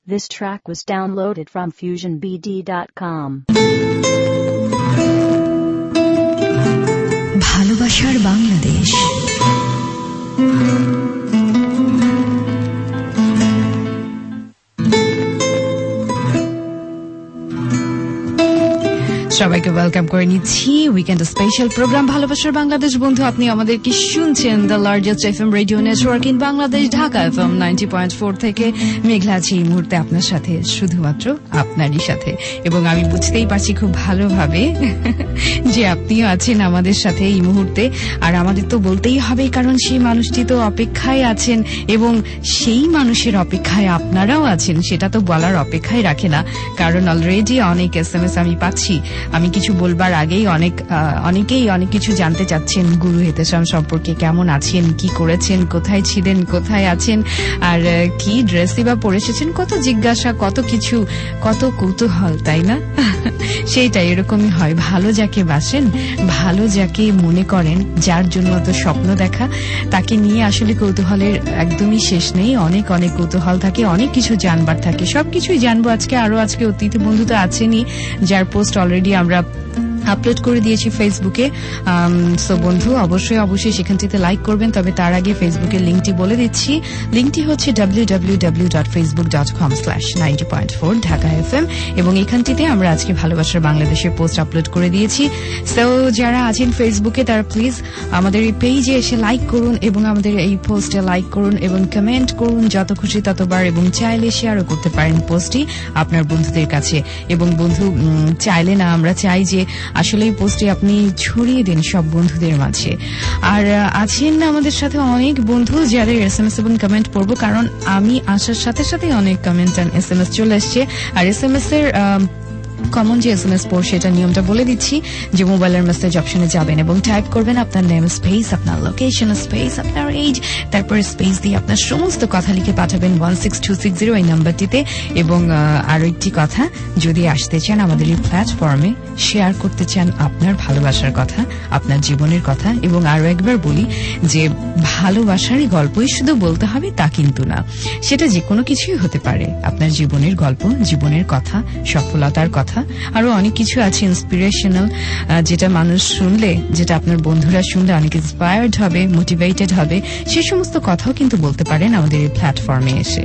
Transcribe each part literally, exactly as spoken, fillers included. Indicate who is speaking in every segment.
Speaker 1: This track was downloaded from fusion b d dot com.
Speaker 2: ভালোবাসার বাংলাদেশ। সবাইকে welcome করে নিচ্ছি উইকেন্ড স্পেশাল প্রোগ্রাম ভালোবাসার বাংলাদেশ। বন্ধু, আপনি আমাদেরকে শুনছেন the largest FM radio network in Bangladesh, Dhaka FM ninety point four থেকে। মেঘলা আছে এই মুহূর্তে আপনার সাথে, শুধুমাত্র আপনারই সাথে, এবং আমি বুঝতেই পারছি খুব ভালোভাবে যে আপনিও আছেন আমাদের সাথে এই মুহূর্তে। আর আমাদের তো বলতেই হবে, কারণ সেই মানুষটি তো অপেক্ষায় আছেন, এবং সেই মানুষের অপেক্ষায় আপনারাও আছেন, সেটা তো বলার অপেক্ষায় রাখে না। কারণ অলরেডি অনেক এস এম এস আমি পাচ্ছি। আমি কিছু বলবার আগেই অনেক অনেকেই অনেক কিছু জানতে চাচ্ছেন গুরু হেতেশাম সম্পর্কে। কেমন আছেন, কি করেছেন, কোথায় ছিলেন, কোথায় আছেন, আর কি ড্রেসই বা পরে এসেছেন, কত জিজ্ঞাসা, কত কিছু, কত কৌতূহল, তাই না? সেইটাই এরকমই হয়। ভালো যাকে বাসেন, ভালো যাকে মনে করেন, যার জন্য তো স্বপ্ন দেখা, তাকে নিয়ে আসলে কৌতূহলের একদমই শেষ নেই। অনেক অনেক কৌতূহল থাকে, অনেক কিছু জানবার থাকে, সবকিছুই জানবো আজকে। আরো আজকে অতিথি বন্ধু তো আছেনই, যার পোস্ট অলরেডি আমরা আপলোড করে দিয়েছি ফেসবুকে। সো বন্ধু, অবশ্যই অবশ্যই সেখানটিতে লাইক করবেন। তবে তার আগে ফেসবুকের লিঙ্কটি বলে দিচ্ছি। লিঙ্কটি হচ্ছে W W W dot Facebook dot com slash ninety point four Dhaka FM, এবং এখানটিতে আমরা আজকে ভালোবাসার বাংলাদেশের পোস্ট আপলোড করে দিয়েছি। সো যারা আছেন ফেসবুকে, তারা প্লিজ আমাদের এই পেজে এসে লাইক করুন, এবং আমাদের এই পোস্টে লাইক করুন এবং কমেন্ট করুন যত খুশি ততবার, এবং চাইলে শেয়ারও করতে পারেন পোস্টটি আপনার বন্ধুদের কাছে। এবং বন্ধু, চাইলে না, আমরা চাই যে আসলে এই পোস্টে আপনি ছড়িয়ে দিন সব বন্ধুদের মাঝে। আর আছেন আমাদের সাথে অনেক বন্ধু যাদের এস এম এস এবং কমেন্ট পড়বো, কারণ আমি আসার সাথে সাথে অনেক comment and S M S চলে এসছে। আর এস এম এস এর কমন যে এস এম এস পড়, সেটা নিয়মটা বলে দিচ্ছি, যে মোবাইলের মেসেজ অপশনে যাবেন এবং টাইপ করবেন আপনার নেম স্পেস, আপনার লোকেশন স্পেস, আপনার এজ, তারপরে স্পেস দিয়ে আপনার সমস্ত কথা লিখে পাঠাবেন one six two six zero এই নাম্বারটিতে। এবং আরো একটি কথা, যদি আসতে চান আমাদের এই প্ল্যাটফর্মে, শেয়ার করতে চান আপনার ভালোবাসার কথা, আপনার জীবনের কথা, এবং আরো একবার বলি যে ভালোবাসারই গল্পই শুধু বলতে হবে তা কিন্তু না, সেটা যে কোনো কিছুই হতে পারে। আপনার জীবনের গল্প, জীবনের কথা, সফলতার কথা, আরো অনেক কিছু আছে ইন্সপিরেশনাল, যেটা মানুষ শুনলে, যেটা আপনার বন্ধুরা শুনলে অনেক ইন্সপায়ার্ড হবে, মোটিভেটেড হবে, সে সমস্ত কথাও কিন্তু বলতে পারেন আমাদের এই প্ল্যাটফর্মে এসে।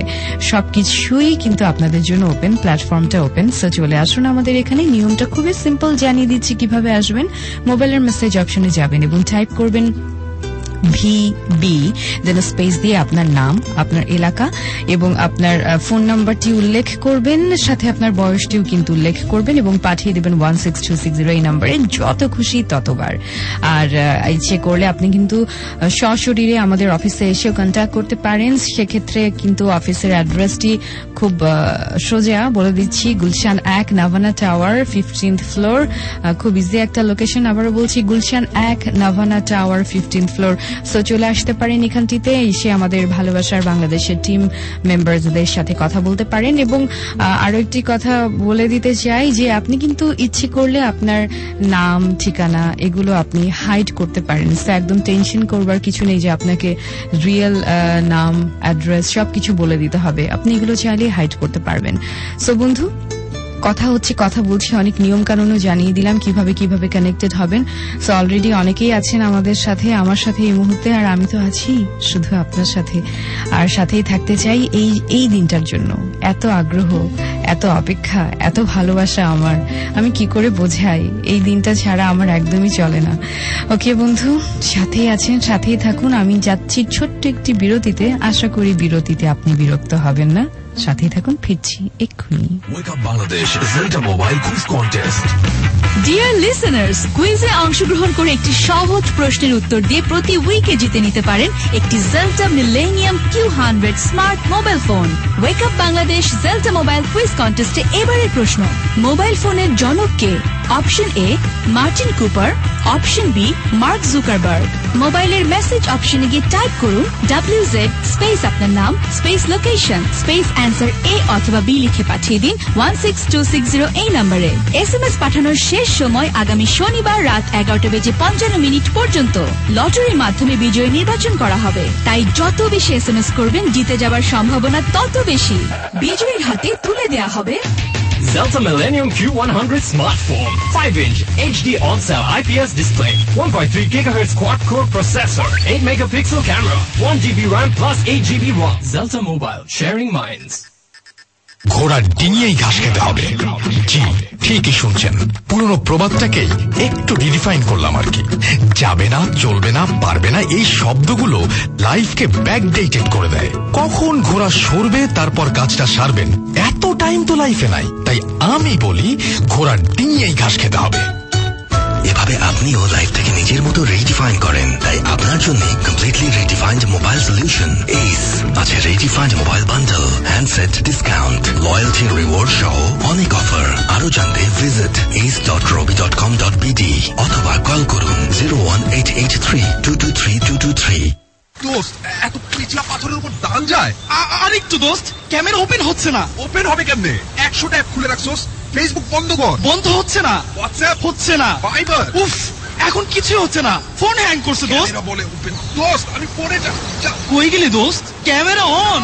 Speaker 2: সবকিছুই কিন্তু আপনাদের জন্য ওপেন, প্ল্যাটফর্মটা ওপেন। সো চলে আসুন আমাদের এখানে। নিয়মটা খুবই সিম্পল, জানিয়ে দিচ্ছি কিভাবে আসবেন। মোবাইলের মেসেজ অপশনে যাবেন এবং টাইপ করবেন ভি বি, দেন স্পেস দিয়ে আপনার নাম, আপনার এলাকা এবং আপনার ফোন নাম্বারটি উল্লেখ করবেন, সাথে আপনার বয়সটিও কিন্তু উল্লেখ করবেন, এবং পাঠিয়ে দেবেন one six two six zero এই নাম্বারে, যত খুশি ততবার। আর ইচ্ছে করলে আপনি কিন্তু সশরীরে আমাদের অফিসে এসেও কন্ট্যাক্ট করতে পারেন। সেক্ষেত্রে কিন্তু অফিসের অ্যাড্রেসটি খুব সোজা বলে দিচ্ছি, গুলশান এক, নাভানা টাওয়ার, ফিফটিন্থ ফ্লোর। খুব ইজি একটা লোকেশন, আবারও বলছি, গুলশান এক, Navana tower, fifteenth floor. So চলে আসতে পারেন এখানটিতে, এসে আমাদের ভালোবাসার বাংলাদেশের টিম মেম্বারদের সাথে কথা বলতে পারেন। এবং আরো একটি কথা বলে দিতে চাই, যে আপনি কিন্তু ইচ্ছে করলে আপনার নাম, ঠিকানা, এগুলো আপনি হাইড করতে পারেন। সো একদম টেনশন করবার কিছু নেই যে আপনাকে রিয়েল নাম, অ্যাড্রেস সবকিছু বলে দিতে হবে। আপনি এগুলো চাইলে হাইড করতে পারবেন। সো বন্ধু, কথা হচ্ছে, কথা বলছি, অনেক নিয়ম কানুনও জানিয়ে দিলাম কিভাবে কিভাবে কানেক্টেড হবেন। সো অলরেডি অনেকেই আছেন আমাদের সাথে, আমার সাথে এই মুহূর্তে, আর আমি তো আছি শুধু আপনার সাথে, আর সাথেই থাকতে চাই এই এই দিনটার জন্য। এত আগ্রহ, এত অপেক্ষা, এত ভালোবাসা আমার, আমি কি করে বোঝাই, এই দিনটা ছাড়া আমার একদমই চলে না। ওকে বন্ধু, সাথেই আছেন, সাথেই থাকুন। আমি যাচ্ছি ছোট্ট একটি বিরতিতে, আশা করি বিরতিতে আপনি বিরক্ত হবেন না। সাথেই থাকুন, ফিরছি এক্ষুনি।
Speaker 3: Bangladesh Zelta mobile quiz contest.
Speaker 4: Dear listeners, কুইজে অংশগ্রহণ করে একটি সহজ প্রশ্নের উত্তর দিয়ে প্রতি উইকে জিতে নিতে পারেন একটি Zelta millennium Q hundred smart mobile phone. Wake up Bangladesh Zelta mobile quiz কন্টেস্টে এবারের প্রশ্ন, মোবাইল ফোনের জনক কে? Option A Martin Cooper, option B Mark Zuckerberg. মোবাইলের মেসেজ অপশনে গিয়ে টাইপ করুন ডাব্লিউ জেড স্পেস আপনার নাম space location space answer A অথবা বি লিখে পাঠিয়ে দিন one six two six zero এই নম্বরে। এস এম এস পাঠানোর শেষ সময় আগামী শনিবার রাত এগারোটা বেজে পঞ্চান্ন মিনিট পর্যন্ত। লটারির মাধ্যমে বিজয়ী নির্বাচন করা হবে, তাই যত বেশি এস এম এস করবেন জিতে যাবার সম্ভাবনা তত বেশি। বিজয়ীর হাতে দেয়া হবে
Speaker 5: Zelta Millennium Q one hundred smartphone, five inch H D on-cell I P S display, one point three gigahertz quad-core processor, eight megapixel camera, one G B RAM plus eight G B ROM. Zelta Mobile, sharing minds.
Speaker 3: ঘোড়ার ডিঙিয়েই ঘাস খেতে হবে। জি ঠিকই শুনছেন, পুরনো প্রবাদটাকেই একটু redefine করলাম আর কি। যাবে না, চলবে না, পারবে না, এই শব্দগুলো লাইফকে ব্যাকডেটেড করে দেয়। কখন ঘোড়া সরবে তারপর কাজটা সারবেন, এত টাইম তো লাইফে নাই। তাই আমি বলি ঘোড়ার ডিঙিয়েই ঘাস খেতে হবে।
Speaker 6: এভাবে আপনিও লাইফ থেকে নিজের মতো রিডিফাইন করেন। তাই আপনার জন্য completely redefined mobile solution ace আছে। Redefined mobile bundle, handset discount, loyalty reward সহ অনেক অফার। আরো জানতে visit ace dot Robi dot com dot BD অথবা কল করুন zero one eight eight three two two three two two three.
Speaker 7: দোস্ত, এত পিছলা পাথরের উপর দাঁড়ান যায়?
Speaker 8: আর একটু দোস্ত, ক্যামেরা ওপেন হচ্ছে না।
Speaker 7: ওপেন হবে কেমনে? একশো ট্যাব খুলে রাখছোস, ফেসবুক বন্ধ কর।
Speaker 8: বন্ধ হচ্ছে না,
Speaker 7: হোয়াটসঅ্যাপ
Speaker 8: হচ্ছে না,
Speaker 7: ভাইবার,
Speaker 8: উফ এখন কিছুই হচ্ছে না। ফোন হ্যাং করছে দোস্ত।
Speaker 7: বলে ওপেন। দোস্ত আমি ফোনে যা।
Speaker 8: কই গেলি দোস্ত? Camera on.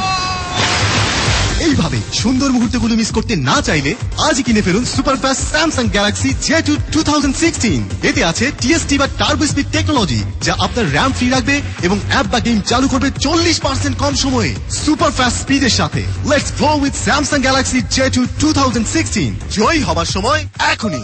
Speaker 9: এইভাবে সুন্দর মুহূর্তগুলো মিস করতে না চাইলে আজই কিনে ফেলুন superfast Samsung Galaxy J two two thousand sixteen. এতে আছে টিএসটি বা টার্বো স্পিড টেকনোলজি, যা আপনার র্যাম ফ্রি রাখবে এবং অ্যাপ বা গেম চালু করবে চল্লিশ পার্সেন্ট কম সময়ে সুপারফাস্ট স্পিডের সাথে। Let's glow with Samsung Galaxy J two two thousand sixteen. জয়ী হবার সময় এখনই।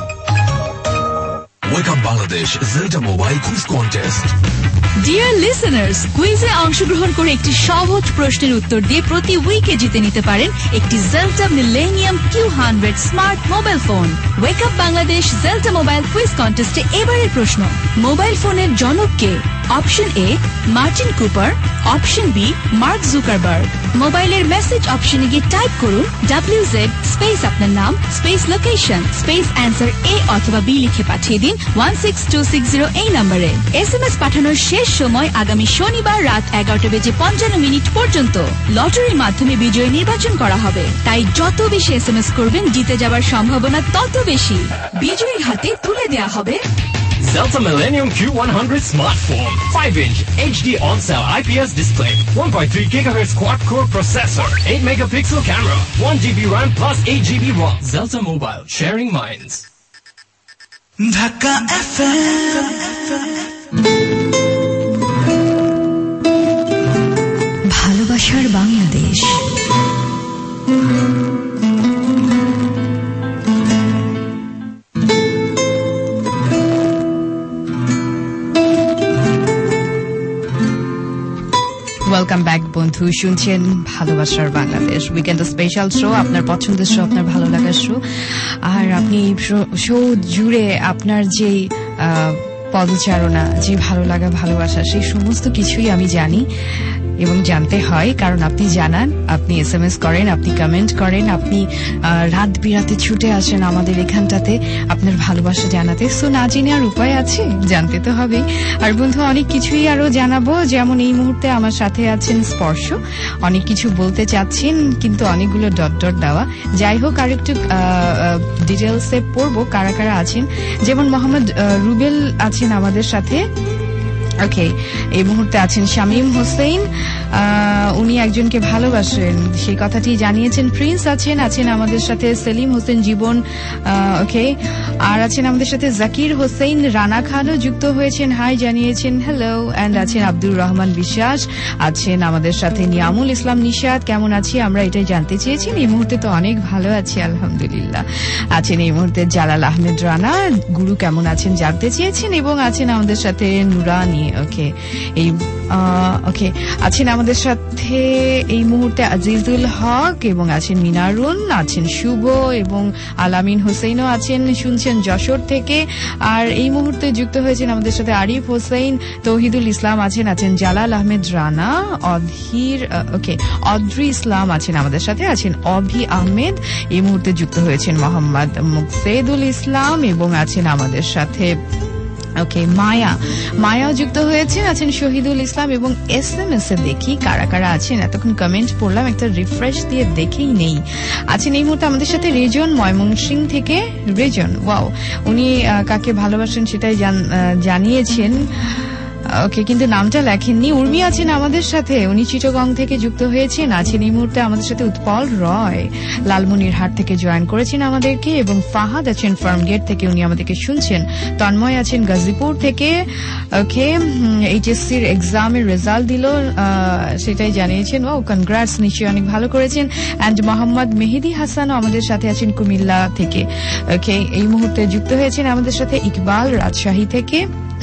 Speaker 3: Wake up Bangladesh Zelta Mobile Quiz Contest.
Speaker 4: Dear listeners, কুইজে অংশগ্রহণ করে একটি সহজ প্রশ্নের উত্তর দিয়ে প্রতি উইকে জিতে নিতে পারেন একটি Zelta millennium Q hundred smart mobile phone. Wake up Bangladesh Zelta mobile quiz কন্টেস্টে এবারের প্রশ্ন, মোবাইল ফোনের জনক কে? Option A Martin Cooper, option B Mark Zuckerberg. মোবাইলের মেসেজ অপশনে গিয়ে টাইপ করুন ডাব্লিউ জেড স্পেস আপনার নাম space location space answer A অথবা বি লিখে পাঠিয়ে দিন one six two six zero এই নম্বরে। এস এম এস পাঠানোর শেষ সময় আগামী শনিবার রাত এগারোটা বেজে পঞ্চান্ন মিনিট পর্যন্ত। লটারির মাধ্যমে বিজয়ী নির্বাচন করা হবে, তাই যত বেশি এস এম এস করবেন জিতে যাওয়ার সম্ভাবনা তত বেশি। বিজয়ীর হাতে তুলে দেয়া হবে
Speaker 5: Zelta Millennium Q one hundred smartphone, five inch H D on-cell I P S display, one point three gigahertz quad-core processor, eight megapixel camera, one G B RAM plus eight G B ROM. Zelta Mobile, sharing minds.
Speaker 10: Dhaka F M
Speaker 2: ভালোবাসার Bangladesh. Welcome back বন্ধু, শুনছেন ভালোবাসার Bangladesh weekend special show, আপনার পছন্দের show, আপনার ভালো লাগার show. আর আপনি শো জুড়ে আপনার যে পদচারণা, যে ভালো লাগা, ভালোবাসা, সেই সমস্ত কিছুই আমি জানি এবং জানতে হয়, কারণ আপনি জানান, আপনি এস এম এস করেন, আপনি কমেন্ট করেন, আপনি রাত বিরাতে ছুটে আসেন আমাদের এখানটাতে আপনার ভালোবাসা জানাতে। সো না জেনে আর উপায় আছে, জানতে তো হবেই। আর বন্ধু, অনেক কিছুই আরো জানাবো, যেমন এই মুহূর্তে আমার সাথে আছেন স্পর্শ, অনেক কিছু বলতে চাচ্ছেন কিন্তু অনেকগুলো ডট ডট দেওয়া। যাই হোক, আর একটু ডিটেলসে পড়বো কারা কারা আছেন। যেমন মোহাম্মদ রুবেল আছেন আমাদের সাথে। ওকে, এই মুহূর্তে আছেন শামীম হোসেন, উনি একজনকে ভালোবাসেন সেই কথাটি জানিয়েছেন। প্রিন্স আছেন, আছেন আমাদের সাথে সেলিম হোসেন জীবন। ওকে, আর আছেন আমাদের সাথে জাকির হোসেন, রানা খানও যুক্ত হয়েছেন, হাই জানিয়েছেন, হ্যালো। অ্যান্ড আছেন আব্দুর রহমান বিশ্বাস, আছেন আমাদের সাথে নিয়ামুল ইসলাম নিশাদ। কেমন আছি আমরা এটাই জানতে চেয়েছেন। এই মুহূর্তে তো অনেক ভালো আছি আলহামদুলিল্লাহ। আছেন এই মুহূর্তে জালাল আহমেদ রানা, গুরু কেমন আছেন জানতে চেয়েছেন। এবং আছেন আমাদের সাথে নুরানি। ওকে, এই ওকে আছেন আমাদের সাথে এই মুহূর্তে আজিজুল হক, এবং আছেন মিনারুন, আছেন শুভ, এবং আলামিন হোসেনও আছেন, শুনছেন যশোর থেকে। আর এই মুহূর্তে যুক্ত হয়েছেন আমাদের সাথে আরিফ হোসেন, তৌহিদুল ইসলাম আছেন, আছেন জালাল আহমেদ রানা, অধীর ওকে অদ্রি ইসলাম আছেন আমাদের সাথে, আছেন অভি আহমেদ। এই মুহূর্তে যুক্ত হয়েছেন মোহাম্মদ মুকসেদুল ইসলাম, এবং আছেন আমাদের সাথে ওকে মায়া, মায়াও যুক্ত হয়েছেন, আছেন শহীদুল ইসলাম। এবং এস এম এস এ দেখি কারা কারা আছেন, এতক্ষণ কমেন্ট পড়লাম, একটা রিফ্রেশ দিয়ে দেখেই নেই। আছেন এই মুহূর্তে আমাদের সাথে রেজন ময়মনসিং থেকে। রেজন, ওয়াও, উনি কাকে ভালোবাসেন সেটাই জানিয়েছেন। ওকে, কিন্তু নামটা লেখেননি। উর্মি আছেন আমাদের সাথে, উনি চিটাগং থেকে যুক্ত হয়েছেন। আছেন এই মুহূর্তে আমাদের সাথে উৎপল রয়, লালমনিরহাট থেকে জয়েন করেছেন আমাদেরকে, এবং ফাহাদ আছেন ফার্মগেট থেকে, উনি আমাদেরকে শুনছেন। তন্ময় আছেন গাজীপুর থেকে। ওকে, এইচএসসির এক্সামের রেজাল্ট দিল, সেটাই জানিয়েছেন। ও কনগ্রাটস, নিশ্চয়ই অনেক ভালো করেছেন। অ্যান্ড মোহাম্মদ মেহেদি হাসানও আমাদের সাথে আছেন কুমিল্লা থেকে। ওকে, এই মুহূর্তে যুক্ত হয়েছেন আমাদের সাথে ইকবাল রাজশাহী থেকে।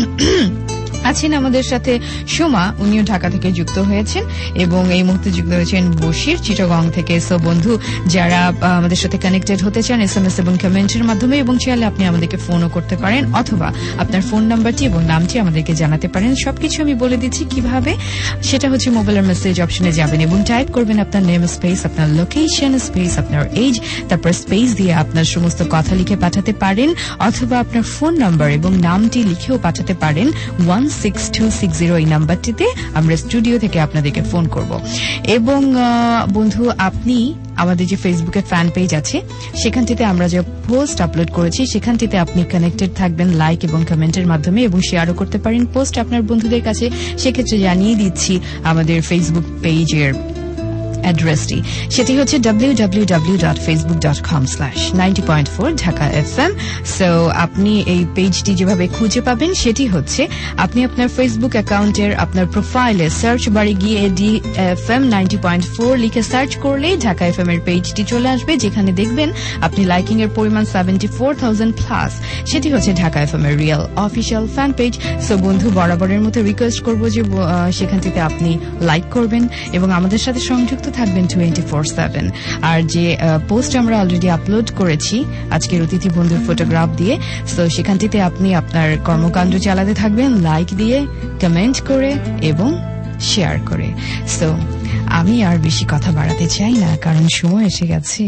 Speaker 2: আছেন আমাদের সাথে সুমা, উনিও ঢাকা থেকে যুক্ত হয়েছেন, এবং এই মুহূর্তে যুক্ত হয়েছেন বশির চিটাগং থেকে। সো বন্ধু যারা আমাদের সাথে কানেক্টেড হতে চান এসএমএস এবং কমেন্টের মাধ্যমে, এবং চাইলে আপনি আমাদেরকে ফোনও করতে পারেন, অথবা আপনার ফোন নাম্বারটি এবং নামটি আমাদেরকে জানাতে পারেন। সবকিছু আমি বলে দিচ্ছি কিভাবে। সেটা হচ্ছে মোবাইলের মেসেজ অপশনে যাবেন এবং টাইপ করবেন আপনার নেম স্পেস, আপনার লোকেশন স্পেস, আপনার এজ, তারপর স্পেস দিয়ে আপনার সমস্ত কথা লিখে পাঠাতে পারেন, অথবা আপনার ফোন নাম্বার এবং নামটি লিখেও পাঠাতে পারেন one six two six zero এই নাম্বারটিতে। আমরা স্টুডিও থেকে আপনাদেরকে ফোন করব। এবং বন্ধু, আপনি আমাদের যে ফেসবুকে ফ্যান পেজ আছে সেখানটিতে আমরা যে পোস্ট আপলোড করেছি সেখানটিতে আপনি কানেক্টেড থাকবেন লাইক এবং কমেন্টের মাধ্যমে, এবং শেয়ারও করতে পারেন পোস্ট আপনার বন্ধুদের কাছে। সেক্ষেত্রে জানিয়ে দিচ্ছি আমাদের ফেসবুক পেজের অ্যাড্রেসটি, সেটি হচ্ছে W W W dot Facebook dot com slash ninety point four Dhaka F M. So আপনি এই পেজটি যেভাবে খুঁজে পাবেন সেটি হচ্ছে, আপনি আপনার ফেসবুক অ্যাকাউন্টের আপনার প্রোফাইলে সার্চ বারে গিয়ে D F M ninety point four লিখে সার্চ করলেই ঢাকা এফ এম এর পেজটি চলে আসবে, যেখানে দেখবেন আপনি লাইকিং এর পরিমাণ সেভেন্টি ফোর থাউজেন্ড প্লাস। সেটি হচ্ছে ঢাকা এফ এম এর real official fan page. So বন্ধু, বরাবরের মতো রিকোয়েস্ট করবো যে সেখানটিতে আপনি লাইক করবেন এবং আমাদের সাথে সংযুক্ত থাকবেন টোয়েন্টি ফোর সেভেন। আর যে পোস্ট আমরা অলরেডি আপলোড করেছি আজকের অতিথি বন্ধুর ফটোগ্রাফ দিয়ে, সো সেখানটিতে আপনি আপনার কর্মকাণ্ড চালাতে থাকবেন লাইক দিয়ে, কমেন্ট করে এবং শেয়ার করে। সো আমি আর বেশি কথা বাড়াতে চাই না, কারণ সময় এসে গেছে।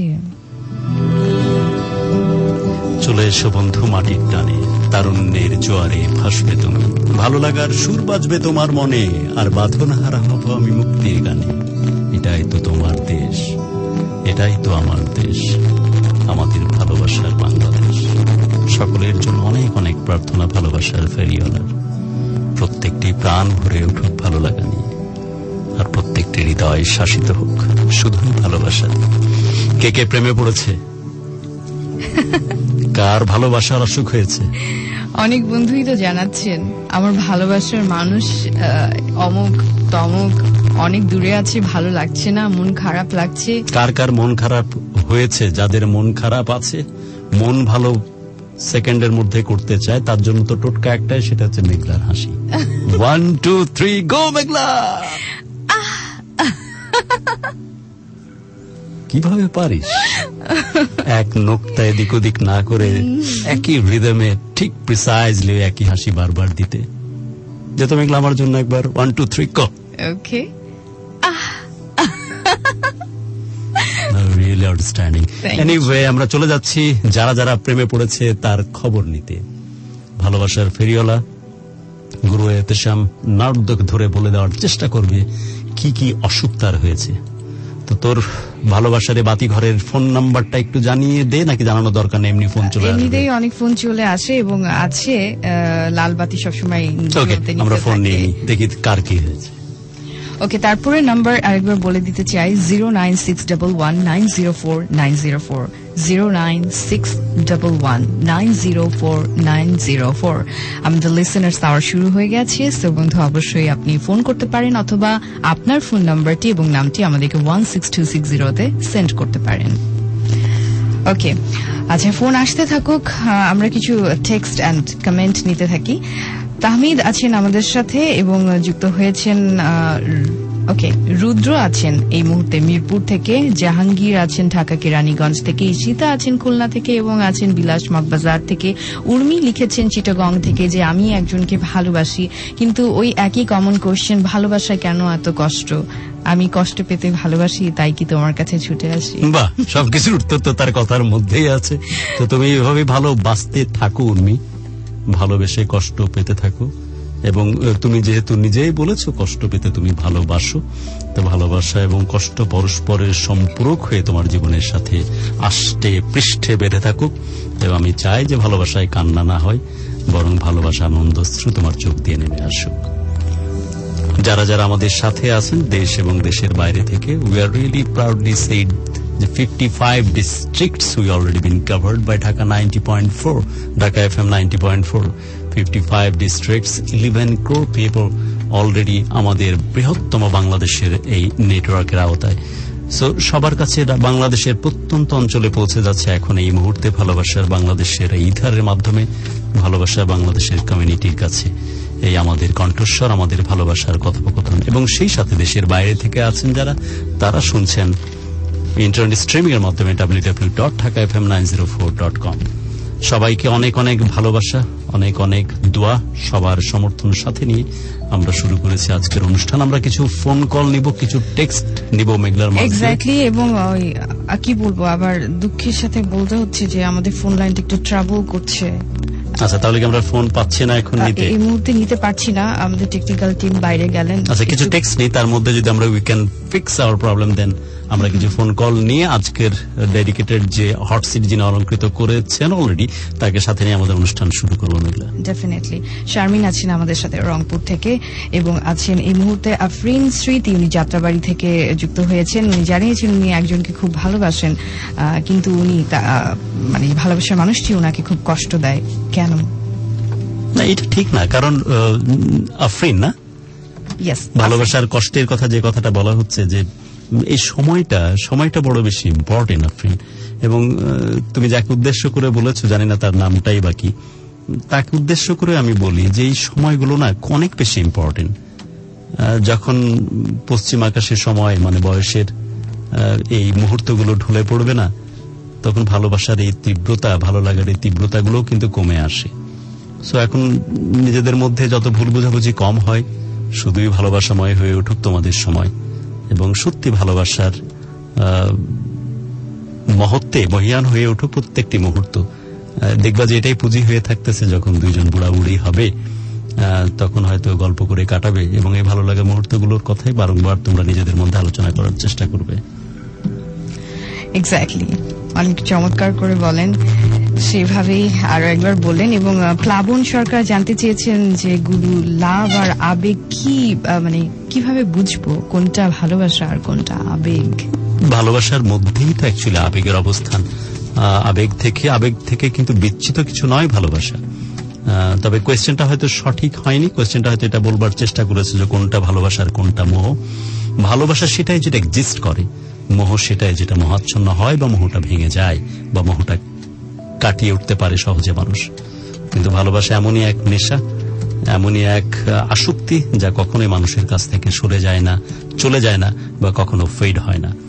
Speaker 11: চলে এসো বন্ধু মাটির টানে, তারুণ্যের জোয়ারে ভাসবে তুমি, ভালো লাগার সুর বাজবে তোমার মনে, আর বাঁধন হারা হব আমি মুক্তির গানে। এটাই তো তোমার দেশ, এটাই তো আমার দেশ, আমাদের ভালোবাসার বাংলাদেশ। সকলের জন্য অনেক অনেক প্রার্থনা ভালোবাসার ফেরিওয়ালার। প্রত্যেকটি প্রাণ ভরে উঠুক ভালো লাগা নিয়ে, আর প্রত্যেকটি হৃদয় শাসিত হোক শুধুই ভালোবাসা। কে কে প্রেমে পড়েছে? কার ভালোবাসার অসুখ হয়েছে?
Speaker 2: অনেক বন্ধুই তো জানাচ্ছেন আমার ভালোবাসার মানুষ অমুক তমুক অনেক দূরে আছে, ভালো লাগছে না, মন খারাপ লাগছে।
Speaker 11: কার কার মন খারাপ হয়েছে? যাদের মন খারাপ আছে, মন ভালো সেকেন্ডের মধ্যে করতে চায়, তার জন্য তো টোটকা একটাই, সেটা হচ্ছে মেঘলার হাসি। One two three go Meghla. কিভাবে পারিস এক নোকতা এদিক ওদিক না করে একই রিদমে ঠিক প্রিসাইজলি একই হাসি বারবার দিতে? যেত মেঘলা আমার জন্য একবার ওয়ান টু থ্রি গো।
Speaker 2: ওকে,
Speaker 11: রিয়েলি আউটস্ট্যান্ডিং। এনিওয়ে, আমরা চলে যাচ্ছি যারা যারা প্রেমে পড়েছে তার খবর নিতে। ভালোবাসার ফেরিওয়ালা গুরু এতেশাম নার্দক ধরে বলে দেওয়ার চেষ্টা করবে কি কি অসুখ তার হয়েছে। তো তোর ভালোবাসার বাতি ঘরের ফোন নাম্বারটা একটু জানিয়ে দে, নাকি জানানো দরকার নেই? এমনি ফোন চলে আসে, এমনিতেই
Speaker 2: অনেক ফোন চলে আসে এবং আছে লাল বাতি সবসময়।
Speaker 11: ওকে, আমরা ফোন নিয়ে নিই, দেখি কার কি হয়েছে।
Speaker 2: ওকে, তারপরে নাম্বার আরেকবার বলে দিতে চাই, zero nine six double one nine zero four nine zero four zero nine six double one nine zero four nine zero four. আমাদের লিসেনার্স আওয়ার শুরু হয়ে গেছে। সো বন্ধু, অবশ্যই আপনি ফোন করতে পারেন, অথবা আপনার ফোন নাম্বারটি এবং নামটি আমাদেরকে ওয়ান সিক্স টু সিক্স জিরোতে সেন্ড করতে পারেন। ওকে, আচ্ছা, ফোন আসতে থাকুক, আমরা কিছু টেক্সট অ্যান্ড কমেন্ট নিতে থাকি। তাহমিদ আছেন আমাদের সাথে এবং যুক্ত হয়েছেন। ওকে, রুদ্র আছেন এই মুহূর্তে মিরপুর থেকে, জাহাঙ্গীর আছেন ঢাকা কেরানীগঞ্জ থেকে, ঈশিতা আছেন খুলনা থেকে এবং আছেন বিলাস মগবাজার থেকে। উর্মি লিখেছেন চিটাগং থেকে যে আমি একজনকে ভালোবাসি, কিন্তু ওই একই কমন কোশ্চেন, ভালোবাসায় কেন এত কষ্ট? আমি কষ্ট পেতে ভালোবাসি, তাই কি তোমার কাছে ছুটে আসি?
Speaker 11: বাহ, সবকিছুর উত্তর তো তার কথার মধ্যেই আছে। তো তুমি এভাবে ভালোবাসতে থাকো উর্মি, ভালোবেসে কষ্ট পেতে থাকো। এবং তুমি যেহেতু নিজেই বলেছো কষ্ট পেতে তুমি ভালোবাসো, তো ভালোবাসা এবং কষ্ট পরস্পরের সম্পূরক হয়ে তোমার জীবনের সাথে আষ্টে পৃষ্ঠে বেঁধে থাকুক। এবং আমি চাই যে ভালোবাসায় কান্না না হয়, বরং ভালোবাসা আনন্দশ্রু তোমার চোখ দিয়ে নেমে আসুক। যারা যারা আমাদের সাথে আছেন দেশ এবং দেশের বাইরে থেকে, we are really proudly said যে fifty-five districts we already been covered by Dhaka ninety point four, Dhaka F M ninety point four. fifty-five districts, eleven crore people already আমাদের বৃহত্তম বাংলাদেশের এই নেটওয়ার্কের আওতায়। সো সবার কাছে বাংলাদেশের প্রত্যন্ত অঞ্চলে পৌঁছে যাচ্ছে এখন এই মুহূর্তে ভালোবাসার বাংলাদেশের এই ইথারের মাধ্যমে ভালোবাসা বাংলাদেশের কমিউনিটির কাছে এই আমাদের কণ্ঠস্বর, আমাদের ভালোবাসার কথোপকথন। এবং সেই সাথে দেশের বাইরে থেকে আছেন যারা, তারা শুনছেন ইন্টারনেট স্ট্রিমিং এর মাধ্যমে W W W dot Dhaka F M nine zero four dot com. সবাইকে অনেক অনেক ভালোবাসা, অনেক অনেক দোয়া, সবার সমর্থন সাথে নিয়ে আমরা শুরু করেছি আজকের অনুষ্ঠান। আমরা কিছু ফোন কল নিব, কিছু টেক্সট নিব মেঘলার মাঝে।
Speaker 2: এক্স্যাক্টলি, এবং কি বলবো, আবার দুঃখের সাথে বলতে হচ্ছে যে আমাদের ফোন লাইনটা একটু ট্রাবল করছে।
Speaker 11: আচ্ছা, তাহলে কি আমরা ফোন পাচ্ছি না এখন নিতে?
Speaker 2: এই মুহূর্তে নিতে পারছি না, আমাদের টেকনিক্যাল টিম বাইরে গেলেন।
Speaker 11: আচ্ছা, কিছু টেক্সট নেই, তার মধ্যে যদি আমরা we can fix our problem, then আমরা কিছু ফোন কল নিয়ে আজকের ডেডিকেটেড যে হট সিট যিনি অলঙ্কৃত করেছেন অলরেডি, তাকে সাথে নিয়ে আমাদের অনুষ্ঠান শুরু করবো। মেঘলা,
Speaker 2: ডেফিনেটলি। শারমিন আছেন আমাদের সাথে রংপুর থেকে, এবং আছেন এই মুহূর্তে আফরিন স্মৃতি, উনি যাত্রাবাড়ি থেকে যুক্ত হয়েছেন। উনি জানিয়েছেন উনি একজনকে খুব ভালোবাসেন, কিন্তু উনি মানে ভালোবাসার মানুষটি ওনাকে খুব কষ্ট দেয়। কেন?
Speaker 11: না, এটা ঠিক না, কারণ আফরিন না, ভালোবাসার কষ্টের কথা যে কথাটা বলা হচ্ছে, যে এই সময়টা সময়টা বড় বেশি ইম্পর্টেন্ট আফরিন। এবং তুমি যাকে উদ্দেশ্য করে বলেছো, জানি না তার নামটাই বাকি, তাকে উদ্দেশ্য করে আমি বলি যে এই সময়গুলো না অনেক বেশি ইম্পর্টেন্ট। যখন পশ্চিম আকাশের সময় মানে বয়সের এই মুহূর্তগুলো ঢলে পড়বে না, তখন ভালোবাসার এই তীব্রতা, ভালো লাগার এই তীব্রতাগুলো কিন্তু কমে আসে। সো এখন নিজেদের মধ্যে যত ভুল বোঝাবুঝি কম হয়, শুধুই ভালোবাসাময় হয়ে উঠুক তোমাদের সময়, এবং সত্যি ভালোবাসার মহত্বে মহিয়ান হয়ে উঠুক প্রত্যেকটি মুহূর্ত। দেখবা যে এটাই পুঁজি হয়ে থাকতেছে, যখন দুইজন বুড়া বুড়ি হবে তখন হয়তো গল্প করে কাটাবে, এবং এই ভালো লাগা মুহূর্তগুলোর কথাই বারংবার তোমরা নিজেদের মধ্যে আলোচনা করার চেষ্টা করবে।
Speaker 2: এক্স্যাক্টলি, অনেক চমৎকার করে বলেন, সেভাবেই আরো একবার বললেন। এবং প্লাবন সরকার জানতে চেয়েছেন যে গুরু, লাভ আর আবেগ কি, মানে কিভাবে বুঝবো কোনটা ভালোবাসা আর কোনটা আবেগ?
Speaker 11: ভালোবাসার মধ্যেই তো অ্যাকচুয়ালি আবেগের অবস্থান। আবেগ থেকে আবেগ থেকে কিন্তু বিচ্ছিত কিছু নয় ভালোবাসা। তবে কোয়েশ্চেনটা হয়তো সঠিক হয়নি, কোয়েশ্চেনটা হয়তো এটা বলবার চেষ্টা করেছে যে কোনটা ভালোবাসার কোনটা মোহ। ভালোবাসা সেটাই যেটা এক্সিস্ট করে, মোহ সেটাই যেটা মোহাচ্ছন্ন হয় বা মোহটা ভেঙে যায় বা মোহটা কাটিয়ে উঠতে পারে সহজে মানুষ। কিন্তু ভালোবাসা এমনই এক নেশা, এমনই এক আসক্তি যা কখনোই মানুষের কাছ থেকে সরে যায় না, চলে যায় না, বা কখনো ফেড হয় না।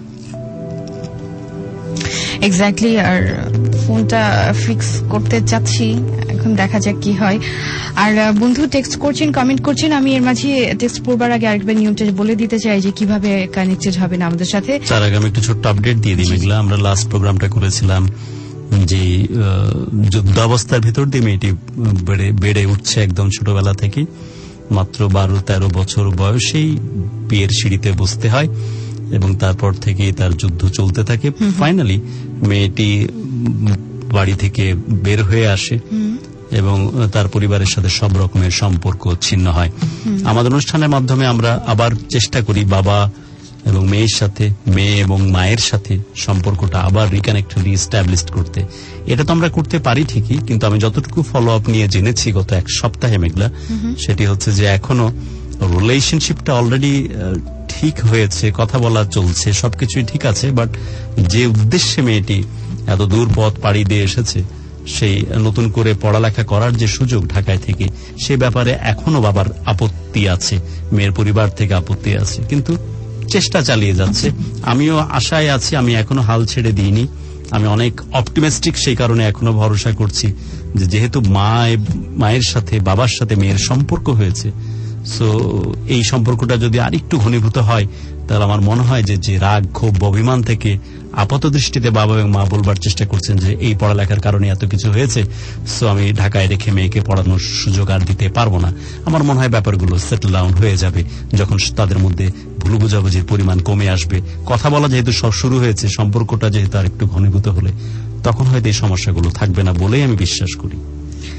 Speaker 2: এক্স্যাক্টলি, আর ফোনটা ফিক্স করতে চাচ্ছি, এখন দেখা যাক কি হয়। আর বন্ধু টেক্সট করছেন, কমেন্ট করছেন, আমি এর মাঝে টেক্সট পড়বার আগে আরেকবার নিয়মটা বলে দিতে চাই যে কিভাবে কানেক্টেড হবেন আমাদের সাথে।
Speaker 11: তার আগে আমি একটু ছোট্ট আপডেট দিয়ে দিই মেঘলা। আমরা লাস্ট প্রোগ্রামটা করেছিলাম যে যুদ্ধাবস্থার ভেতর দিয়ে মেয়েটি বেড়ে উঠছে একদম ছোটবেলা থেকে, মাত্র বারো তেরো বছর বয়সেই বিয়ের সিঁড়িতে বসতে হয়, এবং তারপর থেকে তার যুদ্ধ চলতে থাকে। ফাইনালি মেয়েটি বাড়ি থেকে বের হয়ে আসে এবং তার পরিবারের সাথে সব রকমের সম্পর্ক ছিন্ন হয়। আমাদের অনুষ্ঠানের মাধ্যমে আমরা আবার চেষ্টা করি বাবা এবং মেয়ের সাথে, মেয়ে এবং মায়ের সাথে সম্পর্কটা আবার রিকানেক্ট, রিস্টাবলিশ করতে। এটা তো আমরা করতে পারি ঠিকই, কিন্তু আমি যতটুকু ফলো আপ নিয়ে জেনেছি গত এক সপ্তাহে মেঘলা, সেটি হচ্ছে যে এখনো রিলেশনশিপটা অলরেডি ঠিক হয়েছে, কথা বলা চলছে, সবকিছুই ঠিক আছে, বাট যে উদ্দেশ্যে মেয়েটি এত দূর পথ পাড়ি দিয়ে এসেছে, সেই নতুন করে পড়ালেখা করার যে সুযোগ ঢাকায় থেকে, সে ব্যাপারে এখনো বাবার আপত্তি আছে, মেয়ের পরিবার থেকে আপত্তি আছে, কিন্তু চেষ্টা চালিয়ে যাচ্ছে। আমিও আশায় আছি, আমি এখনো হাল ছেড়ে দিইনি, আমি অনেক অপটিমিস্টিক, সেই কারণে এখনো ভরসা করছি যে যেহেতু মা মায়ের সাথে বাবার সাথে মেয়ের সম্পর্ক হয়েছে, সো এই সম্পর্কটা যদি আরেকটু ঘনীভূত হয়, তাহলে আমার মনে হয় যে যে রাগ ক্ষোভ অভিমান থেকে আপাত দৃষ্টিতে বাবা এবং মা বলবার চেষ্টা করছেন যে এই পড়ালেখার কারণে এত কিছু হয়েছে, সো আমি ঢাকায় রেখে মেয়েকে পড়ানোর সুযোগ আর দিতে পারবো না। আমার মনে হয় ব্যাপারগুলো সেটেল ডাউন হয়ে যাবে যখন তাদের মধ্যে ভুল বোঝাবুঝির পরিমাণ কমে আসবে, কথা বলা যেহেতু সব শুরু হয়েছে, সম্পর্কটা যেহেতু আর একটু ঘনীভূত হলে, তখন হয়তো এই সমস্যাগুলো থাকবে না বলেই আমি বিশ্বাস করি।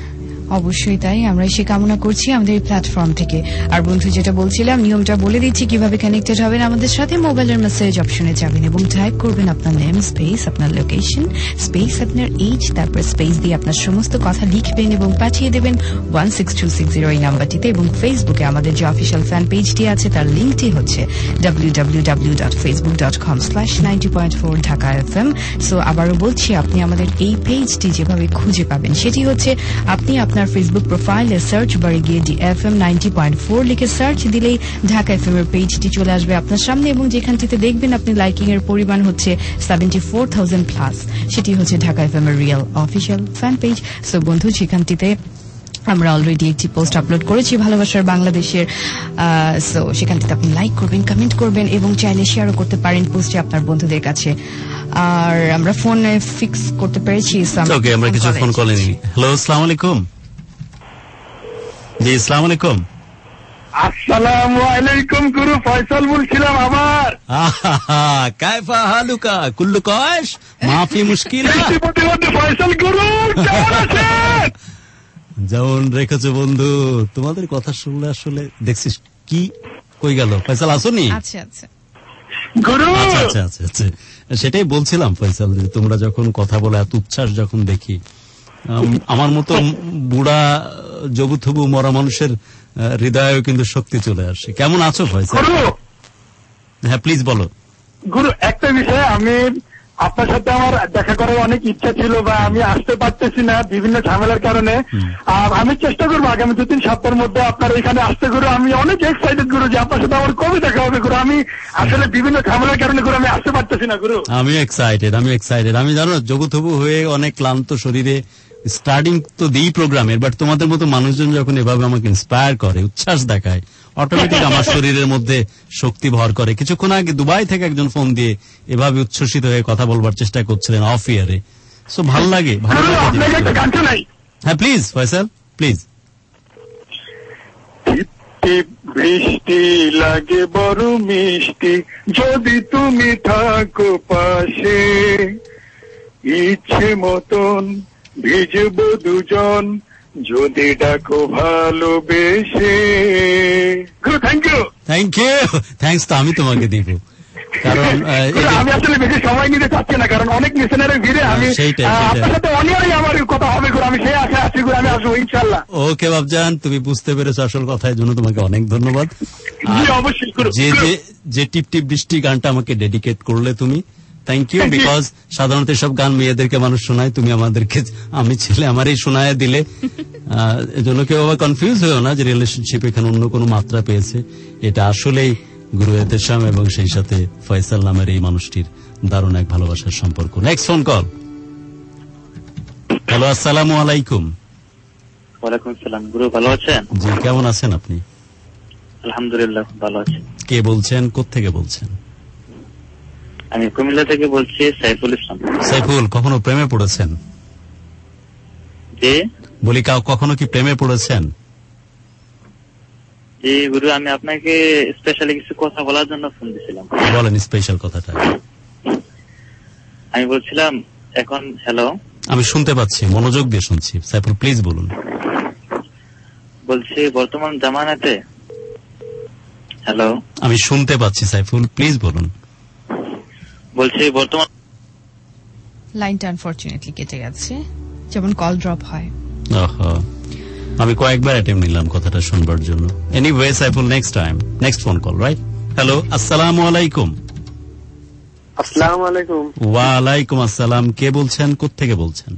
Speaker 2: অবশ্যই তাই, আমরা সে কামনা করছি আমাদের এই প্ল্যাটফর্ম থেকে। আর বন্ধু, যেটা বলছিলাম, নিয়মটা বলে দিচ্ছি কিভাবে কানেক্টেড হবেন আমাদের সাথে। মোবাইলের মেসেজ অপশনে যাবেন এবং টাইপ করবেন আপনার নেম স্পেস আপনার লোকেশন স্পেস আপনার এইজ, তারপর স্পেস দিয়ে আপনার সমস্ত কথা লিখবেন এবং পাঠিয়ে দেবেন one six two six zero এই নাম্বারটিতে। এবং ফেসবুকে আমাদের যে অফিসিয়াল ফ্যান পেজটি আছে তার লিঙ্কটি হচ্ছে W W W dot Facebook dot com slash ninety point four Dhaka F M. So আবারও বলছি, আপনি আমাদের এই পেজটি যেভাবে খুঁজে পাবেন সেটি হচ্ছে আপনি আপনার ফেসবুক প্রোফাইলে সার্চ বারে গিয়ে D F M ninety point four লিখে সার্চ দিলেই ঢাকা এফ এম এর পেজটি চলে আসবে আপনার সামনে, এবং যেখানটিতে দেখবেন আপনি লাইকিং এর পরিমাণ হচ্ছে সেভেন্টি ফোর থাউজেন্ড প্লাস, সেটি হচ্ছে ঢাকা এফ এম এর real official fan page. So বন্ধু, সেখানটিতে আমরা অলরেডি একটি পোস্ট আপলোড করেছি ভালোবাসার বাংলাদেশের। সো সেখানটিতে আপনি লাইক করবেন, কমেন্ট করবেন এবং চাইলে শেয়ারও করতে পারেন পোস্টে আপনার বন্ধুদের কাছে। আর আমরা ফোন ফিক্স করতে পেরেছি।
Speaker 11: ওকে, আমরা কিছু ফোন কল নিই। হ্যালো, আসসালামু আলাইকুম। জি, আসসালামু আলাইকুম।
Speaker 12: আসসালামু আলাইকুম গুরু, ফয়সাল বলছিলাম আবার।
Speaker 11: কাইফা হালুকা কুল্লু কশ মাফি মুশকিল।
Speaker 12: ফয়সাল গুরু কেমন আছেন?
Speaker 11: যেমন রেখেছো বন্ধু, তোমাদের কথা শুনলে আসলে দেখছিস কি কই গেল। ফয়সাল আসোনি?
Speaker 2: আচ্ছা আচ্ছা
Speaker 12: গুরু,
Speaker 11: আচ্ছা আচ্ছা আচ্ছা আচ্ছা সেটাই বলছিলাম ফয়সাল, যে তোমরা যখন কথা বলে এত উচ্ছ্বাস যখন দেখি, আমার মতো বুড়া জবুথবু মরা মানুষের হৃদয়েও কিন্তু শক্তি চলে আসে। কেমন আছো ফয়সাল? হ্যাঁ প্লিজ বলো।
Speaker 12: গুরু, একটা বিষয়, আমি আপনার সাথে আমার দেখা করার অনেক ইচ্ছা ছিল, বা আমি আসতে পারতেছি না বিভিন্ন ঝামেলার কারণে। আর আমি চেষ্টা করবো আগামী দু তিন সপ্তাহের মধ্যে আপনার এখানে আসতে। গুরু, আমি অনেক এক্সাইটেড গুরু যে আপনার সাথে আমার কবে দেখা হবে। গুরু, আমি আসলে বিভিন্ন ঝামেলার কারণে গুরু আমি আসতে পারতেছি না। গুরু,
Speaker 11: আমি এক্সাইটেড, আমি এক্সাইটেড আমি জানো জবুথবু হয়ে অনেক ক্লান্ত শরীরে স্টার্টিং তো দিই প্রোগ্রামের, বাট তোমাদের মতো মানুষজন যখন এভাবে আমাকে ইন্সপায়ার করে, উচ্ছ্বাস দেখায়, অটোমেটিক আমার শরীরের মধ্যে শক্তি ভর করে। কিছুক্ষণ আগে দুবাই থেকে একজন ফোন দিয়ে এভাবে উচ্ছ্বসিত হয়ে কথা বলবার চেষ্টা করছিলেন অফ ইয়ারে। সো ভালো লাগে, ভালো লাগে। হ্যাঁ প্লিজ ফয়সাল, প্লিজ।
Speaker 12: বৃষ্টি লাগে বড় মিষ্টি, যদি তুমি থাকো পাশে, ইচ্ছে মতন ভিজবো দুজন, যদি ডাকো ভালোবেসে। Thank you
Speaker 11: thank you thanks তো আমি তোমাকে দিব, কারণ
Speaker 12: আমি আসলে বেশি সময় নিতে চাচ্ছি না, কারণ অনেক লিসেনারের ভিড়ে আমি আপনার সাথে অনিয়ারই আমার কথা হবে। আমি সেই আশা আছি, আমি আসবো ইনশাল্লাহ।
Speaker 11: ওকে বাবজান, তুমি বুঝতে পেরেছো আসল কথার জন্য তোমাকে অনেক ধন্যবাদ।
Speaker 12: অবশ্যই
Speaker 11: যে যে টিপ টিপ বৃষ্টি গানটা আমাকে ডেডিকেট করলে তুমি, থ্যাংক ইউ। বিকজ সাধারণত সব গান মেয়েদেরকে মানুষ শোনায়, তুমি আমাদেরকে, আমি ছেলে আমারই শোনায় দিলে। এজন্য কেউ আবার কনফিউজ হয়েও না যে রিলেশনশিপ এখানে অন্য কোনো মাত্রা পেয়েছে। এটা আসলেই গুরু এতেশাম এবং সেই সাথে ফয়সাল নামের এই মানুষটির দারুণ এক ভালোবাসার সম্পর্ক। Next phone call. হ্যালো, আসসালামু আলাইকুম।
Speaker 13: ওয়ালাইকুম আসসালাম। গুরু ভালো আছেন?
Speaker 11: জি, কেমন আছেন আপনি?
Speaker 13: আলহামদুলিল্লাহ ভালো আছি।
Speaker 11: কে বলছেন, কোত্থেকে বলছেন?
Speaker 13: আমি কুমিল্লা থেকে বলছি, সাইফুল ইসলাম।
Speaker 11: সাইফুল, কখনো প্রেমে পড়েছেন?
Speaker 13: জি
Speaker 11: বলি, কখনো কি প্রেমে পড়েছেন?
Speaker 13: জি গুরু, আমি আপনাকে স্পেশালি কিছু কথা বলার জন্য ফোন দিয়েছিলাম।
Speaker 11: বলেন স্পেশাল কথাটা।
Speaker 13: আমি বলছিলাম এখন, হ্যালো
Speaker 11: আমি শুনতে পাচ্ছি, মনোযোগ দিয়ে শুনছি। সাইফুল প্লিজ বলুন।
Speaker 13: বলছি বর্তমান জামানাতে, হ্যালো
Speaker 11: আমি শুনতে পাচ্ছি সাইফুল প্লিজ বলুন।
Speaker 13: বলছি বর্তমান
Speaker 2: লাইনটা আনফরচুনেটলি কেটে গেছে, যেমন কল ড্রপ হয়।
Speaker 11: আমি কয়েকবার অ্যাটেম্প নিলাম কথাটা শুনবার জন্য। Anyway Saiful, next time, next phone call, right? Hello, আসসালামু আলাইকুম।
Speaker 14: আসসালামু আলাইকুম।
Speaker 11: ওয়ালাইকুম আসসালাম। কে বলছেন, কোত্থেকে বলছেন?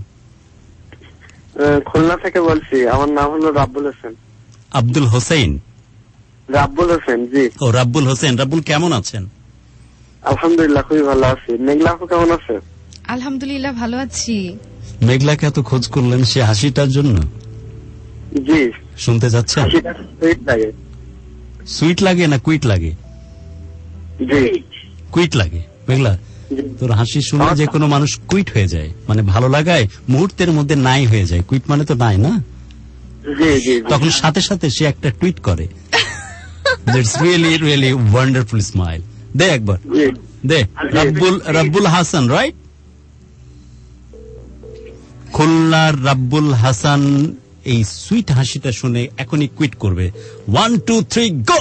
Speaker 14: খুলনা থেকে বলছি, আমার নাম হলো রাব্বুল হোসেন।
Speaker 11: আব্দুল হোসেন?
Speaker 14: রাব্বুল হোসেন, জি।
Speaker 11: ও রাব্বুল হোসেন। রাব্বুল কেমন আছেন?
Speaker 14: আলহামদুলিল্লাহ খুবই ভালো আছি। মেঘলা আপু কেমন আছে?
Speaker 2: আলহামদুলিল্লাহ ভালো আছি।
Speaker 11: মেঘলাকে এত খোঁজ করলেন সে হাসিটার জন্য?
Speaker 14: জি।
Speaker 11: শুনতে চাচ্ছেন?
Speaker 14: সুইট লাগে।
Speaker 11: সুইট লাগে না কুইট লাগে?
Speaker 14: জি
Speaker 11: কুইট লাগে। মেঘলা, তোর হাসি শুনে যে কোনো মানুষ কুইট হয়ে যায়, মানে ভালো লাগায় মুহূর্তের মধ্যে নাই হয়ে যায়। কুইট মানে তো নাই না, তখন সাথে সাথে সে একটা টুইট করে। That's really really wonderful smile. দে একবার দে। রাব্বুল রাব্বুল হাসান, রাইট? খুলনার রাব্বুল হাসান এই সুইট হাসিটা শুনে এখনই কুইট করবে। One two three go.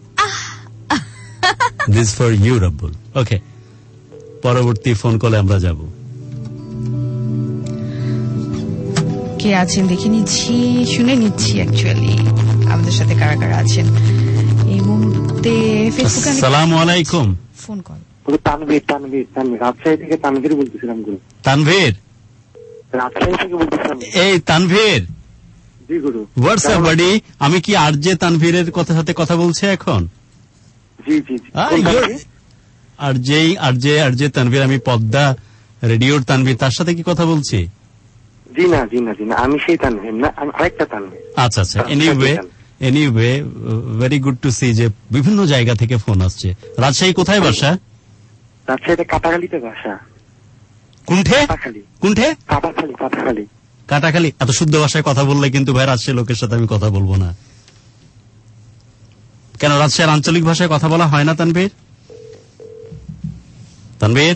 Speaker 11: This for you Rabbul. Okay, পরবর্তী ফোন কলে আমরা যাব।
Speaker 2: কে আছেন দেখে নিচ্ছি, শুনে নিচ্ছি অ্যাকচুয়ালি আমাদের সাথে কারা কারা আছেন এই মুহূর্তে। ফেসবুকে
Speaker 11: আসসালামু আলাইকুম।
Speaker 2: ফোন কল
Speaker 14: তানভীর তানভীর তানভীর রাজশাহী থেকে তানভীর বলতেছিলাম। গুরু
Speaker 11: তানভীর,
Speaker 14: রাজশাহী থেকে বলতেছিলাম।
Speaker 11: এই তানভীর,
Speaker 14: জি গুরু।
Speaker 11: হোয়াটসঅ্যাপ বাডি, আমি কি আরজে তানভীরের কথা সাথে কথা বলছি এখন?
Speaker 14: জি জি জি।
Speaker 11: আরজে আরজে আরজে তানভীর, আমি পদ্মা রেডিওর তানভীর, তার সাথে কি কথা বলছি?
Speaker 14: জি না জি না জি না, আমি সেই তানভীর না, আমি আরেকটা তানভীর।
Speaker 11: আচ্ছা আচ্ছা, anyway anyway very good to see যে বিভিন্ন জায়গা থেকে ফোন আসছে। রাজশাহী কোথায় বাসা?
Speaker 14: রাজশাহীতে কাটাখালীতে বাসা।
Speaker 11: কোনঠে? কোনঠে?
Speaker 14: কাটাখালী কাটাখালী
Speaker 11: কাটাখালী। এত শুদ্ধ ভাষায় কথা বললে কিন্তু ভাই রাজশাহী লোকের সাথে আমি কথা বলবো না। কেন, রাজশাহীর আঞ্চলিক ভাষায় কথা বলা হয় না তানভীর? তানভীর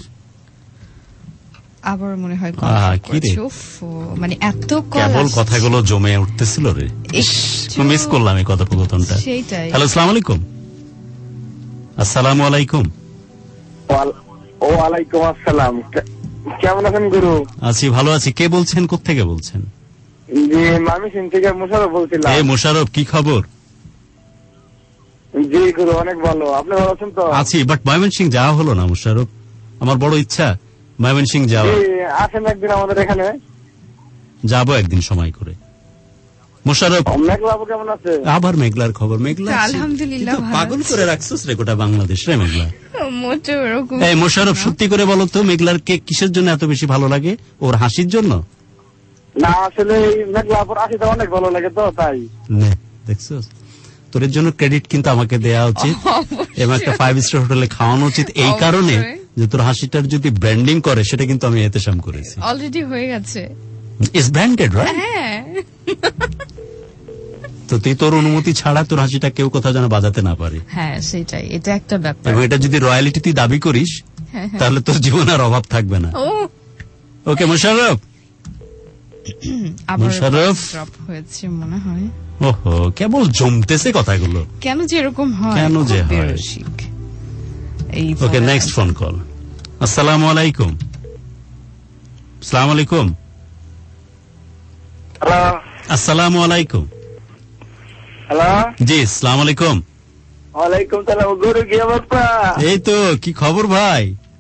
Speaker 2: আবার মনে হয়
Speaker 11: কি রে,
Speaker 2: মানে এত
Speaker 11: কেবল কথাগুলো জমে উঠতেছিল রে, মিস করলাম এই কথোপকথনটা। হ্যালো, আসসালামু আলাইকুম। আসসালামু আলাইকুম।
Speaker 14: ও আলাইকুম আসসালাম। কেমন আছেন গুরু?
Speaker 11: আছি, ভালো আছি। কে বলছেন, কোত্থেকে বলছেন?
Speaker 14: জি, ময়মনসিংহ থেকে মোশাররফ বলছিলাম।
Speaker 11: এই মোশাররফ, কি খবর?
Speaker 14: জি গুরু, অনেক ভালো। আপনি ভালো আছেন তো?
Speaker 11: আছি, বাট ময়মনসিংহ যাওয়া হলো না মোশাররফ, আমার বড় ইচ্ছা ময়মনসিংহ যাওয়া।
Speaker 14: আসেন একদিন আমাদের এখানে।
Speaker 11: যাবো একদিন সময় করে। মোশাররফ,
Speaker 14: মেঘলা কেমন আছে?
Speaker 11: আবার মেঘলার খবর। মেঘলা
Speaker 2: আলহামদুলিল্লাহ,
Speaker 11: পাগল করে রাখছিস রে গোটা বাংলাদেশ রে মেঘলা। এই মোশাররফ, সত্যি করে বলো তো, মেঘলার কে কিসের জন্য এত বেশি ভালো লাগে? ওর হাসির জন্য?
Speaker 14: না, আসলে মেঘলা আপুর হাসিটা অনেক ভালো লাগে তো তাই।
Speaker 11: দেখছো, তোর জন্য ক্রেডিট কিন্তু আমাকে দেয়া উচিত এবং একটা ফাইভ স্টার হোটেলে খাওয়ানো উচিত, এই কারণে যে তোর হাসিটার যদি ব্র্যান্ডিং করে সেটা কিন্তু আমি এতেশাম করেছি।
Speaker 2: অলরেডি হয়ে গেছে,
Speaker 11: ইটস ব্র্যান্ডেড রাইট?
Speaker 2: হ্যাঁ।
Speaker 11: তো তুই তোর অনুমতি ছাড়া তোর হাসিটা কেউ কোথাও যেন বাজাতে না পারে।
Speaker 2: হ্যাঁ সেটাই, এটা একটা ব্যাপার।
Speaker 11: এবং এটা যদি রয়্যালিটি তুই দাবি করিস তাহলে তোর জীবন আর অভাব থাকবে না। ওকে মোশাররফ, মোশাররফ
Speaker 2: হয়েছে মনে হয়।
Speaker 11: ওহো, কেবল জমতেছে কথাগুলো,
Speaker 2: কেন যে এরকম হয়,
Speaker 11: কেন যে হয়। Okay, next phone call. আসসালামু আলাইকুম। আসসালামু আলাইকুম।
Speaker 14: হ্যালো,
Speaker 11: আসসালামু আলাইকুম।
Speaker 14: হ্যালো,
Speaker 11: জি আসসালামু আলাইকুম।
Speaker 14: ওয়ালাইকুম সালাম। গুরু কি অবস্থা?
Speaker 11: এই তো, কি খবর ভাই?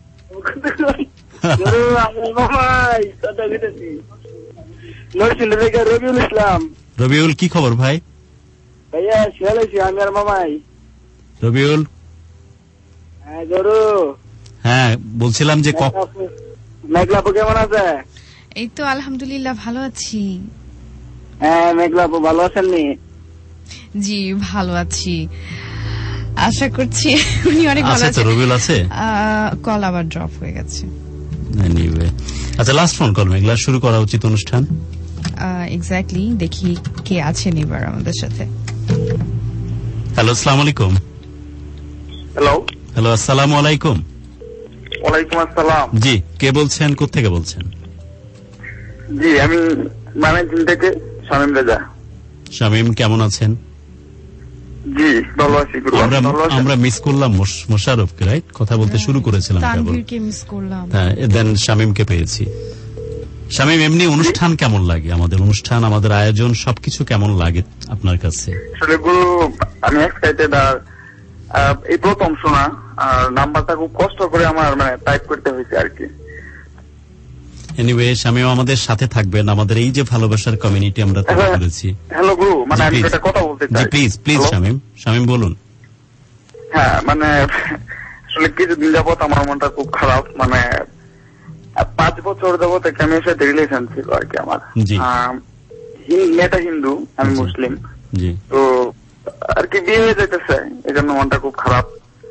Speaker 14: গুরু আমার মামাই কথা কইতেছি, নরসিংদী থেকে রবিউল ইসলাম।
Speaker 11: রবিউল, কি খবর ভাই?
Speaker 14: ভাইয়া শুয়ালাইছি আমি আর মামাই।
Speaker 11: রবিউল,
Speaker 14: হ্যাঁ গুরু।
Speaker 11: হ্যাঁ বলছিলাম যে
Speaker 14: মেঘলা আপু কেমন আছে?
Speaker 2: এই তো আলহামদুলিল্লাহ ভালো আছি।
Speaker 14: হ্যাঁ মেঘলা আপু ভালো আছেন নি?
Speaker 2: জি ভালো আছি, আশা করছি উনি অনেক ভালো আছেন।
Speaker 11: রবিউল আছে,
Speaker 2: কল আবার ড্রপ হয়ে গেছে।
Speaker 11: আচ্ছা, লাস্ট ফোন কল মেঘলা, শুরু করা উচিত অনুষ্ঠান।
Speaker 2: এক্স্যাক্টলি, দেখি কে আছেন এবার আমাদের সাথে।
Speaker 11: হ্যালো, আসসালামু আলাইকুম।
Speaker 14: হ্যালো,
Speaker 11: হ্যালো, আসসালামু আলাইকুম।
Speaker 14: ওয়ালাইকুম আসসালাম।
Speaker 11: জি, কে বলছেন, কোত্থেকে বলছেন?
Speaker 14: জি, আমি ময়মনসিংহ থেকে শামীম রেজা।
Speaker 11: শামীম, কেমন আছেন?
Speaker 14: জি ভালো আছি।
Speaker 11: আমরা আমরা মিস করলাম মোশাররফকে, রাইট? কথা বলতে শুরু করেছিলাম,
Speaker 2: তানভীরকে মিস করলাম,
Speaker 11: হ্যাঁ, দেন শামীমকে পেয়েছি। শামীম, এমনি অনুষ্ঠান কেমন লাগে? আমাদের অনুষ্ঠান, আমাদের আয়োজন সবকিছু কেমন লাগে আপনার কাছে?
Speaker 14: আসলে গুরু, আমি এক্সাইটেড। আর এই প্রথম শোনা, আর নাম্বারটা খুব কষ্ট করে আমার মানে টাইপ করতে হয়েছে আর কি।
Speaker 11: এনিওয়ে, শামীম আমাদের সাথে থাকবেন, আমাদের এই যে ভালোবাসার কমিউনিটি আমরা তৈরি করেছি।
Speaker 14: হ্যালো গুরু, মানে আমি একটা কথা বলতে চাই।
Speaker 11: জি প্লিজ প্লিজ শামীম, শামীম বলুন।
Speaker 14: হ্যাঁ, মানে আসলে কিছুদিন যাবত আমার মনটা খুব খারাপ। মানে পাঁচ বছর যাবত একটা মেয়ের সাথে রিলেশন ছিল আর কি আমার। মেয়েটা হিন্দু, আমি মুসলিম।
Speaker 11: জি,
Speaker 14: তো আর কি বিয়ে হয়ে যেতেছে, এই জন্য মনটা খুব খারাপ।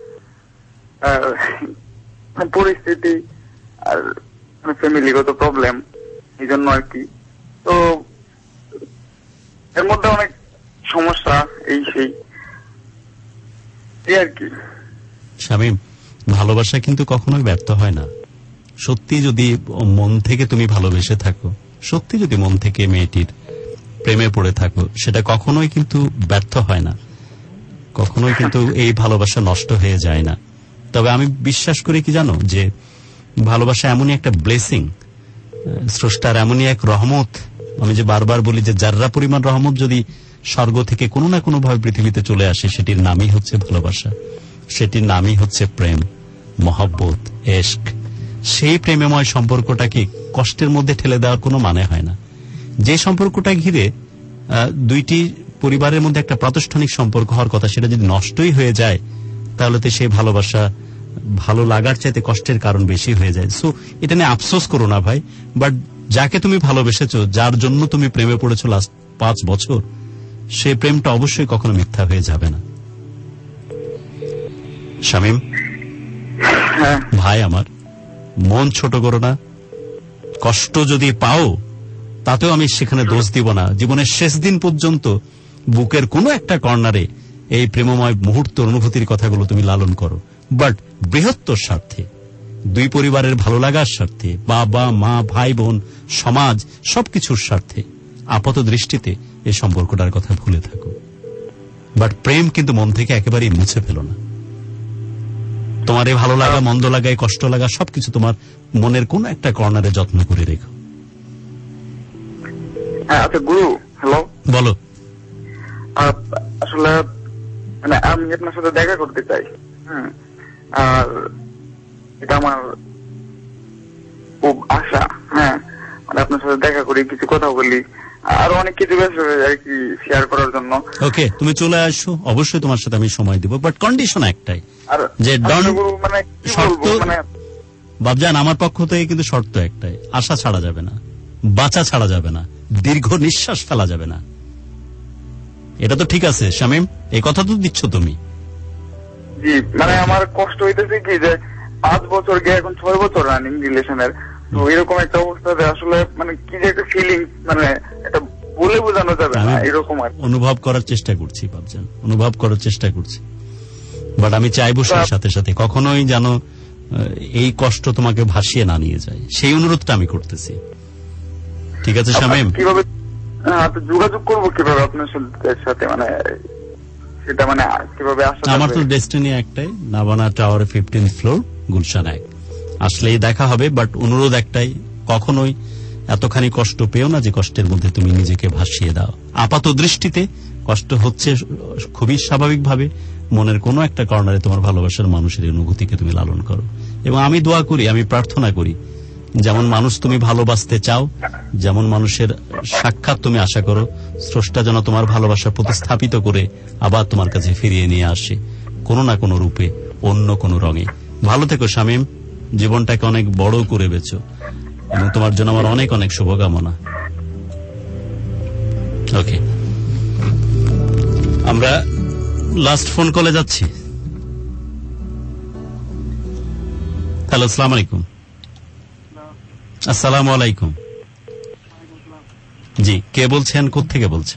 Speaker 14: পরিস্থিতি আর ফ্যামিলিগত প্রবলেম, এই জন্য আর কি। তো এর মধ্যে অনেক সমস্যা, এই সেই আর কি।
Speaker 11: শামীম, ভালোবাসা কিন্তু কখনোই ব্যর্থ হয় না। সত্যি যদি মন থেকে তুমি ভালোবেসে থাকো, সত্যি যদি মন থেকে মেয়েটির প্রেমে পড়ে থাকো, সেটা কখনোই কিন্তু ব্যর্থ হয় না, কখনোই কিন্তু এই ভালোবাসা নষ্ট হয়ে যায় না। তবে আমি বিশ্বাস করি কি জানো, যে ভালোবাসা এমনই একটা ব্লেসিং, স্রষ্টার এমনই এক রহমত। আমি যে বারবার বলি যে যার্রা পরিমাণ রহমত যদি স্বর্গ থেকে কোনো না কোনো ভাবে পৃথিবীতে চলে আসে, সেটির নামই হচ্ছে ভালোবাসা, সেটির নামই হচ্ছে প্রেম, মহব্বত, এশক। সেই প্রেমময় সম্পর্কটাকে কষ্টের মধ্যে ঠেলে দেওয়ার কোনো মানে হয় না। যে সম্পর্কটা ঘিরে দুইটি পরিবারের মধ্যে একটা প্রাতিষ্ঠানিক সম্পর্ক হওয়ার কথা, সেটা যদি নষ্টই হয়ে যায়, তাহলে তো সেই ভালোবাসা ভালো লাগার চাইতে কষ্টের কারণ বেশি হয়ে যায়। সো এটা নিয়ে আফসোস করো না ভাই, বাট যাকে তুমি ভালোবেসেছো, যার জন্য তুমি প্রেমে পড়েছো লাস্ট পাঁচ বছর, সেই প্রেমটা অবশ্যই কখনো মিথ্যা হয়ে যাবে না। শামীম ভাই আমার, মন ছোট করো না, কষ্ট যদি পাও তাতেও আমি সেখানে দোষ দিব না। জীবনের শেষ দিন পর্যন্ত বুকের কোনো একটা কর্নারে এই প্রেমময় মুহূর্ত অনুভূতির কথাগুলো তুমি লালন করো, বাট বৃহত্তর স্বার্থে, দুই পরিবারের ভালো লাগার স্বার্থে, বাবা মা ভাই বোন সমাজ সবকিছুর স্বার্থে আপাত দৃষ্টিতে এই সম্পর্কটার কথা ভুলে থাকো, বাট প্রেম কিন্তু মন থেকে একেবারেই মুছে ফেলো না। তোমার এই ভালো লাগা, মন্দ লাগা, এই কষ্ট লাগা সবকিছু তোমার মনের কোন একটা কর্নারে যত্ন করে রেখো।
Speaker 14: আচ্ছা গুরু, হ্যালো,
Speaker 11: বলো।
Speaker 14: আসলে মানে আমি আপনার সাথে দেখা করতে চাই, হ্যাঁ, আর এটা আমার খুব আশা, হ্যাঁ, মানে আপনার সাথে দেখা করি, কিছু কথা বলি, আরো অনেক কিছু আর কি শেয়ার করার জন্য।
Speaker 11: ওকে, তুমি চলে আসো, অবশ্যই তোমার সাথে আমি সময় দিব, বাট কন্ডিশন একটাই, যে ডন
Speaker 14: মানে
Speaker 11: শর্ত বাবজান, আমার পক্ষ থেকে কিন্তু শর্ত একটাই, আশা ছাড়া যাবে না, বাঁচা ছাড়া যাবে না, দীর্ঘ নিঃশ্বাস ফেলা যাবে না। এটা তো ঠিক আছে শামীম, এই কথা তো দিচ্ছ তুমি?
Speaker 14: জি, মানে আমার কষ্ট হইতেছে কি যে পাঁচ বছর গিয়ে এখন ছয় বছর রানিং রিলেশনের, তো এরকম একটা অবস্থাতে আসলে মানে কি যে একটা ফিলিং, মানে এটা বলে বোঝানো যাবে না, এরকম আর
Speaker 11: অনুভব করার চেষ্টা করছি বাবজান, অনুভব করার চেষ্টা করছি, বাট আমি চাইবো সেই সাথে সাথে কখনোই যেন এই কষ্ট তোমাকে ভাসিয়ে না নিয়ে যায়, সেই অনুরোধটা আমি করতেছি। ঠিক আছে শামীম?
Speaker 14: কিভাবে যোগাযোগ করবো, কিভাবে আপনার সাথে, মানে সেটা মানে কিভাবে আসা?
Speaker 11: আমার তো ডেস্টিনি একটাই, নাবানা টাওয়ার ফিফটিন ফ্লোর, গুলশান এক, আসলেই দেখা হবে। বাট অনুরোধ একটাই, কখনোই এতখানি কষ্ট পেও না যে কষ্টের মধ্যে তুমি নিজেকে ভাসিয়ে দাও। আপাত দৃষ্টিতে কষ্ট হচ্ছে খুবই স্বাভাবিকভাবে, মনের কোনো একটা কর্নারে তোমার ভালোবাসার মানুষের অনুভূতিকে তুমি লালন করো। এবং আমি দোয়া করি, আমি প্রার্থনা করি, যেমন মানুষ তুমি ভালোবাসতে চাও, যেমন মানুষের সাক্ষাৎ তুমি আশা করো, স্রষ্টা যেন তোমার ভালোবাসা প্রতিস্থাপিত করে আবার তোমার কাছে ফিরিয়ে নিয়ে আসে, কোনো না কোনো রূপে, অন্য কোনো রঙে। ভালো থেকো শামীম, জীবনটাকে অনেক বড় করে বেচো, এবং তোমার জন্য আমার অনেক অনেক শুভকামনা। ওকে, আমরা লাস্ট ফোন কলে যাচ্ছি। হ্যালো, আসসালামু আলাইকুম। আসসালামু আলাইকুম। জি, কে বলছেন, কোত্থেকে বলছেন?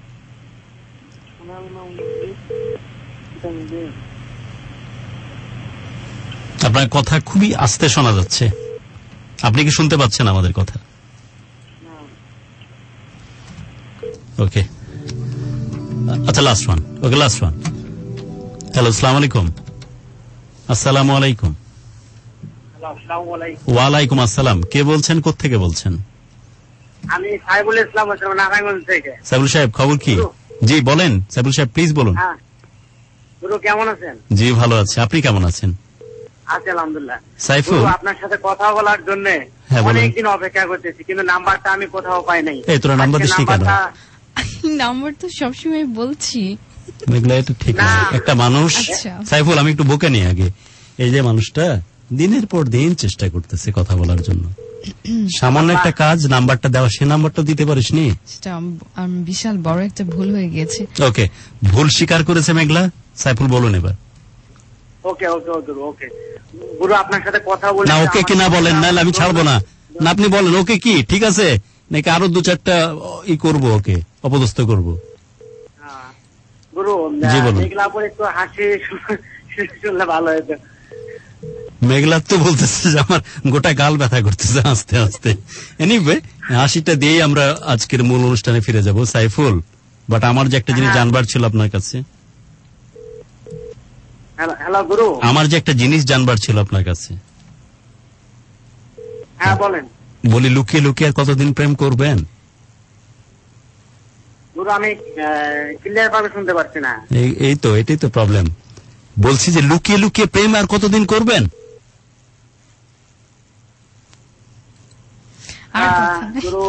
Speaker 11: আপনার কথা খুবই আস্তে শোনা যাচ্ছে, আপনি কি শুনতে পাচ্ছেন আমাদের কথা? ওকে, আচ্ছা, লাস্ট ওয়ান। ওকে, লাস্ট ওয়ান। হ্যালো, আসসালামু আলাইকুম। আসসালামু আলাইকুম। ওয়ালাইকুম আসসালাম। কে বলছেন, কোত্থেকে বলছেন?
Speaker 15: আমি সাইফুল ইসলাম, নারায়ণগঞ্জ থেকে।
Speaker 11: সাইফুল সাহেব, খবর কি? জি বলেন সাইফুল সাহেব, প্লিজ বলুন।
Speaker 15: গুরু কেমন আছেন?
Speaker 11: জি ভালো আছি, আপনি কেমন আছেন?
Speaker 15: আছি আলহামদুলিল্লাহ।
Speaker 11: সাইফুল,
Speaker 15: আপনার সাথে কথা বলার জন্য অনেকদিন অপেক্ষা করতেছি, কিন্তু নাম্বারটা আমি কোথাও পাই নাই।
Speaker 11: এই তোরা নাম্বার দিস কেন?
Speaker 2: নাম্বার তো সবসময় বলছি।
Speaker 11: ঠিক আছে, একটা মানুষ। সাইফুল, আমি একটু বোকা নিয়ে আগে, এই যে মানুষটা দিনের পর দিন চেষ্টা করতেছে কথা বলার জন্য, সামান্য একটা কাজ, নাম্বারটা দেওয়া, সে নাম্বারটা দিতে পারিস নি?
Speaker 2: সেটা বিশাল বড় একটা ভুল হয়ে গেছে।
Speaker 11: ওকে, ভুল স্বীকার করেছে মেঘলা। সাইফুল বলুন এবার।
Speaker 15: ওকে ওকে ওকে ওকে গুরু, আপনার সাথে কথা বলে
Speaker 11: না, ওকে কি না বলেন, না আমি ছাড়বো না। না আপনি বলেন ওকে কি, ঠিক আছে নাকি আরো দু চারটা ই করবো, ওকে অপদস্থ করবো?
Speaker 15: গুরু, মেঘলা পরে একটু হাসি শুনলে ভালো হয়েছে।
Speaker 11: মেঘলা তো বলতেছে যে আমার গোটা গাল ব্যথা করতেছে আস্তে আস্তে। এনিওয়ে হাসিটা দিয়েই আমরা আজকের মূল অনুষ্ঠানে ফিরে যাব সাইফুল। বাট আমার যে একটা জিনিস জানবার ছিল আপনার কাছে।
Speaker 15: হ্যালো গুরু,
Speaker 11: আমার যে একটা জিনিস জানবার ছিল আপনার কাছে।
Speaker 15: হ্যাঁ বলেন।
Speaker 11: বলি লুকিয়ে লুকিয়ে আর কতদিন প্রেম করবেন?
Speaker 15: গুরু আমি ক্লিয়ার ভাবে শুনতে পারছি না।
Speaker 11: এই তো এটাই তো প্রবলেম। বলছি যে লুকিয়ে লুকিয়ে প্রেম আর কতদিন করবেন?
Speaker 15: গুরু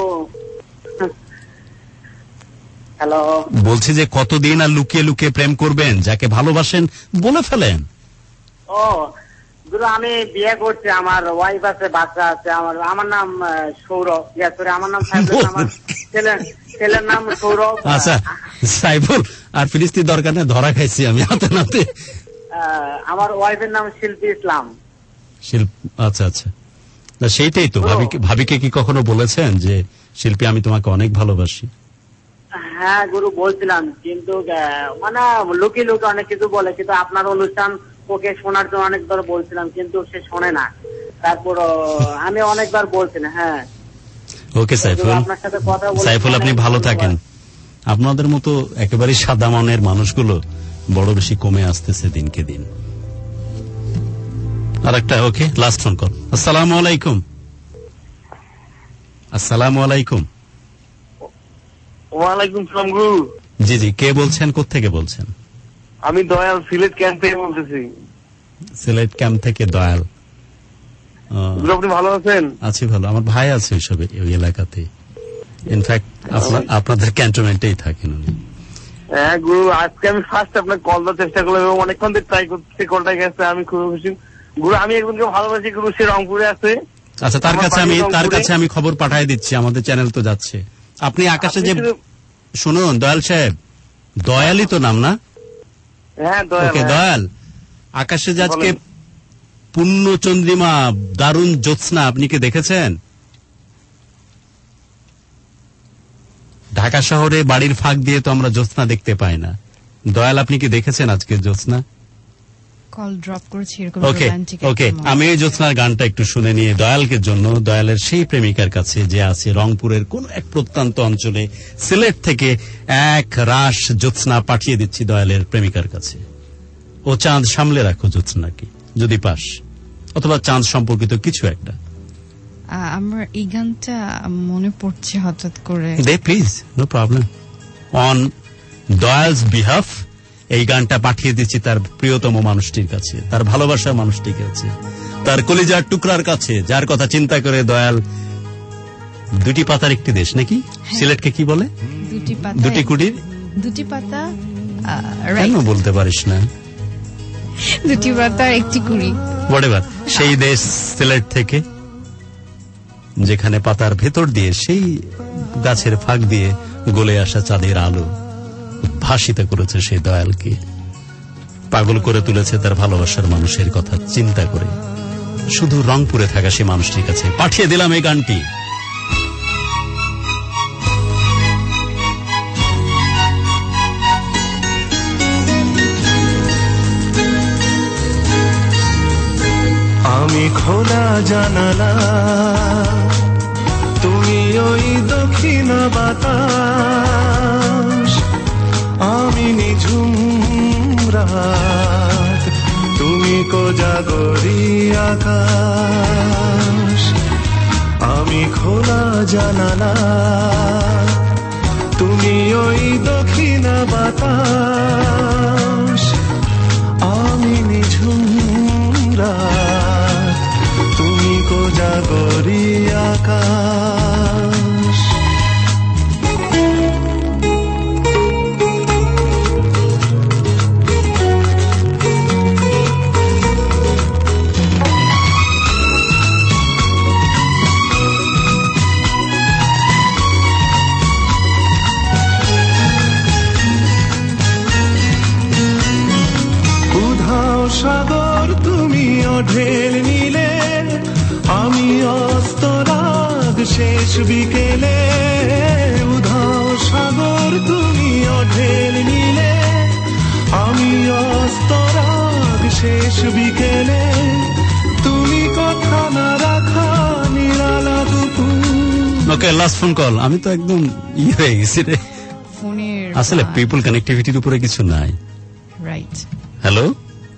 Speaker 15: হ্যালো,
Speaker 11: বলছি যে কতদিন আর লুকিয়ে লুকিয়ে প্রেম করবেন? যাকে ভালোবাসেন বলে ফেলেন।
Speaker 15: ও গুরু আমি বিয়ে করছি, আমার ওয়াইফ আছে, বাচ্চা আছে। আমার আমার নাম সৌরভ, আমার নাম সাইফুল, আমার ছেলে ছেলের নাম সৌরভ।
Speaker 11: আচ্ছা সাইফুল, আর ফিরিস্তির দরকার নেই, ধরা খাইছি আমি হাতে নাতে।
Speaker 15: আমার ওয়াইফের নাম শিল্পী ইসলাম।
Speaker 11: শিল্প আচ্ছা আচ্ছা, সেইটাই তো। ভাবিকে কি কখনো বলেছেন যে শিল্পী আমি তোমাকে অনেক ভালোবাসি?
Speaker 15: হ্যাঁ গুরু বলছিলাম, কিন্তু মানে লুকিয়ে লুকিয়ে অনেক কিছু বলে, কিন্তু আপনার অনুষ্ঠান ওকে শোনার জন্য অনেকবার বলছিলাম, কিন্তু সে শোনে না। তারপর আমি অনেকবার বলছিলাম। হ্যাঁ
Speaker 11: ওকে সাইফুল,
Speaker 15: আপনার সাথে কথা বলে
Speaker 11: সাইফুল আপনি ভালো থাকেন। আপনাদের মতো একেবারে সাদা মনের মানুষগুলো বড় বেশি কমে আসতেছে দিনকে দিন। আর একটা ওকে লাস্ট ফোন কল। আসসালামু আলাইকুম। আসসালামু আলাইকুম।
Speaker 16: ওয়ালাইকুম সালাম গুরু।
Speaker 11: জি জি, কে বলছেন, কোত্থেকে বলছেন?
Speaker 16: আমি দয়াল, সিলেট ক্যাম্প থেকে বলতেছি।
Speaker 11: সিলেট ক্যাম্প থেকে দয়াল।
Speaker 16: আপনি ভালো আছেন?
Speaker 11: আছি ভালো, আমার ভাই আছে ওইসবে ওই এলাকাতে। ইনফ্যাক্ট আপনাদের ক্যান্টনমেন্টেই থাকেন উনি।
Speaker 16: হ্যাঁ গুরু, আজকে আমি ফার্স্ট আপনার কল দেওয়ার চেষ্টা করলাম এবং অনেকক্ষণ ধরে ট্রাই করতে, কলটা গেছে। আমি খুব খুশি গুরু। আমি একজনকে ভালোবাসি গুরু, সে রংপুরে আছে।
Speaker 11: আচ্ছা, তার কাছে আমি তার কাছে আমি খবর পাঠিয়ে দিচ্ছি, আমাদের চ্যানেল তো যাচ্ছে। আপনি আকাশে যে শুনুন দয়াল সাহেব, দয়ালই তো নাম না?
Speaker 16: হ্যাঁ দয়াল।
Speaker 11: ওকে দয়াল, আকাশে যে আজকে পূর্ণ চন্দ্রিমা, দারুণ জ্যোৎস্না, আপনি কি দেখেছেন? ঢাকা শহরে বাড়ির ফাঁক দিয়ে তো আমরা জ্যোৎস্না দেখতে পাই না। দয়াল আপনি কি দেখেছেন আজকে জ্যোৎস্না?
Speaker 2: কল ড্রপ করেছি এরকম
Speaker 11: ওকে ওকে, আমি এই জ্যোৎস্নার গানটা একটু শুনে নিয়ে দয়ালকে জন্য, দয়ালের সেই প্রেমিকার কাছে যে আছে রংপুরের কোন এক প্রত্যন্ত অঞ্চলে, সিলেট থেকে এক রাশ জ্যোৎস্না পাঠিয়ে দিচ্ছি দয়ালের প্রেমিকার কাছে। ও চাঁদ সামলে রাখো জ্যোৎস্নাকে যদি পাস, অথবা চাঁদ সম্পর্কিত কিছু একটা।
Speaker 2: আমার এই গানটা মনে পড়ছে হঠাৎ করে।
Speaker 11: দে please, no problem. On Dayal's behalf এই গানটা পাঠিয়ে দিচ্ছি তার প্রিয়তম মানুষটির কাছে, তার ভালোবাসার মানুষটির কাছে, তার কলিজার টুকরার কাছে, যার কথা চিন্তা করে দয়াল দুটি পাতার একটি দেশ নাকি সিলেটকে কি বলে,
Speaker 2: দুটি পাতা,
Speaker 11: দুটি কুটির,
Speaker 2: দুটি পাতা
Speaker 11: কেন বলতে পারিস না,
Speaker 2: দুটি পাতার একটি কুড়ি,
Speaker 11: হোয়াটএভার। সেই দেশ সিলেট থেকে, যেখানে পাতার ভেতর দিয়ে সেই গাছের ফাঁক দিয়ে গলে আসা চাঁদের আলো ভাসিত করেছে সেই দয়ালকে, পাগল করে তুলেছে তার ভালোবাসার মানুষের কথা চিন্তা করে। শুধু রংপুরে থাকা সেই মানুষটির কাছে পাঠিয়ে দিলাম এই গানটি।
Speaker 10: আমি খোলা জানালা, তুমি ওই দক্ষিণ বাতাস, আমি নিঝুম রাত, তুমি কোজাগরি আকাশ। আমি খোলা জানালা, তুমি ওই দক্ষিণ বাতাস, আমি নিঝুম রাত, তুমি কোজাগরি আকাশ। উধাও সাগর তুমি ঢেল নিলে, আমি অস্তরাগ শেষ বিকেলে। উধাও সাগর তুমি ঢেল নিলে, আমি অস্তরাগ শেষ বিকেলে। ঠিকানা রাখা নিরালা দুপুর।
Speaker 11: Okay, last phone call. আমি তো একদম ই হয়ে গেছি রে, আসলে পিপল কানেক্টিভিটির উপরে কিছু নাই।
Speaker 2: রাইট।
Speaker 11: হ্যালো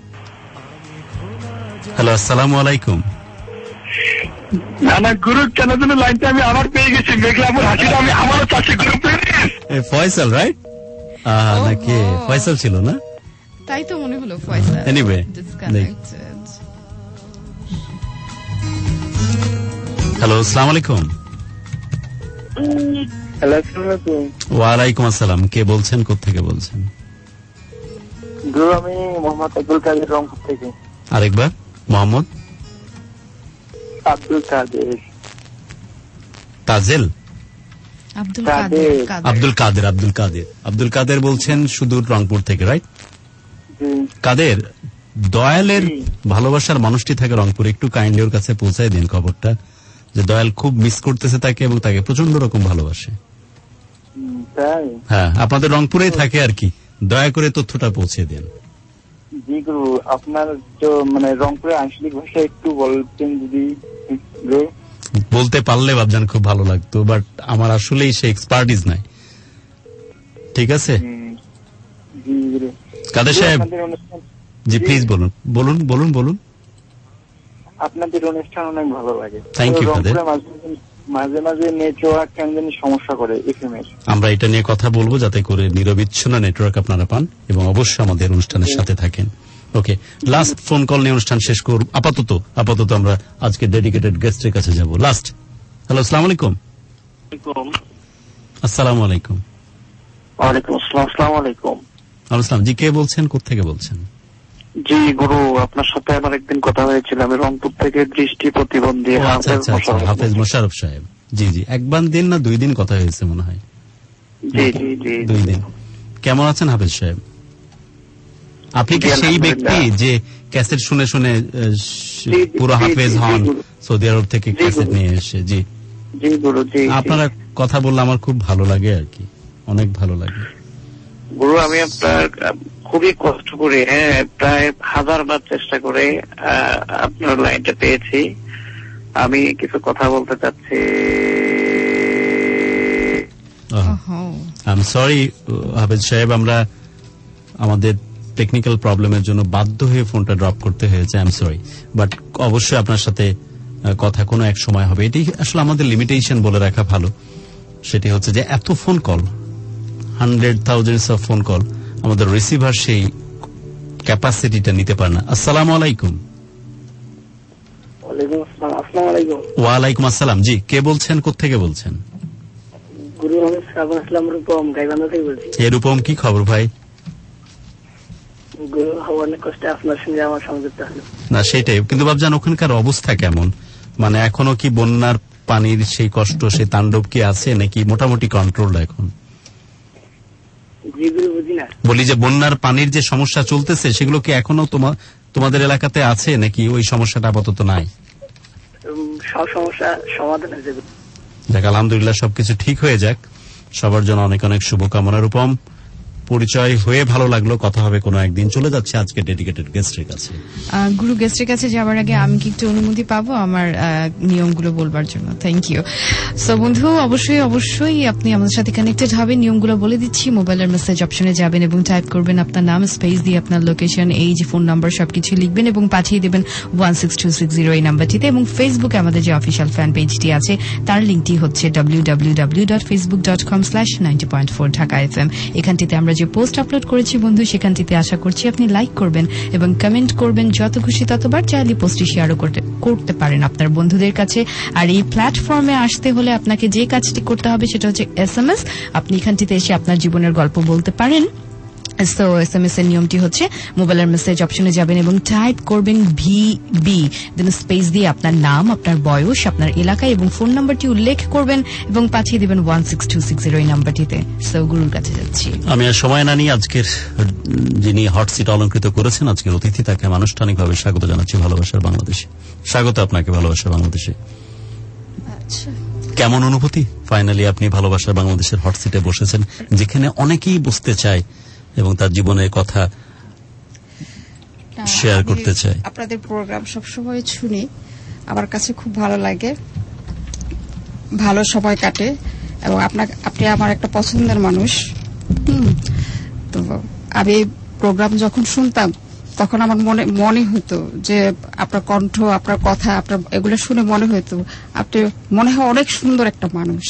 Speaker 11: হ্যালো, আসসালামু আলাইকুম।
Speaker 12: না না গুরু, কেন যেন লাইনটা আমি আবার পেয়ে গেছি। মেঘলাপুর হাসিটা আমি আমারও চাষে গুরু পেয়ে গেছি।
Speaker 11: ফয়সাল রাইট? নাকি ফয়সাল ছিল না?
Speaker 2: তাই তো মনে হলো ফয়সাল।
Speaker 11: এনিওয়ে, হ্যালো, আসসালামু আলাইকুম।
Speaker 12: হ্যালো, আসসালামু আলাইকুম।
Speaker 11: ওয়ালাইকুম আসসালাম। কে বলছেন, কোত্থেকে বলছেন?
Speaker 12: গুরু, আমি মোহাম্মদ আব্দুল কাদের, রংপুর থেকে।
Speaker 11: আরেকবার, মোহাম্মদ
Speaker 12: আব্দুল কাদের।
Speaker 11: তাজেল?
Speaker 2: আব্দুল কাদের।
Speaker 11: আব্দুল কাদের আব্দুল কাদের আব্দুল কাদের বলছেন সুদূর রংপুর থেকে, রাইট? কাদের, দয়ালের ভালোবাসার মানুষটি থাকে রংপুরে, একটু কাইন্ডলি ওর কাছে পৌঁছায় দিন খবরটা, যে দয়াল খুব মিস করতেছে তাকে এবং তাকে প্রচন্ড রকম ভালোবাসে। হ্যাঁ, আপনাদের রংপুরেই থাকে আর কি, দয়া করে তথ্যটা পৌঁছে দেন।
Speaker 12: জি গুরু, আপনার তো মানে রংপুরের আঞ্চলিক ভাষা একটু বলতেন যদি।
Speaker 11: বলতে পারলে বাবজান খুব ভালো লাগতো, বাট আমার আসলেই সে এক্সপার্টিস নাই। ঠিক আছে কাদের সাহেব? জি প্লিজ বলুন বলুন বলুন বলুন।
Speaker 12: আপনাদের অনুষ্ঠান অনেক ভালো লাগে।
Speaker 11: Thank you Kader.
Speaker 12: মাঝে মাঝে নেটওয়ার্ক কেন জানি সমস্যা করে এফএম এর।
Speaker 11: আমরা এটা নিয়ে কথা বলবো যাতে করে নিরবিচ্ছিন্ন নেটওয়ার্ক আপনারা পান এবং অবশ্যই আমাদের অনুষ্ঠানের সাথে থাকেন। ওকে, লাস্ট ফোন কল নিয়ে অনুষ্ঠান শেষ করব। আপাতত আপাতত আমরা আজকে ডেডিকেটেড গেস্টের কাছে যাব। লাস্ট। হ্যালো, আসসালামু আলাইকুম। আসসালামু আলাইকুম।
Speaker 12: ওয়ালাইকুম আসসালাম। আসসালামু আলাইকুম।
Speaker 11: আসসালাম। জি, কে বলছেন, কোত্থেকে বলছেন?
Speaker 12: জি গুরু, আপনার সাথে আমার একদিন কথা হয়েছিল। আমি রংপুর থেকে দৃষ্টি প্রতিবন্ধী
Speaker 11: হাফেজ মোশাররফ সাহেব। জি জি, একবার দিন না দুই দিন কথা হয়েছে মনে হয়।
Speaker 12: জি জি জি,
Speaker 11: দুই দিন। কেমন আছেন হাফেজ সাহেব? আপনি কি সেই ব্যক্তি যে ক্যাসেট শুনে শুনে পুরো হাফেজ হন সৌদি আরব থেকে ক্যাসেট নিয়ে এসে? জি
Speaker 12: জি গুরু। জি,
Speaker 11: আপনারা কথা বললে আমার খুব ভালো লাগে আর কি, অনেক ভালো লাগে
Speaker 12: গুরু। আমি আপনার খুবই কষ্ট করে, হ্যাঁ প্রায় হাজার বার চেষ্টা করে আপনার লাইনটা পেয়েছি। আমি কিছু কথা বলতে চাচ্ছি।
Speaker 11: আই এম সরি হাফেজ সাহেব, আমরা আমাদের টেকনিক্যাল প্রবলেমের জন্য বাধ্য হয়ে ফোনটা ড্রপ করতে হয়েছে। আই এম সরি, বাট অবশ্যই আপনার সাথে কথা কোনো এক সময় হবে। এটি আসলে আমাদের লিমিটেশন বলে রাখা ভালো। সেটি হচ্ছে যে এত phone call, hundred thousands of phone call, আমাদের রিসিভার সেই ক্যাপাসিটিটা নিতে পারে না। আসসালামু আলাইকুম। ওয়ালাইকুম আসসালাম। জি, কে বলছেন, কোত্থেকে বলছেন?
Speaker 17: গুরু, আমি শ্রাবণ আসলাম, রূপম, গাইবান্ধা থেকে বলছি।
Speaker 11: এ রূপম, কি খবর ভাই?
Speaker 17: গুরু, অনেক কষ্টে আপনার সঙ্গে আমার সংযুক্ত হলো।
Speaker 11: না সেটাই, কিন্তু বাবজান ওখানকার অবস্থা কেমন? মানে এখনো কি বন্যার পানির সেই কষ্ট, সেই তাণ্ডব কি আছে নাকি মোটামুটি কন্ট্রোল এখন? বলি যে বন্যার পানির যে সমস্যা চলতেছে সেগুলো কি এখনো তোমাদের এলাকাতে আছে নাকি ওই সমস্যাটা আপাতত নাই?
Speaker 17: সব সমস্যা সমাধান হয়ে যাবে।
Speaker 11: যাক, আলহামদুলিল্লাহ, সবকিছু ঠিক হয়ে যাক। সবার জন্য অনেক অনেক শুভকামনা। রূপম, পরিচয় হয়ে ভালো লাগলো, কথা হবে কোনো একদিন। চলে যাচ্ছে আজকে ডেডিকেটেড গেস্টের কাছে।
Speaker 2: গুরু, গেস্টের কাছে যাওয়ার আগে আমি কি একটু অনুমতি পাবো আমার নিয়মগুলো বলবার জন্য? Thank you. সো বন্ধু, অবশ্যই অবশ্যই আপনি আমাদের সাথে কানেক্টেড হবেন। নিয়মগুলো বলে দিচ্ছি। মোবাইলের মেসেজ অপশনে যাবেন এবং টাইপ করবেন আপনার নাম, স্পেস দিয়ে আপনার লোকেশন, এইজ, ফোন নাম্বার সবকিছু লিখবেন এবং পাঠিয়ে দেবেন one six two six zero এই নাম্বারটিতে। এবং ফেসবুকে আমাদের যে অফিসিয়াল ফ্যান পেজটি আছে তার লিঙ্কটি হচ্ছে W W W dot Facebook dot com slash ninety point four Dhaka F M. এখানটিতে আমরা যে পোস্ট আপলোড করেছি বন্ধু, সেখানটিতে আশা করছি আপনি লাইক করবেন এবং কমেন্ট করবেন। যত খুশি ততবার চাইলে পোস্টটি শেয়ারও করতে পারেন আপনার বন্ধুদের কাছে। আর এই প্ল্যাটফর্মে আসতে হলে আপনাকে যে কাজটি করতে হবে সেটা হচ্ছে এস এম এস। আপনি এখানটিতে এসে আপনার জীবনের গল্প বলতে পারেন। সো এস এম এস এর নিয়মটি হচ্ছে মোবাইলের মেসেজ অপশনে যাবেন এবং টাইপ করবেন ভি বি, দেন স্পেস দিয়ে আপনার নাম, আপনার বয়স, আপনার এলাকা এবং ফোন নাম্বারটি উল্লেখ করবেন এবং পাঠিয়ে দেবেন one six two six zero এই নাম্বারটিতে। সো গুরুর কাছে যাচ্ছি।
Speaker 11: আমি আর সময় না নিয়ে আজকের যিনি হট সিট অলঙ্কৃত করেছেন, আজকের অতিথি, তাকে আমি আনুষ্ঠানিকভাবে স্বাগত জানাচ্ছি ভালোবাসার বাংলাদেশে। স্বাগত আপনাকে ভালোবাসার বাংলাদেশে। কেমন অনুভূতি? ফাইনালি আপনি ভালোবাসার বাংলাদেশের হট সিটে বসেছেন, যেখানে অনেকেই বসতে চায় এবং তার জীবনের কথা শেয়ার করতে চাই।
Speaker 18: আপনাদের প্রোগ্রাম সবসময় শুনি, আমার কাছে খুব ভালো লাগে, ভালো সময় কাটে এবং আপনাকে আপনি আমার একটা পছন্দের মানুষ। তো আমি প্রোগ্রাম যখন শুনতাম তখন আমার মনে মনে হতো যে আপনার কণ্ঠ, আপনার কথা, আপনার এগুলো শুনে মনে হতো আপনি মনে হয় অনেক সুন্দর একটা মানুষ।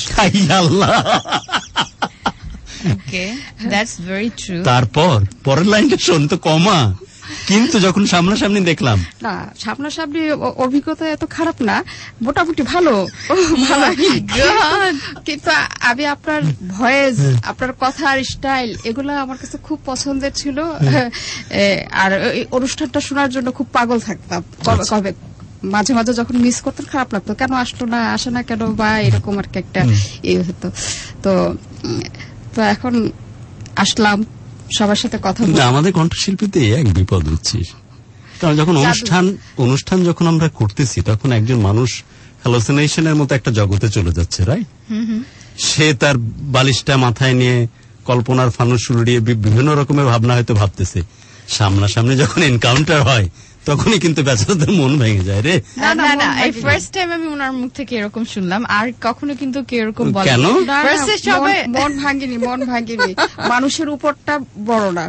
Speaker 11: তারপর পরের লাইনটা শুন তো কমা, কিন্তু যখন সামনাসামনি দেখলাম
Speaker 18: না, সামনাসামনি অভিজ্ঞতা এত খারাপ না, মোটামুটি ভালো ভালো। কিন্তু আমি আপনার ভয়েস, আপনার কথার স্টাইল এগুলো আমার কাছে খুব পছন্দের ছিল। আর এই অনুষ্ঠানটা শোনার জন্য খুব পাগল থাকতাম। কবে মাঝে মাঝে যখন মিস করতেন খারাপ লাগতো, কেন আসলো না, আসে না কেন, বা এরকম আর কি একটা ইয়ে হতো। তো তো এখন আসলাম সবার সাথে কথা বলতে।
Speaker 11: আমাদের কণ্ঠশিল্পীতে এক বিপদ হচ্ছে, কারণ যখন অনুষ্ঠান অনুষ্ঠান যখন আমরা করতেছি তখন একজন মানুষ হ্যালোসিনেশনের মতো একটা জগতে চলে যাচ্ছে, রাইট? সে তার বালিশটা মাথায় নিয়ে কল্পনার ফানুস উড়িয়ে বিভিন্ন রকমের ভাবনা হয়তো ভাবতেছে। সামনাসামনি যখন এনকাউন্টার হয় তখনই কিন্তু বেচারাদের মন ভেঙে যায় রে।
Speaker 2: না না না, এই ফার্স্ট টাইম আমি ওনার মুখ থেকে এরকম শুনলাম, আর কখনো কিন্তু কেউ এরকম বলে
Speaker 11: কেন?
Speaker 18: মন ভাঙিনি, মন ভাঙিনি। মানুষের উপরটা বড় না।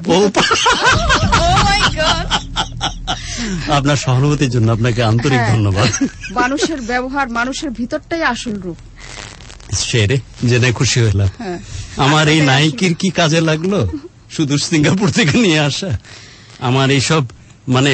Speaker 11: আপনার সহানুভূতির জন্য আপনাকে আন্তরিক ধন্যবাদ।
Speaker 18: মানুষের ব্যবহার, মানুষের ভিতরটাই আসল রূপ।
Speaker 11: সেরে জেনে খুশি হইলাম। আমার এই নায়িকার কি কাজে লাগলো, শুধু সিঙ্গাপুর থেকে নিয়ে আসা আমার এইসব মানে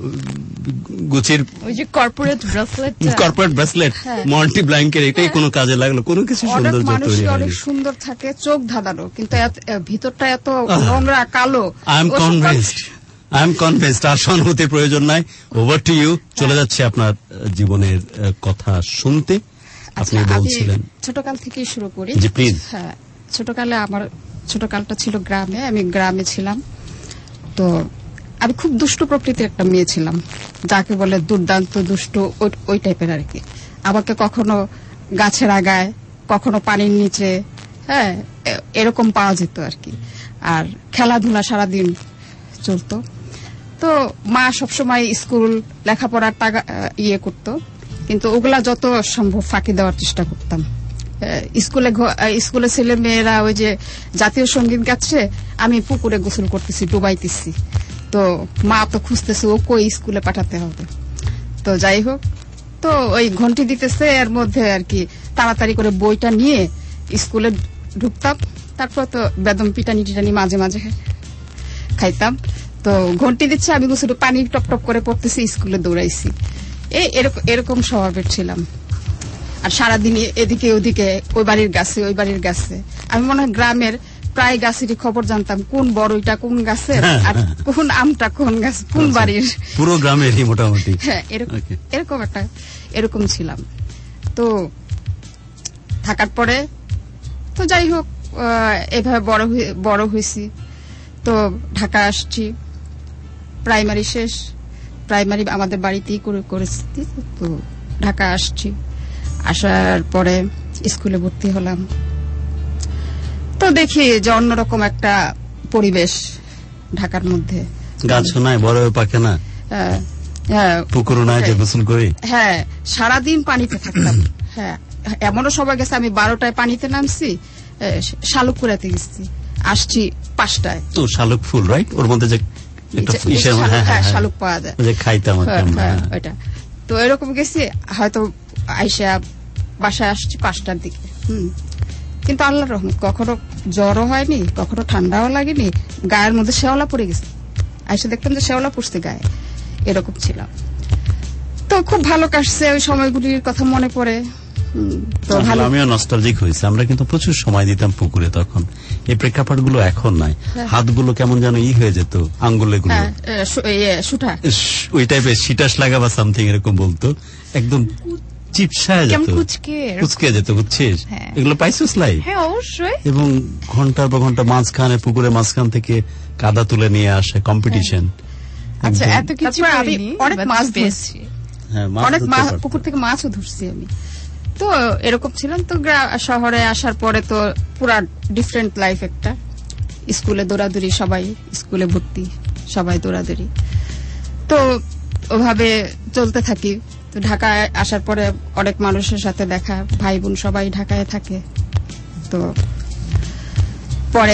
Speaker 11: গুচির
Speaker 2: ওই যে কর্পোরেট ব্রেসলেট,
Speaker 11: কর্পোরেট ব্রেসলেট, মন্টি ব্ল্যাঙ্কের, এটাই কোনো কাজে লাগলো? কোনো কিছু সৌন্দর্য তৈরি হয়।
Speaker 18: অনেক সুন্দর থাকে, চোখ ধাঁধানো, কিন্তু ভিতরটা এত নোংরা কালো।
Speaker 11: I am convinced, I am convinced. আর সহানুভূতির প্রয়োজন নাই। Over to you. চলে যাচ্ছে আপনার জীবনের কথা শুনতে। আপনি বলছিলেন
Speaker 18: ছোটকাল থেকেই শুরু করি।
Speaker 11: জি প্লিজ।
Speaker 18: হ্যাঁ, ছোটকালে আমার ছোটকালটা ছিল গ্রামে, আমি গ্রামে ছিলাম। তো আমি খুব দুষ্ট প্রকৃতির একটা মেয়ে ছিলাম, যাকে বলে দুর্দান্ত দুষ্ট, ওই টাইপের আর কি। আমাকে কখনো গাছের আগায়, কখনো পানির নিচে, হ্যাঁ এরকম পাওয়া যেত আর কি। আর খেলাধুলা সারাদিন চলতো। তো মা সবসময় স্কুল লেখাপড়ার টাকা ইয়ে করতো, কিন্তু ওগুলা যত সম্ভব ফাঁকি দেওয়ার চেষ্টা করতাম। স্কুলে স্কুলে ছেলে মেয়েরা ওই যে জাতীয় সঙ্গীত গাচ্ছে, আমি পুকুরে গোসল করতেছি, ডুবাইতেছি। তো মা তো খুঁজতেছে ও কই স্কুলে পাঠাতে হবে। তো যাই হোক, তো ওই ঘন্টি দিতেছে, এর মধ্যে আর কি তাড়াতাড়ি করে বইটা নিয়ে স্কুলে ঢুকতাম। তারপর তো বেদম পিটানি টিটানি মাঝে মাঝে খাইতাম। তো ঘন্টি দিচ্ছে, আমি গোসল পানি টপ টপ করে পড়তেছি, স্কুলে দৌড়াইছি। এই এরকম স্বভাবের ছিলাম। আর সারাদিন এদিকে ওদিকে, ওই বাড়ির গাছে ওই বাড়ির গাছে। আমি মনে হয় গ্রামের প্রায় গাছেরই খবর জানতাম, কোন বড়ইটা কোন গাছের, আর কোন আমটা কোন গাছ, কোন বাড়ির,
Speaker 11: পুরো গ্রামেরই মোটামুটি।
Speaker 18: হ্যাঁ এরকম একটা এরকম ছিলাম। তো থাকার পরে তো যাই হোক এভাবে বড় বড় হয়েছি। তো ঢাকা আসছি, প্রাইমারি শেষ, প্রাইমারি আমাদের বাড়িতেই করেছি। তো ঢাকা আসছি, আসার পরে স্কুলে ভর্তি হলাম। তো দেখি যে অন্যরকম একটা পরিবেশ ঢাকার মধ্যে,
Speaker 11: গাছও নাই, বড় পাখে না, পুকুরও নাই যে গোসল করি।
Speaker 18: হ্যাঁ, সারাদিন পানিতে থাকতাম। হ্যাঁ, এমনও সবাই গেছে আমি বারোটায় পানিতে নামছি, শালুক কুড়াতে গেছি, আসছি পাঁচটায়।
Speaker 11: তো শালুক ফুল, রাইট? ওর মধ্যে যে
Speaker 18: শালুক পাওয়া যায়,
Speaker 11: খাইতাম
Speaker 18: ওইটা। তো এরকম গেছি, হয়তো আইসা বাসায় আসছি পাঁচটার দিকে। হম কিন্তু আল্লাহর রহমত কখনো জ্বরও হয়নি, কখনো ঠান্ডাও লাগেনি, গায়ের মধ্যে শেওলা পড়ে গেছে। আইসা দেখতাম যে শেওলা পড়ছে গায়ে, এরকম ছিলাম। তো খুব ভালো কাটছে, ওই সময়গুলির কথা মনে পড়ে।
Speaker 11: আমিও নস্টালজিক হয়েছে। আমরা কিন্তু প্রচুর সময় দিতাম পুকুরে তখন। এই প্রেক্ষাপট গুলো এখন নাই। হাতগুলো কেমন যেন ই হয়ে যেত, আঙ্গুলে গুলো ওই টাইপের সিটাস লাগা বা সামথিং এরকম বলতো, একদম চিপসায় যেত, কুচকে যেত, বুঝছিস? এগুলো পাইছিস লাই?
Speaker 2: হ্যাঁ অবশ্যই।
Speaker 11: এবং ঘন্টার পর ঘন্টা মাঝখানে পুকুরে মাঝখান থেকে কাদা তুলে নিয়ে আসে, কম্পিটিশন।
Speaker 2: আচ্ছা, এত কিছু
Speaker 18: আমি অনেক মাছ ধরছি, অনেক পুকুর থেকে মাছও ধরছি আমি। তো এরকম ছিলাম। তো শহরে আসার পরে তো পুরা ডিফারেন্ট লাইফ একটা। স্কুলে দৌড়াদৌড়ি, সবাই স্কুলে ভর্তি, সবাই দৌড়াদৌড়ি। তো ওভাবে চলতে থাকি। তো ঢাকায় আসার পরে অনেক মানুষের সাথে দেখা, ভাই বোন সবাই ঢাকায় থাকে। তো পরে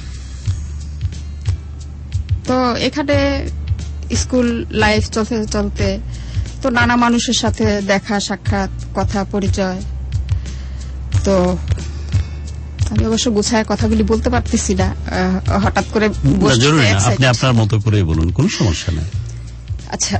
Speaker 18: তো এখানে স্কুল লাইফ চলতে চলতে তো নানা মানুষের সাথে দেখা সাক্ষাৎ, কথা পরিচয়। তো আমি অবশ্য গুছায় কথাগুলি বলতে পারতেছি না, হঠাৎ করে
Speaker 11: জরুরি না, আপনি আপনার মতো করে বলুন, কোনো সমস্যা নেই।
Speaker 18: আচ্ছা,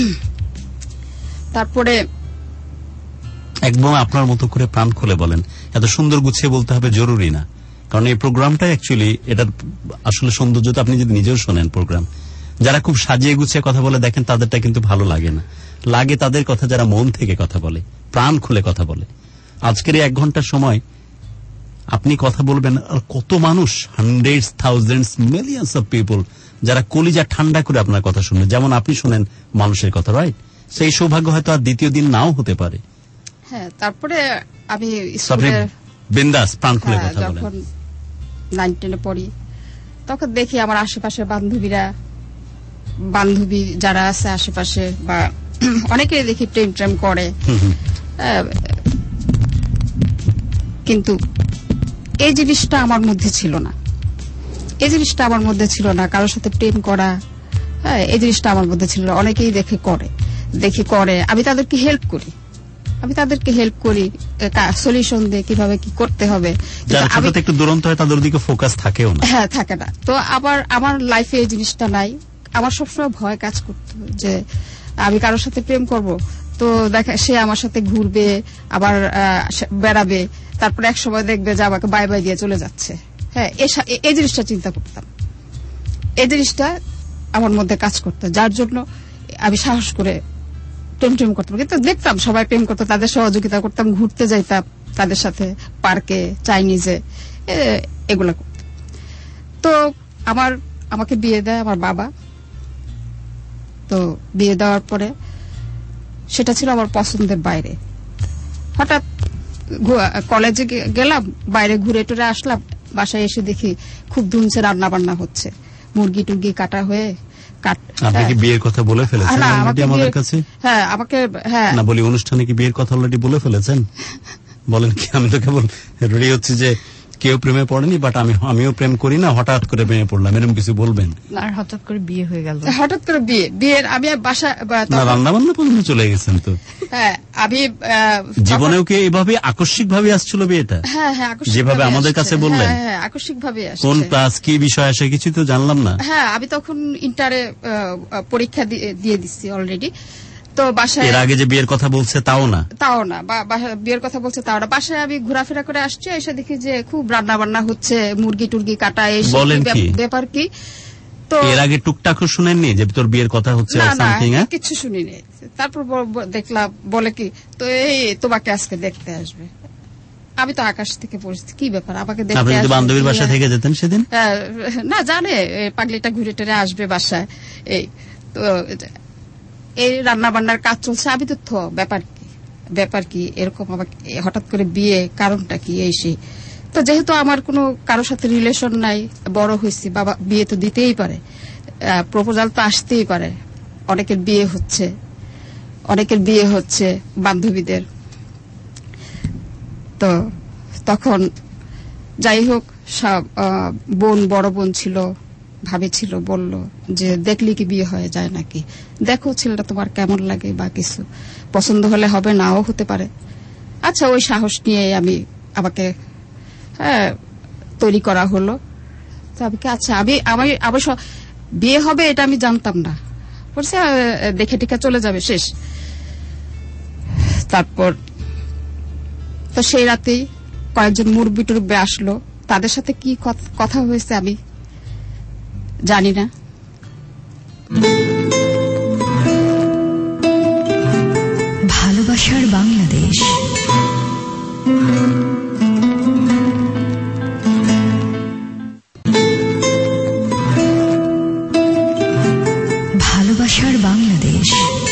Speaker 18: তারপরে
Speaker 11: একদম আপনার মতো করে প্রাণ খুলে বলেন, এত সুন্দর গুছিয়ে বলতে হবে জরুরি না, কারণ এই প্রোগ্রামটা অ্যাকচুয়ালি এটার আসলে সৌন্দর্যতা আপনি যদি নিজেও শোনেন প্রোগ্রাম, যারা খুব সাজিয়ে গুছিয়ে কথা বলে দেখেন তাদেরটা কিন্তু ভালো লাগে না, লাগে তাদের কথা যারা মন থেকে কথা বলে, প্রাণ খুলে কথা বলে। আজকের এই এক ঘন্টার সময় আপনি কথা বলবেন, আর কত মানুষ, hundreds thousands millions of people যারা কলিজা ঠান্ডা করে আপনার কথা শুনবেন, যেমন আপনি শুনেন মানুষের কথা, রাইট? সেই সৌভাগ্য হয়তো আর দ্বিতীয় দিন নাও হতে পারে।
Speaker 18: হ্যাঁ, তারপরে আমি স্কুলে
Speaker 11: বিন্দাস প্রাণ খুলে কথা বলেন।
Speaker 18: যখন নাইন টেনে পড়ি তখন দেখি আমার আশেপাশে বান্ধবীরা, বান্ধবী যারা আছে আশেপাশে বা অনেকে দেখি প্রেম প্রেম করে, কিন্তু এই জিনিসটা আমার মধ্যে ছিল না। এই জিনিসটা আমার মধ্যে ছিল না কারোর সাথে প্রেম করা, হ্যাঁ, এই জিনিসটা আমার মধ্যে ছিল না। অনেকেই দেখে করে, দেখি করে, আমি তাদেরকে হেল্প করি, আমি তাদেরকে হেল্প করি, সলিউশন দিয়ে কিভাবে কি করতে হবে।
Speaker 11: একটু দুরন্ত হয় তাদের দিকে ফোকাস থাকেও না,
Speaker 18: হ্যাঁ থাকে না। তো আবার আমার লাইফে এই জিনিসটা নাই। আমার সবসময় ভয় কাজ করতো যে আমি কারোর সাথে প্রেম করব, তো দেখা সে আমার সাথে ঘুরবে, আবার বেড়াবে, তারপরে এক সময় দেখবে যে আমাকে বাই বাই দিয়ে চলে যাচ্ছে। হ্যাঁ, এই জিনিসটা চিন্তা করতাম, এই জিনিসটা আমার মধ্যে কাজ করতো, যার জন্য আমি সাহস করে প্রেম টেম করতাম। কিন্তু দেখতাম সবাই প্রেম করতো, তাদের সহযোগিতা করতাম, ঘুরতে যাইতাম তাদের সাথে, পার্কে, চাইনিজে, এগুলা করতাম। তো আমার আমাকে বিয়ে দেয় আমার বাবা। তো বিয়ে দেওয়ার পরে সেটা ছিল আমার পছন্দের বাইরে। হঠাৎ কলেজে গেলাম, বাইরে ঘুরে টুরে আসলাম, বাসায় এসে দেখি খুব ধুমছে রান্না বান্না হচ্ছে, মুরগি টুরগি কাটা হয়ে।
Speaker 11: আপনি কি বিয়ের কথা বলে ফেলেছেন আমাদের কাছে?
Speaker 18: হ্যাঁ, আমাকে, হ্যাঁ
Speaker 11: না বলি অনুষ্ঠানে কি বিয়ের কথা অলরেডি বলে ফেলেছেন? বলেন কি? আমি তো কেবল রেডি হচ্ছি যে কেউ প্রেমে পড়েনি, বাট আমি আমিও প্রেম করি না, হঠাৎ করে প্রেমে পড়লাম, এরকম কিছু বলবেন?
Speaker 2: আর হঠাৎ করে বিয়ে হয়ে গেল,
Speaker 18: হঠাৎ করে বিয়ে, বিয়ের আমি বাসা
Speaker 11: রান্না বান্না পর্যন্ত চলে গেছেন। তো
Speaker 18: হ্যাঁ, আমি
Speaker 11: জীবনেও কি এভাবে আকস্মিক ভাবে আসছিল বিয়েটা?
Speaker 18: হ্যাঁ হ্যাঁ,
Speaker 11: যেভাবে আমাদের কাছে বললেন,
Speaker 18: হ্যাঁ আকস্মিক ভাবে আসছে।
Speaker 11: কোন ক্লাস, কি বিষয় আসে কিছু তো জানলাম না।
Speaker 18: হ্যাঁ, আমি তখন ইন্টারে পরীক্ষা দিয়ে দিচ্ছি অলরেডি। তো বাসায়
Speaker 11: এর আগে যে বিয়ের কথা বলছে তাও না,
Speaker 18: তাও না বিয়ের কথা বলছে তাও না। বাসায় আমি ঘোরাফেরা করে আসছি, এসে দেখি যে খুব রান্না বান্না হচ্ছে, মুরগি টুরগি কাটা, এই ব্যাপার কি। তো
Speaker 11: এর আগে টুকটাক শুনেননি যে তোর বিয়ের কথা হচ্ছে?
Speaker 18: কিছু শুনিনি। তারপর দেখলাম বলে কি, তো এই তোমাকে আজকে দেখতে আসবে। আমি তো আকাশ থেকে পড়েছি, কি ব্যাপার আমাকে দেখতে আসবে?
Speaker 11: বান্ধবীর বাসা থেকে যেতেন সেদিন?
Speaker 18: না, জানে পাগলিটা ঘুরে টেরে আসবে বাসায়। এই তো এই রান্না বান্নার কাজ চলছে, আমি তো থ ব্যাপার কি ব্যাপার কি এরকম আমাকে হঠাৎ করে বিয়ে, কারণটা কি এই সেই। তো যেহেতু আমার কোনো কারোর সাথে রিলেশন নাই, বড় হয়েছি, বাবা বিয়ে তো দিতেই পারে, প্রপোজাল তো আসতেই পারে, অনেকের বিয়ে হচ্ছে, অনেকের বিয়ে হচ্ছে বান্ধবীদের। তো তখন যাই হোক, বোন, বড় বোন ছিল, ভাবি ছিল, বলল যে দেখলি কি বিয়ে হয়ে যায় নাকি, দেখো ছেলেটা তোমার কেমন লাগে, বা কিছু পছন্দ হলে হবে, নাও হতে পারে। আচ্ছা, ওই সাহস নিয়ে আমি আমাকে হ্যাঁ তৈরি করা হলো। তো আমি আচ্ছা আমি আমি অবশ্য বিয়ে হবে এটা আমি জানতাম না, বলছে দেখে টিকা চলে যাবে, শেষ। তারপর তো সেই রাতেই কয়েকজন মুরব্বি টুরব্বি আসলো, তাদের সাথে কি কথা হয়েছে আমি জানি না।
Speaker 4: ভালোবাসার বাংলাদেশ, ভালোবাসার বাংলাদেশ।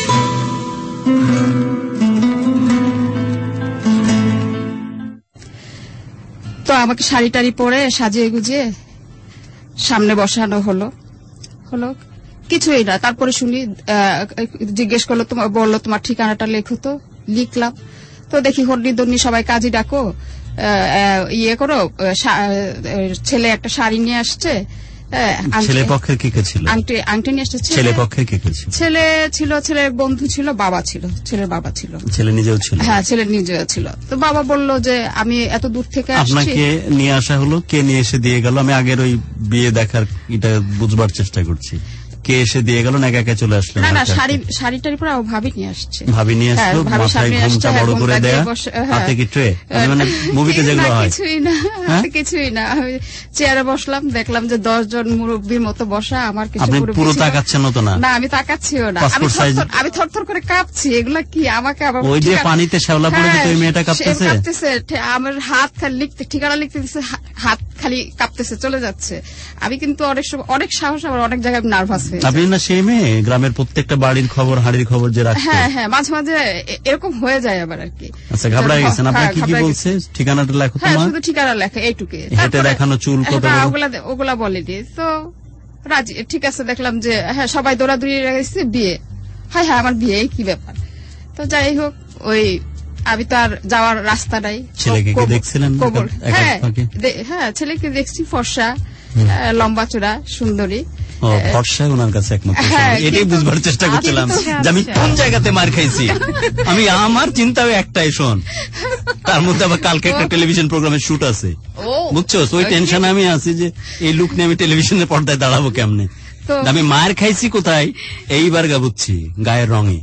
Speaker 18: তো আমাকে শাড়ি টাড়ি পরে সাজিয়ে গুজিয়ে সামনে বসানো হলো হলো কিছুই না। তারপরে শুনি জিজ্ঞেস করলো, তোমার বললো তোমার ঠিকানাটা লেখো। তো লিখলাম, তো দেখি হরিদন্নি সবাই কাজী ডাকো, ইয়ে করো, ছেলে একটা শাড়ি নিয়ে আসছে।
Speaker 11: ছেলে পক্ষের কে কে ছিল?
Speaker 18: আংটি আংটি নিয়ে আসছে।
Speaker 11: ছেলে পক্ষের কে কে ছিল?
Speaker 18: ছেলে ছিল, ছেলের বন্ধু ছিল, বাবা ছিল, ছেলের বাবা ছিল,
Speaker 11: ছেলে নিজেও ছিল।
Speaker 18: হ্যাঁ, ছেলে নিজেও ছিল। তো বাবা বললো যে আমি এত দূর থেকে আসছি।
Speaker 11: আপনাকে নিয়ে আসা হলো, কে নিয়ে এসে দিয়ে গেল? আমি আগের ওই বিয়ে দেখার এটা বুঝবার চেষ্টা করছি। কে এসে দিয়ে গেল না একা একা চলে আসলেন?
Speaker 18: না না, শাড়ি শাড়িটার পরে ভাবি নিয়ে আসছে।
Speaker 11: ভাবি নিয়ে আসলো, মাথায় ঘুমটা বড় করে দেয়া, হাতে কি ট্রে, মানে মুভিতে যেগুলো হয়।
Speaker 18: কিছুই না, কিছুই না। চেয়ারে বসলাম, দেখলাম যে দশ জন মুরব্বীর মতো বসা। আমার কিছু
Speaker 11: পুরো তাকাচ্ছেন তো না?
Speaker 18: না, আমি তাকাচ্ছিও না, আমি থরথর করে কাঁপছি। এগুলা কি আমাকে আবার
Speaker 11: ওই যে পানিতে শ্যাওলা পড়ে যেত, ওই মেয়েটা কাঁপতেছে।
Speaker 18: আমার হাত খালি লিখতে, ঠিকানা লিখতে দিচ্ছে, হাত খালি কাঁপতেছে, চলে যাচ্ছে। আমি কিন্তু অনেক সময় অনেক সাহস, আবার অনেক জায়গায় নার্ভাস।
Speaker 11: আপনি না সেই মেয়ে গ্রামের প্রত্যেকটা বাড়ির খবর, হাড়ির খবর যে রাখতেন?
Speaker 18: হ্যাঁ হ্যাঁ, মাঝে মাঝে এরকম হয়ে যায় আবার আর কি।
Speaker 11: আচ্ছা, ঘাবড়ে গেছেন? আপনার কি কি বলছে? ঠিকানাটা লেখো তোমার?
Speaker 18: হ্যাঁ, শুধু ঠিকানা লেখা, এইটুকু।
Speaker 11: হেঁটে দেখানো চুল কত?
Speaker 18: ওগুলা ওগুলা বলেনি তো। রাজি, ঠিক আছে। দেখলাম যে হ্যাঁ, সবাই দৌড়াদৌড়ি গেছে, বিয়ে। হ্যাঁ হ্যাঁ, আমার বিয়ে, কি ব্যাপার। তো যাই হোক, ওই আমি তো আর যাওয়ার রাস্তা নাই।
Speaker 11: ছেলেকে কি দেখছিলেন?
Speaker 18: হ্যাঁ হ্যাঁ, ছেলেকে দেখছি, ফর্সা, লম্বা চূড়া, সুন্দরী।
Speaker 11: ফর্সা ওনার কাছে একমাত্র। এটাই বুঝবার চেষ্টা করছিলাম যে আমি কোন জায়গাতে মার খাইছি। আমি আমার চিন্তাও একটাই, শোন, তার মধ্যে আবার কালকে একটা টেলিভিশন প্রোগ্রামের শুট আছে, বুঝছো? ওই টেনশনে আমি আছি যে এই লুক নিয়ে আমি টেলিভিশনের পর্দায় দাঁড়াবো কেমনে। আমি মার খাইছি কোথায় এইবার গা বুঝছি, গায়ের রঙে।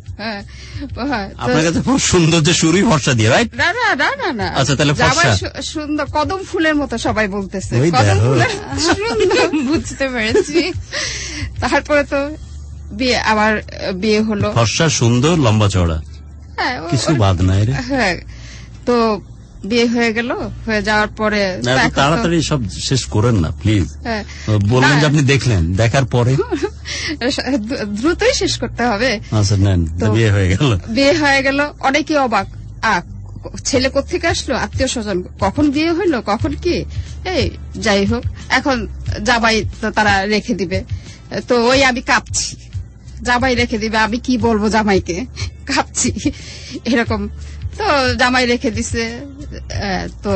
Speaker 11: আপনার কাছে খুব সুন্দর যে শুরুই ফর্সা দিয়ে, রাইট?
Speaker 18: না না না না না।
Speaker 11: আচ্ছা, তাহলে ফর্সা
Speaker 18: সুন্দর, কদম ফুলের মতো সবাই বলতেছে। কদম ফুলের সুন্দর, বুঝতে পেরেছি। তারপরে তো বিয়ে, আবার বিয়ে হলো।
Speaker 11: ফর্সা, সুন্দর, লম্বা চওড়া, কিছু বাদ নাই রে।
Speaker 18: হ্যাঁ, তো বিয়ে হয়ে গেল। হয়ে যাওয়ার পরে
Speaker 11: তাড়াতাড়ি সব শেষ করেন না প্লিজ। বললেন যে আপনি দেখলেন, দেখার পরে
Speaker 18: দ্রুতই শেষ করতে হবে।
Speaker 11: আচ্ছা, নেন, বিয়ে হয়ে গেল।
Speaker 18: বিয়ে হয়ে গেল, অনেকে অবাক। ছেলে কোত্থেকে আসলো, আত্মীয় স্বজন, কখন বিয়ে হইলো, কখন কি। এই যাই হোক, এখন জামাই তো তারা রেখে দিবে। তো ওই আমি কাঁপছি, জামাই রেখে দিবে, আমি কি বলবো জামাইকে, কাঁপছি এরকম। তো জামাই রেখে দিছে। তো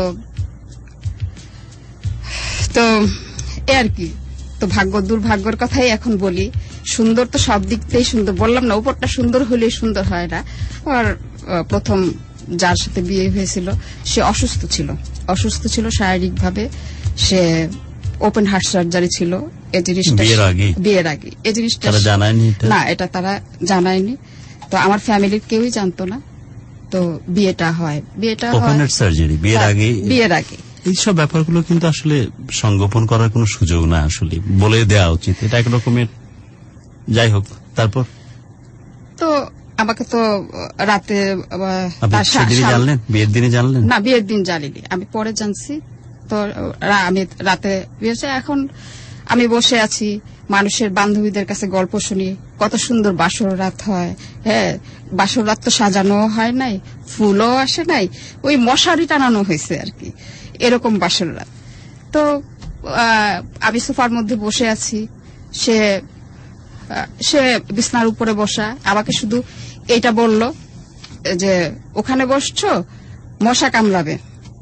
Speaker 18: তো আর কি, তো ভাগ্য দুর্ভাগ্যের কথাই এখন বলি। সুন্দর তো সব দিক থেকেই সুন্দর, বললাম না, উপরটা সুন্দর হলে সুন্দর হয় না। আর প্রথম যার সাথে বিয়ে হয়েছিল সে অসুস্থ ছিল, অসুস্থ ছিল শারীরিক ভাবে। সে ওপেন হার্ট সার্জারি ছিল। এই জিনিসটা বিয়ের আগে, এই জিনিসটা
Speaker 11: জানায়নি
Speaker 18: না, এটা তারা জানায়নি। তো আমার ফ্যামিলির কেউই জানতো না। তো বিয়েটা হয়, বিয়েটা
Speaker 11: ওপেন হার্ট সার্জারি বিয়ের আগে,
Speaker 18: বিয়ের আগে।
Speaker 11: এইসব ব্যাপারগুলো কিন্তু আসলে সংগোপন করার কোনো সুযোগ না, আসলে বলে দেওয়া উচিত। এটা এক রকমের। যাই হোক, তারপর
Speaker 18: তো আমাকে তো রাতে
Speaker 11: জানলেন, বিয়ের দিনে জানলেন
Speaker 18: না? বিয়ের দিন জানিনি, আমি পরে জানছি। তো আমি রাতে বিয়েছে। এখন আমি বসে আছি, মানুষের বান্ধবীদের কাছে গল্প শুনি, কত সুন্দর বাসর রাত হয়। হ্যাঁ, বাসর রাত তো সাজানো হয় নাই, ফুলও আসে নাই, ওই মশারি টানানো হয়েছে আর কি, এরকম বাসর রাত। তো আমি সোফার মধ্যে বসে আছি, সে সে বিছনার উপরে বসা। আমাকে শুধু এটা বলল যে ওখানে বসছো, মশা কামড়াবে।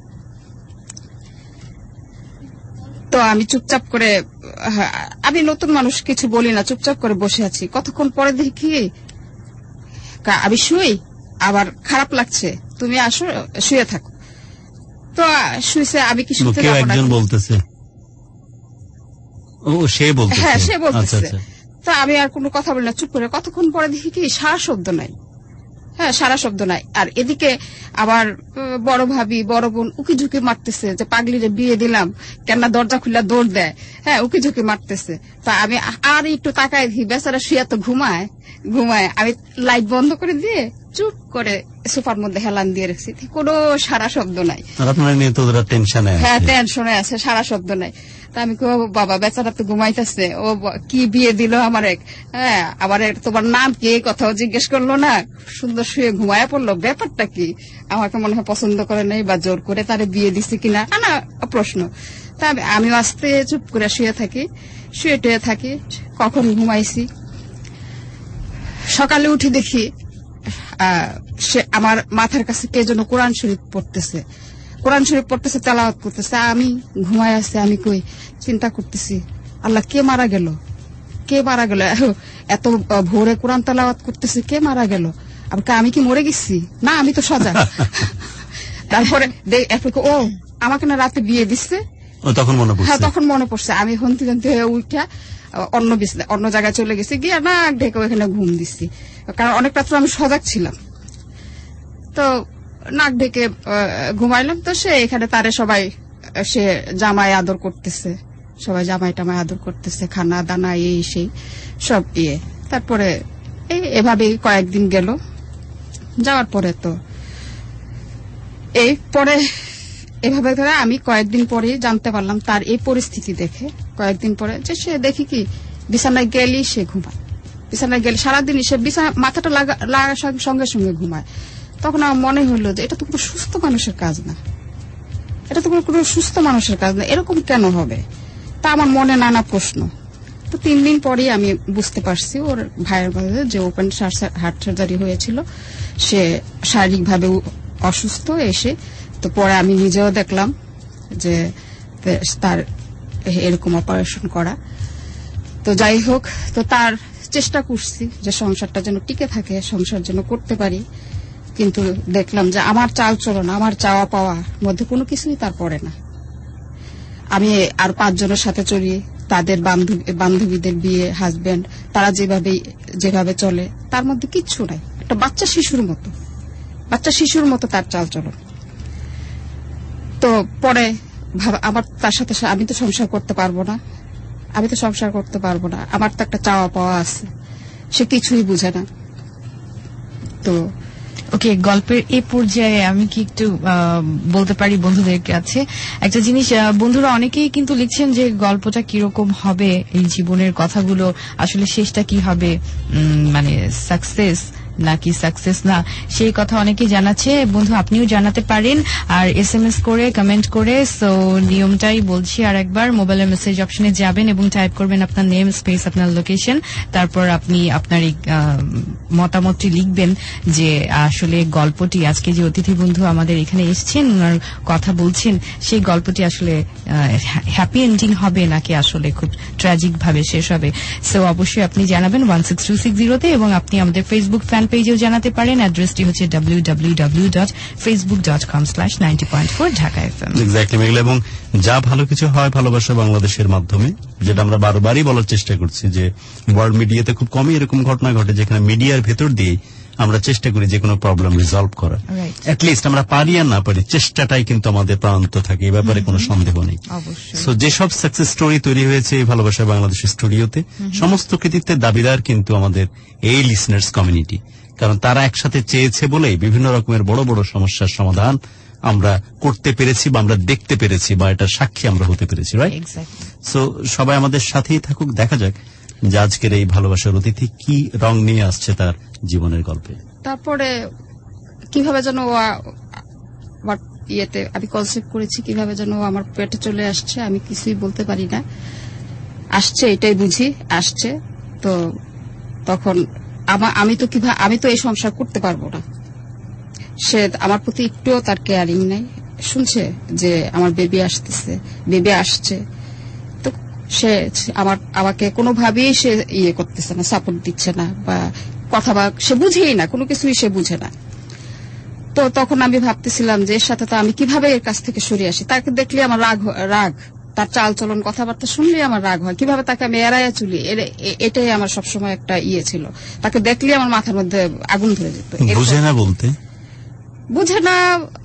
Speaker 18: তো আমি চুপচাপ করে, আমি নতুন মানুষ, কিছু বলি না, চুপচাপ করে বসে আছি। কতক্ষণ পরে দেখি আমি শুই, আবার খারাপ লাগছে, তুমি আসো, শুয়ে থাকো। তো শুয়েছে, আমি কি শুতে যাবো না?
Speaker 11: বলতেছে ও, সে বলতেছে,
Speaker 18: হ্যাঁ সে বলতেছে। তো আমি আর কোনো কথা বলি না, চুপ করে। কতক্ষণ পরে দেখি কি সারা শব্দ নাই। হ্যাঁ, সারা শব্দ নাই। আর এদিকে আবার বড় ভাবি, বড় বোন উকি ঝুঁকি মারতেছে যে পাগলিরে বিয়ে দিলাম, কেননা দরজা খুললা দৌড় দেয়। হ্যাঁ, উকি ঝুঁকি মারতেছে। তা আমি আর একটু তাকায় দিই, বেচারা শুয়ে তো ঘুমায় ঘুমায় আমি লাইট বন্ধ করে দিয়ে চুপ করে সোফার মধ্যে হেলান দিয়ে রেখেছি, কোনো সারা শব্দ নাই। হ্যাঁ, টেনশনে আছে, সারা শব্দ নাই। তা আমি কো, বাবা বেচারা তো ঘুমাইতেছে, ও কি বিয়ে দিল আমার এক। হ্যাঁ, আবার তোমার নাম কি, এই কথাও জিজ্ঞেস করলো না, সুন্দর শুয়ে ঘুমায়া পড়লো। ব্যাপারটা কি? আমাকে মনে হয় পছন্দ করে নাই, বা জোর করে তারে বিয়ে দিছে কিনা, না প্রশ্ন। তা আমি আস্তে চুপ করে শুয়ে থাকি, শুয়ে টুয়ে থাকি। কখন ঘুমাইছি সকালে উঠে দেখি সে আমার মাথার কাছে কে যেন কোরআন শরীফ পড়তেছে, কোরআন শরীফ পড়তেছে, তেলাওয়াত করতেছে। আমি ঘুমায় আছি, আমি কই চিন্তা করতেছি আল্লাহ কে মারা গেল, কে মারা গেল, এত ভোরে কোরআন তেলাওয়াত করতেছে, কে মারা গেল, আমি কি মরে গেছি? না, আমি তো সজাগ। তারপরে ও আমাকে না রাতে বিয়ে দিচ্ছে,
Speaker 11: তখন মনে পড়ছে।
Speaker 18: হ্যাঁ, তখন মনে পড়ছে। আমি হন্তি হন্তি হয়ে উঠা অন্য অন্য জায়গায় চলে গেছি, গিয়ে নাক ঢেকে ওখানে ঘুম দিচ্ছি, কারণ অনেক রাত্রে আমি সজাগ ছিলাম। তো নাক ঢেকে ঘুমাইলাম। তো সে এখানে তারে সবাই সে জামাই আদর করতেছে, সবাই জামাই টামাই আদর করতেছে, খানা দানা এই সেই সব ইয়ে। তারপরে এই এভাবেই কয়েকদিন গেল। যাওয়ার পরে তো এই পরে এভাবে করে আমি কয়েকদিন পরে জানতে পারলাম তার এই পরিস্থিতি দেখে, কয়েকদিন পরে যে সে দেখি কি বিছানায় গেলি সে ঘুমায়, বিছানায় গেলে সারাদিন সে বিছানা মাথাটা লাগার সঙ্গে সঙ্গে ঘুমায়। তখন আমার মনে হলো যে এটা তো কোনো সুস্থ মানুষের কাজ না, এটা তো কোনো সুস্থ মানুষের কাজ না, এরকম কেন হবে? তা আমার মনে নানা প্রশ্ন। তো তিন দিন পরেই আমি বুঝতে পারছি ওর ভাইয়ের কাছে যে ওপেন হার্ট সার্জারি হয়েছিল, সে শারীরিকভাবে অসুস্থ এসে। তো পরে আমি নিজেও দেখলাম যে তার এরকম অপারেশন করা। তো যাই হোক, তো তার চেষ্টা করছি যে সংসারটা যেন টিকে থাকে, সংসার যেন করতে পারি, কিন্তু দেখলাম যে আমার চাল চলন, আমার চাওয়া পাওয়ার মধ্যে কোনো কিছুই তার পড়ে না। আমি আর পাঁচজনের সাথে চলি, তাদের বান্ধবীদের বিয়ে, হাজবেন্ড, তারা যেভাবে যেভাবে চলে তার মধ্যে কিচ্ছু নাই, একটা বাচ্চা শিশুর মতো, বাচ্চা শিশুর মতো তার চাল চলন। তো পরে আমার তার সাথে আমি তো সংসার করতে পারবো না, আমি তো সংসার করতে পারবো না, আমার তো একটা চাওয়া পাওয়া আছে, সে কিছুই বুঝে না। তো
Speaker 2: ওকে, গল্পের এই পর্যায়ে আমি কি একটু বলতে পারি বন্ধুদের কাছে একটা জিনিস? বন্ধুরা অনেকেই কিন্তু লিখছেন যে গল্পটা কিরকম হবে, এই জীবনের কথাগুলো আসলে শেষটা কি হবে, মানে সাকসেস নাকি সাকসেস না, সেই কথা অনেকেই জানাচ্ছে। বন্ধু আপনিও জানাতে পারেন, আর এস এম এস করে কমেন্ট করে। সো নিয়মটাই বলছি আর একবার, মোবাইলের মেসেজ অপশনে যাবেন এবং টাইপ করবেন আপনার নেম, স্পেস, আপনার লোকেশন, তারপর আপনি আপনার এই মতামতটি লিখবেন যে আসলে গল্পটি আজকে যে অতিথি বন্ধু আমাদের এখানে এসছেন ওনার কথা বলছেন, সেই গল্পটি আসলে হ্যাপি এন্ডিং হবে নাকি আসলে খুব ট্র্যাজিক ভাবে শেষ হবে। সো অবশ্যই আপনি জানাবেন ওয়ান সিক্স টু সিক্স জিরোতে, এবং আপনি আমাদের ফেসবুক ফ্যান পেজেও জানাতে পারেন। অ্যাড্রেসটি হচ্ছে W W W dot Facebook dot com slash ninety point four Dhaka FM.
Speaker 11: Exactly Meghla, এবং যা ভালো কিছু হয় ভালোবাসা বাংলাদেশের মাধ্যমে, যেটা আমরা বারবারই বলার চেষ্টা করছি যে ওয়ার্ল্ড মিডিয়াতে খুব কমই এরকম ঘটনা ঘটে যেখানে মিডিয়ার ভেতর দিয়ে আমরা চেষ্টা করি যে কোনো প্রবলেম রিজলভ করা। অ্যাটলিস্ট আমরা পারি আর না পারি, চেষ্টাটাই কিন্তু আমাদের প্রান্ত থাকে, এই ব্যাপারে কোনো সন্দেহ নেই। সো যেসব সাকসেস স্টোরি তৈরি হয়েছে এই ভালোবাসা বাংলাদেশের স্টুডিওতে, সমস্ত কৃতিত্বের দাবিদার কিন্তু আমাদের এই লিসনার্স কমিউনিটি, কারণ তারা একসাথে চেয়েছে বলেই বিভিন্ন রকমের বড় বড় সমস্যার সমাধান আমরা করতে পেরেছি বা আমরা দেখতে পেরেছি বা এটা সাক্ষী আমরা হতে পেরেছি, রাইট? সো সবাই আমাদের সাথেই থাকুক, দেখা যাক যে আজকের এই ভালোবাসার অতিথি কি রং নিয়ে আসছে তার জীবনের গল্পে।
Speaker 18: তারপরে কিভাবে যেন আমার ইয়েতে আমি কনসেপ্ট করেছি, কিভাবে যেন আমার পেটে চলে আসছে, আমি কিছুই বলতে পারি না, আসছে এটাই বুঝি আসছে। তো তখন আমি তো কিভাবে আমি তো এই সংসার করতে পারবো না, সে আমার প্রতি একটুও তার কেয়ারিং নাই। শুনছে যে আমার বেবি আসতেছে, বেবি আসছে, তো সে আমার আমাকে কোনোভাবেই সে ইয়ে করতেছে না, সাপোর্ট দিচ্ছে না, বা কথা বা সে বুঝেই না, কোনো কিছুই সে বুঝে না। তো তখন আমি ভাবতেছিলাম যে এর সাথে তো আমি কিভাবে এর কাছ থেকে সরে আসি। তাকে দেখলে আমার রাগ রাগ তার চাল চলন কথাবার্তা শুনলে আমার রাগ হয়, কিভাবে তাকে আমি এড়াইয়া চলি, এটাই আমার সবসময় একটা ইয়ে ছিল। তাকে দেখলে আমার মাথার মধ্যে আগুন ধরে যেত।
Speaker 11: বুঝে না বলতে
Speaker 18: বুঝে না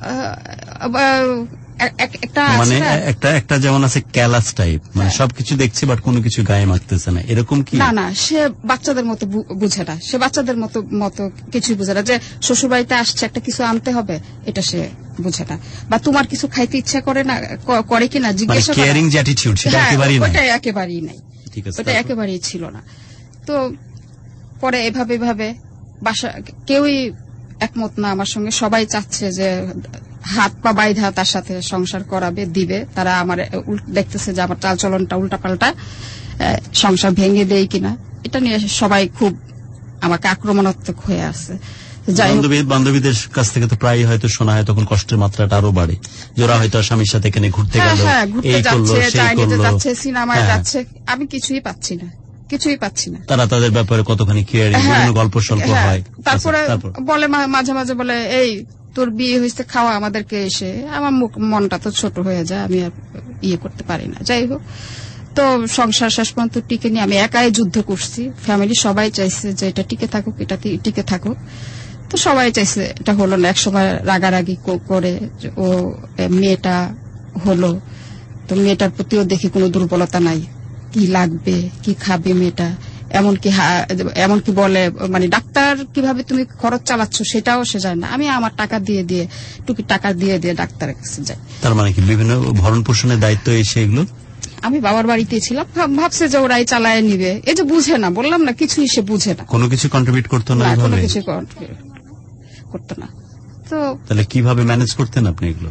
Speaker 18: একটা
Speaker 11: মানে একটা একটা যেমন আছে ক্যালাস টাইপ, মানে সবকিছু দেখছে বাট কোনো কিছু গায়ে মাখতেছে না, এরকম কি?
Speaker 18: না না, সে বাচ্চাদের মতো বুঝে না, সে বাচ্চাদের মতো মতো কিছুই বুঝে না, যে শ্বশুর বাড়িতে আসছে একটা কিছু আনতে হবে এটা সে বুঝে না, বা তোমার কিছু খাইতে ইচ্ছা করে না করে কিনা জিজ্ঞাসা করা,
Speaker 11: কেয়ারিং যে অ্যাটিটিউড সেটা একেবারেই নাই,
Speaker 18: ওটা একেবারেই নাই, ওটা একেবারেই ছিল না। তো পরে এভাবে এভাবে বাসা কেউই একমত না আমার সঙ্গে, সবাই চাচ্ছে যে হাত পা বাইধা তার সাথে সংসার করাবে, দিবে। তারা আমার দেখতেছে যে আমার চালচলনটা উল্টা পাল্টা, সংসার ভেঙে দেয় কিনা, এটা নিয়ে সবাই খুব আমাকে আক্রমণাত্মক হয়ে আছে।
Speaker 11: বান্ধবীদের কাছ থেকে তো প্রায় হয়তো শোনা হয় তখন কষ্টের মাত্রাটা আরো বাড়ে, যারা হয়তো স্বামীর সাথে এখানে ঘুরতে গেল,
Speaker 18: ঘুরতে যাচ্ছে, চাইনিজে যাচ্ছে, সিনেমায় যাচ্ছে, আমি কিছুই পাচ্ছি না, কিছুই পাচ্ছি না।
Speaker 11: তারা তাদের ব্যাপারে কতখানি কেয়ারিং, বিভিন্ন গল্প সল্প হয়।
Speaker 18: তারপরে বলে মাঝে মাঝে বলে, এই তোর বিয়ে হয়েছে, খাওয়া আমাদেরকে এসে। আমার মুখ মনটা তো ছোট হয়ে যায়, আমি আর ইয়ে করতে পারি না। যাই হোক, তো সংসার শেষ পর্যন্ত টিকে নিয়ে আমি একাই যুদ্ধ করছি। ফ্যামিলি সবাই চাইছে যে এটা টিকে থাকুক, এটা টিকে থাকুক, তো সবাই চাইছে, এটা হলো না। এক সময় রাগারাগি করে ও মেয়েটা হলো, তো মেয়েটার প্রতিও দেখি কোনো দুর্বলতা নাই, কি লাগবে, কি খাবে মেয়েটা, এমনকি এমনকি বলে মানে ডাক্তার কিভাবে তুমি খরচ চালাচ্ছ সেটাও সে জানে না। আমি আমার টাকা দিয়ে দিয়ে টুকি টাকা দিয়ে দিয়ে ডাক্তারের কাছে যাই।
Speaker 11: তার মানে কি বিভিন্ন ভরণ পোষণের দায়িত্ব এসে এগুলো
Speaker 18: আমি বাবার বাড়িতে ছিলাম, ভাবছে যে ওরাই চালায় নিবে, এই যে বুঝে না, বললাম না কিছুই সে বুঝে না,
Speaker 11: কোনো কিছু কন্ট্রিবিউট করতো না,
Speaker 18: কোনো কিছু করতো না। তো
Speaker 11: তাহলে কিভাবে ম্যানেজ করতেন আপনি এগুলো?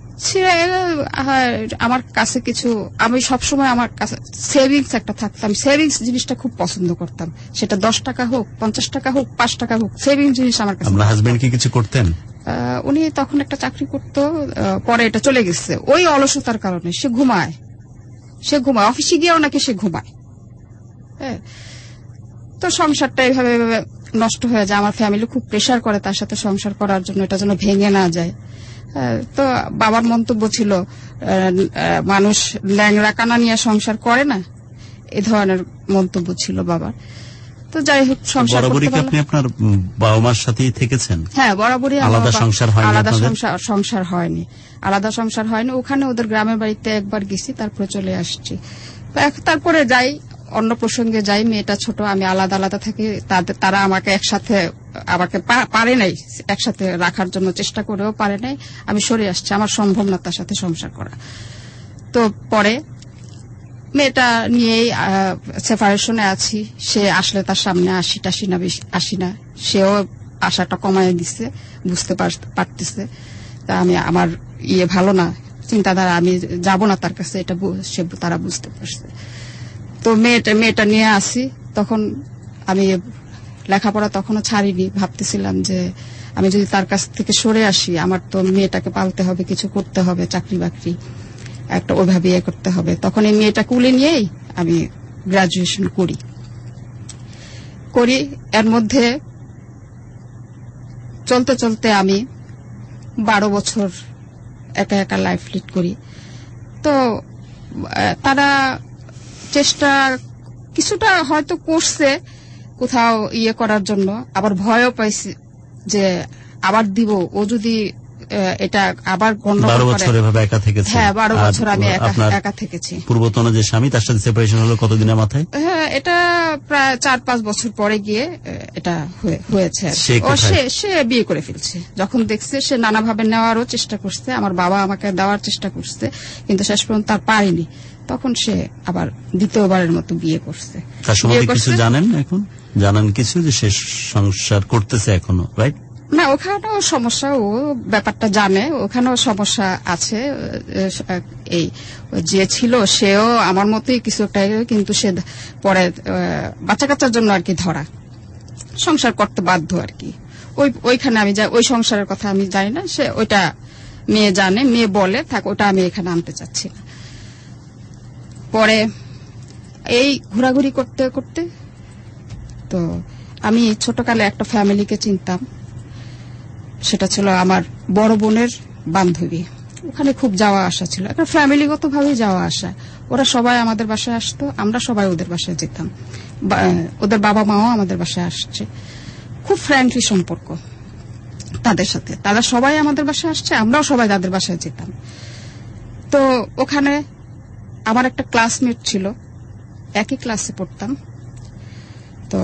Speaker 18: আমার কাছে কিছু, আমি সবসময় আমার কাছে সেভিংস একটা থাকতাম, সেভিংস জিনিসটা খুব পছন্দ করতাম, সেটা দশ টাকা হোক, পঞ্চাশ টাকা হোক, পাঁচ টাকা হোক, সেভিংস জিনিস আমার কাছে।
Speaker 11: আপনার হাজবেন্ড কি কিছু করতেন?
Speaker 18: উনি তখন একটা চাকরি করতো, পরে এটা চলে গেছে ওই অলসতার কারণে। সে ঘুমায়, সে ঘুমায়, অফিসে গিয়েও নাকি সে ঘুমায়। হ্যাঁ, তো সংসারটা এইভাবে নষ্ট হয়ে যায়। আমার ফ্যামিলি খুব প্রেসার করে তার সাথে সংসার করার জন্য, এটা যেন ভেঙে না যায়। তো বাবার মন্তব্য ছিল, মানুষ ল্যাংড়া কানা নিয়ে সংসার করে না, এই ধরনের মন্তব্য ছিল বাবার। তো যাই হোক, সংসার
Speaker 11: বরাবরই কি আপনি আপনার বাবা মার সাথেই থেকেছেন?
Speaker 18: হ্যাঁ, বরাবরই
Speaker 11: আলাদা সংসার হয়নি,
Speaker 18: আলাদা সংসার হয়নি, আলাদা সংসার হয়নি। ওখানে ওদের গ্রামের বাড়িতে একবার গেছি, তারপরে চলে আসছি। তারপরে যাই, অন্য প্রসঙ্গে যাই, মেয়েটা ছোট, আমি আলাদা আলাদা থাকি, তারা আমাকে একসাথে আমাকে পারে নাই একসাথে রাখার জন্য চেষ্টা করেও পারে নাই। আমি সরে আসছি, আমার সম্ভব না তার সাথে সংসার করা। তো পরে মেয়েটা নিয়েই সেপারেশনে আছি। সে আসলে তার সামনে আসি টাসি না, আসি না, সেও আশাটা কমায় দিচ্ছে, বুঝতে পারতেছে। তা আমি আমার ইয়ে ভালো না, চিন্তাধারা, আমি যাব না তার কাছে, এটা সে তারা বুঝতে পারছে। তো মেয়েটা মেয়েটা নিয়ে আসি। তখন আমি লেখাপড়া তখনও ছাড়িনি, ভাবতেছিলাম যে আমি যদি তার কাছ থেকে সরে আসি, আমার তো মেয়েটাকে পালতে হবে, কিছু করতে হবে, চাকরি বাকরি একটা ওইভাবে ইয়ে করতে হবে। তখন এই মেয়েটা কুলে নিয়েই আমি গ্রাজুয়েশন করি করি এর মধ্যে চলতে চলতে আমি বারো বছর একা একা লাইফ লিড করি। তো তারা চেষ্টা কিছুটা হয়তো করছে কোথাও ইয়ে করার জন্য, আবার ভয়ও পাইছে যে আবার দিব, ও যদি এটা আবার
Speaker 11: বারো বছর এভাবে একা থেকেছে।
Speaker 18: হ্যাঁ, বারো বছর আমি একা থেকেছি।
Speaker 11: পূর্বতন যে স্বামী, তার সাথে সেপারেশন হলো কতদিনের মাথায়?
Speaker 18: হ্যাঁ, এটা প্রায় চার পাঁচ বছর পরে গিয়ে এটা হয়েছে। সে সে বিয়ে করে ফেলছে। যখন দেখছে, সে নানাভাবে নেওয়ারও চেষ্টা করছে, আমার বাবা আমাকে দেওয়ার চেষ্টা করছে, কিন্তু শেষ পর্যন্ত তার পারেনি। তখন সে আবার দ্বিতীয়বারের মতো বিয়ে করছে।
Speaker 11: তার সম্বন্ধে কিছু জানেন এখন? জানেন কিছু যে সে সংসার করতেছে এখনো, রাইট?
Speaker 18: না, ওখানেও সমস্যা, ও ব্যাপারটা জানে, ওখানেও সমস্যা আছে। এই যে ছিল সেও আমার মতোই কিছু একটা, কিন্তু সে পরে বাচ্চা কাচ্চার জন্য আর কি ধরা সংসার করতে বাধ্য আর কি। ওই ওইখানে আমি যাই, ওই সংসারের কথা আমি জানি না, সে ওইটা মেয়ে জানে, মেয়ে বলে থাক, ওটা আমি এখানে আনতে চাচ্ছি না। পরে এই ঘোরাঘুরি করতে করতে তো আমি ছোটকালে একটা ফ্যামিলিকে চিনতাম, সেটা ছিল আমার বড় বোনের বান্ধবী। ওখানে খুব যাওয়া আসা ছিল, একটা ফ্যামিলিগত ভাবে যাওয়া আসা। ওরা সবাই আমাদের বাসায় আসতো, আমরা সবাই ওদের বাসায় যেতাম, ওদের বাবা মাও আমাদের বাসায় আসছে। খুব ফ্রেন্ডলি সম্পর্ক তাদের সাথে, তারা সবাই আমাদের বাসায় আসছে, আমরাও সবাই তাদের বাসায় যেতাম। তো ওখানে আমার একটা ক্লাসমেট ছিল, একই ক্লাসে পড়তাম। তো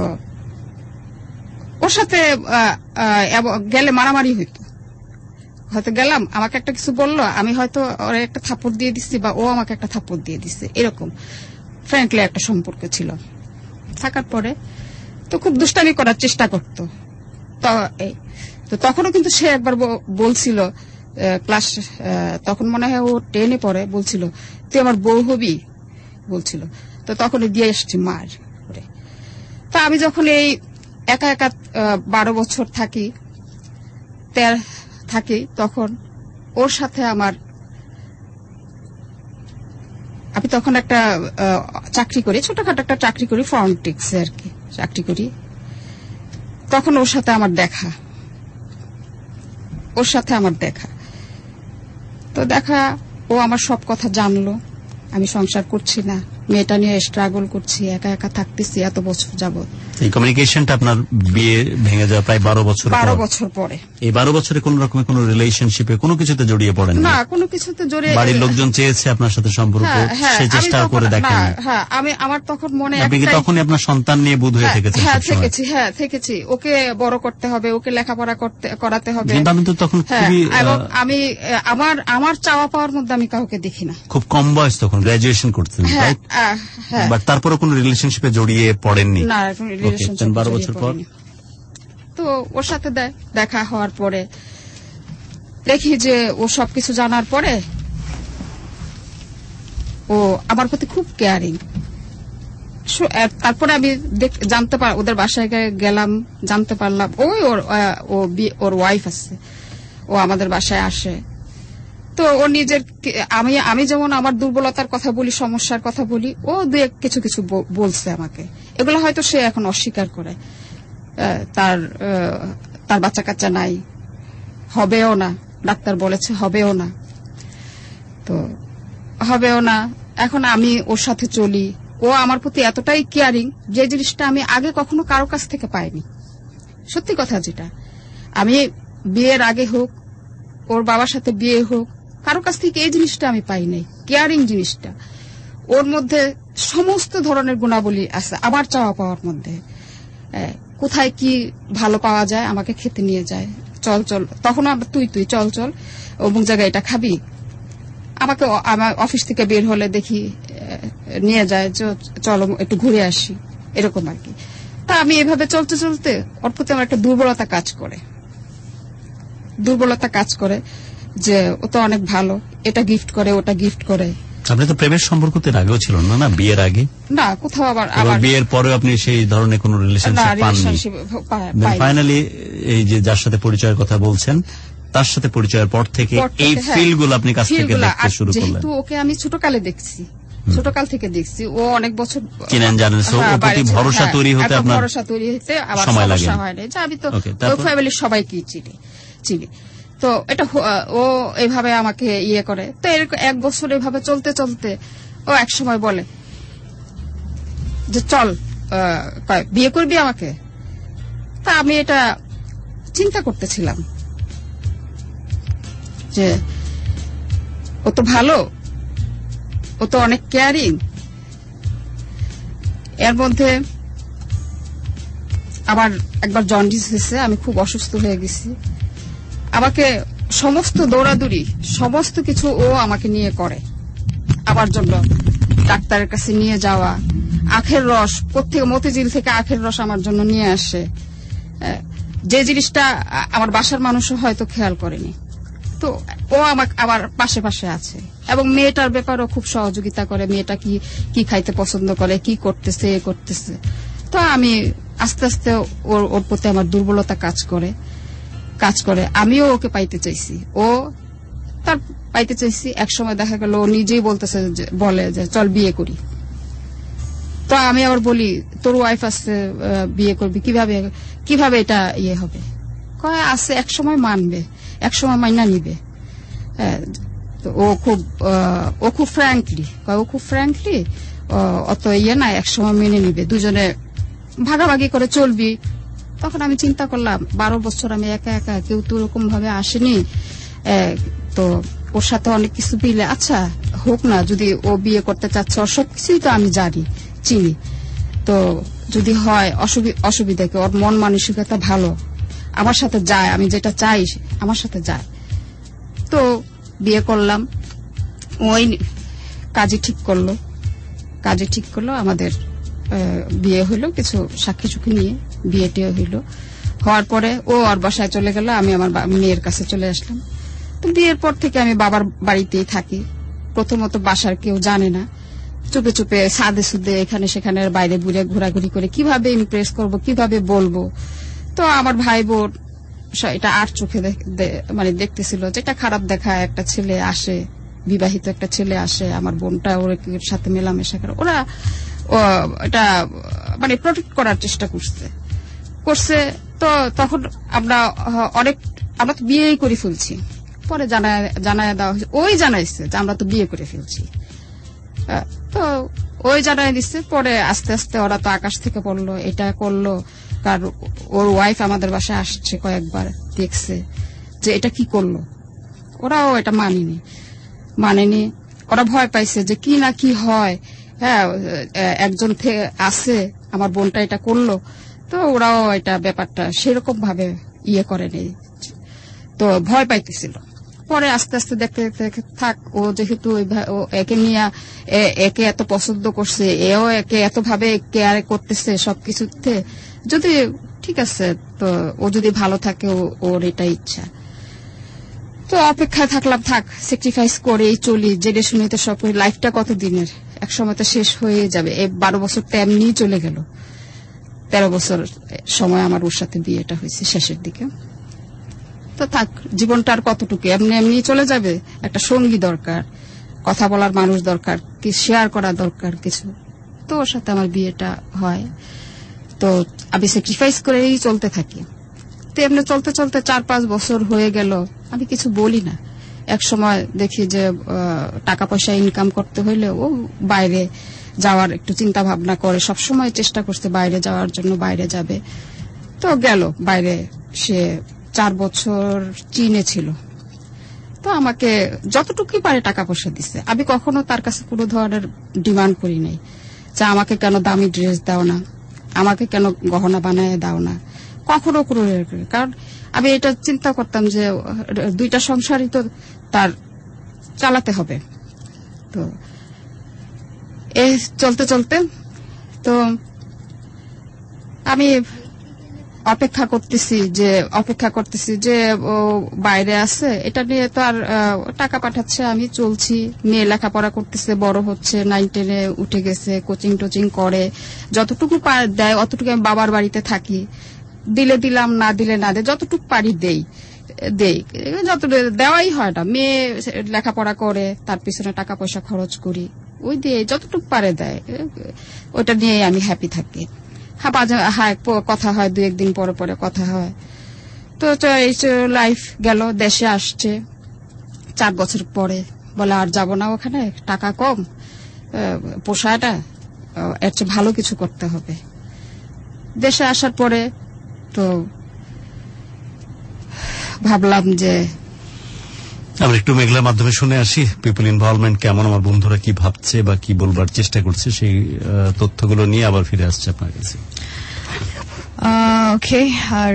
Speaker 18: ওর সাথে গেলে মারামারি হইতো, হয়তো গেলাম, আমাকে একটা কিছু বললো, আমি হয়তো ওর একটা থাপ্পড় দিয়ে দিচ্ছি বা ও আমাকে একটা থাপ্পড় দিয়ে দিচ্ছে, এরকম ফ্র্যাঙ্কলি একটা সম্পর্ক ছিল। থাকার পরে তো খুব দুষ্টামি করার চেষ্টা করতো। তো তখনও কিন্তু সে একবার বলছিল, ক্লাস তখন মনে হয় ও টেনে পড়ে, বলছিল তুই আমার বউ হবি বলছিল। তো তখন দিয়ে এসছি মার করে। তা আমি যখন এই একা একা বারো বছর থাকি তের থাকি তখন ওর সাথে আমার আমি তখন একটা চাকরি করি, ছোটখাটো একটা চাকরি করি, ফরেনটিক্সে আর কি চাকরি করি। তখন ওর সাথে আমার দেখা ওর সাথে আমার দেখা তো দেখা ও আমার সব কথা জানলো। আমি সংসার করছি না, মেয়েটা নিয়ে স্ট্রাগল করছি, একা একা থাকতেছি এত বছর যাবত।
Speaker 11: এই কমিউনিকেশনটা আপনার বিয়ে ভেঙে যাওয়া প্রায় বারো বছর
Speaker 18: বারো বছর পরে।
Speaker 11: এই বারো বছরে কোন রকমের কোন রিলেশনশিপে কোনো কিছুতে জড়িয়ে পড়েন
Speaker 18: না? কোনো কিছুতে জড়িয়ে,
Speaker 11: বাড়ির লোকজন চেয়েছে আপনার সাথে সম্পর্ক, সে চেষ্টা করে দেখেন?
Speaker 18: হ্যাঁ, আমি আমার তখন মনে
Speaker 11: আপনি কি তখনই আপনার সন্তান নিয়ে বুধ হয়ে থেকেছেন?
Speaker 18: হ্যাঁ থেকেছি, হ্যাঁ থেকেছি। ওকে বড় করতে হবে, ওকে লেখাপড়া করতে করাতে হবে।
Speaker 11: কিন্তু আমি তো তখন খুবই,
Speaker 18: এবং আমি আমার আমার চাওয়া পাওয়ার মধ্যে আমি কাউকে দেখি না।
Speaker 11: খুব কম বয়স তখন, গ্রাজুয়েশন করতেন, রাইট?
Speaker 18: হ্যাঁ,
Speaker 11: বাট তারপরে কোনো রিলেশনশিপে জড়িয়ে পড়েননি?
Speaker 18: না, রিলেশনশিপ
Speaker 11: বারো বছর পর
Speaker 18: তো ওর সাথে দেখা হওয়ার পরে দেখি যে ও সবকিছু জানার পরে ও আমার প্রতি খুব কেয়ারিং। তারপরে আমি জানতে পার ওদের বাসায় গেলাম, জানতে পারলাম ওই ওর ওর ওয়াইফ আছে, ও আমাদের বাসায় আসে। তো ও নিজের, আমি আমি যেমন আমার দুর্বলতার কথা বলি, সমস্যার কথা বলি, ও দু এক কিছু কিছু বলছে আমাকে। এগুলো হয়তো সে এখন অস্বীকার করে, তার তার বাচ্চা কাচ্চা নাই, হবেও না, ডাক্তার বলেছে হবেও না, তো হবেও না। এখন আমি ওর সাথে চলি, ও আমার প্রতি এতটাই কেয়ারিং যে জিনিসটা আমি আগে কখনো কারো কাছ থেকে পাইনি। সত্যি কথা, যেটা আমি বিয়ের আগে হোক, ওর বাবার সাথে বিয়ে হোক, কারো কাছ থেকে এই জিনিসটা আমি পাই নাই, কেয়ারিং জিনিসটা। ওর মধ্যে সমস্ত ধরনের গুণাবলী আছে আমার চাওয়া পাওয়ার মধ্যে। কোথায় কি ভালো পাওয়া যায় আমাকে খেতে নিয়ে যায়, চল চল, তখন তুই তুই চল চল অমুক জায়গায় এটা খাবি, আমাকে আমার অফিস থেকে বের হলে দেখি নিয়ে যায়, চলো একটু ঘুরে আসি, এরকম আর কি। তা আমি এভাবে চলতে চলতে ওর প্রতি আমার একটা দুর্বলতা কাজ করে দুর্বলতা কাজ করে যে ও তো অনেক ভালো, এটা গিফট করে, ওটা গিফট করে।
Speaker 11: আপনি তো প্রেমের সম্পর্ক তো আগেও ছিল না, না বিয়ের আগে?
Speaker 18: না, কোথাও আবার আবার
Speaker 11: বিয়ের পরে আপনি সেই ধরনের কোন রিলেশনশিপ পাননি? ফাইনালি এই যে যার সাথে পরিচয়ের কথা বলছেন, তার সাথে পরিচয়ের পর থেকে এই ফিল গুলো আপনি কাছ থেকে দেখতে শুরু করলেন?
Speaker 18: যেহেতু ওকে আমি ছোটকালে দেখছি, ছোটকাল থেকে দেখছি, ও অনেক বছর
Speaker 11: চিনেন, জানেন, ওর প্রতি ভরসা তৈরি হতে আপনার
Speaker 18: ভরসা তৈরি হতে আবার সমস্যা হয় না। আমি তো ওই ফ্যামিলির সবাইকেই চিনি চিনি তো এটা ও এইভাবে আমাকে ইয়ে করে। তো এরকম এক বছর এভাবে চলতে চলতে ও এক সময় বলে যে চল বিয়ে করবি আমাকে। তা আমি এটা চিন্তা করতেছিলাম যে ও তো ভালো, ও তো অনেক কেয়ারিং, এর মধ্যে আবার একবার জন্ডিস হয়েছে, আমি খুব অসুস্থ হয়ে গেছি। আমাকে সমস্ত দৌড়াদৌড়ি সমস্ত কিছু ও আমাকে নিয়ে করে, আমার জন্য ডাক্তারের কাছে নিয়ে যাওয়া, আখের রস কোত্থেকে মতিঝিল থেকে আখের রস আমার জন্য নিয়ে আসে, যে জিনিসটা আমার বাসার মানুষও হয়তো খেয়াল করেনি। তো ও আমাকে আবার পাশে পাশে আছে এবং মেয়েটার ব্যাপারেও খুব সহযোগিতা করে, মেয়েটা কি কি খাইতে পছন্দ করে, কি করতেছে এ করতেছে। তো আমি আস্তে আস্তে ওর ওর প্রতি আমার দুর্বলতা কাজ করে কাজ করে আমিও ওকে পাইতে চাইছি, ও তার পাইতে চাইছি। এক সময় দেখা গেল ও নিজেই বলতেছে, বলে যে চল বিয়ে করি। তো আমি আবার বলি তোর ওয়াইফ আছে, বিয়ে করবি কিভাবে, কিভাবে এটা ইয়ে হবে? কয় আছে, এক সময় মানবে, এক সময় মাইনা নিবে। ও খুব ও খুব ফ্র্যাঙ্কলি কয়, ও খুব ফ্র্যাঙ্কলি অত ইয়ে না, এক সময় মেনে নিবে, দুজনে ভাগাভাগি করে চলবি। তখন আমি চিন্তা করলাম বারো বছর আমি একা একা, কেউ তো ওরকম ভাবে আসেনি, তো ওর সাথে অনেক কিছু মিলে, আচ্ছা হোক না, যদি ও বিয়ে করতে চাচ্ছে, ওর সবকিছুই তো আমি জানি চিনি, তো যদি হয় অসুবিধা কি, ওর মন মানসিকতা ভালো, আমার সাথে যায়, আমি যেটা চাই আমার সাথে যায়। তো বিয়ে করলাম, ওই কাজে ঠিক করলো কাজে ঠিক করলো আমাদের বিয়ে হইলো, কিছু সাক্ষী চুক্ষি নিয়ে বিয়েটিও হইলো। হওয়ার পরে ও আর বাসায় চলে গেল, আমি আমার মেয়ের কাছে চলে আসলাম। তো বিয়ের পর থেকে আমি বাবার বাড়িতেই থাকি। প্রথমত বাসার কেউ জানে না, চুপে চুপে সাদে সুদে এখানে সেখানে বাইরে ঘুরে ঘোরাঘুরি করে কিভাবে ইমপ্রেস করব, কিভাবে বলবো। তো আমার ভাই বোন এটা আর চোখে মানে দেখতেছিল যে এটা খারাপ দেখা, একটা ছেলে আসে, বিবাহিত একটা ছেলে আসে, আমার বোনটা ওর সাথে মেলামেশা করে, ওরা এটা মানে প্রোটেক্ট করার চেষ্টা করছে করছে তো তখন আমরা অনেক আমরা তো বিয়েই করে ফেলছি। পরে জানায় জানায় দেওয়া হয়েছে, ওই জানাইছে যে আমরা তো বিয়ে করে ফেলছি, তো ওই জানায় দিচ্ছে। পরে আস্তে আস্তে ওরা তো আকাশ থেকে পড়লো, এটা করলো। কারণ ওর ওয়াইফ আমাদের বাসায় আসছে কয়েকবার, দেখছে যে এটা কি করলো, ওরাও এটা মানেনি মানেনি ওরা ভয় পাইছে যে কি না কি হয়। হ্যাঁ, একজন আছে আমার বোনটা এটা করলো, তো ওরাও এটা ব্যাপারটা সেরকম ভাবে ইয়ে করেনি, তো ভয় পাইতেছিল। পরে আস্তে আস্তে দেখতে দেখতে থাক, ও যেহেতু একে নিয়ে একে এত পছন্দ করছে, এও একে এত ভাবে কেয়ার করতেছে সবকিছুতে, যদি ঠিক আছে তো ও যদি ভালো থাকে ওর এটা ইচ্ছা। তো অপেক্ষায় থাকলাম, থাক স্যাক্রিফাইস করেই চলি, জেনে শুনে তো সব লাইফটা কত দিনের, এক সময় তো শেষ হয়ে যাবে। এই বারো বছর তো এমনি চলে গেল, তেরো বছর সময় আমার ওর সাথে বিয়েটা হয়েছে শেষের দিকে। তো থাক, জীবনটা আর কতটুকু এমনি এমনি চলে যাবে, একটা সঙ্গী দরকার, কথা বলার মানুষ দরকার, কি শেয়ার করা দরকার কিছু। তো ওর সাথে আমার বিয়েটা হয়। তো আমি স্যাক্রিফাইস করেই চলতে থাকি। তো এমনি চলতে চলতে চার পাঁচ বছর হয়ে গেল, আমি কিছু বলি না। এক সময় দেখি যে টাকা পয়সা ইনকাম করতে হইলে ও বাইরে যাওয়ার একটু চিন্তা ভাবনা করে, সবসময় চেষ্টা করছে বাইরে যাওয়ার জন্য, বাইরে যাবে। তো গেল বাইরে, সে চার বছর চীনে ছিল। তো আমাকে যতটুকুই পারে টাকা পয়সা দিচ্ছে, আমি কখনো তার কাছে কোনো ধরনের ডিমান্ড করি নাই যে আমাকে কেন দামি ড্রেস দাও না, আমাকে কেন গহনা বানায় দাও না, কখনো কোনো। কারণ আমি এটা চিন্তা করতাম যে দুইটা সংসারই তো তার চালাতে হবে। তো এই চলতে চলতে তো আমি অপেক্ষা করতেছি যে অপেক্ষা করতেছি যে ও বাইরে আছে, এটা নিয়ে তো আর টাকা পাঠাচ্ছে, আমি চলছি, মেয়ে লেখাপড়া করতেছে, বড় হচ্ছে, নাইন টেনে উঠে গেছে, কোচিং টোচিং করে, যতটুকু দেয় অতটুকু আমি বাবার বাড়িতে থাকি, দিলে দিলাম, না দিলে না দেয়, যতটুকু পারি দেই দেই যত দেওয়াই হয় না। মেয়ে লেখাপড়া করে, তার পিছনে টাকা পয়সা খরচ করি, ওই দিয়ে যতটুকু পারে দেয়, ওইটা নিয়ে আমি হ্যাপি থাকি। হ্যাঁ, মাঝে হ্যাঁ কথা হয়, দু একদিন পরে পরে কথা হয়। তো এই লাইফ গেল, দেশে আসছে চার বছর পরে, বলে আর যাব না ওখানে, টাকা কম, পোষাটা এর চেয়ে ভালো কিছু করতে হবে। দেশে আসার পরে তো ভাবলাম যে
Speaker 11: আমরা একটু মেঘলার মাধ্যমে শুনে আসি পিপল ইনভলভমেন্ট কেমন, আমার বন্ধুরা কি ভাবছে বা কি বলবার চেষ্টা করছে, সেই তথ্যগুলো নিয়ে আবার ফিরে আসছে আপনার কাছে।
Speaker 2: ওকে, আর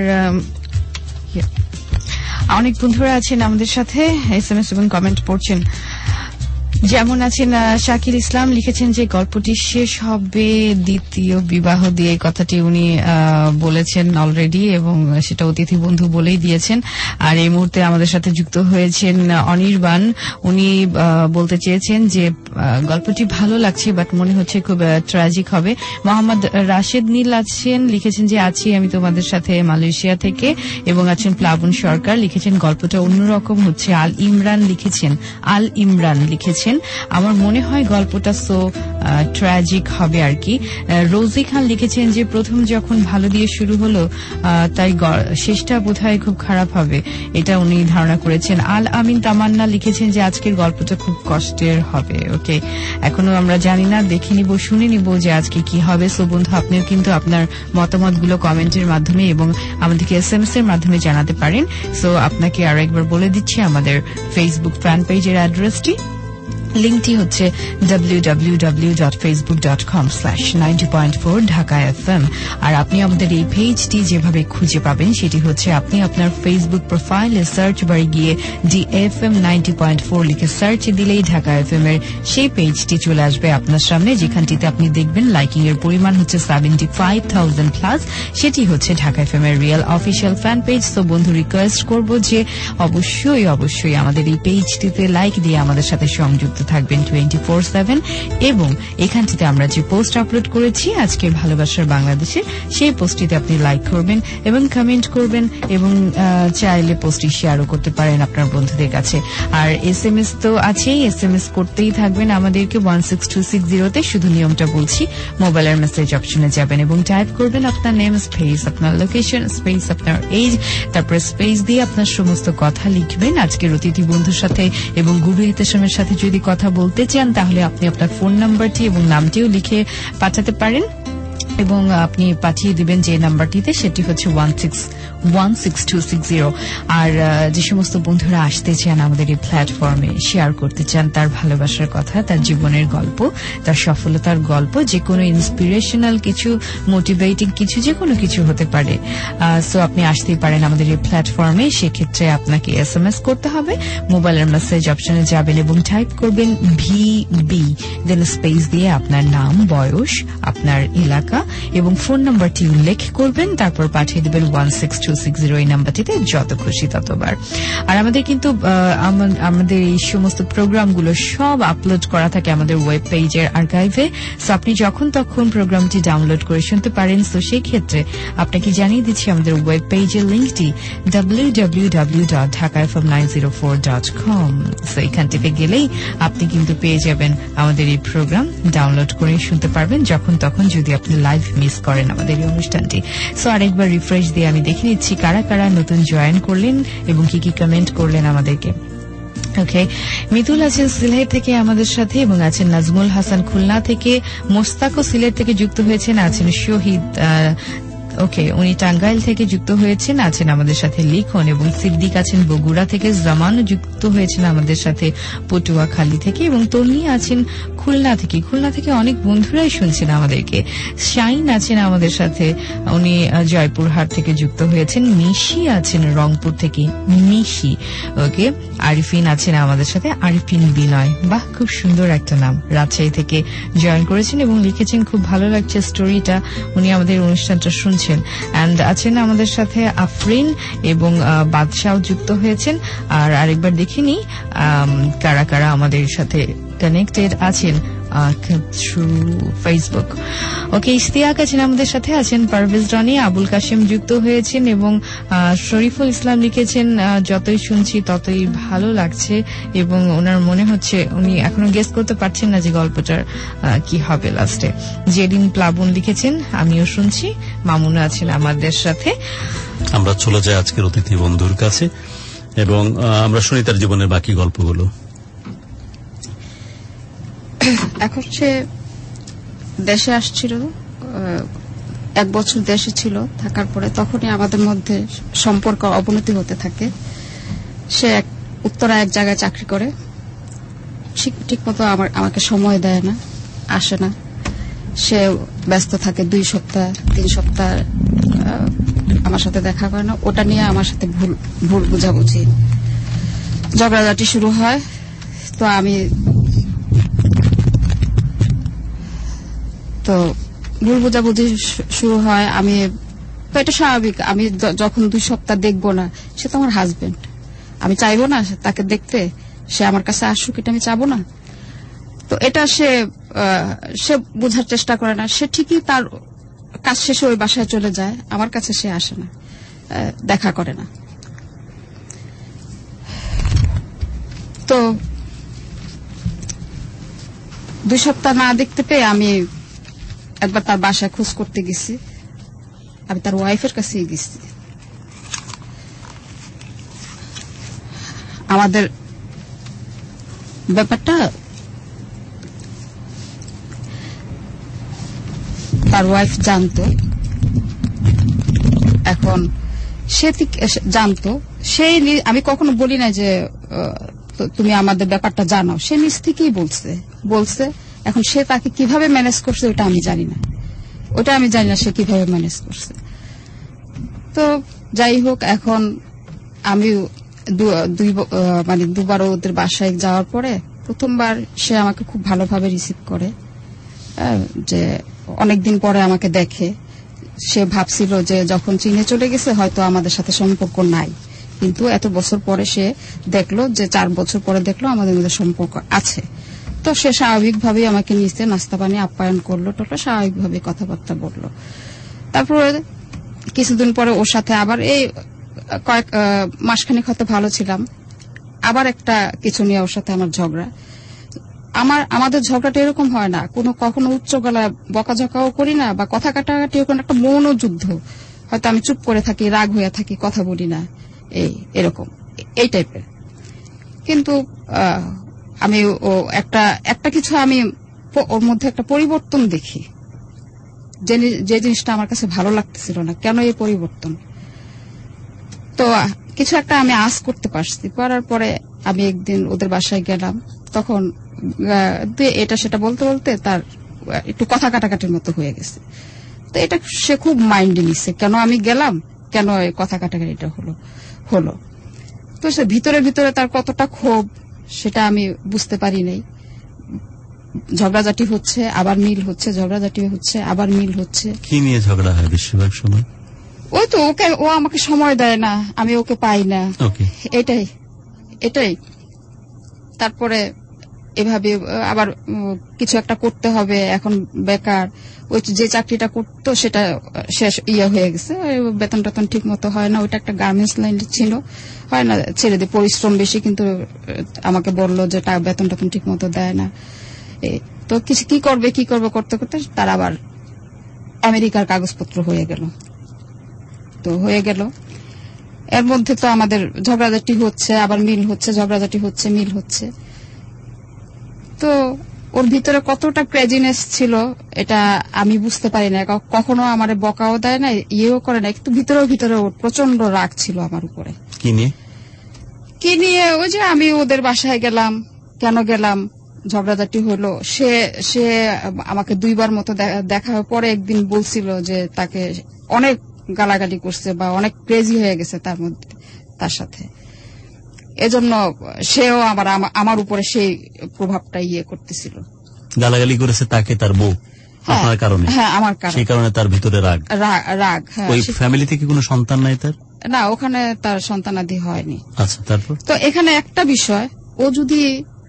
Speaker 2: অনেক বন্ধুরা আছেন আমাদের সাথে, এস এম এস এবং কমেন্ট পড়ছেন। যেমন আছেন শাকিল ইসলাম, লিখেছেন যে গল্পটি শেষ হবে দ্বিতীয় বিবাহ দিয়ে, এই কথাটি উনি বলেছেন অলরেডি এবং সেটা অতিথি বন্ধু বলেই দিয়েছেন। আর এই মুহূর্তে আমাদের সাথে যুক্ত হয়েছেন অনির্বাণ, উনি বলতে চেয়েছেন যে গল্পটি ভালো লাগছে বাট মনে হচ্ছে খুব ট্র্যাজিক হবে। মোহাম্মদ রাশেদ নীল আছেন, লিখেছেন যে আছি আমি তোমাদের সাথে মালয়েশিয়া থেকে, এবং আছেন প্লাবন সরকার, লিখেছেন গল্পটা অন্যরকম হচ্ছে। আল ইমরান লিখেছেন আল ইমরান লিখেছেন আমার মনে হয় গল্পটা সো ট্র্যাজিক হবে আর কি। রোজি খান লিখেছেন যে প্রথম যখন ভালো দিয়ে শুরু হলো তাই শেষটা বোধহয় খুব খারাপ হবে, এটা উনি ধারণা করেছেন। আল আমিন তামান্না লিখেছেন যে আজকের গল্পটা খুব কষ্টের হবে। ওকে, এখনো আমরা জানি না, দেখে নিব, শুনে নিব যে আজকে কি হবে। সো বন্ধু, আপনিও কিন্তু আপনার মতামতগুলো কমেন্টের মাধ্যমে এবং আমাদেরকে এস এম এস এর মাধ্যমে জানাতে পারেন। সো আপনাকে আরো একবার বলে দিচ্ছি আমাদের ফেসবুক ফ্যান পেজের অ্যাড্রেসটি, লিঙ্কটি হচ্ছে W W W dot Facebook dot com slash ninety point four Dhaka F M. আর আপনি আমাদের এই পেজটি যেভাবে খুঁজে পাবেন সেটি হচ্ছে আপনি আপনার ফেসবুক প্রোফাইলে সার্চ বারে গিয়ে D F M ninety point four লিখে সার্চ দিলেই ঢাকা এফ এম এর সেই পেজটি চলে আসবে আপনার সামনে, যেখানটিতে আপনি দেখবেন লাইকিং এর পরিমাণ হচ্ছে সেভেন্টি ফাইভ থাউজেন্ড প্লাস। সেটি হচ্ছে ঢাকা এফ এম এর রিয়েল অফিসিয়াল ফ্যান পেজ। তো বন্ধু, রিকোয়েস্ট করব যে অবশ্যই অবশ্যই আমাদের এই পেজটিতে লাইক দিয়ে আমাদের সাথে সংযুক্ত যুক্ত থাকবেন টোয়েন্টি ফোর সেভেন এবং এখানটিতে আমরা যে পোস্ট আপলোড করেছি আজকের ভালোবাসার বাংলাদেশের সেই পোস্টটিতে আপনি লাইক করবেন এবং কমেন্ট করবেন এবং চাইলে পোস্টটি শেয়ারও করতে পারেন আপনার বন্ধুদের কাছে। আর এস এম এস তো আছেই, এস এম এস করতেই থাকবেন আমাদেরকে ওয়ান সিক্স টু সিক্স জিরোতে। শুধু নিয়মটা বলছি, মোবাইলের মেসেজ অপশনে যাবেন এবং টাইপ করবেন আপনার নেম স্পেস আপনার লোকেশন স্পেস আপনার এজ, তারপরে স্পেস দিয়ে আপনার সমস্ত কথা লিখবেন। আজকের অতিথি বন্ধুর সাথে এবং গুরু হিতেশমের সাথে যদি কথা বলতে চান তাহলে আপনি আপনার ফোন নাম্বারটি এবং নামটিও লিখে পাঠাতে পারেন এবং আপনি পাঠিয়ে দিবেন যে নাম্বারটিতে, সেটি হচ্ছে one six one six two six zero. আর যে সমস্ত বন্ধুরা আসতে চান আমাদের এই প্ল্যাটফর্মে, শেয়ার করতে চান তার ভালোবাসার কথা, তার জীবনের গল্প, তার সফলতার গল্প, যে কোনো ইন্সপিরেশনাল কিছু, মোটিভেটিং কিছু, যে কোনো কিছু হতে পারে, সো আপনি আসতেই পারেন আমাদের এই প্ল্যাটফর্মে। সেক্ষেত্রে আপনাকে এস এম এস করতে হবে, মোবাইলের মেসেজ অপশনে যাবেন এবং টাইপ করবেন ভি বি, দেন স্পেস দিয়ে আপনার নাম, বয়স, আপনার এলাকা এবং ফোন নাম্বারটি উল্লেখ করবেন, তারপর পাঠিয়ে দেবেন one six two six zero এই নাম্বারটিতে, যত খুশি ততবার। আর আমাদের কিন্তু আমাদের এই সমস্ত প্রোগ্রামগুলো সব আপলোড করা থাকে আমাদের ওয়েব পেজের আর্কাইভে, সো আপনি যখন তখন প্রোগ্রামটি ডাউনলোড করে শুনতে পারেন। তো সেই ক্ষেত্রে আপনাকে জানিয়ে দিচ্ছি আমাদের ওয়েব পেজের লিঙ্কটি W W W dot Dhaka F M nine zero four dot com. So এখান থেকে গেলেই আপনি কিন্তু পেয়ে যাবেন আমাদের এই প্রোগ্রাম, ডাউনলোড করে শুনতে পারবেন যখন তখন, যদি আপনি লাইভ মিস করেন আমাদের এই অনুষ্ঠানটি। সো আরেকবার রিফ্রেশ দিয়ে আমি দেখে নিচ্ছি কারা কারা নতুন জয়েন করলেন এবং কি কি কমেন্ট করলেন আমাদেরকে। ওকে, মিতুল আছেন সিলেট থেকে আমাদের সাথে এবং আছেন নাজমুল হাসান খুলনা থেকে, মোস্তাকও সিলেট থেকে যুক্ত হয়েছেন, আছেন শহীদ, ওকে উনি টাঙ্গাইল থেকে যুক্ত হয়েছেন, আছেন আমাদের সাথে লিখন, এবং সিদ্দিক আছেন বগুড়া থেকে, জামানও যুক্ত হয়েছেন আমাদের সাথে পটুয়াখালী থেকে, এবং তন্নি আছেন খুলনা থেকে। খুলনা থেকে অনেক বন্ধুরাই শুনছেন আমাদেরকে। শাইন আছেন আমাদের সাথে, উনি জয়পুরহাট থেকে যুক্ত হয়েছেন। মিশি আছেন রংপুর থেকে, মিশি। ওকে, আরিফিন আছেন আমাদের সাথে, আরিফিন বিনয়, বাহ খুব সুন্দর একটা নাম। রাজশাহী থেকে জয়েন করেছেন এবং লিখেছেন খুব ভালো লাগছে স্টোরিটা, উনি আমাদের অনুষ্ঠানটা শুনছেন। এন্ড আছেন আমাদের সাথে আফরিন এবং বাদশাহ যুক্ত হয়েছেন। আর আরেকবার দেখিনি কারা কারা আমাদের সাথে কানেক্টেড আছেন থ্রু ফেসবুক। ওকে, ইশতিয়াক আছেন আমাদের সাথে, আছেন পারভেজ রনি, আবুল কাশেম যুক্ত হয়েছেন এবং শরীফুল ইসলাম লিখেছেন যতই শুনছি ততই ভালো লাগছে, এবং ওনার মনে হচ্ছে উনি এখনো গেস করতে পারছেন না যে গল্পটার কি হবে লাস্টে। জেরিন প্লাবন লিখেছেন আমিও শুনছি, মামুনা আছেন আমাদের সাথে।
Speaker 11: আমরা চলে যাই আজকের অতিথি বন্ধুর কাছে এবং আমরা শুনি তার জীবনের বাকি গল্পগুলো।
Speaker 18: এখন সে দেশে আসছিল, এক বছর দেশে ছিল, থাকার পরে তখনই আমাদের মধ্যে সম্পর্ক অবনতি হতে থাকে। সে এক উত্তরা এক জায়গায় চাকরি করে, ঠিক মতো আমার আমাকে সময় দেয় না, আসে না। সে ব্যস্ত থাকে, দুই সপ্তাহ তিন সপ্তাহ আমার সাথে দেখা করে না। ওটা নিয়ে আমার সাথে ভুল ভুল বুঝাবুঝি, ঝগড়াঝাটি শুরু হয়। তো আমি তো ভুল বোঝাবুঝি শুরু হয়। আমি তো এটা স্বাভাবিক, আমি যখন দুই সপ্তাহ দেখবো না, সে তো আমার হাজবেন্ড, আমি চাইবো না তাকে দেখতে, সে আমার কাছে আসুক, এটা আমি চাবো না। তো এটা সে সে বোঝার চেষ্টা করে না। সে ঠিকই তার কাজ শেষে ওই বাসায় চলে যায়, আমার কাছে সে আসে না, দেখা করে না। তো দুই সপ্তাহ না দেখতে পেয়ে আমি একবার তার বাসায় খোঁজ করতে গেছি। আমি তার ওয়াইফের কাছেই গেছি। আমাদের ব্যাপারটা তার ওয়াইফ জানতো, এখন সে জানতো, সেই আমি কখনো বলি না যে তুমি আমাদের ব্যাপারটা জানো, সে নিজ থেকেই বলছে বলছে এখন সে তাকে কিভাবে ম্যানেজ করছে ওটা আমি জানি না, ওটা আমি জানি না সে কিভাবে ম্যানেজ করছে। তো যাই হোক, এখন আমি দুই মানে দুবার ওদের বাসায় যাওয়ার পরে প্রথমবার সে আমাকে খুব ভালোভাবে রিসিভ করে, যে অনেকদিন পরে আমাকে দেখে। সে ভাবছিল যে যখন চীনে চলে গেছে হয়তো আমাদের সাথে সম্পর্ক নাই, কিন্তু এত বছর পরে সে দেখলো যে চার বছর পরে দেখলো আমাদের মধ্যে সম্পর্ক আছে। তো সে স্বাভাবিকভাবেই আমাকে নিচে নাস্তা পানি আপ্যায়ন করলো, টোটা স্বাভাবিকভাবে কথাবার্তা বললো। তারপরে কিছুদিন পরে ওর সাথে আবার এই কয়েক মাসখানেক হয়তো ভালো ছিলাম, আবার একটা কিছু নিয়ে ওর সাথে আমার ঝগড়া। আমার আমাদের ঝগড়াটা এরকম হয় না, কোনো কখনো উচ্চ গলায় বকাঝকাও করি না বা কথা কাটাকাটিও কোনো একটা মৌনযুদ্ধ, হয়তো আমি চুপ করে থাকি, রাগ হয়ে থাকি, কথা বলি না, এই এরকম এই টাইপের। কিন্তু আমি ও একটা একটা কিছু আমি ওর মধ্যে একটা পরিবর্তন দেখি, যে জিনিসটা আমার কাছে ভালো লাগতেছিল না। কেন এই পরিবর্তন? তো কিছু একটা আমি আঁচ করতে পারছি। পারার পরে আমি একদিন ওদের বাসায় গেলাম, তখন এটা সেটা বলতে বলতে তার একটু কথা কাটাকাটির মতো হয়ে গেছে। তো এটা সে খুব মাইন্ডে নিচ্ছে, কেন আমি গেলাম, কেন কথা কাটাকাটিটা হলো হলো তো সে ভিতরে ভিতরে তার কতটা ক্ষোভ সেটা আমি বুঝতে পারি নাই। ঝগড়াঝাটি হচ্ছে, আবার মিল হচ্ছে, ঝগড়াঝাটি হচ্ছে, আবার মিল হচ্ছে।
Speaker 11: কি নিয়ে ঝগড়া হয় বেশিরভাগ সময়?
Speaker 18: ওই তো ওকে, ও আমাকে সময় দেয় না, আমি ওকে পাই না, এটাই এটাই তারপরে এভাবে আবার কিছু একটা করতে হবে, এখন বেকার, ওই যে চাকরিটা করতো সেটা শেষ ইয়ে হয়ে গেছে, বেতন টেতন ঠিক মতো হয় না, ওইটা একটা গার্মেন্টস লাইন ছিল, হয় না, ছেড়ে দিয়ে, পরিশ্রম বেশি, কিন্তু আমাকে বললো যে বেতন টেতন ঠিক মতো দেয় না। তো কিছু কি করবে কি করবে করতে করতে তার আবার আমেরিকার কাগজপত্র হয়ে গেল। তো হয়ে গেল, এর মধ্যে তো আমাদের ঝগড়াঝাটি হচ্ছে, আবার মিল হচ্ছে, ঝগড়াঝাটি হচ্ছে, মিল হচ্ছে। তো ওর ভিতরে কতটা ক্রেজিনেস ছিল এটা আমি বুঝতে পারি না। কখনো আমার বকাও দেয় না, ইয়েও করে না, কিন্তু ভিতরে ভিতরে ওর প্রচন্ড রাগ ছিল আমার উপরে।
Speaker 11: কি নিয়ে?
Speaker 18: কি নিয়ে? ওই যে আমি ওদের বাসায় গেলাম, কেন গেলাম, ঝগড়াঝাটি হলো, সে সে আমাকে দুইবার মতো দেখা পরে একদিন বলছিল যে তাকে অনেক গালাগালি করছে বা অনেক ক্রেজি হয়ে গেছে তার মধ্যে তার সাথে, এজন্য সেও আবার আমার উপরে সেই প্রভাবটা ইয়ে করতেছিল।
Speaker 11: গালাগালি করেছে তাকে তার বউ আপনার কারণে?
Speaker 18: হ্যাঁ, আমার কারণে।
Speaker 11: সেই কারণে তার ভিতরে রাগ রাগ ওই ফ্যামিলি থেকে কোনো সন্তান নাই তার?
Speaker 18: না, ওখানে তার সন্তানাদি হয়নি।
Speaker 11: আচ্ছা, তারপর?
Speaker 18: তো এখানে একটা বিষয়, ও যদি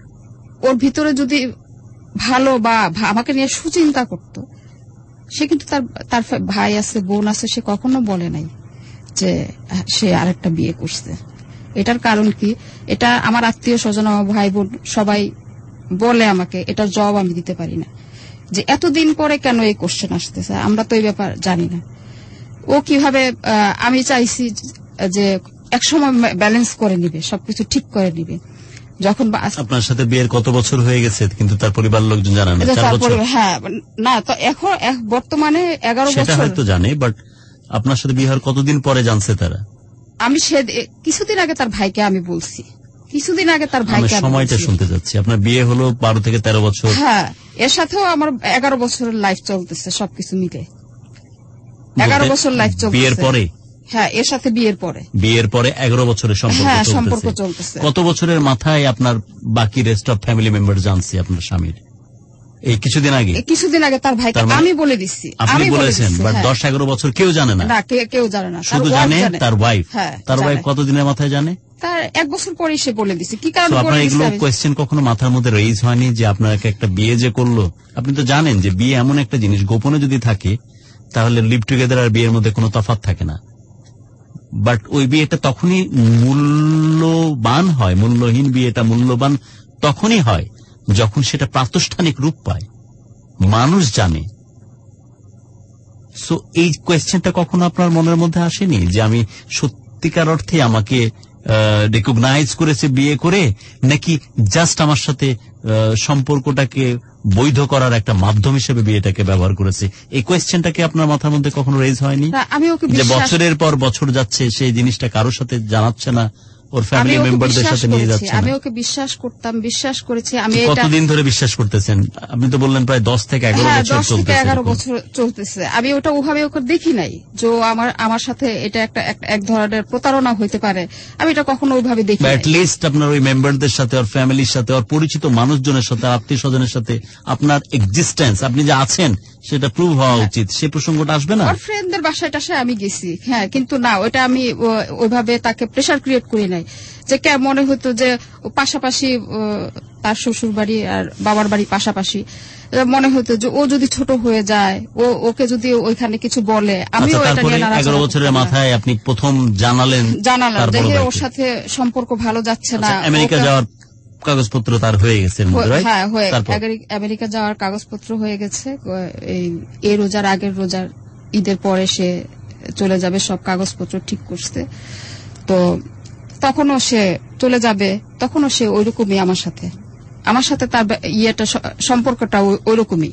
Speaker 18: ওর ভিতরে যদি ভালো বা আমাকে নিয়ে সুচিন্তা করত, সে কিন্তু তার তার ভাই আছে, বোন আছে, সে কখনো বলে নাই যে সে আরেকটা বিয়ে করছে। এটার কারণ কি? এটা আমার আত্মীয় স্বজন, আমার ভাই বোন সবাই বলে আমাকে, এটার জবাব আমি দিতে পারি না যে এতদিন পরে কেন এই কোশ্চেন আসতেছে, আমরা তো এই ব্যাপার জানি না। ও কিভাবে, আমি চাইছি যে একসময় ব্যালেন্স করে নিবে, সবকিছু ঠিক করে নিবে। যখন
Speaker 11: আপনার সাথে বিয়ের কত বছর হয়ে গেছে কিন্তু তার পরিবার লোকজন জানে না? চার বছর?
Speaker 18: হ্যাঁ, না তো এখন বর্তমানে এগারো বছর।
Speaker 11: সেটা হয়তো জানে, বাট আপনার সাথে বিয়ে হওয়ার কতদিন পরে জানছে তারা?
Speaker 18: আমি সে কিছুদিন আগে তার ভাইকে আমি বলছি, কিছুদিন আগে তার ভাইকে আমি
Speaker 11: সময়টা শুনতে যাচ্ছি। আপনার বিয়ে হলো বারো থেকে তেরো বছর।
Speaker 18: হ্যাঁ, এর সাথেও আমার এগারো বছরের লাইফ চলতেছে, সবকিছু মিলে এগারো বছর লাইফ চলতেছে।
Speaker 11: বিয়ের পরে?
Speaker 18: হ্যাঁ, এর সাথে বিয়ের পরে।
Speaker 11: বিয়ের পরে এগারো বছরের সম্পর্ক
Speaker 18: চলতেছে।
Speaker 11: কত বছরের মাথায় আপনার বাকি রেস্ট অফ ফ্যামিলি মেম্বার জানছে আপনার স্বামীর? এই কিছুদিন আগে?
Speaker 18: কিছুদিন আগে তার ভাইকে আমি বলে দিচ্ছি।
Speaker 11: আপনি বলেছেন, বাট দশ এগারো বছর কেউ জানে না?
Speaker 18: না, কেউ জানে না,
Speaker 11: শুধু জানে তার ওয়াইফ। তার ওয়াইফ কতদিনের মাথায় জানে?
Speaker 18: তার এক বছর পরে সে বলে দিচ্ছে। কি কারণে?
Speaker 11: আপনার এগুলো কোয়েশ্চেন কখনো মাথার মধ্যে রেইজ হয়নি যে আপনাকে একটা বিয়ে যে করলো? আপনি তো জানেন যে বিয়ে এমন একটা জিনিস, গোপনে যদি থাকে তাহলে লিভ টুগেদার আর বিয়ের মধ্যে কোনো তফাৎ থাকে না। বাট ওই বিয়েটা তখনই মূল্যবান হয়, মূল্যহীন বিয়েটা মূল্যবান তখনই হয় যখন সেটা প্রাতিষ্ঠানিক রূপ পায়, মানুষ জানে। সো এই কোয়েশ্চেনটা কখনো আপনার মনের মধ্যে আসেনি যে আমি সত্যিকার অর্থে আমাকে রিকগনাইজ করেছে বিয়ে করে, নাকি জাস্ট আমার সাথে সম্পর্কটাকে বৈধ করার একটা মাধ্যম হিসেবে বিয়েটাকে ব্যবহার করেছে? এই কোয়েশ্চেনটাকে আপনার মাথার মধ্যে কখনো রেজ হয়নি যে বছরের পর বছর যাচ্ছে সেই জিনিসটা কারোর সাথে জানাচ্ছে না, ওর ফ্যামিলি মেম্বারদের সাথে নিয়ে যাচ্ছে?
Speaker 18: আমি ওকে বিশ্বাস করতাম, বিশ্বাস করেছি। আমি
Speaker 11: কতদিন ধরে বিশ্বাস করতেছেন? আপনি তো বললেন প্রায় দশ থেকে এগারো বছর চলতেছে।
Speaker 18: এগারো বছর চলতেছে। আমি ওটা ওভাবে ওকে দেখি নাই যে আমার আমার সাথে এটা একটা এক ধরনের প্রতারণা হইতে পারে, আমি এটা কখনো ওইভাবে দেখি না।
Speaker 11: অ্যাটলিস্ট আপনার ওই মেম্বারদের সাথে, ওর ফ্যামিলির সাথে, ওর পরিচিত মানুষজনের সাথে, আত্মীয় স্বজনের সাথে আপনার এক্সিস্টেন্স, আপনি যে আছেন সেটা প্রুভ হওয়া উচিত। সে প্রসঙ্গটা আসবে না?
Speaker 18: ওর ফ্রেন্ডদের বাসায় টাসায় আমি গেছি, হ্যাঁ, কিন্তু না, ওইটা আমি ওইভাবে তাকে প্রেশার ক্রিয়েট করি নাই যে কে মনে হতো যে পাশাপাশি তার শ্বশুর বাড়ি আর বাবার বাড়ি পাশাপাশি, মনে হতো যে ও যদি ছোট হয়ে যায়, ও ওকে যদি ওইখানে কিছু বলে, আমিও এটা নিয়ে নারাজ।
Speaker 11: এগারো বছরের মাথায় আপনি প্রথম জানালেন
Speaker 18: জানালাম যে ওর সাথে সম্পর্ক ভালো যাচ্ছে না।
Speaker 11: আমেরিকা যাওয়ার কাগজপত্র তার হয়ে গেছে?
Speaker 18: হ্যাঁ, হয়ে আমেরিকা যাওয়ার কাগজপত্র হয়ে গেছে। এই রোজার আগের রোজার ঈদের পরে সে চলে যাবে, সব কাগজপত্র ঠিক করছে। তো তখনও সে চলে যাবে, তখনও সে ওইরকমই আমার সাথে আমার সাথে তার ইয়েটা সম্পর্কটা ওইরকমই।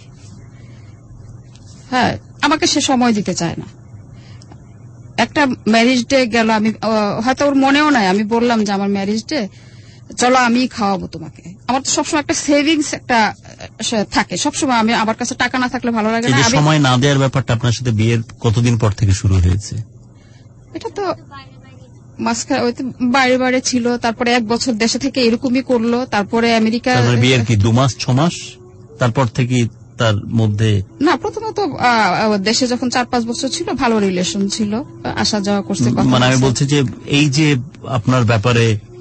Speaker 18: হ্যাঁ, আমাকে সে সময় দিতে চায় না। একটা ম্যারেজ ডে গেল, আমি হয়তো ওর মনেও নাই, আমি বললাম যে আমার ম্যারেজ ডে, চলো আমি খাওয়াবো তোমাকে। আমার তো সবসময় একটা সেভিংস একটা থাকে সবসময়, আমি আমার কাছে টাকা না থাকলে ভালো লাগে না।
Speaker 11: সময় না দেওয়ার ব্যাপারটা আপনার সাথে বিয়ের কতদিন পর থেকে শুরু হয়েছে?
Speaker 18: এটা তো মাঝখানে বাইরে বাইরে ছিল, তারপরে এক বছর দেশে থেকে এরকমই করলো, তারপরে আমেরিকা।
Speaker 11: বিয়ের কি দু মাস ছ মাস তারপর থেকে তার মধ্যে?
Speaker 18: না, প্রথমত দেশে যখন চার পাঁচ বছর ছিল ভালো রিলেশন ছিল, আসা যাওয়া করছে।
Speaker 11: মানে আমি বলছি যে এই যে আপনার ব্যাপারে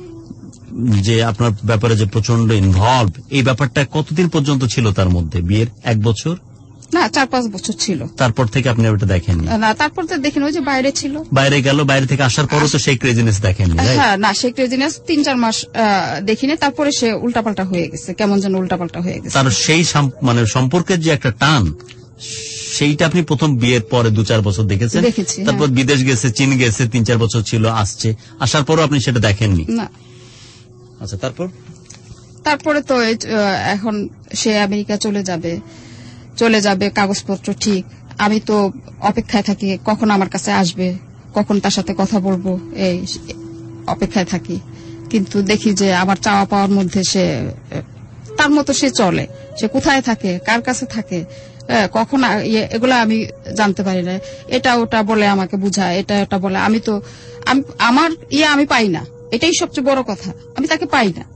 Speaker 11: যে আপনার ব্যাপারে যে প্রচন্ড ইনভলভ, এই ব্যাপারটা কতদিন পর্যন্ত ছিল তার মধ্যে? বিয়ের এক বছর
Speaker 18: না, চার পাঁচ বছর ছিল।
Speaker 11: তারপর থেকে আপনি ওটা দেখেননি?
Speaker 18: না, তারপর তো দেখেন ওই যে বাইরে ছিল,
Speaker 11: বাইরে গেল, বাইরে থেকে আসার পরও তো সেই ক্রেজিনেস দেখেননি?
Speaker 18: হ্যাঁ, না, সেই ক্রেজিনেস তিন চার মাস দেখিনি, তারপরে সে উল্টাপাল্টা হয়ে গেছে, কেমন যেন উল্টাপাল্টা হয়ে গেছে।
Speaker 11: তার সেই মানে সম্পর্কের যে একটা টান, সেইটা আপনি প্রথম বিয়ের পরে দু চার বছর দেখেছেন। তারপর বিদেশ গেছে, চীন গেছে, তিন চার বছর ছিল, আসছে, আসার পরও আপনি সেটা দেখেননি?
Speaker 18: না।
Speaker 11: আচ্ছা, তারপর
Speaker 18: তারপরে তো এখন সে আমেরিকা চলে যাবে, চলে যাবে কাগজপত্র ঠিক। আমি তো অপেক্ষায় থাকি কখন আমার কাছে আসবে, কখন তার সাথে কথা বলবো, এই অপেক্ষায় থাকি। কিন্তু দেখি যে আমার চাওয়া পাওয়ার মধ্যে সে তার মতো সে চলে। সে কোথায় থাকে, কার কাছে থাকে, কখন, এগুলো আমি জানতে পারি না। এটা ওটা বলে আমাকে বুঝায়, এটা ওটা বলে। আমি তো আমার ইয়ে আমি পাই না, এটাই সবচেয়ে বড় কথা, আমি তাকে পাই না।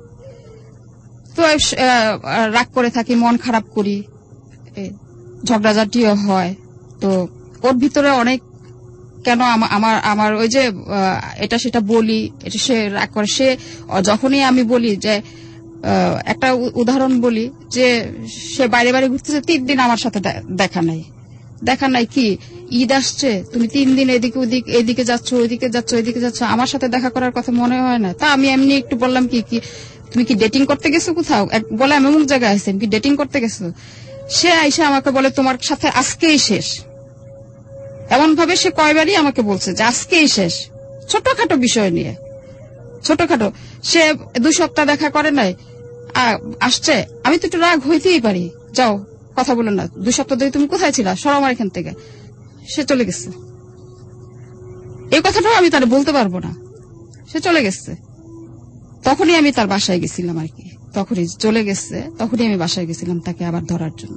Speaker 18: তো রাগ করে থাকি, মন খারাপ করি, ঝগড়াঝাটিও হয়। তো ওর ভিতরে অনেক কেন আমার আমার ওই যে এটা সেটা বলি, এটা সে রাগ করে। সে যখনই আমি বলি যে একটা উদাহরণ বলি যে সে বাইরে বাইরে ঘুরতেছে, তিন দিন আমার সাথে দেখা নাই। দেখা নাই কি, ঈদ আসছে, তুমি তিন দিন এদিকে ওদিক এদিকে যাচ্ছ, ওইদিকে যাচ্ছ, এদিকে যাচ্ছ, আমার সাথে দেখা করার কথা মনে হয় না? তা আমি এমনি একটু বললাম কি কি তুমি কি ডেটিং করতে গেছো কোথাও? বলে আমি অমুক জায়গায় আছি, কি ডেটিং করতে গেছো? সে আইসা আমাকে বলে তোমার সাথে আজকেই শেষ। এমন ভাবে সে কয়বারই আমাকে বলছে যে আজকেই শেষ, ছোটখাটো বিষয় নিয়ে, ছোটখাটো। সে দুই সপ্তাহ দেখা করে নাই, আসছে, আমি তো একটু রাগ হইতেই পারি, যাও কথা বলো না, দুই সপ্তাহ ধরে তুমি কোথায় ছিলা, সর আমার এখান থেকে। সে চলে গেছে, এই কথাটাও আমি তার বলতে পারবো না, সে চলে গেছে। তখনই আমি তার বাসায় গেছিলাম আর কি, তখনই চলে গেছে, তখনই আমি বাসায় গেছিলাম তাকে আবার ধরার জন্য।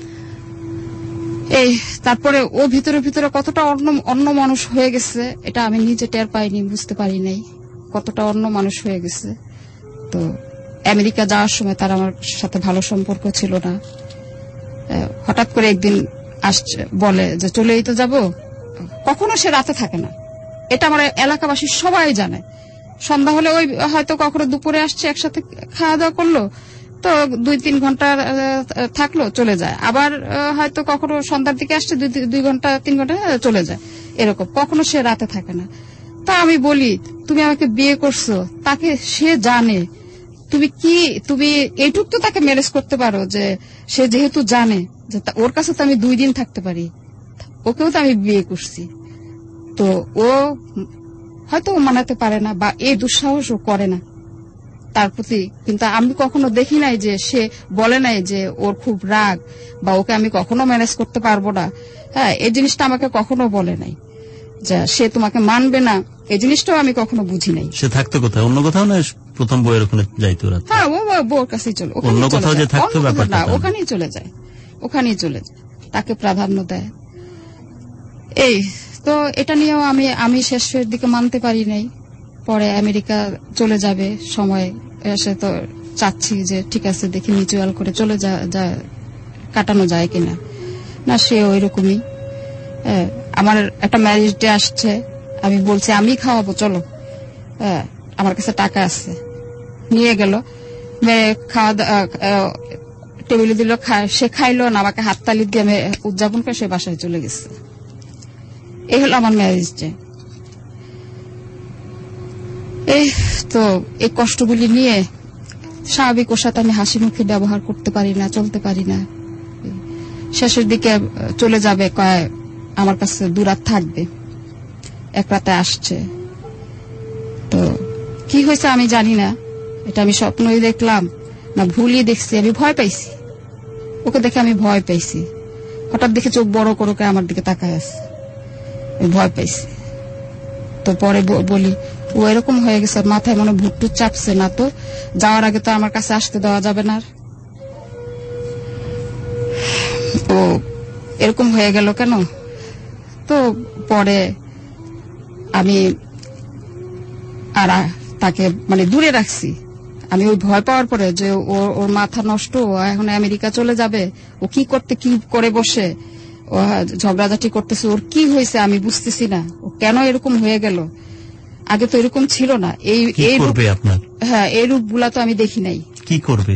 Speaker 18: এই তারপরে ও ভিতরে ভিতরে কতটা অন্য অন্য মানুষ হয়ে গেছে, এটা আমি নিজে টের পাইনি, বুঝতে পারি নাই কতটা অন্য মানুষ হয়ে গেছে। তো আমেরিকা যাওয়ার সময় তার আমার সাথে ভালো সম্পর্ক ছিল না। হঠাৎ করে একদিন আসছে, বলে যে চলেই তো যাব। কখনো সে রাতে থাকে না, এটা আমার এলাকাবাসী সবাই জানে। সন্ধ্যা হলে ওই হয়তো কখনো দুপুরে আসছে, একসাথে খাওয়া দাওয়া করলো, তো দুই তিন ঘন্টা থাকলো, চলে যায়। আবার হয়তো কখনো সন্ধ্যার দিকে আসছে, দুই ঘন্টা তিন ঘন্টা চলে যায়, এরকম। কখনো সে রাতে থাকে না। তা আমি বলি, তুমি আমাকে বিয়ে করছো, তাকে সে জানে তুমি কি, তুমি এইটুক তো তাকে ম্যানেজ করতে পারো যে সে যেহেতু জানে যে ওর কাছে তো আমি দুই দিন থাকতে পারি, ওকেও তো আমি বিয়ে করছি। তো ও হয়তো মানাতে পারে না বা এই দুঃসাহসও করে না তার প্রতি। কিন্তু আমি কখনো দেখি নাই যে সে বলে নাই যে ওর খুব রাগ বা ওকে আমি কখনো ম্যানেজ করতে পারবো না। হ্যাঁ, এই জিনিসটা আমাকে কখনো বলে নাই যে সে তোমাকে মানবে না, এই জিনিসটাও আমি কখনো বুঝি নাই।
Speaker 11: সে থাকতো কোথায়, অন্য কোথাও না প্রথম বইয়ের ওখানে যাইতো?
Speaker 18: হ্যাঁ, ও বউর কাছেই চলে,
Speaker 11: অন্য কোথাও যে থাকতো ব্যাপারটা
Speaker 18: না, ওখানেই চলে যায়, ওখানেই চলে যায়, তাকে প্রাধান্য দেয়। এই তো এটা নিয়েও আমি আমি শেষের দিকে মানতে পারি নাই। পরে আমেরিকা চলে যাবে সময় এসে তো চাচ্ছি যে ঠিক আছে দেখি মিউচুয়াল করে চলে যা কাটানো যায় কিনা। না, সে ওই রকমই। আমার একটা ম্যারেজ ডে আসছে, আমি বলছি আমি খাওয়াবো, চলো। আমার কাছে টাকা আছে, নিয়ে গেল, খাওয়া টেবিলে দিল, সে খাইলো না, আমাকে হাততালি দিয়ে আমি উদযাপন করে সে বাসায় চলে গেছে। এই হলো আমার ম্যারেজ ডে। এই তো এই কষ্টগুলি নিয়ে স্বাভাবিক ওর সাথে আমি হাসি মুখে ব্যবহার করতে পারি না, চলতে পারি না। শেষের দিকে চলে যাবে, কয় আমার কাছে দুরাত থাকবে, এক রাতে আসছে। তো কি হয়েছে আমি জানি না, এটা আমি স্বপ্নই দেখলাম না ভুলই দেখছি। আমি ভয় পাইছি, ওকে দেখে আমি ভয় পাইছি। হঠাৎ দেখে চোখ বড় করে আমার দিকে তাকায় আছে, ভয় পাইছি। তো পরে বলি, ও এরকম হয়ে গেছে, মাথায় মনে ভুট্টু চাপছে না, তো যাওয়ার আগে তো আমার কাছে আসতে দেওয়া যাবে না। ও এরকম হয়ে গেল কেন? তো পরে আমি আর তাকে মানে দূরে রাখছি। আমি ওই ভয় পাওয়ার পরে যে ওর মাথা নষ্ট, ও এখন আমেরিকা চলে যাবে, ও কি করতে কি করে বসে ও ঝগড়াঝাটি করতেছে, ওর কি হয়েছে আমি বুঝতেছি না, ও কেন এরকম হয়ে গেল। আগে তো এরকম ছিল না। এই এই
Speaker 19: করবে আপনার?
Speaker 18: হ্যাঁ, এই রূপ গুলা তো আমি দেখি নাই।
Speaker 19: কি করবে?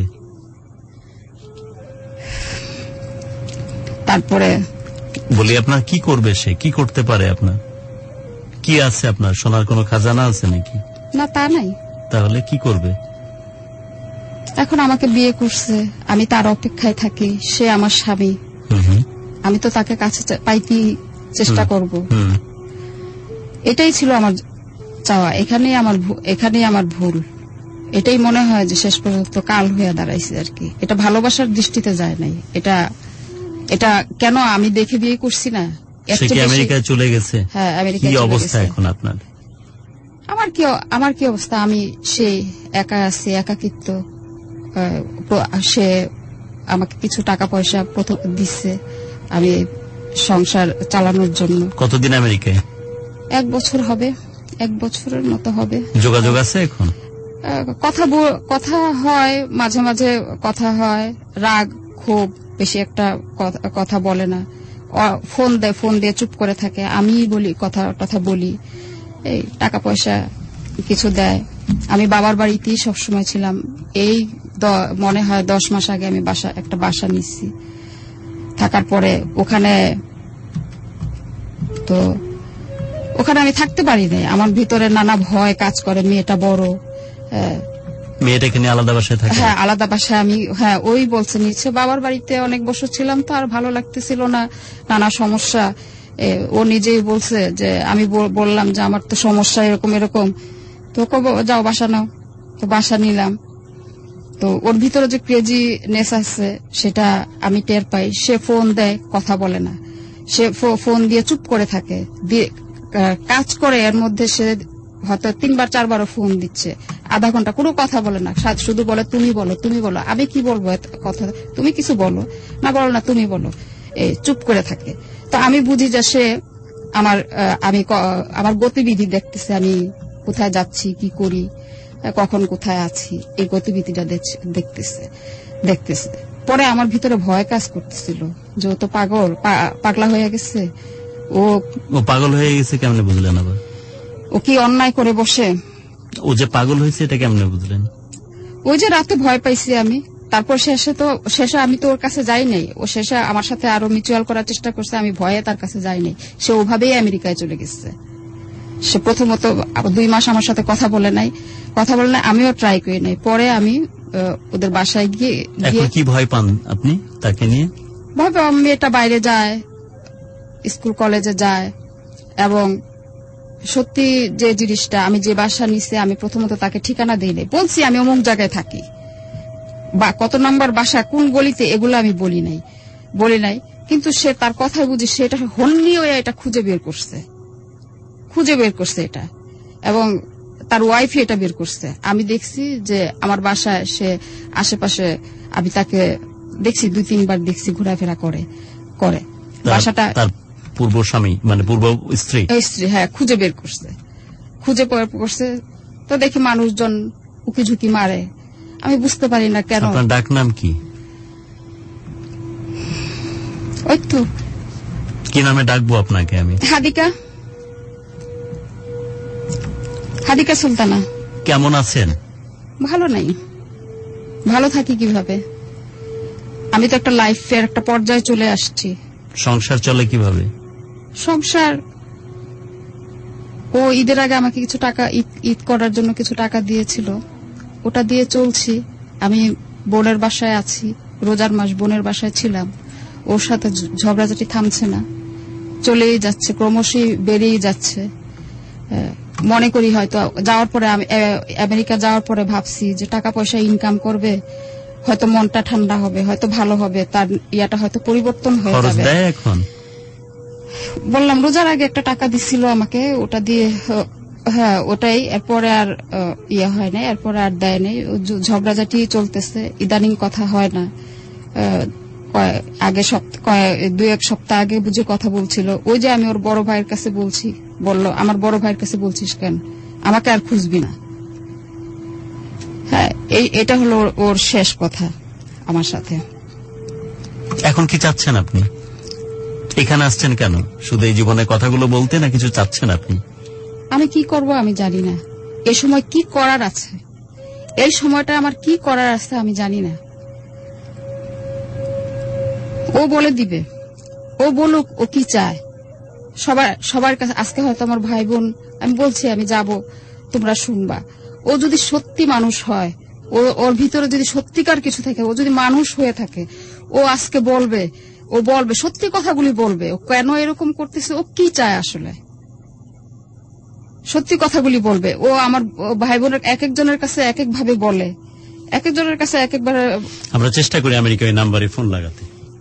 Speaker 18: তারপরে
Speaker 19: বলি, আপনার কি করবে? সে কি করতে পারে? আপনার কি আছে? আপনার সোনার কোনো খাজানা আছে নাকি?
Speaker 18: না, তা নাই।
Speaker 19: তাহলে কি করবে?
Speaker 18: এখন আমাকে বিয়ে করছে, আমি তার অপেক্ষায় থাকি, সে আমার স্বামী, আমি তো তাকে কাছে পাইতে চেষ্টা করব। এটাই ছিল আমার চাওয়া, এখানেই আমার এখানেই আমার ভুল। এটাই মনে হয় যে শেষ পর্যন্ত কাল হয়ে দাঁড়াইছে আর কি। এটা ভালোবাসার দৃষ্টিতে যায় নাই। এটা এটা কেন আমি দেখে বিয়ে করছি না।
Speaker 19: সে কি আমেরিকায় চলে গেছে?
Speaker 18: হ্যাঁ, আমেরিকায়।
Speaker 19: কি অবস্থা এখন আপনার?
Speaker 18: আমার কি আমার কি অবস্থা, আমি সেই একা আছি, একাকিত্ব। সে আমাকে কিছু টাকা পয়সা প্রথম দিচ্ছে আমি সংসার চালানোর জন্য।
Speaker 19: কতদিন আমেরিকায়?
Speaker 18: এক বছর হবে, এক বছরের মতো হবে।
Speaker 19: যোগাযোগ আছে এখন?
Speaker 18: কথা কথা হয়, মাঝে মাঝে কথা হয়। রাগ খুব বেশি একটা কথা বলে না, ফোন দেয়, ফোন দিয়ে চুপ করে থাকে। আমি বলি, কথা কথা বলি, এই টাকা পয়সা কিছু দেয়। আমি বাবার বাড়িতেই সবসময় ছিলাম। এই মনে হয় দশ মাস আগে আমি বাসা একটা বাসা নিচ্ছি, থাকার পরে ওখানে তো ওখানে আমি থাকতে পারি নাই। আমার ভিতরে নানা ভয় কাজ করে। মেয়েটা বড়,
Speaker 19: মেয়েটাকে নিয়ে আলাদা বাসায় থাকে?
Speaker 18: হ্যাঁ, আলাদা বাসায় আমি, হ্যাঁ ওই বলছে নিচ্ছে। বাবার বাড়িতে অনেক বছর ছিলাম তো আর ভালো লাগতেছিল না, নানা সমস্যা। ও নিজেই বলছে যে আমি বললাম যে আমার তো সমস্যা এরকম এরকম, তো যাও বাসা নাও। তো বাসা নিলাম। তো ওর ভিতরে যে ক্রেজিনেস আছে সেটা আমি টের পাই। সে ফোন দেয়, কথা বলে না। সে ফোন দিয়ে চুপ করে থাকে, কাজ করে। এর মধ্যে সে হয়তো তিনবার চারবারও ফোন দিচ্ছে, আধা ঘন্টা কোনো কথা বলে না, শুধু বলে তুমি বলো তুমি বলো। আমি কি বলবো কথা, তুমি কিছু বলো না, বলো না তুমি বলো, এই চুপ করে থাকে। তো আমি বুঝি যে সে আমার আমি আমার গতিবিধি দেখতেছে, আমি কোথায় যাচ্ছি, কি করি, কখন কোথায় আছি, এই গতিবিধিটা দেখতেছে দেখতেছে পরে আমার ভিতরে ভয় কাজ করতেছিল যে ও তো পাগল, পাগলা হয়ে গেছে। ও
Speaker 19: ও পাগল হয়ে গেছে কেমনে বুঝলেন? আবার
Speaker 18: ও কি অন্যায় করে বসে?
Speaker 19: ও যে পাগল হয়েছে এটা কেমনে বুঝলেন?
Speaker 18: ওই যে রাতে ভয় পাইছি আমি, তারপর শেষে তো শেষে আমি তো ওর কাছে যাই নাই। ও শেষে আমার সাথে আরো মিউচুয়াল করার চেষ্টা করছে, আমি ভয়ে তার কাছে যাই নাই। সে ওভাবেই আমেরিকায় চলে গেছে। সে প্রথমত দুই মাস আমার সাথে কথা বলে নাই, কথা বলে নাই, আমিও ট্রাই করি নাই। পরে আমি ওদের বাসায় গিয়ে
Speaker 19: কি ভয় পান আপনি তাকে নিয়ে?
Speaker 18: ভয় পাই, মেয়েটা বাইরে যায়, স্কুল কলেজে যায়, এবং সত্যি যে জিনিসটা আমি যে বাসা নিছে, আমি প্রথমত তাকে ঠিকানা দিই নাই, বলছি আমি অমুক জায়গায় থাকি, বা কত নাম্বার বাসা, কোন গলিতে, এগুলো আমি বলি নাই বলি নাই কিন্তু সে তার কথায় বুঝি সেটা হন্যি হয়ে এটা খুঁজে বের করছে খুঁজে বের করছে এটা, এবং তার ওয়াইফই এটা বের করছে। আমি দেখছি যে আমার বাসায় সে আশেপাশে, আমি তাকে দেখছি দুই তিনবার দেখছি ঘোরাফেরা করে করে বাসাটা।
Speaker 19: তার পূর্ব স্বামী মানে পূর্ব স্ত্রী
Speaker 18: স্ত্রী হ্যাঁ, খুঁজে বের করছে, খুঁজে বের করছে। তো দেখি মানুষজন উকি ঝুঁকি মারে, আমি বুঝতে পারি না কেন।
Speaker 19: আপনার ডাক নাম কি?
Speaker 18: ওই তো
Speaker 19: কি নামে ডাকবো আপনাকে আমি?
Speaker 18: হাদিকা, হাদিকা সুলতানা।
Speaker 19: কেমন আছেন?
Speaker 18: ভালো নাই, ভালো থাকি কিভাবে? আমি তো একটা লাইফের একটা পর্যায়ে চলে আসছি।
Speaker 19: সংসার চলে কিভাবে?
Speaker 18: সংসার, ও ঈদের আগে আমাকে কিছু টাকা ঈদ করার জন্য কিছু টাকা দিয়েছিল, ওটা দিয়ে চলছি। আমি বোনের বাসায় আছি, রোজার মাস বোনের বাসায় ছিলাম, ওর সাথে ঝগড়াঝাটি থামছে না, চলেই যাচ্ছে, ক্রমশই বেড়েই যাচ্ছে। মনে করি হয়তো যাওয়ার পরে, আমি আমেরিকা যাওয়ার পরে ভাবছি যে টাকা পয়সা ইনকাম করবে, হয়তো মনটা ঠান্ডা হবে, হয়তো ভালো হবে, তার ইয়াটা হয়তো পরিবর্তন হয়ে যাবে।
Speaker 19: এখন
Speaker 18: বললাম রোজার আগে একটা টাকা দিছিল আমাকে, ওটা দিয়ে, হ্যাঁ ওটাই, এরপরে আর ইয়ে হয় না, এরপরে আর দেয় নাই। ঝগড়াঝাটি চলতেছে, ইদানিং কথা হয় না। আগে সপ্তাহ দুই এক সপ্তাহ আগে বুঝে কথা বলছিল, ওই যে আমি ওর বড় ভাইয়ের কাছে বলছি, বললো আমার বড় ভাইয়ের কাছে বলছিস কেন, আমাকে আর খুঁজবি না। হ্যাঁ, এই এটা হলো ওর শেষ কথা আমার সাথে।
Speaker 19: এখন কি চাচ্ছেন আপনি? এখানে আসছেন কেন? শুধু এই জীবনের কথাগুলো বলতে, না কিছু চাচ্ছেন আপনি?
Speaker 18: আমি কি করব আমি জানি না। এই সময় কি করার আছে, এই সময়টা আমার কি করার আছে আমি জানি না। ও বলে দিবে, ও বলুক ও কি চায়। সবার সবার কাছে আজকে হয়তো আমার ভাই বোন, আমি বলছি আমি যাব, তোমরা শুনবা। ও যদি সত্যি মানুষ হয়, ও ওর ভিতরে যদি সত্যিকার কিছু থাকে, ও যদি মানুষ হয়ে থাকে, ও আজকে বলবে, ও বলবে, সত্যি কথাগুলি বলবে। ও কেন এরকম করতেছে, ও কি চায় আসলে, সত্যি কথাগুলি বলবে। ও আমার ভাই বোনের এক একজনের কাছে এক এক ভাবে বলে, এক একজনের কাছে এক একবার।
Speaker 19: আমরা চেষ্টা করি আমেরিকায় নাম্বারে ফোন লাগাতে।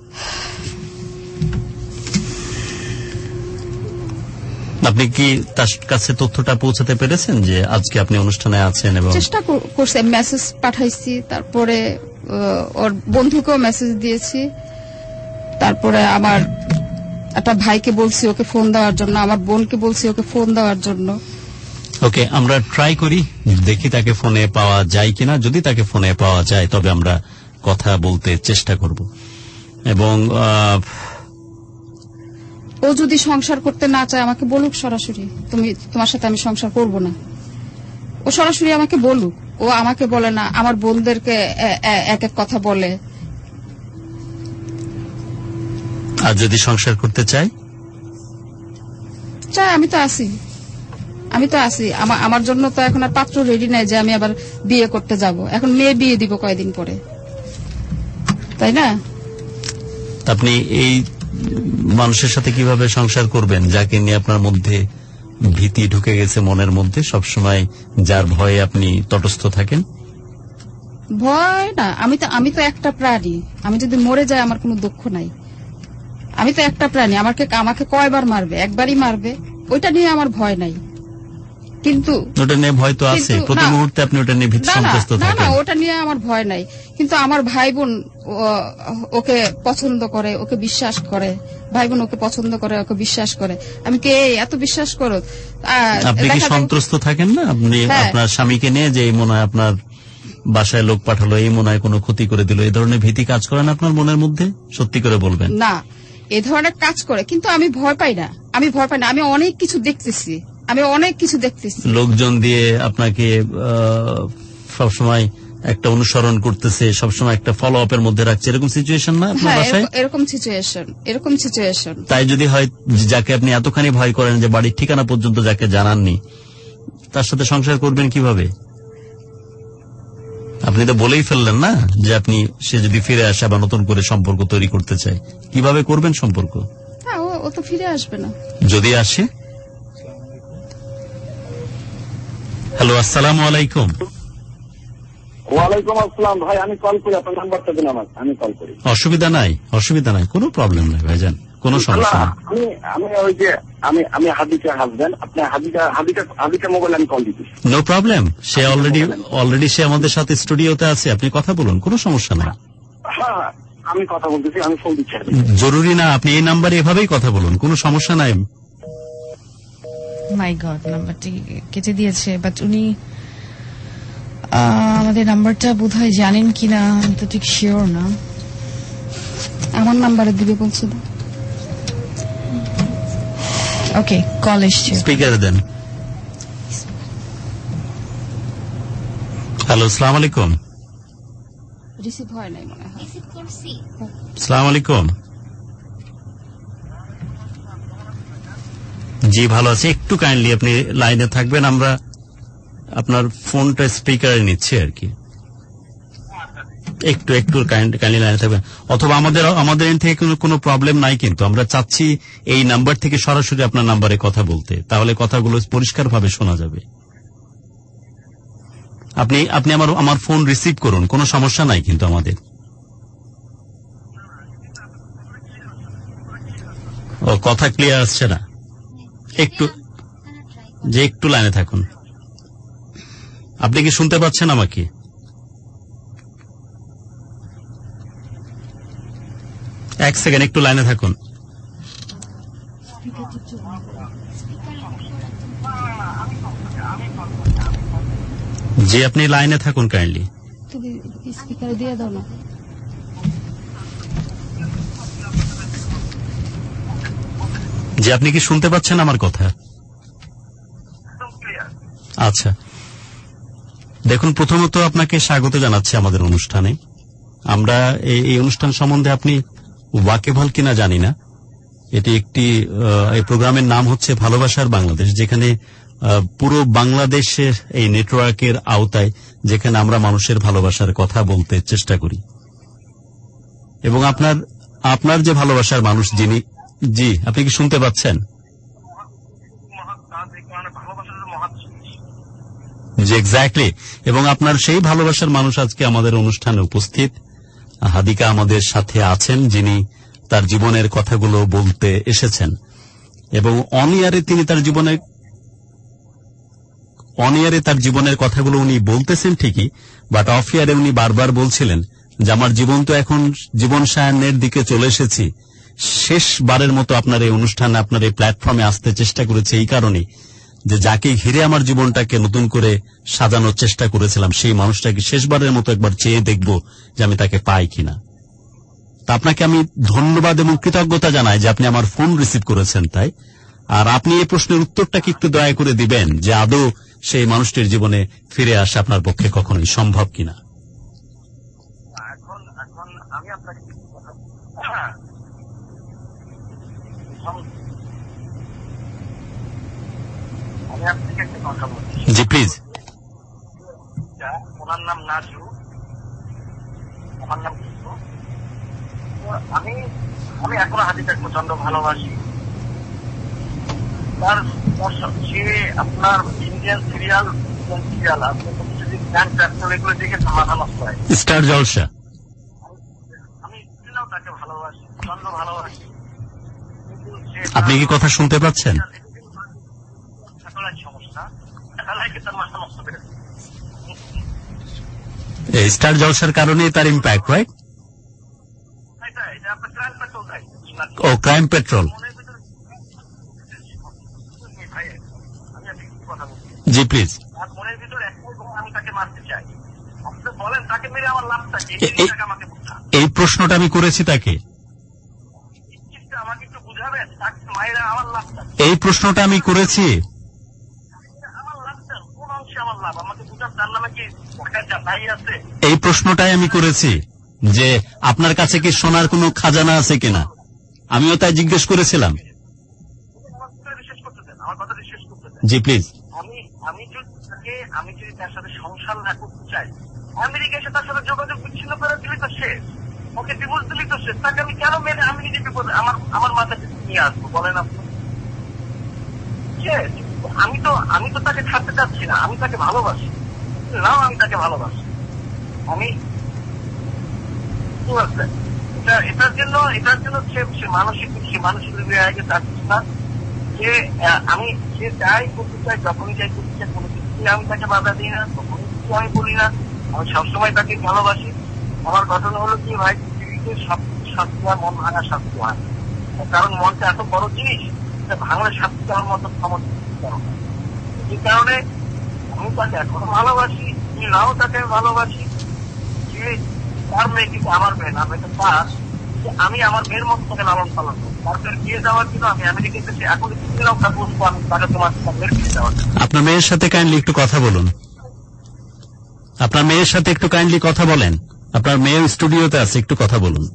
Speaker 19: আপনি কি তার কাছে তথ্যটা পৌঁছাতে পেরেছেন যে আজকে আপনি অনুষ্ঠানে আছেন? এবং
Speaker 18: চেষ্টা করছে, মেসেজ পাঠাইছি, তারপরে ওর বন্ধুকেও মেসেজ দিয়েছি, তারপরে আমার একটা ভাইকে বলছি ওকে ফোন দেওয়ার জন্য, আমার বোনকে বলছি ওকে ফোন দেওয়ার জন্য।
Speaker 19: ওকে, আমরা ট্রাই করি, দেখি তাকে ফোনে পাওয়া যায় কিনা। যদি তাকে ফোনে পাওয়া যায় তবে আমরা কথা বলতে চেষ্টা করব। এবং
Speaker 18: ও যদি সংসার করতে না চায় আমাকে বলুক সরাসরি, তুমি তোমার সাথে আমি সংসার করব না। ও সরাসরি আমাকে বলুক। ও আমাকে বলে না, আমার বোনদেরকে এক এক কথা বলে।
Speaker 19: আর যদি সংসার করতে চাই?
Speaker 18: চাই, আমি তো আছি, আমি তো আছি। আমার জন্য তো এখন আর পাত্র রেডি নাই যে আমি আবার বিয়ে করতে যাব। এখন মেয়ে বিয়ে দিব কয়েকদিন পরে, তাই না?
Speaker 19: আপনি এই মানুষের সাথে কিভাবে সংসার করবেন যাকে নিয়ে আপনার মধ্যে ভীতি ঢুকে গেছে মনের মধ্যে, সবসময় যার ভয়ে আপনি তটস্থ থাকেন?
Speaker 18: ভয় না, আমি তো আমি তো একটা প্রাণী। আমি যদি মরে যাই আমার কোনো দুঃখ নাই। আমি তো একটা প্রাণী, আমাকে আমাকে কয়বার মারবে, একবারই মারবে, ওইটা নিয়ে আমার ভয় নাই। কিন্তু
Speaker 19: ওটা নিয়ে ভয় তো আছে, প্রতি মুহূর্তে আপনি ওটা নিয়ে ভীতি সন্ত্রস্ত থাকেন।
Speaker 18: না, ওটা নিয়ে আমার ভয় নাই। কিন্তু আমার ভাই বোন ওকে পছন্দ করে, ওকে বিশ্বাস করে, ভাই বোন ওকে পছন্দ করে, ওকে বিশ্বাস করে। আমি কে এত বিশ্বাস করো?
Speaker 19: আপনি কি সন্ত্রস্ত থাকেন না? আপনি আপনার স্বামীকে নিয়ে যে মনে হয় আপনার বাসায় লোক পাঠালো, এই মনে হয় কোনো ক্ষতি করে দিল, এই ধরনের ভীতি কাজ করে না আপনার মনের মধ্যে? সত্যি করে বলবেন।
Speaker 18: না, এ ধরনের কাজ করে, কিন্তু আমি ভয় পাই না। আমি ভয় পাই না, আমি অনেক কিছু দেখতেছি, আমি অনেক কিছু দেখতেছি।
Speaker 19: লোকজন দিয়ে আপনাকে সবসময় একটা অনুসরণ করতেছে, সবসময় একটা ফলো আপের মধ্যে রাখছে, এরকম সিচুয়েশন না আপনার বাসায়?
Speaker 18: এরকম সিচুয়েশন, এরকম সিচুয়েশন।
Speaker 19: তাই যদি হয়, যাকে আপনি এতখানি ভয় করেন যে বাড়ির ঠিকানা পর্যন্ত যাকে জানাননি, তার সাথে সংসার করবেন কিভাবে? আপনি তো বলেই ফেললেন না যে আপনি, সে যদি ফিরে আসে আবার নতুন করে সম্পর্ক তৈরি করতে চায়, কিভাবে করবেন সম্পর্ক?
Speaker 18: হ্যাঁ, ও তো ফিরে আসবে না।
Speaker 19: যদি আসে? হ্যালো, আসসালামু আলাইকুম।
Speaker 12: ওয়ালাইকুম আসসালাম। ভাই আমি কল করি, আপনার নাম্বারটা দিন আমাকে, আমি কল করি।
Speaker 19: অসুবিধা নাই, অসুবিধা নাই, কোনো প্রবলেম নাই ভাইজান, কোনো সমস্যা নেই।
Speaker 12: আমি আমি ওই যে আমি আমি হাদিকা হাজবেন্ড, আপনার হাদিকা হাদিকা হাদিকা মোবাইল আমি কল দিচ্ছি।
Speaker 19: নো প্রবলেম, সে অলরেডি অলরেডি সে আমাদের সাথে স্টুডিওতে আছে, আপনি কথা বলুন, কোনো সমস্যা নাই।
Speaker 12: হ্যাঁ, আমি কথা বলতেছি, আমি ফোন দিচ্ছি।
Speaker 19: জরুরি না, আপনি এই নাম্বারে এভাবেই কথা বলুন, কোনো সমস্যা নাই।
Speaker 2: মাই গড, নাম্বারটি কেটে দিয়েছে, বাট উনি আমাদের নাম্বারটা বোধহয় জানেন কিনা আমি তো ঠিক শিওর না।
Speaker 18: আমার নাম্বারে দিবে বলছিল।
Speaker 2: ওকে, কল এসছে,
Speaker 19: স্পিকারে দেন। হ্যালো, আসসালামু আলাইকুম।
Speaker 18: রিসিভ হয় নাই মনে হয়।
Speaker 19: আসসালামু আলাইকুম। জি ভালো আছে, একটু কাইন্ডলি আপনি লাইনে থাকবেন, আমরা আপনার ফোনটা স্পিকারে নিচ্ছি আর কি, একটু একটু কাইন্ডলি লাইনে থাকবেন। অথবা আমাদের আমাদের এখান থেকে কোনো প্রবলেম নাই, কিন্তু আমরা চাচ্ছি এই নাম্বার থেকে সরাসরি আপনার নাম্বারে কথা বলতে, তাহলে কথাগুলো পরিষ্কারভাবে শোনা যাবে। আপনি আপনি আমার আমার ফোন রিসিভ করুন, কোনো সমস্যা নাই কিন্তু আমাদের। ও কথা ক্লিয়ার আসছে না, একটু যে একটু লাইনে থাকুন। আপনি কি শুনতে পাচ্ছেন আমাকে? এক সেকেন্ড, একটু লাইনে থাকুন। জি আপনি লাইনে থাকুন কাইন্ডলি।
Speaker 18: তুমি স্পিকারে দিয়ে দাও না।
Speaker 19: জি আপনি কি শুনতে পাচ্ছেন আমার কথা? আচ্ছা, দেখুন প্রথমত আপনাকে স্বাগত জানাচ্ছি আমাদের অনুষ্ঠানে। আমরা এই অনুষ্ঠান সম্বন্ধে আপনি ওয়াকিবহাল কিনা জানি না, এটি একটি এই প্রোগ্রামের নাম হচ্ছে ভালোবাসার বাংলাদেশ, যেখানে পুরো বাংলাদেশের এই নেটওয়ার্কের আওতায় যেখানে আমরা মানুষের ভালোবাসার কথা বলতে চেষ্টা করি। এবং আপনার আপনার যে ভালোবাসার মানুষ যিনি, জি আপনি কি শুনতে পাচ্ছেন? জি এক্স্যাক্টলি, এবং আপনার সেই ভালোবাসার মানুষ আজকে আমাদের অনুষ্ঠানে উপস্থিত। হাদিকা আমাদের সাথে আছেন, যিনি তার জীবনের কথাগুলো বলতে এসেছেন, এবং অনিয়ারে তিনি তার জীবনের অনিয়ারে তার জীবনের কথাগুলো উনি বলতেছেন ঠিকই, বাট অফ ইয়ারে উনি বারবার বলছিলেন যে আমার জীবন তো এখন জীবন সায়ান্নের দিকে চলে এসেছি, শেষবারের মতো আপনার এই অনুষ্ঠানে আপনার এই প্ল্যাটফর্মে আসতে চেষ্টা করেছে এই কারণে যে যাকে ঘিরে আমার জীবনটাকে নতুন করে সাজানোর চেষ্টা করেছিলাম সেই মানুষটাকে শেষবারের মতো একবার চেয়ে দেখব যে আমি তাকে পাই কিনা। তা আপনাকে আমি ধন্যবাদ এবং কৃতজ্ঞতা জানাই যে আপনি আমার ফোন রিসিভ করেছেন। তাই আর আপনি এই প্রশ্নের উত্তরটা কি একটু দয়া করে দিবেন যে আদৌ সেই মানুষটির জীবনে ফিরে আসা আপনার পক্ষে কখনোই সম্ভব কিনা? জি প্লিজ।
Speaker 20: ওনার নাম নাজু, আমার নাম কৃষ্ণ। আমি আমি এখনো হাদিকাকে প্রচন্ড ভালোবাসি। তার সে আপনার ইন্ডিয়ান সিরিয়াল সিরিয়াল আপনি যদি জ্ঞান প্যাট্রোল এগুলো দেখে মাথা নষ্ট হয়।
Speaker 19: স্টার জলসা
Speaker 20: আমি স্টিলও তাকে ভালোবাসি, প্রচন্ড ভালোবাসি।
Speaker 19: আপনি কি কথা শুনতে পাচ্ছেন? স্টার জলসার কারণে তার ইম্প্যাক্ট, রাইট? ও ক্রাইম পেট্রোল। জি প্লিজ।
Speaker 20: মনের ভিতরে আমি তাকে মারতে চাই, আপনি বলেন তাকে মেরে আমার লাভটা কি? আমাকে
Speaker 19: এই প্রশ্নটা আমি করেছি তাকে,
Speaker 20: আমাকে একটু বুঝাবেন তাকে মায়েরা আমার লাভটা?
Speaker 19: এই প্রশ্নটা আমি করেছি। এই প্রশ্নটাই আমি করেছি যে আপনার কাছে কি সোনার কোনো খাজানা আছে কিনা, আমিও তাই জিজ্ঞেস করেছিলাম। জি প্লিজ।
Speaker 20: আমি আমি যদি তাকে আমি যদি তার সাথে সংসার না করতে চাই, আমেরিকা এসে তার সাথে যোগাযোগ বিচ্ছিন্ন করে দিলি তো শেষ, ওকে ডিভোর্স দিলি তো শেষ, তাকে আমি কেন মেরে আমি নিজে বিপদে আমার আমার মাথায় নিয়ে আসবো বলেন আপনি? আমি তো আমি তো তাকে ছাড়তে চাচ্ছি না, আমি তাকে ভালোবাসি, নাও আমি তাকে ভালোবাসি। আমি এটা এটার জন্য এটার জন্য সে মানসিক সে মানসিক আগে চাচ্ছি না যে আমি সে যাই করতে চাই, যখনই যাই করতে চাই, কোনো কিছুই আমি তাকে বাধা দিই না, কোনো কিছু আমি বলি না, আমি সবসময় তাকে ভালোবাসি। আমার ঘটনা হলো কি ভাই, পৃথিবীতে সব শাস্তি হয়, মন ভাঙা শাস্তি হয়, কারণ মনটা এত বড় জিনিস, ভাঙলে শাস্তি দেওয়ার মতো ক্ষমতা। যে কারণে আমি তাকে এখনো ভালোবাসি, নাও তাকে ভালোবাসি। যে তার মেয়ে কিন্তু আমার মেয়ে না, মেয়েটা তার, যে আমি আমার মেয়ের মতো তাকে লালন পালন করবো। তারপরে বিয়ে যাওয়ার জন্য আমি আমেরিকা এসেছি, এখন আমরা বলবো আমি তাকে তোমার মেয়ের বিয়ে যাওয়ার।
Speaker 19: আপনার মেয়ের সাথে কাইন্ডলি একটু কথা বলুন। আপনার মেয়ের সাথে একটু কাইন্ডলি কথা বলেন। আপনার মেয়ে স্টুডিওতে আছে, একটু কথা বলুন।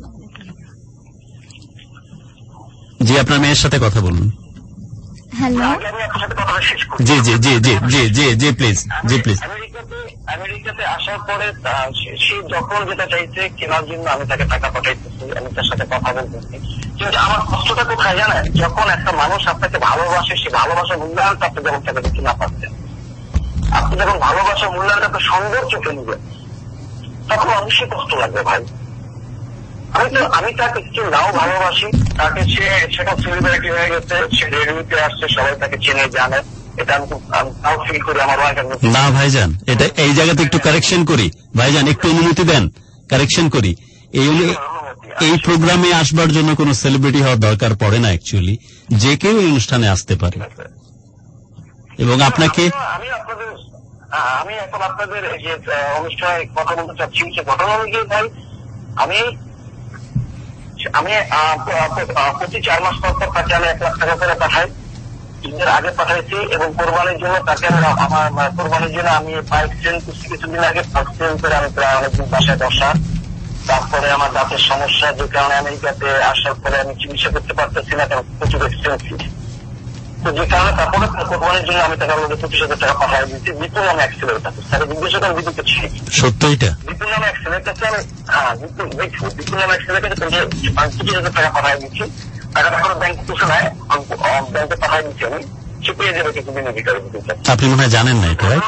Speaker 19: জি, আপনার মেয়ের সাথে কথা বলুন।
Speaker 20: হ্যালো,
Speaker 19: জি জি জি জি জি জি জি প্লিজ, জি প্লিজ।
Speaker 20: আমেরিকাতে আসার পরে সে যখন যেটা চাইছে কেনার জন্য আমি তাকে টাকা পাঠাইতেছি, আমি তার সাথে কথা বলতেছি, কিন্তু আমার কষ্টটা কোথায় জানেন? যখন একটা মানুষ আপনাকে ভালোবাসে, সে ভালোবাসার মূল্যায়নটা আপনি যখন তাকে দিতে না পারছেন, আপনি যখন ভালোবাসার মূল্যায়নটা আপনার সুন্দর চোখে নেবেন, তখন অবশ্যই কষ্ট লাগবে ভাই। আমি তো আমি তাকে কেউ নাও ভালোবাসি, তাকে সে সেটা সেলিব্রিটি হয়ে গেছে, সে রেডিওতে আসছে, সবাই তাকে চেনে জানে, এটা আমি তাও ফিল করি আমার ওয়াইফ।
Speaker 19: না ভাইজান, এটা এই জায়গাতে একটু কারেকশন করি ভাইজান, একটু অনুমতি দেন, কারেকশন করি। এই এই প্রোগ্রামে আসবার জন্য কোন সেলিব্রিটি হওয়ার দরকার পড়ে না, অ্যাকচুয়ালি যে কেউ এই অনুষ্ঠানে আসতে পারে। এবং আপনাকে
Speaker 20: আমি আপনাদের আমি এখন আপনাদের এই যে অনুষ্ঠানে কথা বলতে চাচ্ছি, সে ঘটনা অনুযায়ী ভাই আমি আমি প্রতি চার মাস পর পর তাকে আমি এক লাখ টাকা করে পাঠাই। ঈদের আগে পাঠাইছি এবং কোরবানির জন্য তাকে আমার কোরবানির জন্য আমি বাইক ট্রেন করছি কিছুদিন আগে, ফার্স্ট ট্রেন করে আমি প্রায় অনেকদিন বাসায় বসা। তারপরে আমার দাঁতের সমস্যা, যে কারণে আমেরিকাতে আসার পরে আমি চিকিৎসা করতে পারতেছি না, কারণ প্রচুর এক্সপেন্সিভ। তো যে কারণে তারপরে কোরবানির জন্য আমি তাকে আমাদের পঁচিশ হাজার টাকা পাঠাই দিচ্ছি। বিপুল নামে অ্যাক্সিলেট আছে, তার জিজ্ঞাসা করে বিদ্যুৎ ছিল
Speaker 19: সত্য এটা
Speaker 20: বিপুল নামে অ্যাক্সিলেট আছে। আমি হ্যাঁ বিপুল দেখছি বিপুল নামে অ্যাক্সিলেট আছে, পঁচিশ হাজার টাকা পাঠাই দিচ্ছি। টাকাটা কোনো ব্যাংকে কিছু নাই, ব্যাংকে পাঠাই দিচ্ছি আমি, সে পেয়ে যাবে কিছুদিনের ভিতরে।
Speaker 19: আপনি মনে হয় জানেন না এটা ভাই।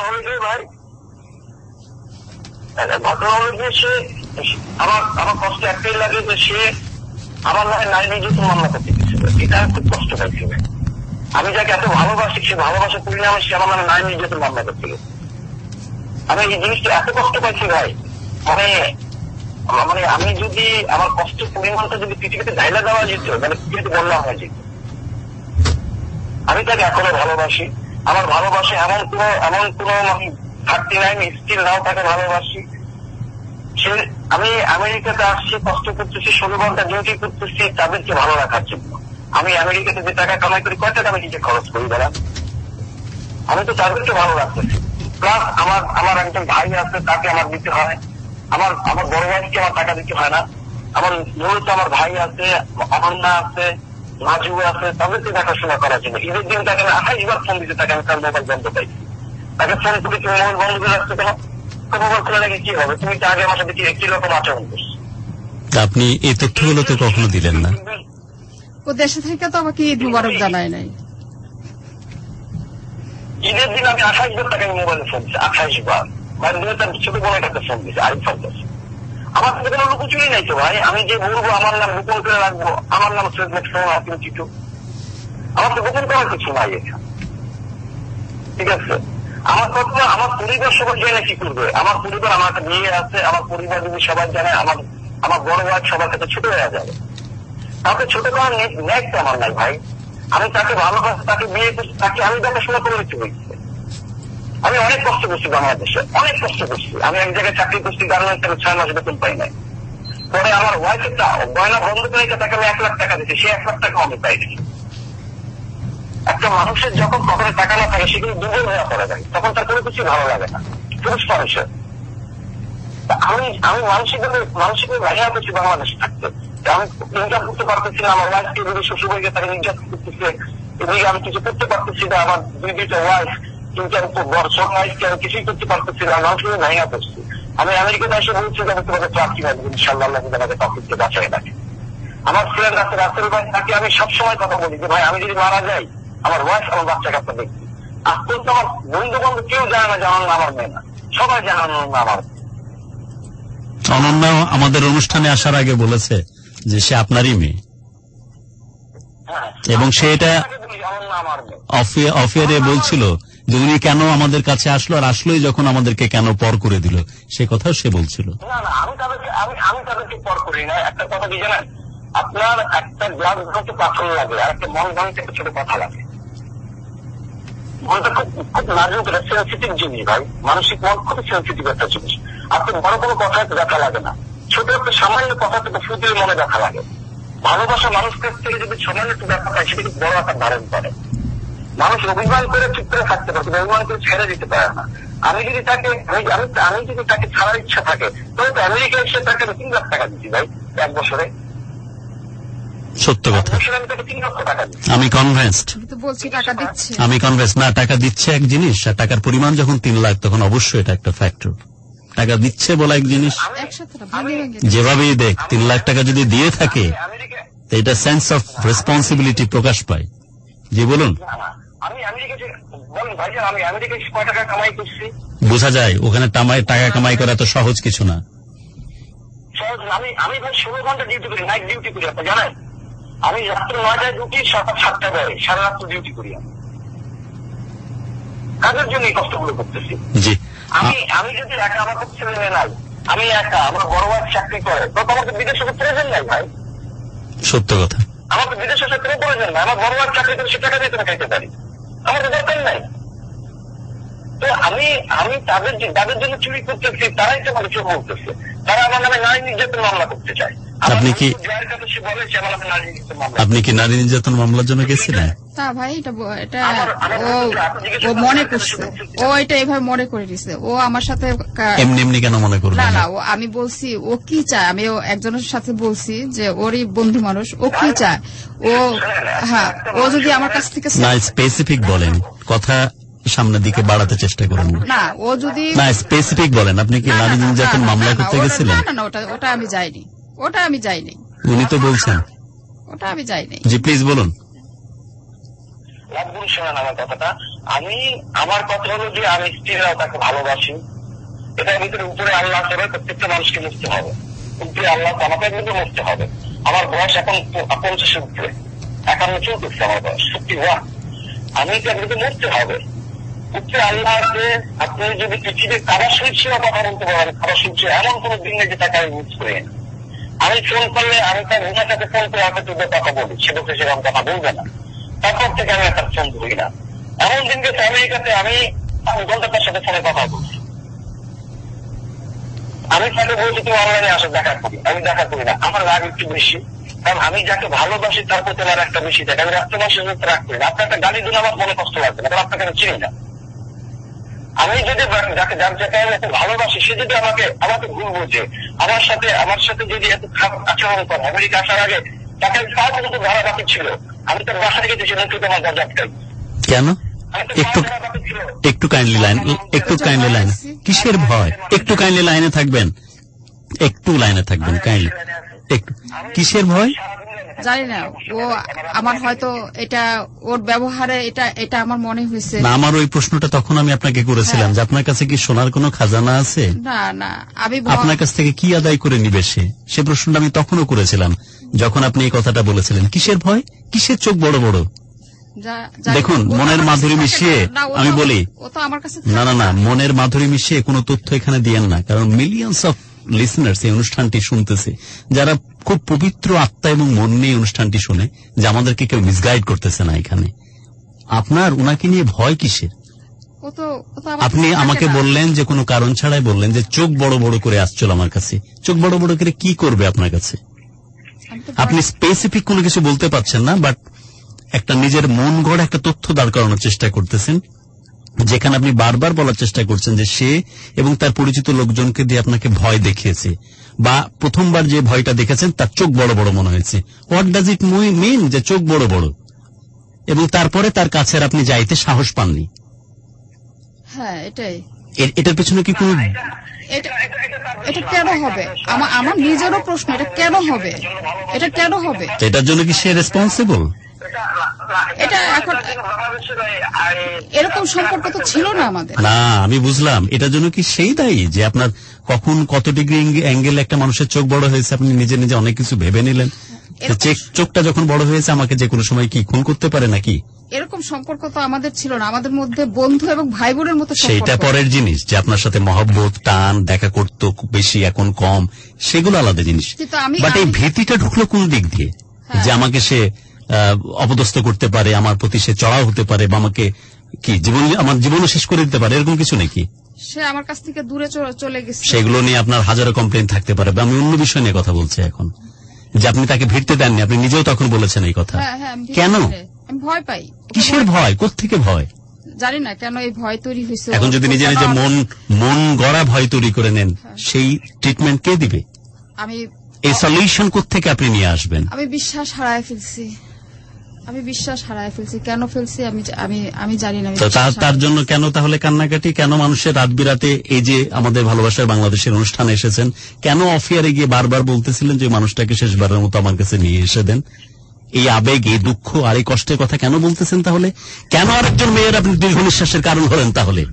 Speaker 20: ঘটনা হলো গিয়ে সে আমার আমার কষ্ট একটাই লাগে যে সে আমার নামে নারী নির্যাতন মামলা করতে গেছিল, এটা খুব কষ্ট পাইছি। আমি যাকে এত ভালোবাসি, সে ভালোবাসা পরিণামে সে আমার নামে নারী নির্যাতন মামলা করতে গেছে। আমি এই জিনিসটা এত কষ্ট পাইছি ভাই, মানে মানে আমি যদি আমার কষ্টের পরিমাণটা যদি পৃথিবীতে ঢাইলা দেওয়া যেত, মানে পৃথিবীতে বললাম হয়ে যেত। আমি তাকে এখনো ভালোবাসি, আমার ভালোবাসে এমন কোন এমন কোন আমি থাকতে নাই, আমি স্টিল নাও তাকে ভালোবাসি। সে আমি আমেরিকাতে আসছি, কষ্ট করতেছি, ষোলো ঘন্টা ডিউটি করতেছি তাদেরকে ভালো রাখার জন্য। আমি আমেরিকাতে যে টাকা কামাই করি, কয় টাকা আমি নিজে খরচ করি দাঁড়া, আমি তো তাদেরকে ভালো রাখতেছি। প্লাস আমার আমার একজন ভাই আছে, তাকে আমার দিতে হয়, আমার আমার বড় ভাইকে আমার টাকা দিতে হয় না। আমার মূলত আমার ভাই আছে, অনন্যা আছে, মাজু আছে, তাদেরকে দেখাশোনা করার জন্য। ঈদের দিন তাকে আমি আঠাইশ বার ফোন দিতে, তাকে আমি তার মোবাইল বন্ধ পাইছি। তাকে ফোন করে তুমি মোবাইল বন্ধ করে রাখছো কেন? মোবাইল খুলে নাকি কি হবে? তুমি তো আগে আমার সাথে একই রকম আচরণ করছো।
Speaker 19: আপনি এই তথ্যগুলো তো কখনো দিলেন না।
Speaker 18: ও দেশে থেকে তো আমাকে ঈদ মুবারক জানায় নাই।
Speaker 20: ঈদের দিন আমি আঠাইশ বার তাকে মোবাইলে ফোন দিচ্ছি, আঠাইশ বার। মানে দিনে তার ছোট বোন একটা ফোন দিচ্ছে, আরিফার কাছে। আমার সাথে কোনো লুকোচুরি নাই তো ভাই। আমি যে বলবো আমার নাম গোপন করে রাখবো, আমার নাম সৈয়দ ফোন আপনি চিটু, আমার তো গোপন করার কিছু নাই এটা, ঠিক আছে? আমার কথা আমার পরিবার সবাই জানে কি করবে। আমার পরিবার, আমার একটা মেয়ে আছে, আমার পরিবার যদি সবাই জানে, আমার আমার বড় ভাই সবার কাছে ছোট হয়ে যাবে। তাকে ছোট করার নেক্সট আমার নাই ভাই। আমি তাকে ভালোবাসি, তাকে বিয়ে করছি, তাকে আমি দেখাশোনা করে নিতে হয়েছে। আমি অনেক কষ্ট করছি বাংলাদেশে, অনেক কষ্ট করছি। আমি এক জায়গায় চাকরি করছি, গার্মেন্টস থেকে ছয় মাস বেতন পাই নাই। পরে আমার ওয়াইফ একটা গয়না বন্ধ করে তাকে আমি এক লাখ টাকা দিচ্ছি, সে এক লাখ টাকা আমি পাইনি। একটা মানুষের যখন কখনো টাকা না থাকে, সেগুলো দুর্বল হয়ে পড়ে যায়, তখন তার কোনো কিছু ভালো লাগে না, পুরুষ মানুষের। আমি আমি মানসিকভাবে মানসিকভাবে ভেঙে পড়ছি বাংলাদেশে থাকতে। আমি ইনকাম করতে পারতেছি না, আমার ওয়াইফকে যদি শ্বশুর বাড়িতে তাকে নির্যাতন করতেছে, এদিকে আমি কিছু করতে পারতেছি না। আমার দুই দুইটা ওয়াইফ, ইনকাম ছোট ওয়াইফকে আমি কিছুই করতে পারতেছি না, মানুষকে ভেঙে পড়ছি। আমি আমেরিকাতে এসে বলছি যে আমি তোমাকে চাকরি পাবো ইনশাল্লাহ, আমাকে টপিককে বাঁচাই রাখে। আমার ফ্রেন্ড আছে রাসেল ভাই, তাকে আমি সবসময় কথা বলি যে ভাই আমি যদি মারা যাই, আমার ওয়াইফ আমার বাচ্চাকে আপনার দেখছি। আজকাল তো আমার বন্ধু বান্ধব কেউ জানে না জানান না আমার মেয়ে না, সবাই জানানো না আমার।
Speaker 19: অনন্যা আমাদের অনুষ্ঠানে আসার আগে বলেছে যে সে আপনারই মেয়ে, এবং সে এটা অফিয়ারে বলছিল যে উনি কেন আমাদের কাছে আসলো, আর আসলোই যখন আমাদেরকে কেন পর করে দিল, সে কথাও সে বলছিল।
Speaker 20: না না, আমি তাদেরকে আমি আমি তাদেরকে পর করি না। একটা কথা কি জানেন, আপনার একটা গ্লাস ভাঙতে পাথর লাগে, আর একটা মন ভাঙতে একটা ছোট কথা লাগে। মনটা খুব খুব নাজুক, একটা সেন্সিটিভ জিনিস ভাই। মানসিক মন খুব সেন্সিটিভ একটা জিনিস। আপনি বড় কোনো কথা দেখা লাগে না, ছোট একটা সামান্য কথা থেকে ফুটিয়ে মনে দেখা লাগে। ভালোবাসা মানুষ কাছ থেকে যদি সামান্য একটু দেখা পায়, সেটা বড় আকার ধারণ করে। মানুষ অভিমান করে চুপ করে থাকতে পারে, অভিমান করে ছেড়ে দিতে পারে না। আমি যদি তাকে আমি যদি তাকে ছাড়ার ইচ্ছা থাকে তাহলে তো আমেরিকা এসে তাকে তিন লাখ টাকা দিচ্ছি ভাই এক বছরে।
Speaker 19: সত্য কথা,
Speaker 20: আমি তাকে তিন লক্ষ টাকা দিচ্ছি।
Speaker 19: আমি কনভিন্সড,
Speaker 18: বলছি টাকা দিচ্ছে,
Speaker 19: আমি কনভিন্স না টাকা দিচ্ছে এক জিনিস, আর টাকার পরিমাণ যখন তিন লাখ তখন অবশ্যই এটা একটা ফ্যাক্টর। টাকা দিচ্ছে বলা এক জিনিস, যেভাবেই দেখ তিন লাখ টাকা যদি দিয়ে থাকে এটা সেন্স অফ রেসপন্সিবিলিটি প্রকাশ পায়। জি বলুন।
Speaker 20: আমি আমেরিকা বলুন ভাই আমি আমেরিকায় কয় টাকা কামাই করছি
Speaker 19: বোঝা যায়, ওখানে টাকা কামাই করা তো সহজ কিছু না।
Speaker 20: আমি আমি ভাই ষোলো ঘন্টা ডিউটি করি, নাইট ডিউটি করি, আপনি জানেন। আমি রাত্র নয়টায় ডিউটি, সকাল সাতটা দেয়, সারা রাত্র ডিউটি করি। আমি কাজের জন্য এই কষ্টগুলো করতেছি।
Speaker 19: জি
Speaker 20: আমি আমি যদি একা, আমার খুব ছেলে মেয়ে নাই, আমি একা, আমার বড় ভাই চাকরি করে, তো আমাকে বিদেশে প্রয়োজন নাই ভাই।
Speaker 19: সত্য কথা,
Speaker 20: আমাকে বিদেশে কোনো প্রয়োজন নাই। আমার বড় ভাই চাকরি করে সে টাকা দিয়ে তুমি খাইতে পারি, আমার তো দরকার নাই। তো আমি আমি তাদের তাদের জন্য চুরি করতেছি, তারাই তো আমাকে চোখ বলতেছে, তারা আমার নামে নারী নির্যাতন মামলা করতে চায়।
Speaker 19: আপনি কি আপনি কি নারী নির্যাতন মামলার জন্য গেছিলেন?
Speaker 18: তা ভাই এটা এটা ও মনে করছে, ও এটা এভাবে মনে করে দিচ্ছে। ও আমার সাথে
Speaker 19: এমনি এমনি কেন মনে করবে?
Speaker 18: না না, আমি বলছি ও কি চায়, আমি একজনের সাথে বলছি যে ওরই বন্ধু মানুষ, ও কি চায়। ও হ্যাঁ, ও যদি আমার কাছ থেকে
Speaker 19: না স্পেসিফিক বলেন, কথা সামনের দিকে বাড়াতে চেষ্টা করেন
Speaker 18: না। ও যদি
Speaker 19: না স্পেসিফিক বলেন, আপনি কি নারী নির্যাতন মামলা করতে গেছিলেন?
Speaker 18: না না, ওটা ওটা আমি যাইনি, ওটা আমি যাইনি।
Speaker 19: উনি তো বলছেন
Speaker 18: ওটা আমি যাইনি।
Speaker 19: জি প্লিজ বলুন।
Speaker 20: শোনেন আমার কথাটা। আমি আমার কথা হলো যে আমি স্ত্রীরাও তাকে ভালোবাসি, এটার ভিতরে উপরে আল্লাহ করে প্রত্যেকটা মানুষকে মুক্তি হবে, উপরে আল্লাহ আমাকে কিন্তু মুক্তি হবে। আমার বয়স এখন পঞ্চাশের উপরে, একান্ন চলতেছে আমার বয়স, সত্যি হওয়া আমি তার ভিতরে মুক্তি হবে। উপরে আল্লাহকে আপনি যদি পৃথিবীর খাবার শুনছিও কথা বলতে পারেন, খাবার শুনছি এমন কোন দিন নেই যে তাকে আমি মিস করি না। আমি ফোন করলে আমি তার রুমার সাথে ফোন করে আমাকে তুলে কথা বলি, সে লোকে সেরকম কথা বলবে না, তারপর থেকে আমি তার ফোন ধরি না। এমন দিন গেছে আমেরিকাতে আমি ঘন্টা তার সাথে ফোনে কথা বলছি, আমি তাকে বলছি তুমি অনলাইনে আসো দেখা করি, আমি দেখা করি না। আমার রাগ একটু বেশি, কারণ আমি যাকে ভালোবাসি তার প্রতি আমার একটা বেশি থাকে, আমি রাত্রে মাসে রাগ করি না। আপনার একটা গালি দিলে আমার মনে কষ্ট লাগবে না, কারণ আপনাকে আমি চিনি না। আমি যদি যাকে যার জায়গায় এত ভালোবাসি, সে যদি আমাকে আমাকে ভুল বোঝে, আমার সাথে আমার সাথে যদি এত খারাপ আচরণ করে, আমেরিকা আসার আগে তাকে তার পর্যন্ত ধরা বাকি ছিল, আমি তার বাসা থেকে গেছি মুখে আমার দরজা আটকাই।
Speaker 19: কেন? একটু একটু কাইন্ডলি লাইন একটু কাইন্ডলি লাইন কিসের ভয়? একটু কাইন্ডলি লাইনে থাকবেন, একটু লাইনে থাকবেন কাইন্ডলি। একটু কিসের ভয়?
Speaker 18: জানি না, ও আমার হয়তো এটা ওর ব্যবহারে এটা এটা আমার মনে হয়েছে
Speaker 19: না। আমার ওই প্রশ্নটা তখন আমি আপনাকে করেছিলাম যে আপনার কাছে কি সোনার কোনো খাজানা আছে?
Speaker 18: না না, আমি
Speaker 19: আপনার কাছ থেকে কি আদায় করে নিবে সে, সে প্রশ্নটা আমি তখনও করেছিলাম যখন আপনি এই কথাটা বলেছিলেন। কিসের ভয়, কিসের চোখ বড় বড়? দেখুন মনের মাধুরী মিশিয়ে আমি বলি, না না না, মনের মাধুরী মিশিয়ে কোনো তথ্য এখানে দিয়েন না, কারণ মিলিয়নস অফ লিসনার্স এই অনুষ্ঠানটি শুনতেছে, যারা খুব পবিত্র আত্মা এবং মন নিয়ে অনুষ্ঠানটি শুনে, যে আমাদেরকে কেউ মিসগাইড করতেছে না এখানে। আপনার উনাকে নিয়ে ভয় কিসের? আপনি আমাকে বললেন যে কোনো কারণ ছাড়াই বললেন যে চোখ বড় বড় করে আসছিল আমার কাছে। চোখ বড় বড় করে কি করবে আপনার কাছে? আপনি স্পেসিফিক কোনো কিছু বলতে পারছেন না, বাট একটা নিজের মন গড়া একটা তথ্য দাঁড় করানোর চেষ্টা করতেছেন, যেখানে আপনি বারবার বলার চেষ্টা করছেন যে সে এবং তার পরিচিত লোকজনকে দিয়ে আপনাকে ভয় দেখিয়েছে, বা প্রথমবার যে ভয়টা দেখেছেন তার চোখ বড় বড় মনে হয়েছে। হোয়াট ডাজ ইট মিন যে চোখ বড় বড়? এবং তারপরে তার কাছে আপনি যাইতে সাহস পাননি।
Speaker 18: হ্যাঁ, এটাই।
Speaker 19: এটার পেছনে কি কোনো
Speaker 18: এটা কেন হবে? আমার নিজেরও প্রশ্ন, এটা কেন হবে? এটা কেন হবে?
Speaker 19: এটার জন্য কি সে রেসপন্সিবল?
Speaker 18: এটা এখন এরকম সম্পর্ক তো ছিল না আমাদের।
Speaker 19: না, আমি বুঝলাম। এটার জন্য কি সেই দায়ী যে আপনার কখন কত ডিগ্রি অ্যাঙ্গেল একটা মানুষের চোখ বড় হয়েছে, আপনি নিজে নিজে অনেক কিছু ভেবে নিলেন? চোখটা যখন বড় হয়েছে আমাকে যে কোনো সময় কি খুন করতে পারে নাকি?
Speaker 18: এরকম সম্পর্ক তো আমাদের ছিল না, আমাদের মধ্যে বন্ধু এবং ভাই বোনের মতো সম্পর্ক।
Speaker 19: সেইটা পরের জিনিস, যে আপনার সাথে মহব্বত টান দেখা করতো বেশি, এখন কম, সেগুলো আলাদা জিনিস। বাট এই ভীতিটা ঢুকলো কোন দিক দিয়ে? যে আমাকে সে অপদস্থ করতে পারে, আমার প্রতি সে চড়াও হতে পারে, বা আমাকে কি জীবন আমার জীবনও শেষ করে দিতে পারে, এরকম কিছু নাকি?
Speaker 18: সে আমার কাছ থেকে দূরে চলে গেছে।
Speaker 19: সেগুলো নিয়ে আপনার হাজারো কমপ্লেন থাকতে পারে। আমি অন্য বিষয় নিয়ে কথা বলছি এখন, যে আপনি তাকে ভিড়তে দেননি, আপনি নিজেও তখন বলেছেন এই কথা। কেন?
Speaker 18: ভয় পাই।
Speaker 19: কিসের ভয়? কোত্থেকে ভয়?
Speaker 18: জানি না কেন এই ভয় তৈরি হয়েছে।
Speaker 19: এখন যদি নিজে নিজে মন মন গড়া ভয় তৈরি করে নেন, সেই ট্রিটমেন্ট কে দিবে?
Speaker 18: আমি
Speaker 19: এই সলিউশন কোত্থেকে আপনি নিয়ে আসবেন?
Speaker 18: আমি বিশ্বাস হারায় ফেলছি, আমি বিশ্বাস হারায় ফেলছি। কেন ফেলছি আমি আমি আমি জানি না।
Speaker 19: তো তার জন্য কেন তাহলে কান্নাকাটি? কেন মানুষের রাত বিরাতে এই যে আমাদের ভালোবাসার বাংলাদেশের অনুষ্ঠানে এসেছেন, কেন অফিয়ারে গিয়ে বারবার বলতেছিলেন যে মানুষটাকে শেষবারের মতো আমার কাছে নিয়ে এসে দেন? এই আবেগ, এই দুঃখ আর এই কষ্টের কথা কেন বলতেছেন তাহলে? কেন আরেকজন মেয়ের আপনি দীর্ঘ নিঃশ্বাসের কারণ হলেন তাহলে?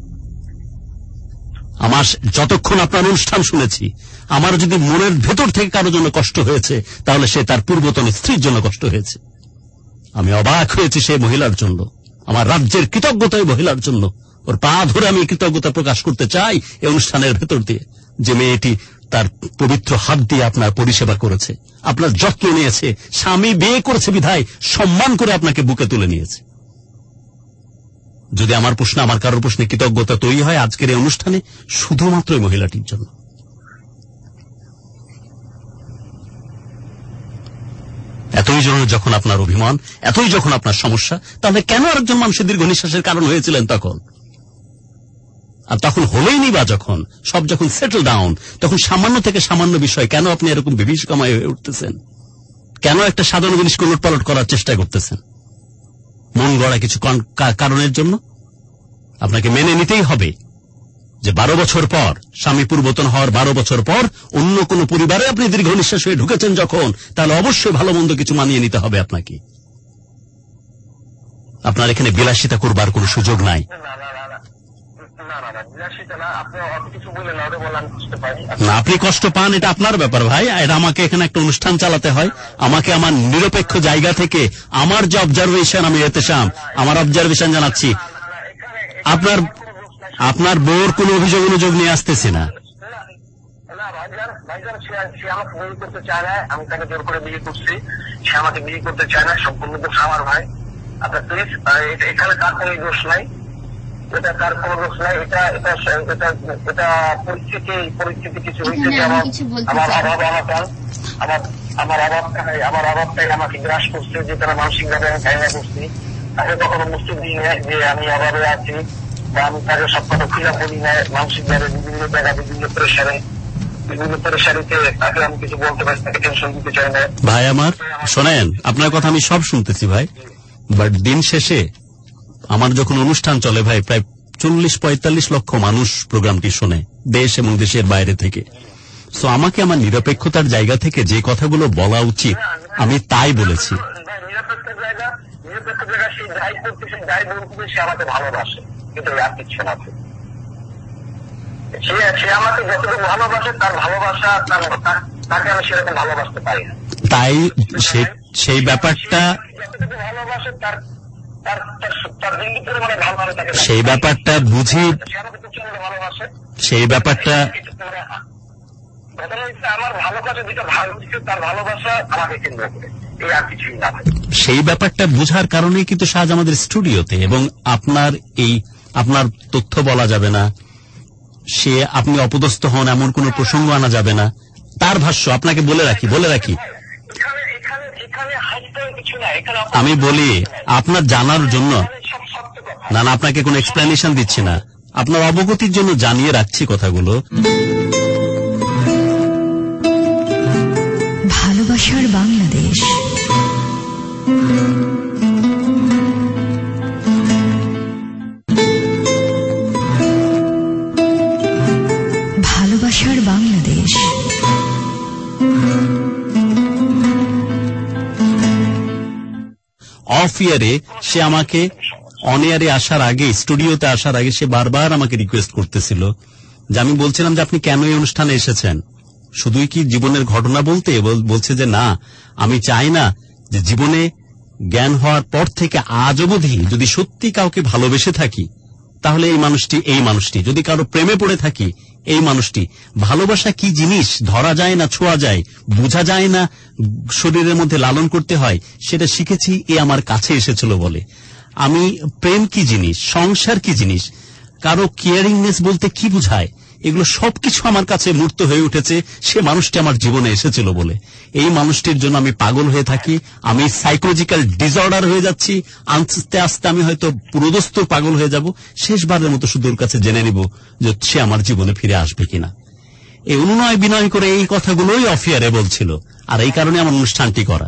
Speaker 19: আমার যতক্ষণ আপনার অনুষ্ঠান শুনেছি, আমার যদি মনের ভেতর থেকে কারোর জন্য কষ্ট হয়েছে, তাহলে সে তার পূর্বতন স্ত্রীর জন্য কষ্ট হয়েছে। আমি অবাক হয়েছি সেই মহিলার জন্য, আমার রাজ্যের কৃতজ্ঞতা এই মহিলার জন্য। ওর পা ধরে আমি কৃতজ্ঞতা প্রকাশ করতে চাই এই অনুষ্ঠানের ভেতর দিয়ে, যে মেয়েটি তার পবিত্র হাত দিয়ে আপনার পরিষেবা করেছে, আপনার যত্ন নিয়েছে, স্বামী বিয়ে করেছে বিধায় সম্মান করে আপনাকে বুকে তুলে নিয়েছে। যদি আমার প্রশ্ন, আমার কারোর প্রশ্নে কৃতজ্ঞতা তৈরি হয় আজকের এই অনুষ্ঠানে, শুধুমাত্র এই মহিলাটির জন্য। এতই যখন আপনার অভিমান, এতই যখন আপনার সমস্যা, তাহলে কেন আরেকজন মানুষের দীর্ঘ নিঃশ্বাসের কারণ হয়েছিলেন তখন? আর তখন হলেইনি বা যখন সব যখন সেটেল ডাউন, তখন সামান্য থেকে সামান্য বিষয় কেন আপনি এরকম বিভীষিকাময় হয়ে উঠতেছেন? কেন একটা সাধারণ জিনিস উলট পালট করার চেষ্টা করতেছেন মন গড়া কিছু কারণের জন্য? আপনাকে মেনে নিতেই হবে যে বারো বছর পর, স্বামী পূর্বতন হওয়ার বারো বছর পর অন্য কোন পরিবারে আপনি দীর্ঘ নিঃশ্বাস হয়ে ঢুকেছেন যখন, তাহলে অবশ্যই ভালো মন্দ কিছু মানিয়ে নিতে হবে আপনাকে। আপনার এখানে বিলাসিতা করবার কোন সুযোগ নাই। না, আপনি কষ্ট পান এটা আপনার ব্যাপার ভাই, এটা আমাকে এখানে একটা অনুষ্ঠান চালাতে হয়, আমাকে আমার নিরপেক্ষ জায়গা থেকে আমার যে অবজারভেশন, আমি এতেশাম আমার অবজারভেশন জানাচ্ছি। আপনার আপনার বউর কোন অভিযোগ অনুযোগ নিয়ে আসতেছি না।
Speaker 20: সে আমাকে বিয়ে করতে চায় না, আমি তাকে জোর করে বিয়ে করছি, সে আমাকে বিয়ে করতে চায় না, সম্পূর্ণ দোষ আমার ভাই। আপনার প্লিজ, এখানে কার কোনো দোষ নাই, এটা তার কোনো দোষ নাই, এটা এটা এটা পরিস্থিতি পরিস্থিতি কিছু হয়েছে যে আমার আমার অভাব অনাটন, আমার আমার অভাবটাই আমার অভাবটাই আমাকে গ্রাস করছে, যে তারা মানসিক ভাবে আমি চাইনা করছি। তাকে কখনো মুসলিম দিই না যে আমি অভাবে আছি, বা আমি তাকে সব কথা খুঁজা বলি না, মানসিক ভাবে বিভিন্ন জায়গা বিভিন্ন প্রেশারে বিভিন্ন প্রেশারিতে তাকে আমি কিছু বলতে পারি, তাকে টেনশন দিতে চাই না।
Speaker 19: ভাই আমার শোনেন, আপনার কথা আমি সব শুনতেছি ভাই, বাট দিন শেষে আমার যখন অনুষ্ঠান চলে ভাই, প্রায় চল্লিশ পঁয়তাল্লিশ লক্ষ মানুষ প্রোগ্রামটি শোনে, দেশ এবং দেশের বাইরে থেকে। সো আমাকে আমার নিরপেক্ষতার জায়গা থেকে যে কথাগুলো বলা উচিত আমি তাই বলেছি।
Speaker 20: নিরপেক্ষ জায়গা নিরপেক্ষ জায়গা সে যাই করতেছে, যাই বলতেছে, সে আমাকে ভালোবাসে, কিন্তু আর কিচ্ছু না। সে সে আমাকে যতটুকু ভালোবাসে, তার ভালোবাসা তাকে আমি সেরকম ভালোবাসতে পারি না।
Speaker 19: তাই সেই ব্যাপারটা
Speaker 20: ভালোবাসে তার
Speaker 19: সেই ব্যাপারটা বুঝি, সেই ব্যাপারটা
Speaker 20: আমার ভালোবাসা যেটা ভালো তার ভালোবাসা আমাকে কেন্দ্র করে, এই আর কিছুই না।
Speaker 19: সেই ব্যাপারটা বুঝার কারণেই কিন্তু সাজ আমাদের স্টুডিওতে, এবং আপনার এই আপনার তথ্য বলা যাবে না, সে আপনি অপদস্থ হন এমন কোন প্রসঙ্গ আনা যাবে না। তার ভাষ্য আপনাকে বলে রাখি বলে রাখি আমি বলি আপনার জানার জন্য, না না আপনাকে কোনো এক্সপ্লেনেশন দিচ্ছি না, আপনার অবগতির জন্য জানিয়ে রাখছি কথাগুলো।
Speaker 1: ভালোবাসার বাংলাদেশ, ভালোবাসার বাংলাদেশ।
Speaker 19: অফ ইয়ারে সে আমাকে অন ইয়ারে আসার আগে, স্টুডিওতে আসার আগে সে বারবার আমাকে রিকোয়েস্ট করতেছিল যে আমি বলছিলাম যে আপনি কেন এই অনুষ্ঠানে এসেছেন, শুধুই কি জীবনের ঘটনা বলতে? বলছে যে না, আমি চাই না যে জীবনে জ্ঞান হওয়ার পর থেকে আজ অবধি যদি সত্যি কাউকে ভালোবেসে থাকি, তাহলে এই মানুষটি এই মানুষটি যদি কারো প্রেমে পড়ে থাকি, এই মানুষটি। ভালোবাসা কি জিনিস ধরা যায় না, ছোঁয়া যায়, বোঝা যায় না, শরীরের মধ্যে লালন করতে হয়, সেটা শিখেছি এ আমার কাছে এসেছিল বলে। আমি প্রেম কি জিনিস, সংসার কি জিনিস, কারো কেয়ারিংনেস বলতে কি বুঝায়, এগুলো সবকিছু আমার কাছে মূর্ত হয়ে উঠেছে সে মানুষটি আমার জীবনে এসেছিল বলে। এই মানুষটির জন্য আমি পাগল হয়ে থাকি, আমি সাইকোলজিক্যাল ডিসঅর্ডার হয়ে যাচ্ছি, আস্তে আস্তে আমি হয়তো পুরোদস্তুর পাগল হয়ে যাব। শেষবারের মতো শুধু ওর কাছে জেনে নিব যে সে আমার জীবনে ফিরে আসবে কিনা। এই অনুনয় বিনয় করে এই কথাগুলোই অফিয়ারে বলছিল, আর এই কারণে আমার অনুষ্ঠানটি করা।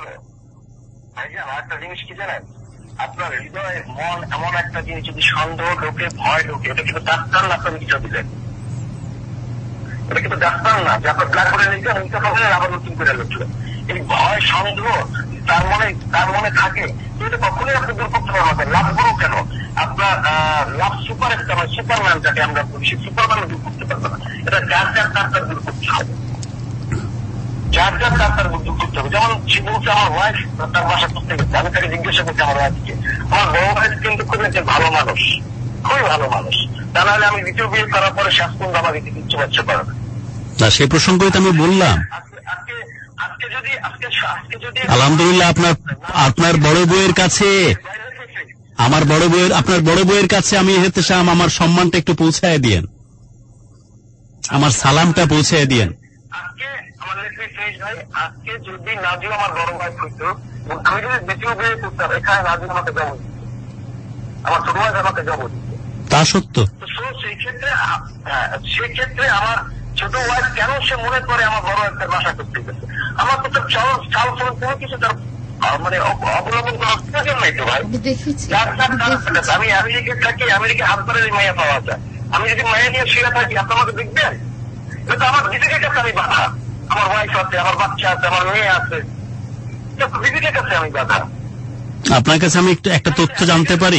Speaker 20: একটা জিনিস কি জানেন, আপনার হৃদয়ে মন এমন একটা জিনিস, যদি সন্দেহ ঢোকে, ভয় ঢোকে, এটা কিন্তু ডাক্তার না আপনার বিচার দিলেন, এটা কিন্তু ডাক্তার না যে আপনার ব্লাড করে নিতে নিতে পারবেন আবার নতুন করে লুটলেন। এই ভয় সন্দেহ তার মনে তার মনে থাকে, কিন্তু কখনোই আপনি দূর করতে পারবেন। লাভ করো কেন, আপনার লাভ সুপার স্টার মানে সুপারম্যান যাকে আমরা বলি, সেই সুপারম্যান দূর করতে পারবে না। এটা যার যার ডাক্তার দূর করতে হবে, যার যার ডাক্তার দূর করতে হবে। যেমন সে বলছে আমার ওয়াইফ তার বাসা করতে গেছে, আমি তাকে জিজ্ঞাসা করছি আমার ওয়াইফকে, আমার বড় ওয়াইফ কিন্তু খুব একটা ভালো মানুষ, খুবই ভালো মানুষ, তা নাহলে আমি দ্বিতীয় বিয়ে করার পরে শাসন আমাকে দিতে পারছে পারে না।
Speaker 19: সেই প্রসঙ্গে তো আমি বললাম আলহামদুলিল্লাহ আপনার আপনার বড় বউয়ের কাছে, আমার বড় বউয়ের আপনার বড় বউয়ের কাছে আমি হেতেশাম আমার সম্মানটা একটু পৌঁছায় দিয়েন, আমার সালামটা পৌঁছায় দিয়েন।
Speaker 20: আজকে যদি নাজিও আমার বড় ভাই হইতো, আমি যদি দ্বিতীয় বিয়ে করতাম, এখানে নাজিও আমাকে জব দিত, আমার ছোট ভাই আমাকে জব দিত।
Speaker 19: তা সত্য।
Speaker 20: সেই ক্ষেত্রে সেই ক্ষেত্রে আমার ছোট ওয়াইফ কেন সে মনে করে আমার বড় একটা বাসা করতে গেছে, আমার তো চাল চাল ফল কোনো কিছু তার মানে অবলম্বন করার প্রয়োজন নাই তো ভাই। আমি আমেরিকায় থাকি, আমেরিকা হাত ধরে মাইয়া পাওয়া যায়, আমি যদি মায়া নিয়ে শুয়ে থাকি আপনি আমাকে দেখবেন? কিন্তু আমার বিবেকের কাছে আমি বাধা, আমার ওয়াইফ আছে, আমার বাচ্চা আছে, আমার মেয়ে আছে, বিবেকের কাছে আমি বাধা।
Speaker 19: আপনার কাছে আমি একটু একটা তথ্য জানতে পারি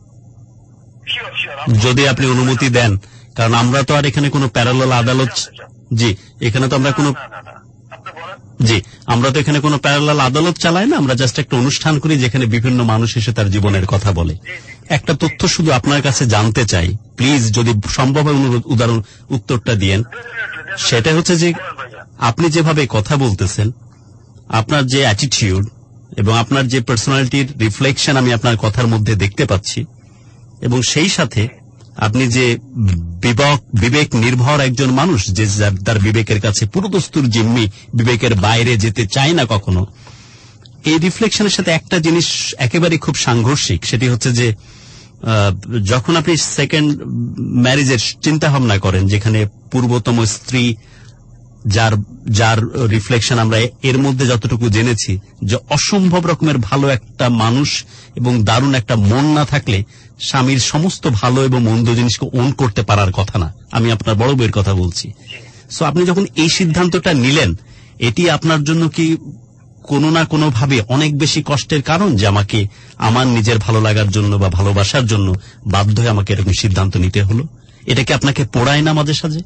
Speaker 19: যদি আপনি অনুমতি দেন? কারণ আমরা তো আর এখানে কোনো প্যারালাল আদালত, জি এখানে তো আমরা কোনো জি আমরা তো এখানে কোনো প্যারালাল আদালত চালাই না, আমরা জাস্ট একটা অনুষ্ঠান করি যেখানে বিভিন্ন মানুষ এসে তার জীবনের কথা বলে। একটা তথ্য শুধু আপনার কাছে জানতে চাই, প্লিজ যদি সম্ভব হয় অনুরোধ উদাহরণ উত্তরটা দিয়েন। সেটা হচ্ছে যে আপনি যেভাবে কথা বলতেছেন, আপনার যে অ্যাটিটিউড এবং আপনার যে পার্সোনালিটির রিফ্লেকশন আমি আপনার কথার মধ্যে দেখতে পাচ্ছি, এবং সেই সাথে আপনি যে বিবেক বিবেক নির্ভর একজন মানুষ, যে তার বিবেকের কাছে পুরোদস্তুর জিম্মি, বিবেকের বাইরে যেতে চায় না কখনো, এই রিফ্লেকশনের সাথে একটা জিনিস একেবারে খুব সাংঘর্ষিক। সেটি হচ্ছে যে যখন আপনি সেকেন্ড ম্যারেজের চিন্তা ভাবনা করেন, যেখানে পূর্বতম স্ত্রী যার যার রিফ্লেকশন আমরা এর মধ্যে যতটুকু জেনেছি, যে অসম্ভব রকমের ভালো একটা মানুষ এবং দারুণ একটা মন না থাকলে স্বামীর সমস্ত ভালো এবং মন্দ জিনিসকে ওন করতে পারার কথা না। আমি আপনার বড় বউয়ের কথা বলছি। সো আপনি যখন এই সিদ্ধান্তটা নিলেন, এটি আপনার জন্য কি কোনো না কোনো ভাবে অনেক বেশি কষ্টের কারণ, যে আমাকে আমার নিজের ভালো লাগার জন্য বা ভালোবাসার জন্য বাধ্য হয়ে আমাকে এরকম সিদ্ধান্ত নিতে হলো? এটা কি আপনাকে পোড়ায় না মাঝে সাঝে?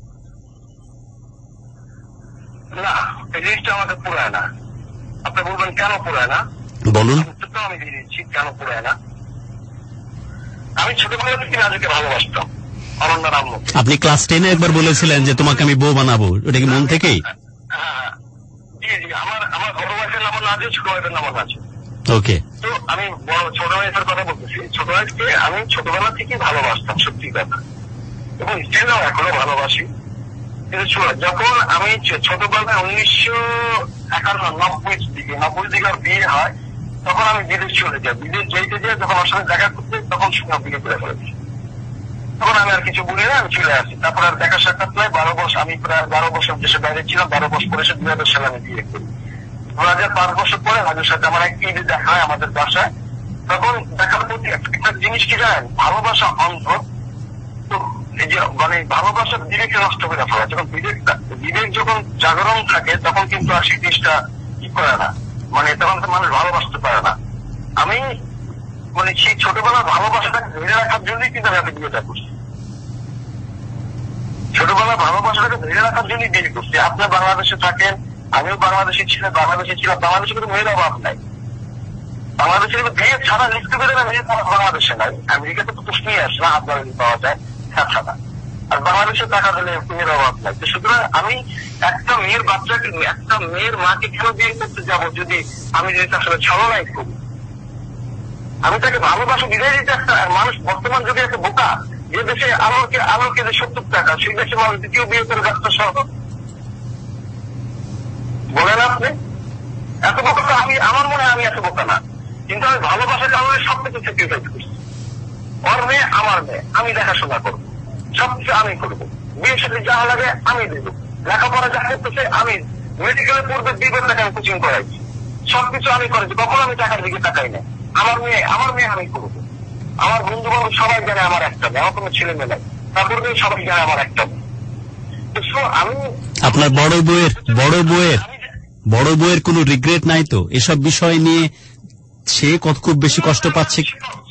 Speaker 20: না, এই জিনিসটা আমাকে পোড়ায় না। আপনি বলবেন কেন পোড়ায় না?
Speaker 19: বলুন।
Speaker 20: আমি দিচ্ছি কেন পোড়ায় না। আমি ছোটবেলা থেকে নাজুকে ভালোবাসতাম, অনন্যার আম্মু।
Speaker 19: আপনি ক্লাস টেনে একবার বলেছিলেন যে তোমাকে আমি বউ বানাবো, ওটা কি মন থেকেই?
Speaker 20: জি জি, আমার আমার বড় ওয়াইফের নাম নাজু, ছোট ওয়াইফের নাম নাজু।
Speaker 19: ওকে।
Speaker 20: তো আমি বড় ছোট ওয়াইফের কথা বলতেছি। ছোট ওয়াইফকে আমি ছোটবেলা থেকে ভালোবাসতাম, সত্যি কথা, এবং স্টিলও এখনো ভালোবাসি। কিন্তু যখন আমি ছোটবেলায় উনিশশো একান্ন নব্বই দিকে নব্বই দিকে বিয়ে হয়, তখন আমি বিদেশ চলে যাই। বিদেশ যেতে যাই যখন আমার সাথে দেখা করতে, তখন সঙ্গে বিয়ে করে ফেলেছি। তখন আমি আর কিছু বলি না, আমি চলে আসি। তারপর আর দেখা সাক্ষাৎ নয়। বারো বছর আমি প্রায় বারো বছর দেশের বাইরে ছিলাম। বারো বছর পরে এসে দুই হাজার সালে আমি বিয়ে করি। দু হাজার পাঁচ বছর পরে হাজুর সাথে আমার এক ঈদে দেখা হয় আমাদের বাসায়। তখন দেখার প্রতি একটা জিনিস কি জানেন, ভালোবাসা অন্ধ। তো এই যে মানে ভালোবাসা বিবেকে নষ্ট করে ফেলা। যখন বিবেক বিবেক যখন জাগরণ থাকে, তখন কিন্তু আর সেই জিনিসটা কি করে না, মানে তখন তো মানুষ ভালোবাসতে পারে না। আমি মানে সেই ছোটবেলার ভালোবাসাটাকে ধরে রাখার জন্যই কিন্তু আমি বিয়েটা করছি। ছোটবেলার ভালোবাসাটাকে ধরে রাখার জন্যই বিয়ে করছি। আপনি বাংলাদেশে থাকেন, আমিও বাংলাদেশে ছিলাম, বাংলাদেশে ছিলাম। বাংলাদেশে কিন্তু মেয়ের অভাব নাই। বাংলাদেশে কিন্তু বিয়ে ছাড়া লিখতে পেরে না, মেয়ে ছাড়া বাংলাদেশে নাই। আমেরিকাতে তো প্রশ্নই আসে না, হাত বাড়ি পাওয়া যায় ছাড়া। আর বাংলাদেশে টাকা দিলে মেয়ের অভাব নাই। তো সুতরাং আমি একটা মেয়ের বাচ্চাকে, একটা মেয়ের মাকে কেন বিয়ে করতে যাবো যদি আমি যদি তার সাথে ছলনাই করি? আমি তাকে ভালোবাসা বিদায় দিতে একটা মানুষ বর্তমান যুগে একটা বোকা। যে দেশে আলোকে আলোকে যে সত্তর টাকা, সেই দেশে মানুষ দ্বিতীয় বিয়ে করে ব্যবসা সহ বলেন আপনি। এত বোকা তো আমি, আমার মনে হয় আমি এত বোকা না, কিন্তু আমি ভালোবাসার কারণে সবকিছু স্যাক্রিফাইস করছি। ওর মেয়ে আমার মেয়ে, আমি দেখাশোনা করবো, সবকিছু আমি করবো, বিয়ের সাথে যা লাগে আমি দেবো, লেখাপড়া যা করতেছে আমি, মেডিকেলের পূর্বে দুইবার টাকা আমি কোচিং করাইছি, সবকিছু আমি করেছি, কখনো আমি টাকার দিকে তাকাই না। আমার মেয়ে আমার মেয়ে আমি করবো। আমার বন্ধু বান্ধব সবাই জানে আমার একটা মেয়ে, আমার কোনো ছেলে মেয়ে নাই, তারপরে সবাই জানে আমার একটা মেয়ে। আমি
Speaker 19: আপনার বড় বউয়ের বড় বউয়ের বড় বউয়ের কোনো রিগ্রেট নাই তো এসব বিষয় নিয়ে? সে কত খুব বেশি কষ্ট পাচ্ছে?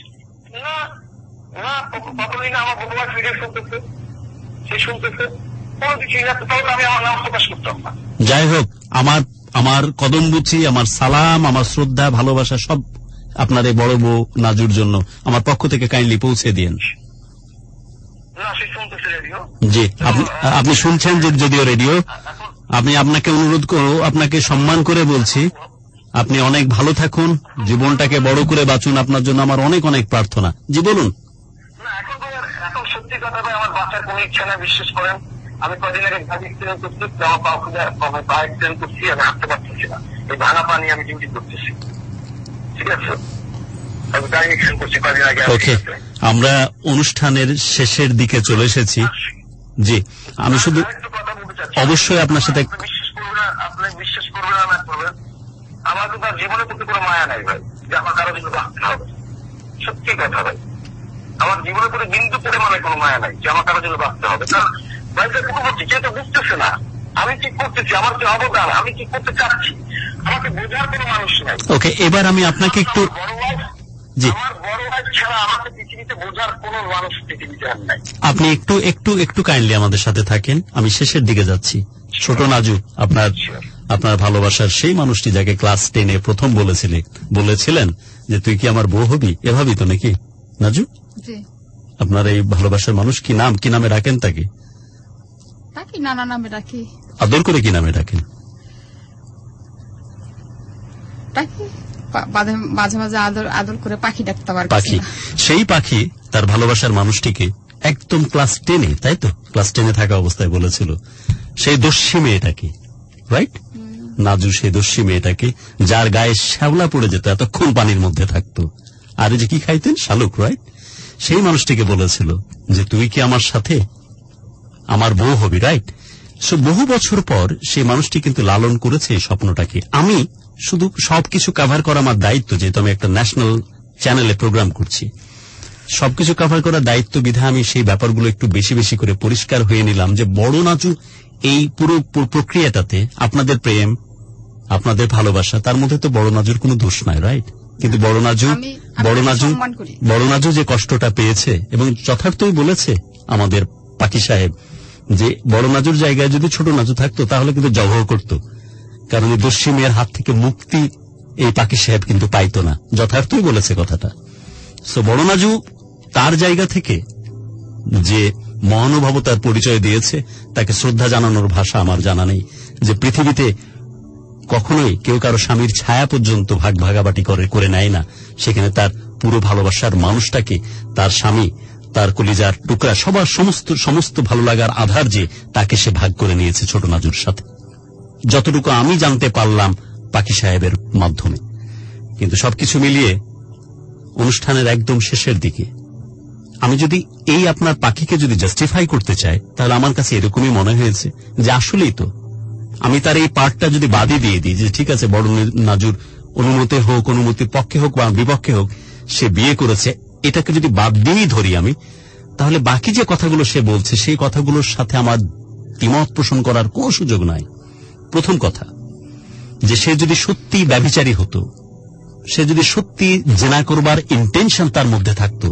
Speaker 20: কতদিন আমার বন্ধুরা ফিরে শুনতেছে, সে শুনতেছে, কোনো কিছুই না, তাহলে আমি আমার নাম প্রকাশ করতাম না।
Speaker 19: যাই হোক, আমার আমার কদমবুচি, আমার সালাম, আমার শ্রদ্ধা, ভালোবাসা সব আপনার এই বড় বউ নাজুর জন্য আমার পক্ষ থেকে কাইন্ডলি পৌঁছে দিন। জি, আপনি শুনছেন যে যদিও রেডিও, আমি আপনাকে অনুরোধ করব, আপনাকে সম্মান করে বলছি, আপনি অনেক ভালো থাকুন, জীবনটাকে বড় করে বাঁচুন, আপনার জন্য আমার অনেক অনেক প্রার্থনা। জি বলুন।
Speaker 20: এখন সত্যি কথা ভাই, আমার বাঁচার কোনো ইচ্ছা না, বিশ্বাস করেন। আমি কদিন আগে গাড়ি অ্যাক্সিডেন্ট করছি, আমার পা খুঁজে পা অ্যাক্সিডেন্ট করছি, আমি হাঁটতে পারতেছি না, এই ভাঙা পানি আমি ডিউটি করতেছি, ঠিক আছে? আমি গাড়ি অ্যাক্সিডেন্ট করছি কদিন আগে।
Speaker 19: ওকে, আমরা অনুষ্ঠানের শেষের দিকে চলে এসেছি। জি, আমি শুধু অবশ্যই আপনার সাথে,
Speaker 20: আপনি বিশ্বাস করবেন না করবেন, আমার তো তার জীবনের প্রতি কোনো মায়া নাই ভাই, যে আমার কারো জন্য বাঁচতে হবে। সত্যি কথা ভাই, আমার জীবনের প্রতি বিন্দু পরিমাণে কোনো মায়া নাই যে আমার কারো জন্য বাঁচতে হবে। কারণ ভাইটা কোনো বলছি, কেউ তো বুঝতেছে না আমি কি করতেছি, আমার কি অবদান, আমি কি করতে চাচ্ছি, আমাকে বোঝার কোনো মানুষ নাই।
Speaker 19: ওকে, এবার আমি আপনাকে একটু, জি,
Speaker 20: আমার বড় ভাই ছাড়া আমাকে পৃথিবীতে বোঝার কোনো মানুষ পৃথিবীতে আর নাই।
Speaker 19: আপনি একটু একটু একটু কাইন্ডলি আমাদের সাথে থাকেন, আমি শেষের দিকে যাচ্ছি। ছোট নাজু, আপনার আপনার ভালোবাসার সেই মানুষটি যাকে ক্লাস টেনে প্রথম বলেছিলেন বলেছিলেন যে তুই কি আমার বউ হবি, এভাবেই তো নাকি নাজু? আপনার এই ভালোবাসার মানুষ কি নাম, কি নামে রাখেন তাকে?
Speaker 18: তাকে নানা নামে রাখি।
Speaker 19: আদর করে কি নামে রাখেন?
Speaker 18: মাঝে মাঝে আদর আদর করে পাখি ডাকতে পারে।
Speaker 19: পাখি, সেই পাখি তার ভালোবাসার মানুষটিকে একদম ক্লাস টেনে, তাই তো, ক্লাস টেনে থাকা অবস্থায় বলেছিল সেই দস্যি মেয়েটাকে, রাইট? নাজু সেই দস্যি মেয়েটাকে, যার গায়ে শ্যাওলা পড়ে যেত, এতক্ষণ পানির মধ্যে থাকতো, আর যে কি খাইতেন, শালুক, রাইট? সেই মানুষটিকে বলেছিল যে তুই কি আমার সাথে আমার বউ হবি, রাইট? সো বহু বছর পর সেই মানুষটি কিন্তু লালন করেছে এই স্বপ্নটাকে। আমি শুধু সবকিছু কভার করা আমার দায়িত্ব, যেহেতু আমি একটা ন্যাশনাল চ্যানেলে প্রোগ্রাম করছি, সবকিছু কভার করার দায়িত্ব বিধা আমি সেই ব্যাপারগুলো একটু বেশি বেশি করে পরিষ্কার হয়ে নিলাম যে বড় নাজু এই পুরো প্রক্রিয়াটাতে আপনাদের প্রেম, আপনাদের ভালোবাসা, তার মধ্যে তো বড় নাজুর কোনো দোষ নাই, রাইট? কিন্তু বড় নাজু বড় নাজু বড় নাজু যে কষ্টটা পেয়েছে, এবং যথার্থই বলেছে আমাদের পাকি সাহেব যে বড় নাজুর জায়গায় যদি ছোট নাজু থাকতো তাহলে কিন্তু জবাব করত, কারণ এই দস্যি মেয়ের হাত থেকে মুক্তি এই পাকি সাহেব কিন্তু পাইত না। যথার্থই বলেছে কথাটা। সো বড় নাজু তার জায়গা থেকে যে মহানুভবতার পরিচয় দিয়েছে, তাকে শ্রদ্ধা জানানোর ভাষা আমার জানা নেই। যে পৃথিবীতে কখনোই কেউ কারো স্বামীর ছায়া পর্যন্ত ভাগ ভাগাবাটি করে করে নেয় না, সেখানে তার পুরো ভালোবাসার মানুষটাকে, তার স্বামী, তার কলিজার টুকরা, সবার সমস্ত সমস্ত ভালো লাগার আধার যে, তাকে সে ভাগ করে নিয়েছে ছোট নাজুর সাথে, যতটুকু আমি জানতে পারলাম পাকি সাহেবের মাধ্যমে। কিন্তু সবকিছু মিলিয়ে অনুষ্ঠানের একদম শেষের দিকে আমি যদি এই আপনার পাখিকে যদি জাস্টিফাই করতে চাই, তাহলে আমার কাছে এরকমই মনে হয়েছে যে আসলেই তো আমি তার এই পার্টটা যদি বাদই দিয়ে দিই যে ঠিক আছে বড় নাজুর অনুমতি হোক, অনুমতির পক্ষে হোক বা বিপক্ষে হোক, সে বিয়ে করেছে, এটাকে যদি বাদ দিয়েই ধরি আমি, তাহলে বাকি যে কথাগুলো সে বলছে সেই কথাগুলোর সাথে আমার দ্বিমত পোষণ করার কোন সুযোগ নাই। প্রথম কথা, যে সে যদি সত্যি ব্যভিচারী হতো, সে যদি সত্যি জেনা করবার ইন্টেনশন তার মধ্যে থাকতো,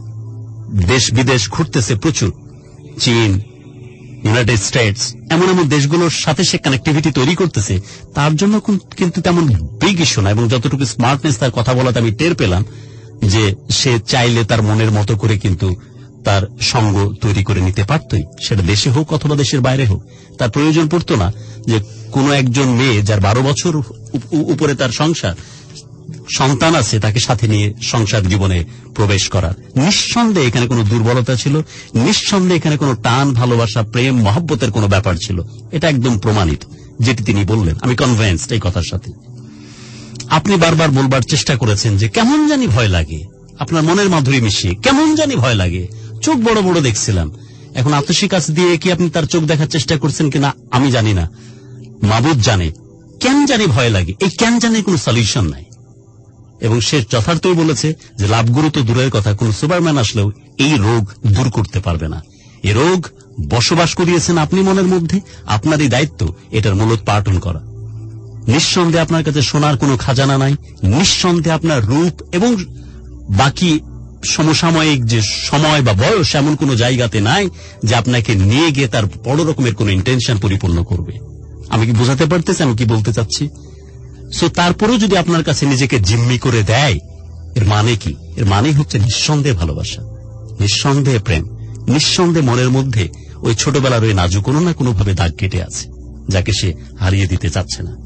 Speaker 19: দেশ বিদেশ ঘুরতেছে প্রচুর, চীন, ইউনাইটেড স্টেটস, এমন এমন দেশগুলোর সাথে সে কানেক্টিভিটি তৈরি করতেছে, তার জন্য কিন্তু তেমন বিগ ইস্যু না। এবং যতটুকু স্মার্টনেস তার কথা বলাতে আমি টের পেলাম যে সে চাইলে তার মনের মতো করে কিন্তু তার সঙ্গ তৈরি করে নিতে পারতই, সেটা দেশে হোক অথবা দেশের বাইরে হোক। তার প্রয়োজন পড়তো না যে কোনো একজন মেয়ে যার বারো বছর উপরে তার সংসার, সন্তান আছে তাকে সাথে নিয়ে সংসার জীবনে প্রবেশ করার। নিঃসন্দেহে এখানে কোনো দুর্বলতা ছিল, নিঃসন্দেহে এখানে কোনো টান, ভালোবাসা, প্রেম, মহব্বতের কোনো ব্যাপার ছিল। এটা একদম প্রমাণিত যেটি তিনি বললেন। আমি কনভিন্সড এই কথার সাথে। আপনি বারবার বলবার চেষ্টা করেছেন যে কেমন জানি ভয় লাগে, আপনার মনের মাধুরী মিশিয়ে কেমন জানি ভয় লাগে, চোখ বড় বড় দেখছিলাম। এখন আতশী কাছ দিয়ে কি আপনি তার চোখ দেখার চেষ্টা করছেন কিনা আমি জানি না, মাবুদ জানে। কেন জানি ভয় লাগে, এই কেন জানি কোনো সলিউশন নাই। এবং সে যথার্থই বলেছে যে লাভগুরু তো দূরের কথা, কোন সুপারম্যান আসলেও এই রোগ দূর করতে পারবে না। এই রোগ বসবাস করিয়েছেন আপনি মনের মধ্যে, আপনারই দায়িত্ব এটার মূলোৎপাটন করা। নিঃসন্দেহে আপনার কাছে সোনার কোনো খাজানা নাই, নিঃসন্দেহে আপনার রূপ এবং বাকি সমসাময়িক যে সময় বা বয়স এমন কোন জায়গাতে নাই যে আপনাকে নিয়ে গিয়ে তার বড় রকমের কোন ইন্টেনশন পরিপূর্ণ করবে। আমি কি বোঝাতে পারতেছি আমি কি বলতে চাচ্ছি? সো তারপরেও যদি আপনার কাছে নিজেকে জিম্মি করে দেয়, এর মানে কি? এর মানে হচ্ছে নিঃসন্দেহে ভালোবাসা, নিঃসন্দেহে প্রেম, নিঃসন্দেহে মনের মধ্যে ওই ছোটবেলার ওই নাজুক কোনো না কোনো ভাবে দাগ কেটে আছে, যাকে সে হারিয়ে দিতে চাচ্ছে না।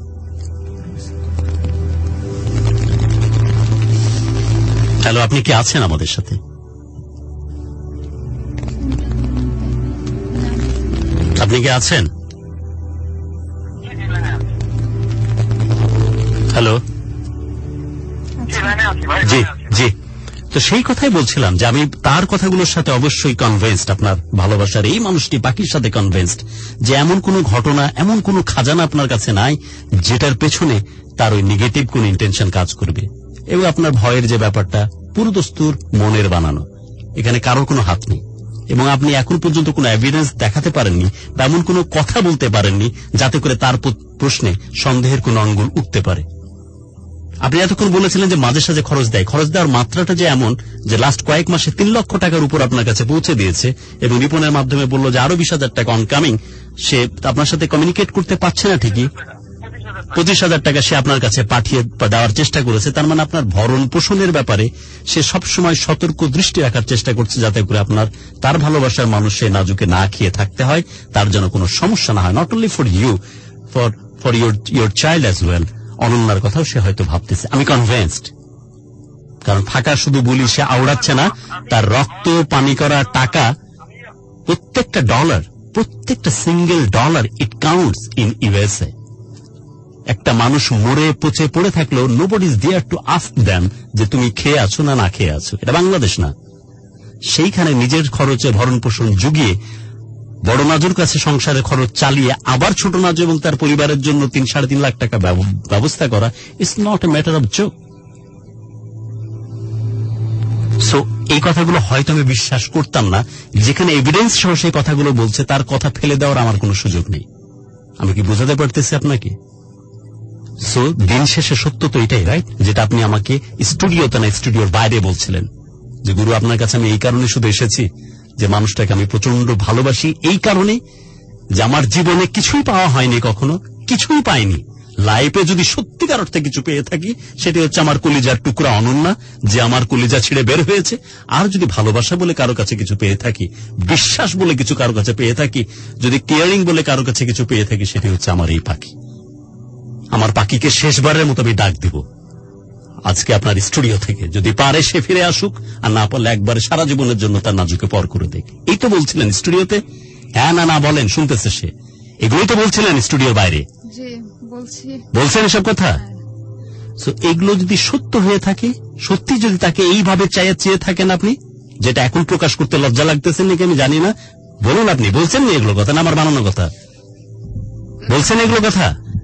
Speaker 19: হ্যালো, আপনি কি আছেন আমাদের সাথে? আপনি কি আছেন? হ্যালো, জি জি। তো সেই কথাই বলছিলাম যে আমি তার কথাগুলোর সাথে অবশ্যই কনভিন্সড, আপনার ভালোবাসার এই মানুষটি বাকির সাথে কনভিন্সড যে এমন কোন ঘটনা, এমন কোন খাজানা আপনার কাছে নাই যেটার পেছনে তার ওই নেগেটিভ কোন ইন্টেনশন কাজ করবে। এবং আপনার ভয়ের যে ব্যাপারটা পুরো দস্তুর মনের বানানো, এখানে কারোর কোনো হাত নেই। এবং আপনি এখন পর্যন্ত কোনো এভিডেন্স দেখাতে পারেননি বা এমন কোনো কথা বলতে পারেননি যাতে করে তার প্রশ্নে সন্দেহের কোন আঙ্গুল উঠতে পারে। আপনি এতক্ষণ বলেছিলেন যে মাঝে সাঝে খরচ দেয়, খরচ দেওয়ার মাত্রাটা যে এমন যে লাস্ট কয়েক মাসে তিন লক্ষ টাকার উপর আপনার কাছে পৌঁছে দিয়েছে এবং রিপনের মাধ্যমে বলল যে আরো বিশ হাজার টাকা অনকামিং। সে আপনার সাথে কমিউনিকেট করতে পারছে না ঠিকই, পঁচিশ হাজার টাকা সে আপনার কাছে পাঠিয়ে দেওয়ার চেষ্টা করেছে। তার মানে আপনার ভরণ পোষণের ব্যাপারে সে সবসময় সতর্ক দৃষ্টি রাখার চেষ্টা করছে যাতে করে আপনার তার ভালোবাসার মানুষ সে নাজুকে না খেয়ে থাকতে হয়, তার যেন কোনো সমস্যা না হয়। Not only for you, for for your your child as well. অনন্যার কথাও সে হয়তো ভাবতেছে, আমি কনভিন্সড। কারণ ফাঁকা শুধু বলি সে আওড়াচ্ছে না, তার রক্ত পানি করা টাকা, প্রত্যেকটা ডলার, প্রত্যেকটা single dollar it counts in USA. একটা মানুষ মরে পচে পড়ে থাকলেও nobody is there to ask them যে তুমি খেয়ে আছো না না খেয়ে আছো। এটা বাংলাদেশ না। সেইখানে নিজের খরচে ভরণ পোষণ জুগিয়ে বড় নাজুর কাছে সংসারের খরচ চালিয়ে আবার ছোট নাজু এবং তার পরিবারের জন্য তিন সাড়ে তিন লাখ টাকা ব্যবস্থা করা it's not a matter of joke. So এই কথাগুলো হয়তো আমি বিশ্বাস করতাম না, যেখানে এভিডেন্স সহ সেই কথাগুলো বলছে তার কথা ফেলে দেওয়ার আমার কোনো সুযোগ নেই। আমি কি বোঝাতে পারতেছি আপনাকে? সো দিন শেষে সত্য তো এটাই, রাইট? যেটা আপনি আমাকে স্টুডিওতে না স্টুডিওর বাইরে বলছিলেন যে গুরু আপনার কাছে আমি এই কারণে শুধু এসেছি যে মানুষটাকে আমি প্রচন্ড ভালোবাসি, এই কারণে যে আমার জীবনে কিছুই পাওয়া হয়নি, কখনো কিছুই পাইনি। লাইফে যদি সত্যিকার অর্থে কিছু পেয়ে থাকি সেটি হচ্ছে আমার কলিজার টুকরা অনন্যা, যে আমার কলিজা ছিঁড়ে বের হয়েছে। আর যদি ভালোবাসা বলে কারো কাছে কিছু পেয়ে থাকি, বিশ্বাস বলে কিছু কারো কাছে পেয়ে থাকি, যদি কেয়ারিং বলে কারো কাছে কিছু পেয়ে থাকি, সেটি হচ্ছে আমার এই পাখি। আমার পাখিকে শেষবারের মতো আমি ডাক দিব আজকে আপনার স্টুডিও থেকে, যদি পারে সে ফিরে আসুক, আর না পারলে একবারে সারা জীবনের জন্য তার নাজুকে পর করে দেখ। এই তো বলছিলেন স্টুডিওতে, হ্যাঁ না না বলেন, শুনতেছে সে। এগুলোই তো বলছিলেন স্টুডিওর বাইরে, বলছেন এসব কথা। সো এগুলো যদি সত্য হয়ে থাকে, সত্যি যদি তাকে এইভাবে চাইয়ে চেয়ে থাকেন আপনি, যেটা এখন প্রকাশ করতে লজ্জা লাগতেছেন নাকি আমি জানি না, বলুন আপনি বলছেন না এগুলো কথা, না আমার বানানো কথা? বলছেন এগুলো কথা?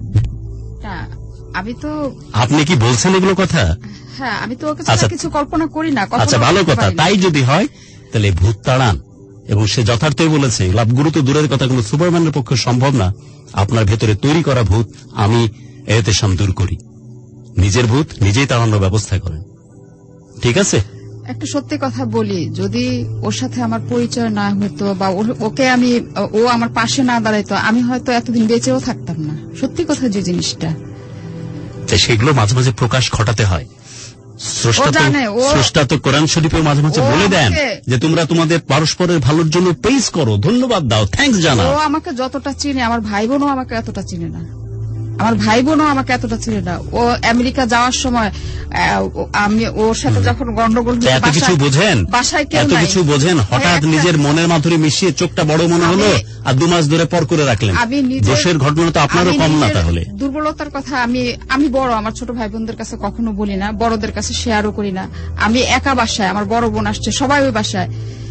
Speaker 18: আমি তো,
Speaker 19: আপনি কি বলছেন এগুলো কথা?
Speaker 18: হ্যাঁ, আমি তো কিছু কল্পনা করি না।
Speaker 19: আচ্ছা, ভালো কথা। তাই যদি হয় তাহলে ভূত তাড়ান। এবং সে যথার্থই বলেছে, লাভগুরু তো দূরের কথা, কোনো সুপারম্যানের পক্ষে সম্ভব না। আপনার ভেতরে তৈরি করা ভূত আমি এতে সাম দূর করি। নিজের ভূত নিজেই তাড়ানোর ব্যবস্থা করেন, ঠিক আছে?
Speaker 18: একটা সত্যি কথা বলি, যদি ওর সাথে আমার পরিচয় না হতো বা ওকে আমি ও আমার পাশে না দাঁড়াইতো, আমি হয়তো এতদিন বেঁচেও থাকতাম না। সত্যি কথা যে জিনিসটা,
Speaker 19: সেগুলো মাঝে মাঝে প্রকাশ ঘটাতে হয়। স্রষ্টা তো কোরআন শরীফে মাঝে মাঝে বলে দেন যে তোমরা তোমাদের পরস্পরের ভালোর জন্য প্রেজ করো, ধন্যবাদ দাও, থ্যাঙ্কস জানাও।
Speaker 18: ও আমাকে যতটা চিনে, আমার ভাই বোনও আমাকে এতটা চিনে না। আমার ভাই বোনও আমাকে এতটা ছিল না। ও আমেরিকা যাওয়ার সময় আমি ওর সাথে যখন গন্ডগোল
Speaker 19: এত কিছু বোঝেন,
Speaker 18: বাসায় কেউ
Speaker 19: এত কিছু বোঝেন, হঠাৎ নিজের মনের মাধুরী মিশিয়ে চোখটা বড় মনে হলো আর দু মাস ধরে পর করে রাখলেন। দোষের ঘটনা তো আপনারও কম না তাহলে।
Speaker 18: দুর্বলতার কথা আমি আমি বড়, আমার ছোট ভাই বোনদের কাছে কখনো বলি না, বড়দের কাছে শেয়ারও করি না। আমি একা বাসায়, আমার বড় বোন আসছে, সবাই ওই বাসায়।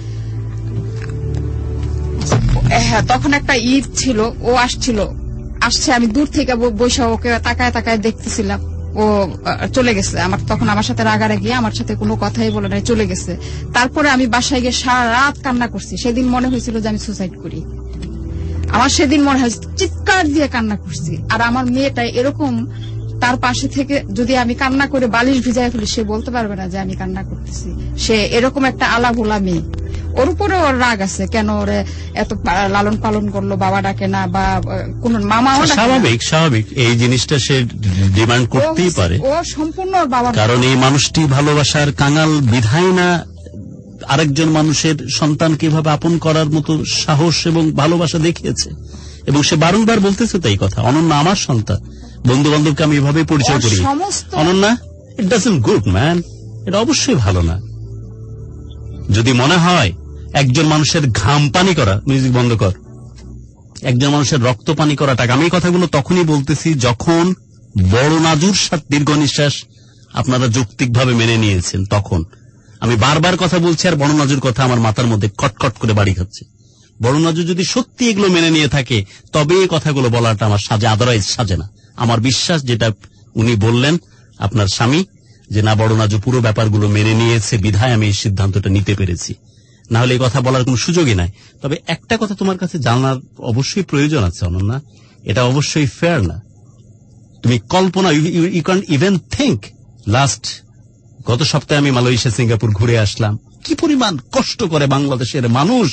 Speaker 18: হ্যাঁ, তখন একটা ঈদ ছিল, ও আসছিল, আসছে, আমি দূর থেকে বসে ওকে তাকায় তাকায় দেখতেছিলাম। ও চলে গেছে, আমার তখন আমার সাথে রাগারাগি, আমার সাথে কোনো কথাই বলে নাই, চলে গেছে। তারপরে আমি বাসায় গিয়ে সারা রাত কান্না করছি। সেদিন মনে হয়েছিল যে আমি সুসাইড করি। আমার সেদিন মনে হয় চিৎকার দিয়ে কান্না করছি। আর আমার মেয়েটা এরকম, তার পাশে থেকে যদি আমি কান্না করে বালিশ ভিজায় ফেলি, সে বলতে পারবে না যে আমি কান্না করতেছি। সে এরকম একটা আলাভোলা মেয়ে। ওর উপরে ওর রাগ আছে, কেন ওরে এত লালন পালন করলো, বাবা ডাকে না বা কোন মামাও ডাকে না।
Speaker 19: স্বাভাবিক স্বাভাবিক এই জিনিসটা সে ডিমান্ড করতেই পারে।
Speaker 18: ও সম্পূর্ণ ওর বাবা,
Speaker 19: কারণ এই মানুষটি ভালোবাসার কাঙাল বিধায় না আরেকজন মানুষের সন্তান কিভাবে আপন করার মতো সাহস এবং ভালোবাসা দেখিয়েছে। এবং সে বারংবার বলতেছে তাই কথা, অনন্যা আমার সন্তান, বন্ধু বান্ধবকে আমি এভাবে পরিচয় করি। Ananya, it doesn't good man, এটা অবশ্যই ভালো না। যদি মনে হয় একজন মানুষের ঘাম পানি করা, মিউজিক বন্ধ কর, একজন মানুষের রক্ত পানি করা টাকা, আমি এই কথাগুলো তখনই বলতেছি যখন বড় নাজুর সাথে দীর্ঘ নিঃশ্বাস আপনারা যৌক্তিকভাবে মেনে নিয়েছেন। তখন আমি বারবার কথা বলছি আর বড় নাজুর কথা আমার মাথার মধ্যে খটখট করে বাড়ি খাচ্ছে। বড় নাজুর যদি সত্যি এগুলো মেনে নিয়ে থাকে তবে এই কথাগুলো বলাটা আমার সাজে, আদারওয়াইজ সাজে না। আমার বিশ্বাস যেটা উনি বললেন আপনার স্বামী, যে না বড় নাজু পুরো ব্যাপারগুলো মেনে নিয়েছে বিধায় আমি এই সিদ্ধান্তটা নিতে পেরেছি, না হলে এই কথা বলার কোন সুযোগই নাই। তবে একটা কথা তোমার কাছে জানার অবশ্যই প্রয়োজন আছে অনন্যা, এটা অবশ্যই ফেয়ার না। তুমি কল্পনা, you can even think, last গত সপ্তাহে আমি মালয়েশিয়া সিঙ্গাপুর ঘুরে আসলাম, কি পরিমাণ কষ্ট করে বাংলাদেশের মানুষ,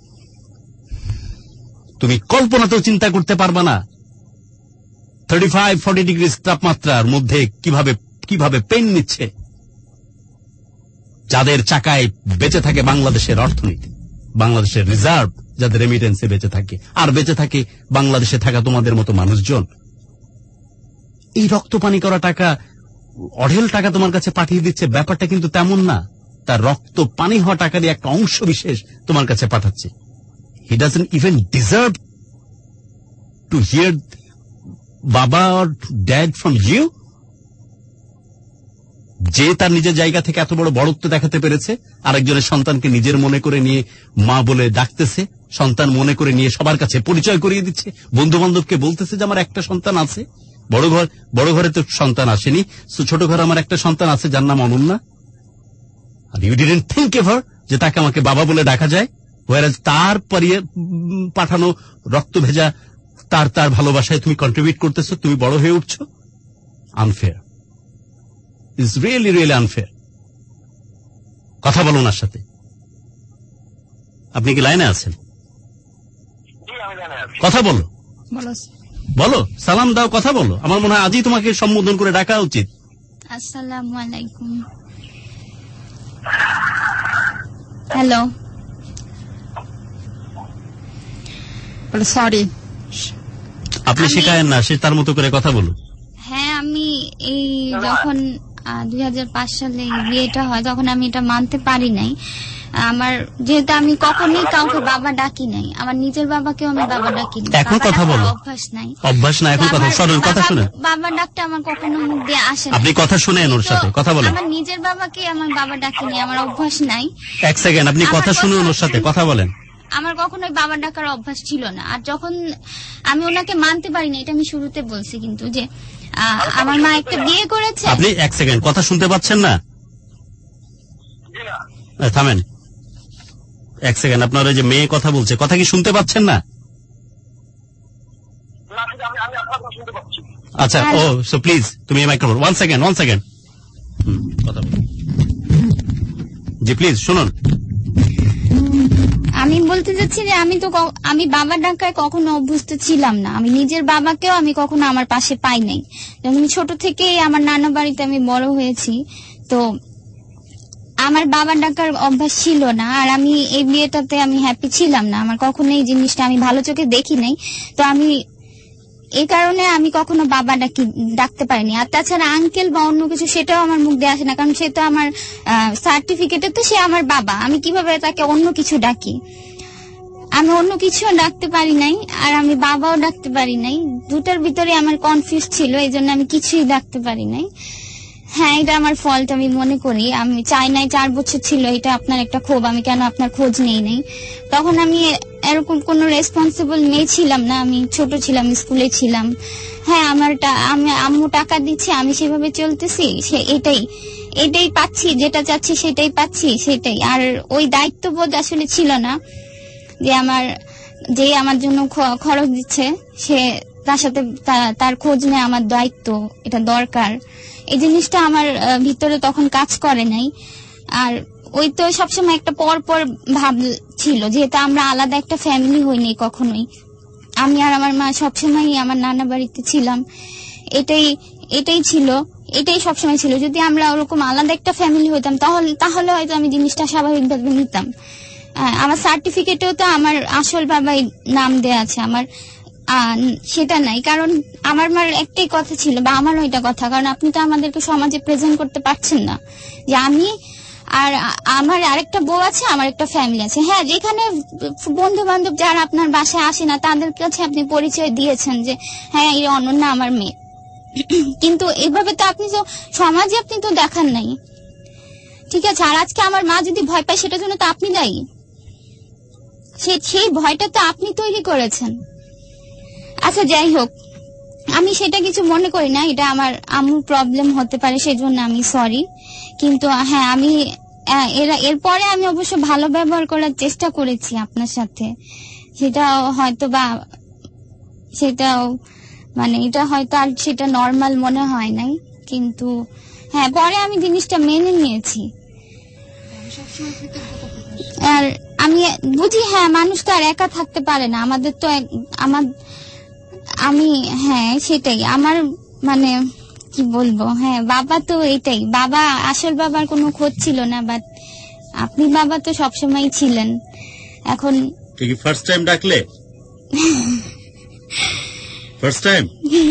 Speaker 19: তুমি কল্পনাতেও চিন্তা করতে পারবা না। থার্টি ফাইভ ফর্টি ডিগ্রি তাপমাত্রার মধ্যে কিভাবে কিভাবে পেন নিচ্ছে, যাদের চাকায় বেঁচে থাকে বাংলাদেশের অর্থনীতি, বাংলাদেশের রিজার্ভ, যাদের রেমিটেন্সে বেঁচে থাকে, আর বেঁচে থাকে বাংলাদেশে থাকা তোমাদের মতো মানুষজন। এই রক্ত পানি করা টাকা, অঢেল টাকা তোমার কাছে পাঠিয়ে দিচ্ছে, ব্যাপারটা কিন্তু তেমন না। তার রক্ত পানি হওয়া টাকারই একটা অংশ বিশেষ তোমার কাছে পাঠাচ্ছে। He doesn't even deserve to hear বাবা অর ড্যাড ফ্রম ইউ। যে তার নিজের জায়গা থেকে এত বড় বড়ত্ব দেখাতে পেরেছে, আরেকজনের সন্তানকে নিজের মনে করে নিয়ে মা বলে ডাকতেছে, সন্তান মনে করে নিয়ে সবার কাছে পরিচয় করিয়ে দিচ্ছে, বন্ধু বান্ধবকে বলতেছে যে আমার একটা সন্তান আছে। বড় ঘর বড় ঘরে তো সন্তান আসেনি, ছোট ঘরে আমার একটা সন্তান আছে যার নাম অনন্যা। আর ইউ ডিডন্ট থিঙ্ক এভার যে তাকে আমাকে বাবা বলে ডাকা যায়, ওয়ারাজ তার পরিয়ে পাঠানো রক্ত ভেজা তার তার ভালোবাসায় তুমি কন্ট্রিবিউট করতেছো, তুমি বড় হয়ে উঠছো। Unfair, it's really really unfair. কথা বলো ওনার সাথে। আপনি কি লাইনে আছেন? কথা বলো, বলো, সালাম দাও, কথা বলো। আমার মনে হয় আজই তোমাকে সম্বোধন করে ডাকা উচিত।
Speaker 21: আসসালামু আলাইকুম। হ্যালো,
Speaker 18: সরি,
Speaker 19: আপনি শেখায়েন না, সে তার মতো করে কথা বলুন।
Speaker 21: হ্যাঁ, আমি এই যখন দুই হাজার পাঁচ সালে বিয়েটা হয় তখন আমি এটা মানতে পারি নাই। আমার যেহেতু আমি কখনোই কাউকে বাবা ডাকি নাই, আমার নিজের বাবাকেও আমি বাবা ডাকি নাই।
Speaker 19: এখন কথা বলো,
Speaker 21: অভ্যাস নাই,
Speaker 19: অভ্যাস না। এখন কথা শুনুন, কথা শুনুন।
Speaker 21: বাবা ডাকতে আমার কখনো মুখ দিয়ে আসে না।
Speaker 19: আপনি কথা শুনেন, ওর সাথে কথা বলেন।
Speaker 21: আমার নিজের বাবাকে আমার বাবা ডাকি নাই, আমার অভ্যাস নাই।
Speaker 19: এক সেকেন্ড, আপনি কথা শুনুন, ওর সাথে কথা বলেন।
Speaker 21: আমার কখনোই বাবা ডাকার অভ্যাস ছিল না। আর যখন আমি ওনাকে মানতে পারি না, এটা আমি শুরুতে বলছি, কিন্তু যে আমার মা একটা বিয়ে করেছে।
Speaker 19: আপনি এক সেকেন্ড কথা শুনতে পাচ্ছেন না? থামেন এক সেকেন্ড, আপনার ওই যে মেয়ে কথা বলছে, কথা কি শুনতে পাচ্ছেন না? আচ্ছা, ও সো প্লিজ তুমি microphone, one second one second কথা বলুন। জি প্লিজ শুনুন।
Speaker 21: আমি বলতে চাচ্ছি যে আমি তো আমি বাবা ডাকায় কখনো অভ্যস্ত ছিলাম না। আমি নিজের বাবাকেও আমি কখনো আমার পাশে পাই নাই। আমি ছোট থেকেই আমার নানা বাড়িতে আমি বড় হয়েছি, তো আমার বাবা ডাকার অভ্যাস ছিল না। আর আমি এই বিয়েটাতে আমি হ্যাপি ছিলাম না, আমার কখনো এই জিনিসটা আমি ভালো চোখে দেখি নাই। তো আমি এই কারণে আমি কখনো বাবা ডাকি ডাকতে পারিনি। আর তাছাড়া আঙ্কেল বা অন্য কিছু সেটাও আমার মুখ দিয়ে আসে না, কারণ সে তো আমার সার্টিফিকেটে তো সে আমার বাবা, আমি কিভাবে তাকে অন্য কিছু ডাকি? আমি অন্য কিছু ডাকতে পারি নাই, আর আমি বাবাও ডাকতে পারি নাই। দুটার ভিতরে আমার কনফিউজ ছিল, এই জন্য আমি কিছুই ডাকতে পারি নাই। হ্যাঁ, এটা আমার ফল্ট আমি মনে করি। আমি চাই নাই, চার বছর ছিল, এটা আপনার একটা ক্ষোভ, আমি কেন আপনার খোঁজ নেই নাই। তখন আমি এরকম কোন রেসপন্সিবল মেয়ে ছিলাম না, আমি ছোট ছিলাম, স্কুলে ছিলাম। হ্যাঁ, আমার আমি আম্মু টাকা দিচ্ছে, আমি সেভাবে চলতেছি, সে এটাই এটাই পাচ্ছি, যেটা চাচ্ছি সেটাই পাচ্ছি, সেটাই। আর ওই দায়িত্ববোধ আসলে ছিল না যে আমার যে আমার জন্য খরচ দিচ্ছে সে তার সাথে তার খোঁজ নেয়, আমার দায়িত্ব, এটা দরকার। এই জিনিসটা আমার ভিতরে তখন কাজ করে নাই। আর ওই তো সবসময় একটা পর পর ভাব ছিল, যেহেতু আমরা আলাদা একটা ফ্যামিলি হইনি কখনোই। আমি আর আমার মা সবসময় আমার নানা বাড়িতে ছিলাম, এটাই এটাই ছিল, এটাই সবসময় ছিল। যদি আমরা ওরকম আলাদা একটা ফ্যামিলি হইতাম তাহলে তাহলে হয়তো আমি জিনিসটা স্বাভাবিকভাবে নিতাম। আমার সার্টিফিকেটেও তো আমার আসল বাবাই নাম দেয়া আছে, আমার সেটা নাই। কারণ আমার মার একটাই কথা ছিল, বা আমার ওইটা কথা, কারণ আপনি তো আমাদেরকে সমাজে প্রেজেন্ট করতে পারছেন না যে আমি আর আমার আরেকটা বউ আছে, আমার একটা ফ্যামিলি আছে। হ্যাঁ, যেখানে বন্ধু বান্ধব যারা আপনার বাসায় আসে না তাদের কাছে আপনি পরিচয় দিয়েছেন যে হ্যাঁ এই অনন্যা আমার মেয়ে, কিন্তু এভাবে তো আপনি তো সমাজে আপনি তো দেখান নাই। ঠিক আছে, আর আজকে আমার মা যদি ভয় পায় সেটার জন্য তো আপনি দায়ী, সেই ভয়টা তো আপনি তৈরি করেছেন। আচ্ছা, যাই হোক, আমি সেটা কিছু মনে করি না, এটা আমার আম্মুর প্রবলেম হতে পারে, সেই জন্য আমি সরি। কিন্তু হ্যাঁ, আমি এরপরে আমি অবশ্য ভালো ব্যবহার করার চেষ্টা করেছি আপনার সাথে, সেটা হয়তো বা সেটাও মানে এটা হয়তো আর সেটা নর্মাল মনে হয় নাই, কিন্তু হ্যাঁ পরে আমি জিনিসটা মেনে নিয়েছি। আর আমি বুঝি হ্যাঁ, মানুষ তো আর একা থাকতে পারে না, আমাদের তো আমার আমি হ্যাঁ সেটাই আমার মানে কি বলবো, হ্যাঁ বাবা তো এটাই, বাবা আসল বাবার কোনো খোঁজ ছিল না, বাট আপনি বাবা তো সবসময় ছিলেন। এখন
Speaker 19: কি ফার্স্ট টাইম ডাকলে? First time?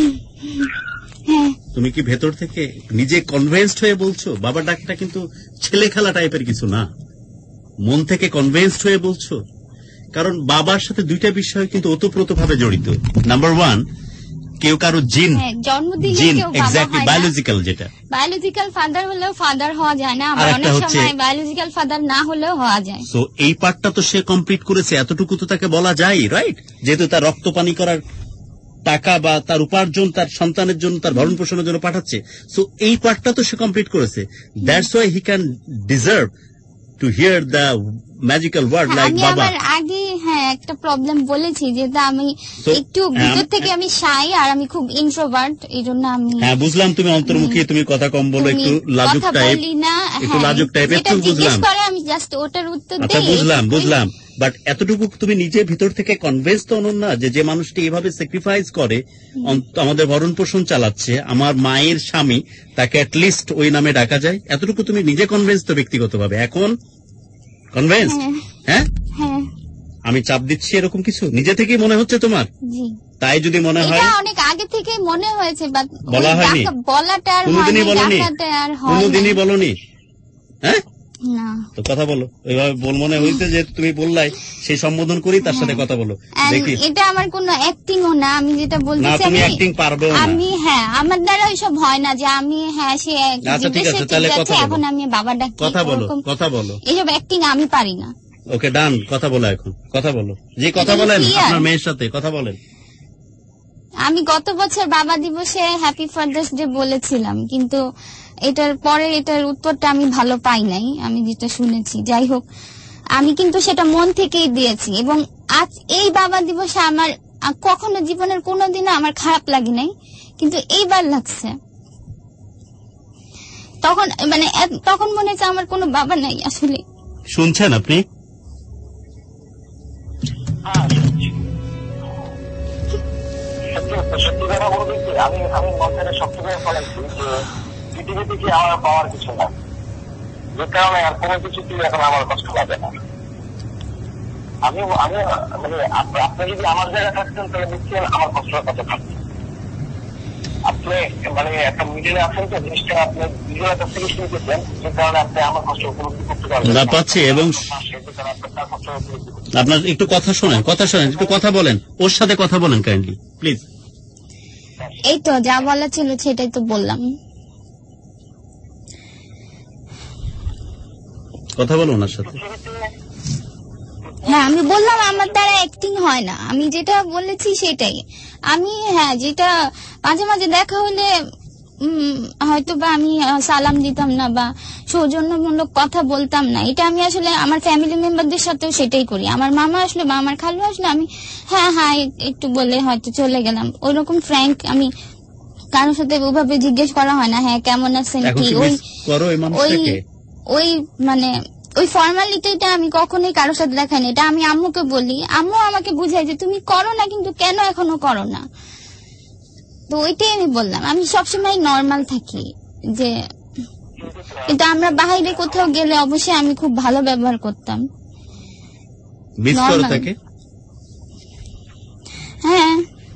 Speaker 21: হ্যাঁ।
Speaker 19: তুমি কি ভেতর থেকে নিজে কনভিন্সড হয়ে বলছো? বাবার ডাকটা কিন্তু ছেলে খেলা টাইপের কিছু না, মন থেকে কনভিন্সড হয়ে বলছো। কারণ বাবার সাথে দুইটা বিষয় কিন্তু ওতপ্রোত ভাবে জড়িত। নাম্বার ওয়ান, কেউ কারো জিন জিন এক্স্যাক্টলি বায়োলজিক্যাল, যেটা
Speaker 21: বায়োলজিক্যাল ফাদার হলেও ফাদার হওয়া যায় না, আবার অনেক সময় বায়োলজিক্যাল ফাদার না হলেও হওয়া যায়।
Speaker 19: সো এই পার্টটা তো সে কমপ্লিট করেছে, এতটুকু তো তাকে বলা যায়, রাইট? যেহেতু তার রক্ত পানি করার টাকা বা তার উপার্জন তার সন্তানের জন্য, তার ভরণ পোষণের জন্য পাঠাচ্ছে, সো এই পার্টটা তো সে কমপ্লিট করেছে। That's why he can deserve to hear the magical word like বাবা।
Speaker 21: আমি আমার আগে হ্যাঁ একটা প্রবলেম বলেছি, যেটা আমি একটু ভিতর থেকে আমি শাই, আর আমি খুব ইন্ট্রোভার্ট, এই জন্য আমি
Speaker 19: হ্যাঁ বুঝলাম তুমি অন্তর্মুখী, তুমি কথা কম বলো, একটু লাজুক টাইপ, একটু লাজুক টাইপ, একটু বুঝলাম।
Speaker 21: আমি জাস্ট ওটার উত্তর দিই।
Speaker 19: আচ্ছা বুঝলাম বুঝলাম বাট এতটুকু তুমি নিজে ভিতর থেকে কনভিন্স তো হন না যে যে মানুষটি এভাবে স্যাক্রিফাইস করে আমাদের ভরণ পোষণ চালাচ্ছে, আমার মায়ের স্বামী, তাকে অ্যাটলিস্ট ওই নামে ডাকা যায়, এতটুকু তুমি নিজে কনভিন্স তো ব্যক্তিগতভাবে? এখন কনভিন্স? হ্যাঁ, আমি চাপ দিচ্ছি এরকম কিছু নিজে থেকেই মনে হচ্ছে তোমার? তাই যদি মনে হয়,
Speaker 21: অনেক আগে থেকে মনে হয়েছে,
Speaker 19: বলা হয়নি,
Speaker 21: বলাটা আর
Speaker 19: কোনোদিনই বলনি, কোনোদিনই বলনি। হ্যাঁ তো কথা বলো, ওইভাবে বল মনে হইতে যে তুমি বললাই সেই সম্বোধন করি, তার সাথে কথা বলো দেখি।
Speaker 21: এটা আমার কোনো অ্যাক্টিংও না, আমি যেটা বলতেছি
Speaker 19: তুমি অ্যাক্টিং পারবে না।
Speaker 21: আমি হ্যাঁ আমার দ্বারা ওইসব হয় না যে আমি হ্যাঁ সে
Speaker 19: আচ্ছা ঠিক আছে, তাহলে কথা বলো,
Speaker 21: এখন আমি বাবা ডাকি,
Speaker 19: কথা বলো কথা বলো,
Speaker 21: এইসব অ্যাক্টিং আমি পারি না।
Speaker 19: ওকে ডান, কথা বলো এখন, কথা বলো, যে কথা বলেন আপনার মেয়ের সাথে কথা বলেন।
Speaker 21: আমি গত বছর বাবা দিবসে হ্যাপি ফাদার্স ডে বলেছিলাম, কিন্তু এটার পরে এটার উত্তরটা আমি ভালো পাই নাই, আমি যেটা শুনেছি। যাই হোক, আমি কিন্তু সেটা মন থেকেই দিয়েছি, এবং আজ এই বাবা দিবসে আমার কখনো জীবনের কোনোদিনও আমার খারাপ লাগে নাই, কিন্তু এইবার লাগছে। তখন মানে তখন মনে হচ্ছে আমার কোনো বাবা নাই আসলে।
Speaker 19: শুনছেন আপনি?
Speaker 20: সত্যি কথা বলতে আমি আমি মন থেকে সত্যি করে বলেছি যে পৃথিবীতে কি আমার পাওয়ার কিছু না, যে কারণে আর কোনো কিছুতে এখন আমার কষ্ট লাগে না। আমি আমি মানে আপনি যদি আমার জায়গায় থাকতেন তাহলে নিশ্চয়ই আমার কষ্টটা কত থাকতো। আপনি মানে একটা মিডিলে আছেন তো জিনিসটা আপনি নিজের কাছ থেকে শুনতেছেন, যে কারণে আপনি আমার কষ্ট উপলব্ধি করতে পারবেন
Speaker 19: না পাচ্ছি। এবং আপনার একটু কথা শোনেন, কথা শোনেন, একটু কথা বলেন, ওর সাথে কথা বলেন কাইন্ডলি প্লিজ।
Speaker 21: এই তো যা বলা ছিল সেটাই তো বললাম।
Speaker 19: কথা বলো ওনার সাথে।
Speaker 21: হ্যাঁ আমি বললাম আমার দ্বারা অ্যাক্টিং হয় না, আমি যেটা বলেছি সেটাই। আমি হ্যাঁ যেটা মাঝে মাঝে দেখা হলে হয়তো বা আমি সালাম দিতাম না বা সৌজন্যমূলক কথা বলতাম না, এটা আমি আসলে আমার ফ্যামিলি মেম্বারদের সাথেও সেটাই করি। আমার মামা আসলে বা আমার খালু আসলে আমি হ্যাঁ হ্যাঁ একটু বলে হয়তো চলে গেলাম। ওইরকম ফ্র্যাঙ্ক আমি কারোর সাথে ওইভাবে জিজ্ঞেস করা হয় না, হ্যাঁ কেমন আছেন কি, ওই ওই ওই মানে ওই ফর্মালিটিটা আমি কখনোই কারোর সাথে দেখাই না। এটা আমি আম্মুকে বলি, আম্মু আমাকে বুঝাই যে তুমি করো না কিন্তু কেন এখনো করো না। তো ওইটাই আমি বললাম, আমি সবসময় নর্মাল থাকি যে, কিন্তু আমরা বাইরে কোথাও গেলে অবশ্যই আমি খুব ভালো ব্যবহার করতাম। হ্যাঁ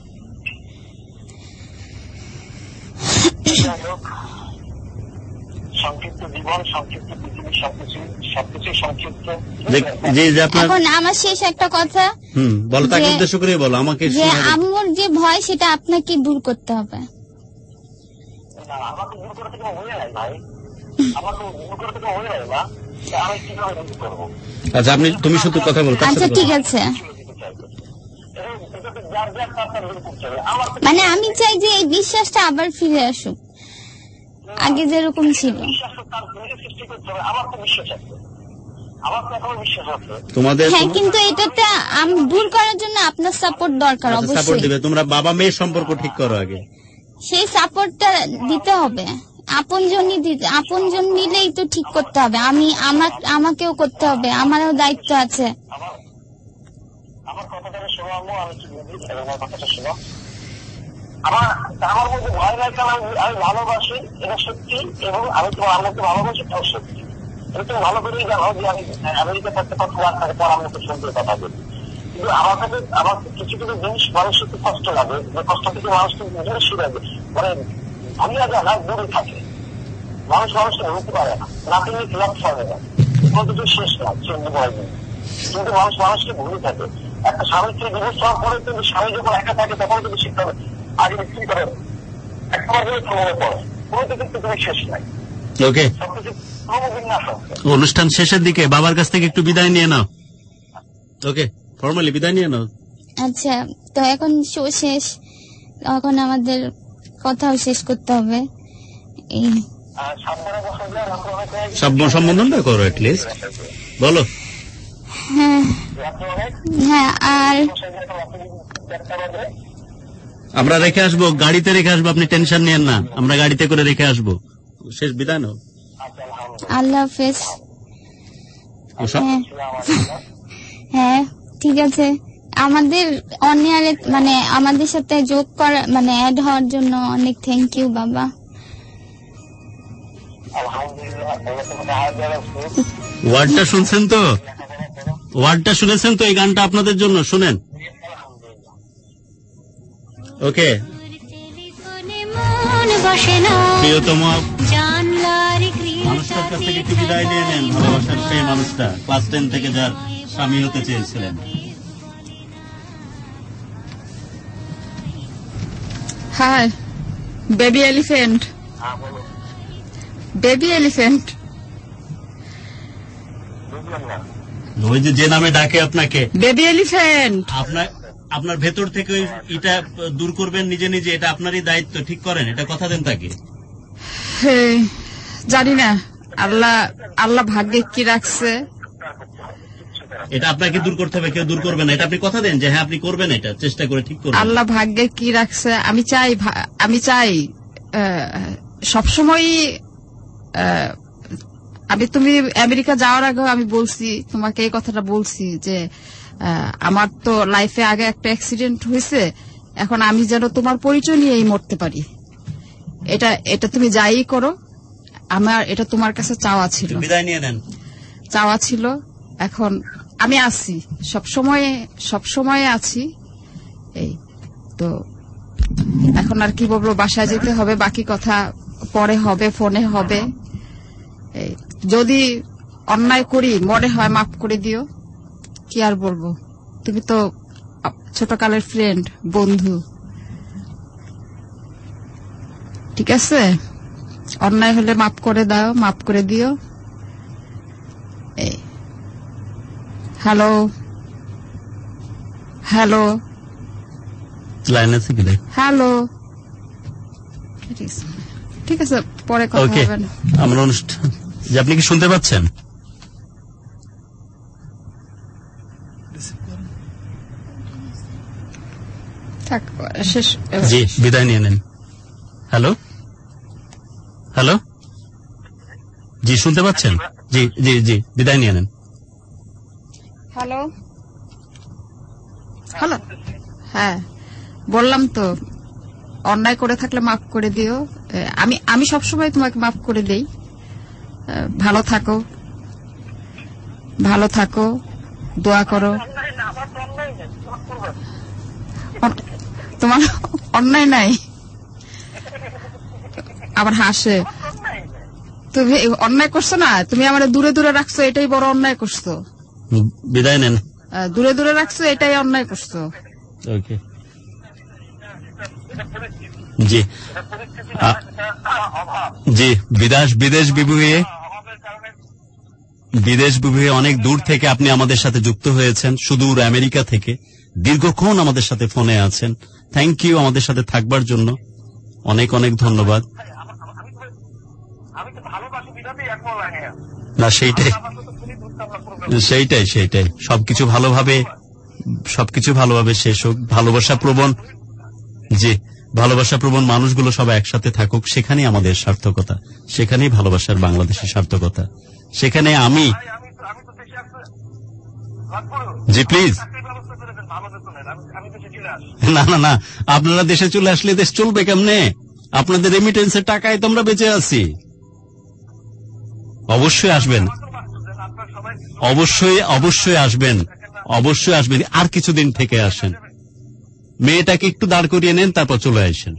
Speaker 20: সংক্ষিপ্ত জীবন, সংক্ষিপ্ত পৃথিবী, সবকিছু সবকিছু সংক্ষিপ্ত।
Speaker 21: এখন আমার শেষ একটা কথা
Speaker 19: বলো, তাকে উদ্দেশ্য করে বলো আমাকে,
Speaker 21: যে আম্মুর যে ভয় সেটা আপনাকে দূর করতে হবে।
Speaker 20: আমাকে দূর করতে কোনো হয়ে যায় ভাই, আমাকে দূর করতে কোনো হয়ে যায় না, আমি কিভাবে দূর করবো?
Speaker 19: আচ্ছা আপনি তুমি শুধু কথা বলো।
Speaker 21: আচ্ছা ঠিক আছে, মানে আমি চাই যে এই বিশ্বাসটা আবার ফিরে আসুক আগে যেরকম ছিল। হ্যাঁ কিন্তু এটাতে দূর করার জন্য আপনার সাপোর্ট দরকার। অবশ্যই
Speaker 19: দিবে, তোমরা বাবা মেয়ের সম্পর্ক ঠিক করো আগে,
Speaker 21: সেই সাপোর্টটা দিতে হবে। আপনজনই দিতে, আপনজন মিলেই তো ঠিক করতে হবে। আমি আমার আমাকেও করতে হবে, আমারও দায়িত্ব আছে।
Speaker 20: আমার কথাটা শোনো আম্মু, আমি কি বুঝি আমার কথাটা শোনো। আমার আমার মধ্যে ভয় নাই, কারণ আমি ভালোবাসি, এটা সত্যি, এবং আমি তোমার আম্মুকে ভালোবাসি, তাও সত্যি। এটা তুমি ভালো করেই জানো যে আমি আমেরিকা থাকতে কত বার থাকে পর আম্মুকে সুন্দর কথা বলি, কিন্তু আমার কাছে আমার কিছু কিছু জিনিস মানুষের খুব কষ্ট লাগে, যে কষ্ট থেকে মানুষকে দূরে সরে যায়, মানে ভুলিয়া যায় না, দূরে থাকে। মানুষ মানুষকে ভুলতে পারে না, নাতিনি ক্লাব সরে যায়, কোনো কিছু শেষ না, চন্দ্র বয় দিন, কিন্তু মানুষ মানুষকে ভুলে থাকে। একটা স্বামী স্ত্রী ডিভোর্স হওয়ার পরে কিন্তু স্বামী যখন একা থাকে তখন কিন্তু শিখতে হবে আগে স্ত্রী করে একবার করে প্রভাবে পড়ে, কোনো কিছু তুমি শেষ নাই।
Speaker 19: ওকে, অনুষ্ঠান শেষের দিকে বাবার কাছ থেকে একটু বিদায় নিয়ে নাও। ওকে, ফর্মালি বিদায় নিয়ে নাও।
Speaker 21: আচ্ছা, তো এখন শো শেষ, এখন আমাদের কথাও শেষ করতে হবে। এই
Speaker 19: সম্বোধনটা করো অ্যাটলিস্ট, বলো।
Speaker 21: হ্যাঁ হ্যাঁ, আর
Speaker 19: আমরা রেখে আসবো, গাড়িতে রেখে আসবো, আপনি টেনশন নিয়েন না, আমরা গাড়িতে করে রেখে আসবো। শেষ বিদায় নাও।
Speaker 21: আল্লাহ হাফেজ। হ্যাঁ ঠিক আছে, আমাদের অনিয়ারে মানে আমাদের সাথে যোগ করা মানে অ্যাড হওয়ার জন্য অনেক থ্যাংক ইউ বাবা।
Speaker 19: ওয়ার্ডটা শুনছেন তো, ওয়ার্ডটা শুনেছেন তো, এই গানটা আপনাদের জন্য, শুনেন। ওকে, প্রিয়তম মানুষটার কাছ থেকে একটু বিদায় নিয়ে নেন, ভালোবাসার সেই মানুষটা, ক্লাস টেন থেকে যার স্বামী হতে চেয়েছিলেন।
Speaker 18: Hi baby elephant, baby elephant,
Speaker 19: ওই যে যে নামে ডাকে আপনাকে
Speaker 18: বেবি এলিফ্যান্ট,
Speaker 19: আপনার আপনার ভেতর থেকে এটা দূর করবেন নিজে নিজে, এটা আপনারই দায়িত্ব, ঠিক করেন, এটা কথা দেন তাকে।
Speaker 18: জানি না আল্লাহ আল্লাহ ভাগ্যে কি রাখছে,
Speaker 19: এটা আপনাকে দূর করতে হবে, কেউ দূর করবে না, এটা আপনি কথা দেন যে হ্যাঁ আপনি করবেন, এটা চেষ্টা করে ঠিক করবেন।
Speaker 18: আল্লাহ ভাগ্যে কি রাখছে, আমি চাই আমি চাই সবসময়, আমি তুমি আমেরিকা যাওয়ার আগে আমি বলছি তোমাকে এই কথাটা বলছি যে আমার তো লাইফে আগে একটা অ্যাক্সিডেন্ট হয়েছে, এখন আমি যেন তোমার পরিচয় নিয়েই মরতে পারি। এটা এটা তুমি যাই করো, আমার এটা তোমার কাছে চাওয়া ছিল,
Speaker 19: বিদায় নিয়ে নেন,
Speaker 18: চাওয়া ছিল। এখন আমি আছি, সব সময় সব সময় আছি। এই তো এখন আর কি বলবো, বাসায় যেতে হবে, বাকি কথা পরে হবে, ফোনে হবে। যদি অন্যায় করি মনে হয় মাফ করে দিও, কি আর বলবো, তুমি তো ছোটকালের ফ্রেন্ড, বন্ধু, ঠিক আছে? অন্যায় হলে মাফ করে দাও, মাফ করে দিও। হ্যালো হ্যালো
Speaker 19: লাইন আছে কি?
Speaker 18: হ্যালো, ঠিক আছে, পরে কথা হবে।
Speaker 19: আমরা অনুষ্ঠান, যে আপনি কি শুনতে পাচ্ছেন?
Speaker 18: শেষ,
Speaker 19: জি, বিদায় নিয়ে নেন। হ্যালো হ্যালো, জি শুনতে পাচ্ছেন? জি জি জি, বিদায় নিয়ে নেন।
Speaker 18: হ্যালো হ্যালো, হ্যাঁ বললাম তো, অন্যায় করে থাকলে মাফ করে দিও। আমি আমি সবসময় তোমাকে মাফ করে দেই। ভালো থাকো, ভালো থাকো, দোয়া করো। তোমার অন্যায় নাই, আবার হাসে। তুমি অন্যায় করছো না, তুমি আমার দূরে দূরে রাখছো, এটাই বড় অন্যায় করছো।
Speaker 19: বিদায় নেন।
Speaker 18: দূরে দূরে রাখছো, এটাই অন্যায় করছো।
Speaker 19: ওকে, জি জি, বিদেশ বিদেশ বিভূয়ে বিদেশ বিভূয়ে অনেক দূর থেকে আপনি আমাদের সাথে যুক্ত হয়েছেন, সুদূর আমেরিকা থেকে দীর্ঘক্ষণ আমাদের সাথে ফোনে আছেন। থ্যাংক ইউ আমাদের সাথে থাকবার জন্য, অনেক অনেক ধন্যবাদ। না সেইটাই সেইটাই সেইটাই সবকিছু ভালোভাবে সবকিছু ভালোভাবে শেষ হোক। ভালোবাসা প্রবণ, জি, ভালোবাসা প্রবণ মানুষগুলো সবাই একসাথে থাকুক, সেখানেই আমাদের সার্থকতা, সেখানেই ভালোবাসার বাংলাদেশের সার্থকতা। সেখানে আমি, জি প্লিজ, না না না, আপনারা দেশে চলে আসলে দেশ চলবে কেমনে? আপনাদের রেমিটেন্সের টাকায় তো আমরা বেঁচে আছি। অবশ্যই আসবেন, অবশ্যই অবশ্যই আসবেন, অবশ্যই আসবেন। আর কিছুদিন থেকে আসেন, মেয়েটাকে একটু দাঁড় করিয়ে নেন, তারপর চলে আসেন।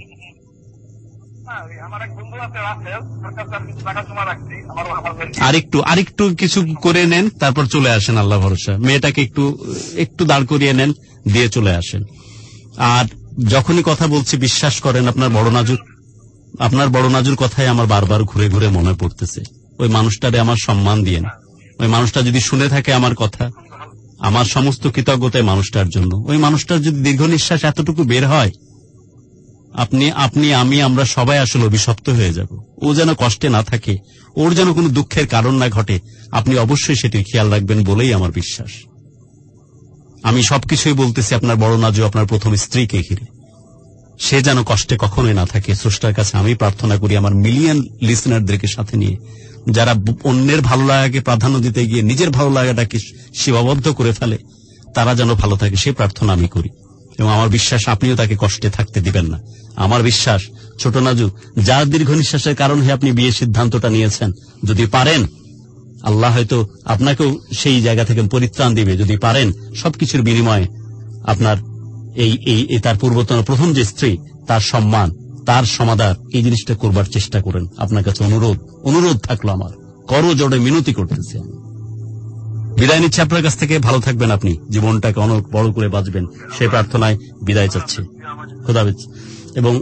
Speaker 19: আরেকটু আরেকটু কিছু করে নেন, তারপর চলে আসেন, আল্লাহ ভরসা। মেয়েটাকে একটু একটু দাঁড় করিয়ে নেন, দিয়ে চলে আসেন। আর যখনই কথা বলছি বিশ্বাস করেন, আপনার বড় নাজুর আপনার বড় নাজুর কথাই আমার বারবার ঘুরে ঘুরে মনে পড়তেছে। ওই মানুষটারে আমার সম্মান দিয়েন। ওই মানুষটা যদি শুনে থাকে আমার কথা, আমার সমস্ত কৃতজ্ঞতায় মানুষটার জন্য। ওই মানুষটার যদি দীর্ঘ নিঃশ্বাস এতটুকু বের হয়, আপনি আপনি আমি আমরা সবাই আসলে অভিশপ্ত হয়ে যাব। ও যেন কষ্টে না থাকে, ওর যেন কোনো দুঃখের কারণ না ঘটে, আপনি অবশ্যই সেটি খেয়াল রাখবেন বলেই আমার বিশ্বাস। আমি সবকিছুই বলতেছি আপনার বড় নাজু, আপনার প্রথম স্ত্রীকে ঘিরে। সে যেন কষ্টে কখনোই না থাকে। স্রষ্টার কাছে আমি প্রার্থনা করি আমার মিলিয়ন লিসনারদেরকে সাথে নিয়ে, যারা অন্যের ভালো লাগাকে প্রাধান্য দিতে গিয়ে নিজের ভালো লাগাটাকে সীমাবদ্ধ করে ফেলে, তারা যেন ভালো থাকে, সে প্রার্থনা আমি করি। এবং আমার বিশ্বাস আপনিও তাকে কষ্টে থাকতে দিবেন না। আমার বিশ্বাস ছোট নাজু, যার দীর্ঘ নিঃশ্বাসের কারণ হয়ে আপনি বিয়ের সিদ্ধান্তটা নিয়েছেন, যদি পারেন আল্লাহ হয়তো আপনাকেও সেই জায়গা থেকে পরিত্রাণ দিবে। যদি পারেন সবকিছুর বিনিময়ে আপনার এই এই তার পূর্বতন প্রথম যে স্ত্রী, তার সম্মান, তার সমাদর, এই জিনিসটা করবার চেষ্টা করেন। আপনার কাছে অনুরোধ অনুরোধ থাকলো আমার, করো জোড়ে মিনতি করতেছি আমি। বিদায় নিচ্ছি আপনার কাছ থেকে। ভালো থাকবেন আপনি, জীবনটাকে অনেক বড় করে বাঁচবেন, সেই প্রার্থনায় বিদায় চাচ্ছি। খোদাহাফেজ। এবং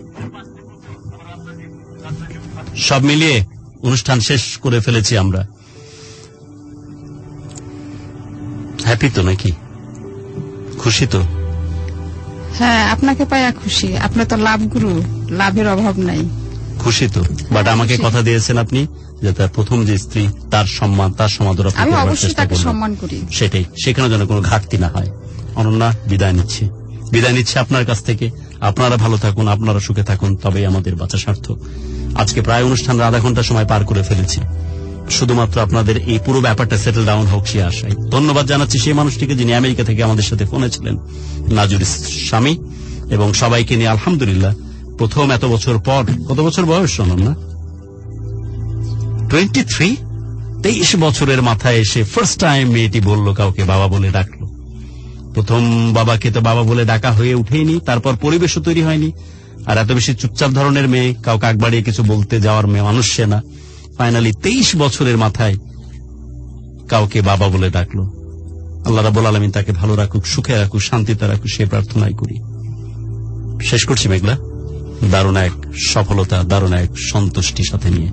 Speaker 19: সব মিলিয়ে অনুষ্ঠান শেষ করে ফেলেছি আমরা। হ্যাপি তো নাকি? খুশি তো?
Speaker 18: হ্যাঁ, আপনাকে পাইয়া খুশি। আপনি তো লাভ গুরু, লাভের অভাব নাই।
Speaker 19: খুশি তো? বাট আমাকে কথা দিয়েছেন আপনি যে তার প্রথম যে স্ত্রী, তার সম্মান, তার সমাদর
Speaker 18: আমি অবশ্যই তাকে সম্মান করি।
Speaker 19: সেটাই, সেখানে যেন কোনো ঘাটতি না হয়। অনন্যা, বিদায় নিচ্ছি বিদায় নিচ্ছি আপনার কাছ থেকে। আপনারা ভালো থাকুন, আপনারা সুখে থাকুন, তবেই আমাদের বাঁচা সার্থক। আজকে প্রায় অনুষ্ঠানের আধা ঘন্টা সময় পার করে ফেলেছি, শুধুমাত্র আপনাদের এই পুরো ব্যাপারটা সেটেল ডাউন হোক সে আশায়। ধন্যবাদ জানাচ্ছি সেই মানুষটিকে যিনি আমেরিকা থেকে আমাদের সাথে ফোনে ছিলেন, নাজুর স্বামী। এবং সবাইকে নিয়ে আলহামদুলিল্লাহ প্রথম এত বছর পর, কত বছর বয়স অনন্যা? টোয়েন্টি থ্রি তেইশ বছরের মাথায় এসে ফার্স্ট টাইম মেয়েটি বলল, কাউকে বাবা বলে ডাকলো। প্রথম বাবাকে তো বাবা বলে ডাকা হয়ে উঠেইনি, তারপর পরিবেশও তৈরি হয়নি। আর এত বেশি চুপচাপ ধরনের মেয়ে, কাউকে আগ বাড়িয়ে কিছু বলতে যাওয়ার মেয়ে মানুষ সে না। ফাইনালি তেইশ বছরের মাথায় কাউকে বাবা বলে ডাকলো। আল্লাহ রাব্বুল আলামিন তাকে ভালো রাখুক, সুখে রাখুক, শান্তিতে রাখুক, সে প্রার্থনাই করি। শেষ করছি মেঘলা, দারুণ এক সফলতা, দারুণ এক সন্তুষ্টির সাথে নিয়ে,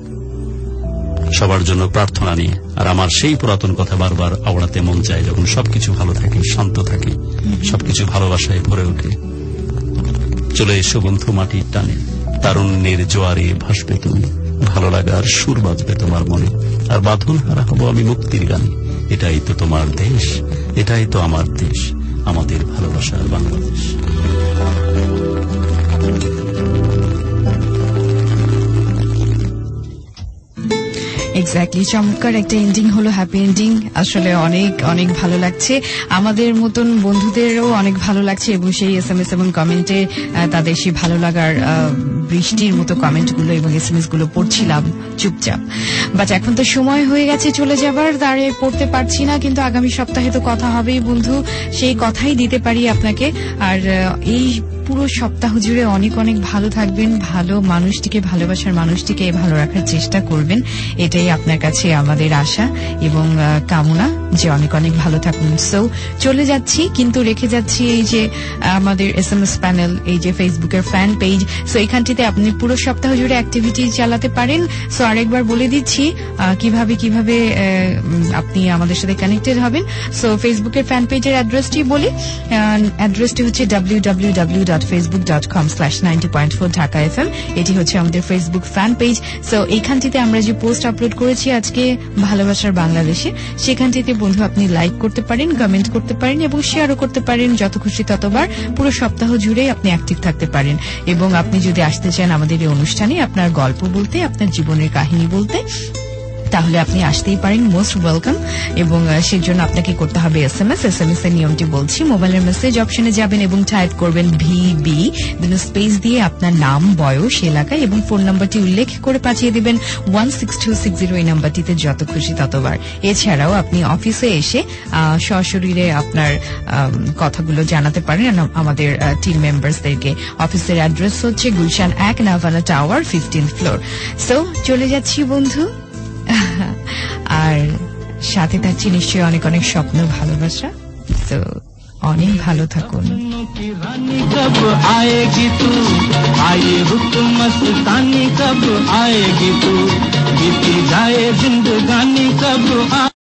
Speaker 19: সবার জন্য প্রার্থনা নিয়ে। আর আমার সেই পুরাতন কথা বারবার আওড়াতে মন চায়, যখন সবকিছু ভালো থাকে, শান্ত থাকে, সবকিছু ভালোবাসায় ভরে ওঠে। চলে এসো বন্ধু মাটির টানে, তারুণ্যের জোয়ারে ভাসবে তুমি, ভালো লাগার সুর বাজবে তোমার মনে, আর বাঁধন হারা হব আমি মুক্তির গানে। এটাই তো তোমার দেশ, এটাই তো আমার দেশ, আমাদের ভালোবাসার বাংলাদেশ।
Speaker 2: এক্স্যাক্টলি, চমৎকার একটা এন্ডিং হলো, হ্যাপি এন্ডিং। আসলে অনেক অনেক ভালো লাগছে, আমাদের মতন বন্ধুদেরও অনেক ভালো লাগছে, এবং সেই এস এম এস এবং কমেন্টে তাদের সেই ভালো লাগার বৃষ্টির মতো কমেন্টগুলো এবং এস এম এস গুলো পড়ছিলাম চুপচাপ। বাট এখন তো সময় হয়ে গেছে চলে যাবার, দাঁড়িয়ে পড়তে পারছি না, কিন্তু আগামী সপ্তাহে তো কথা হবেই বন্ধু, সেই কথাই দিতে পারি আপনাকে। আর এই পুরো সপ্তাহ জুড়ে অনেক অনেক ভালো থাকবেন, ভালো মানুষটিকে, ভালোবাসার মানুষটিকে ভালো রাখার চেষ্টা করবেন, এটাই আপনার কাছে আমাদের আশা এবং কামনা, যে অনেক অনেক ভালো থাকুন। সো চলে যাচ্ছি, কিন্তু রেখে যাচ্ছি এই যে আমাদের এস এম এস প্যানেল, এই যে ফেসবুকের ফ্যান পেজ। সো এখানটিতে আপনি পুরো সপ্তাহ জুড়ে অ্যাক্টিভিটি চালাতে পারেন। সো আরেকবার বলে দিচ্ছি কিভাবে কিভাবে আপনি আমাদের সাথে কানেক্টেড হবেন। সো ফেসবুকের ফ্যান পেজের অ্যাড্রেসটি বলি, অ্যাড্রেসটি হচ্ছে W W W dot Facebook dot com slash ninety point four Dhaka F M. এটি হচ্ছে আমাদের ফেসবুক ফ্যান পেজ। সো এইখানটিতে আমরা যে পোস্ট আপলোড করেছি আজকে ভালোবাসার বাংলাদেশে, সেখানটিতে বন্ধু আপনি লাইক করতে পারেন, কমেন্ট করতে পারেন এবং শেয়ারও করতে পারেন, যত খুশি ততবার। পুরো সপ্তাহ জুড়ে আপনি অ্যাক্টিভ থাকতে পারেন, এবং আপনি যদি আসতে চান আমাদের এই অনুষ্ঠানে আপনার গল্প বলতে, আপনার জীবনের কাহিনী বলতে, তাহলে আপনি আসতেই পারেন, মোস্ট ওয়েলকাম। এবং সেই জন্য আপনাকে করতে হবে S M S. S M S এর নিয়মটি বলছি, মোবাইলের মেসেজ অপশনে যাবেন এবং টাইপ করবেন ভি বি, দেন স্পেস দিয়ে আপনার নাম, বয়স, এলাকা এবং ফোন নাম্বারটি উল্লেখ করে পাঠিয়ে দিবেন one six two six zero এই নাম্বারটিতে, যত খুশি ততবার। এছাড়াও আপনি অফিসে এসে সশরীরে আপনার কথাগুলো জানাতে পারেন আমাদের টিম মেম্বার্সদেরকে। অফিসের অ্যাড্রেস হচ্ছে গুলশান এক, Navana tower, fifteenth floor. So চলে যাচ্ছি বন্ধু, আর সাথে থাকছি নিশ্চয়ই অনেক অনেক স্বপ্ন, ভালোবাসা। তো অনেক ভালো থাকুন।
Speaker 10: कब आएगी तू, आए रुत मस्तानी कब आएगी तू, बीती जाए जिंदगानी कब आ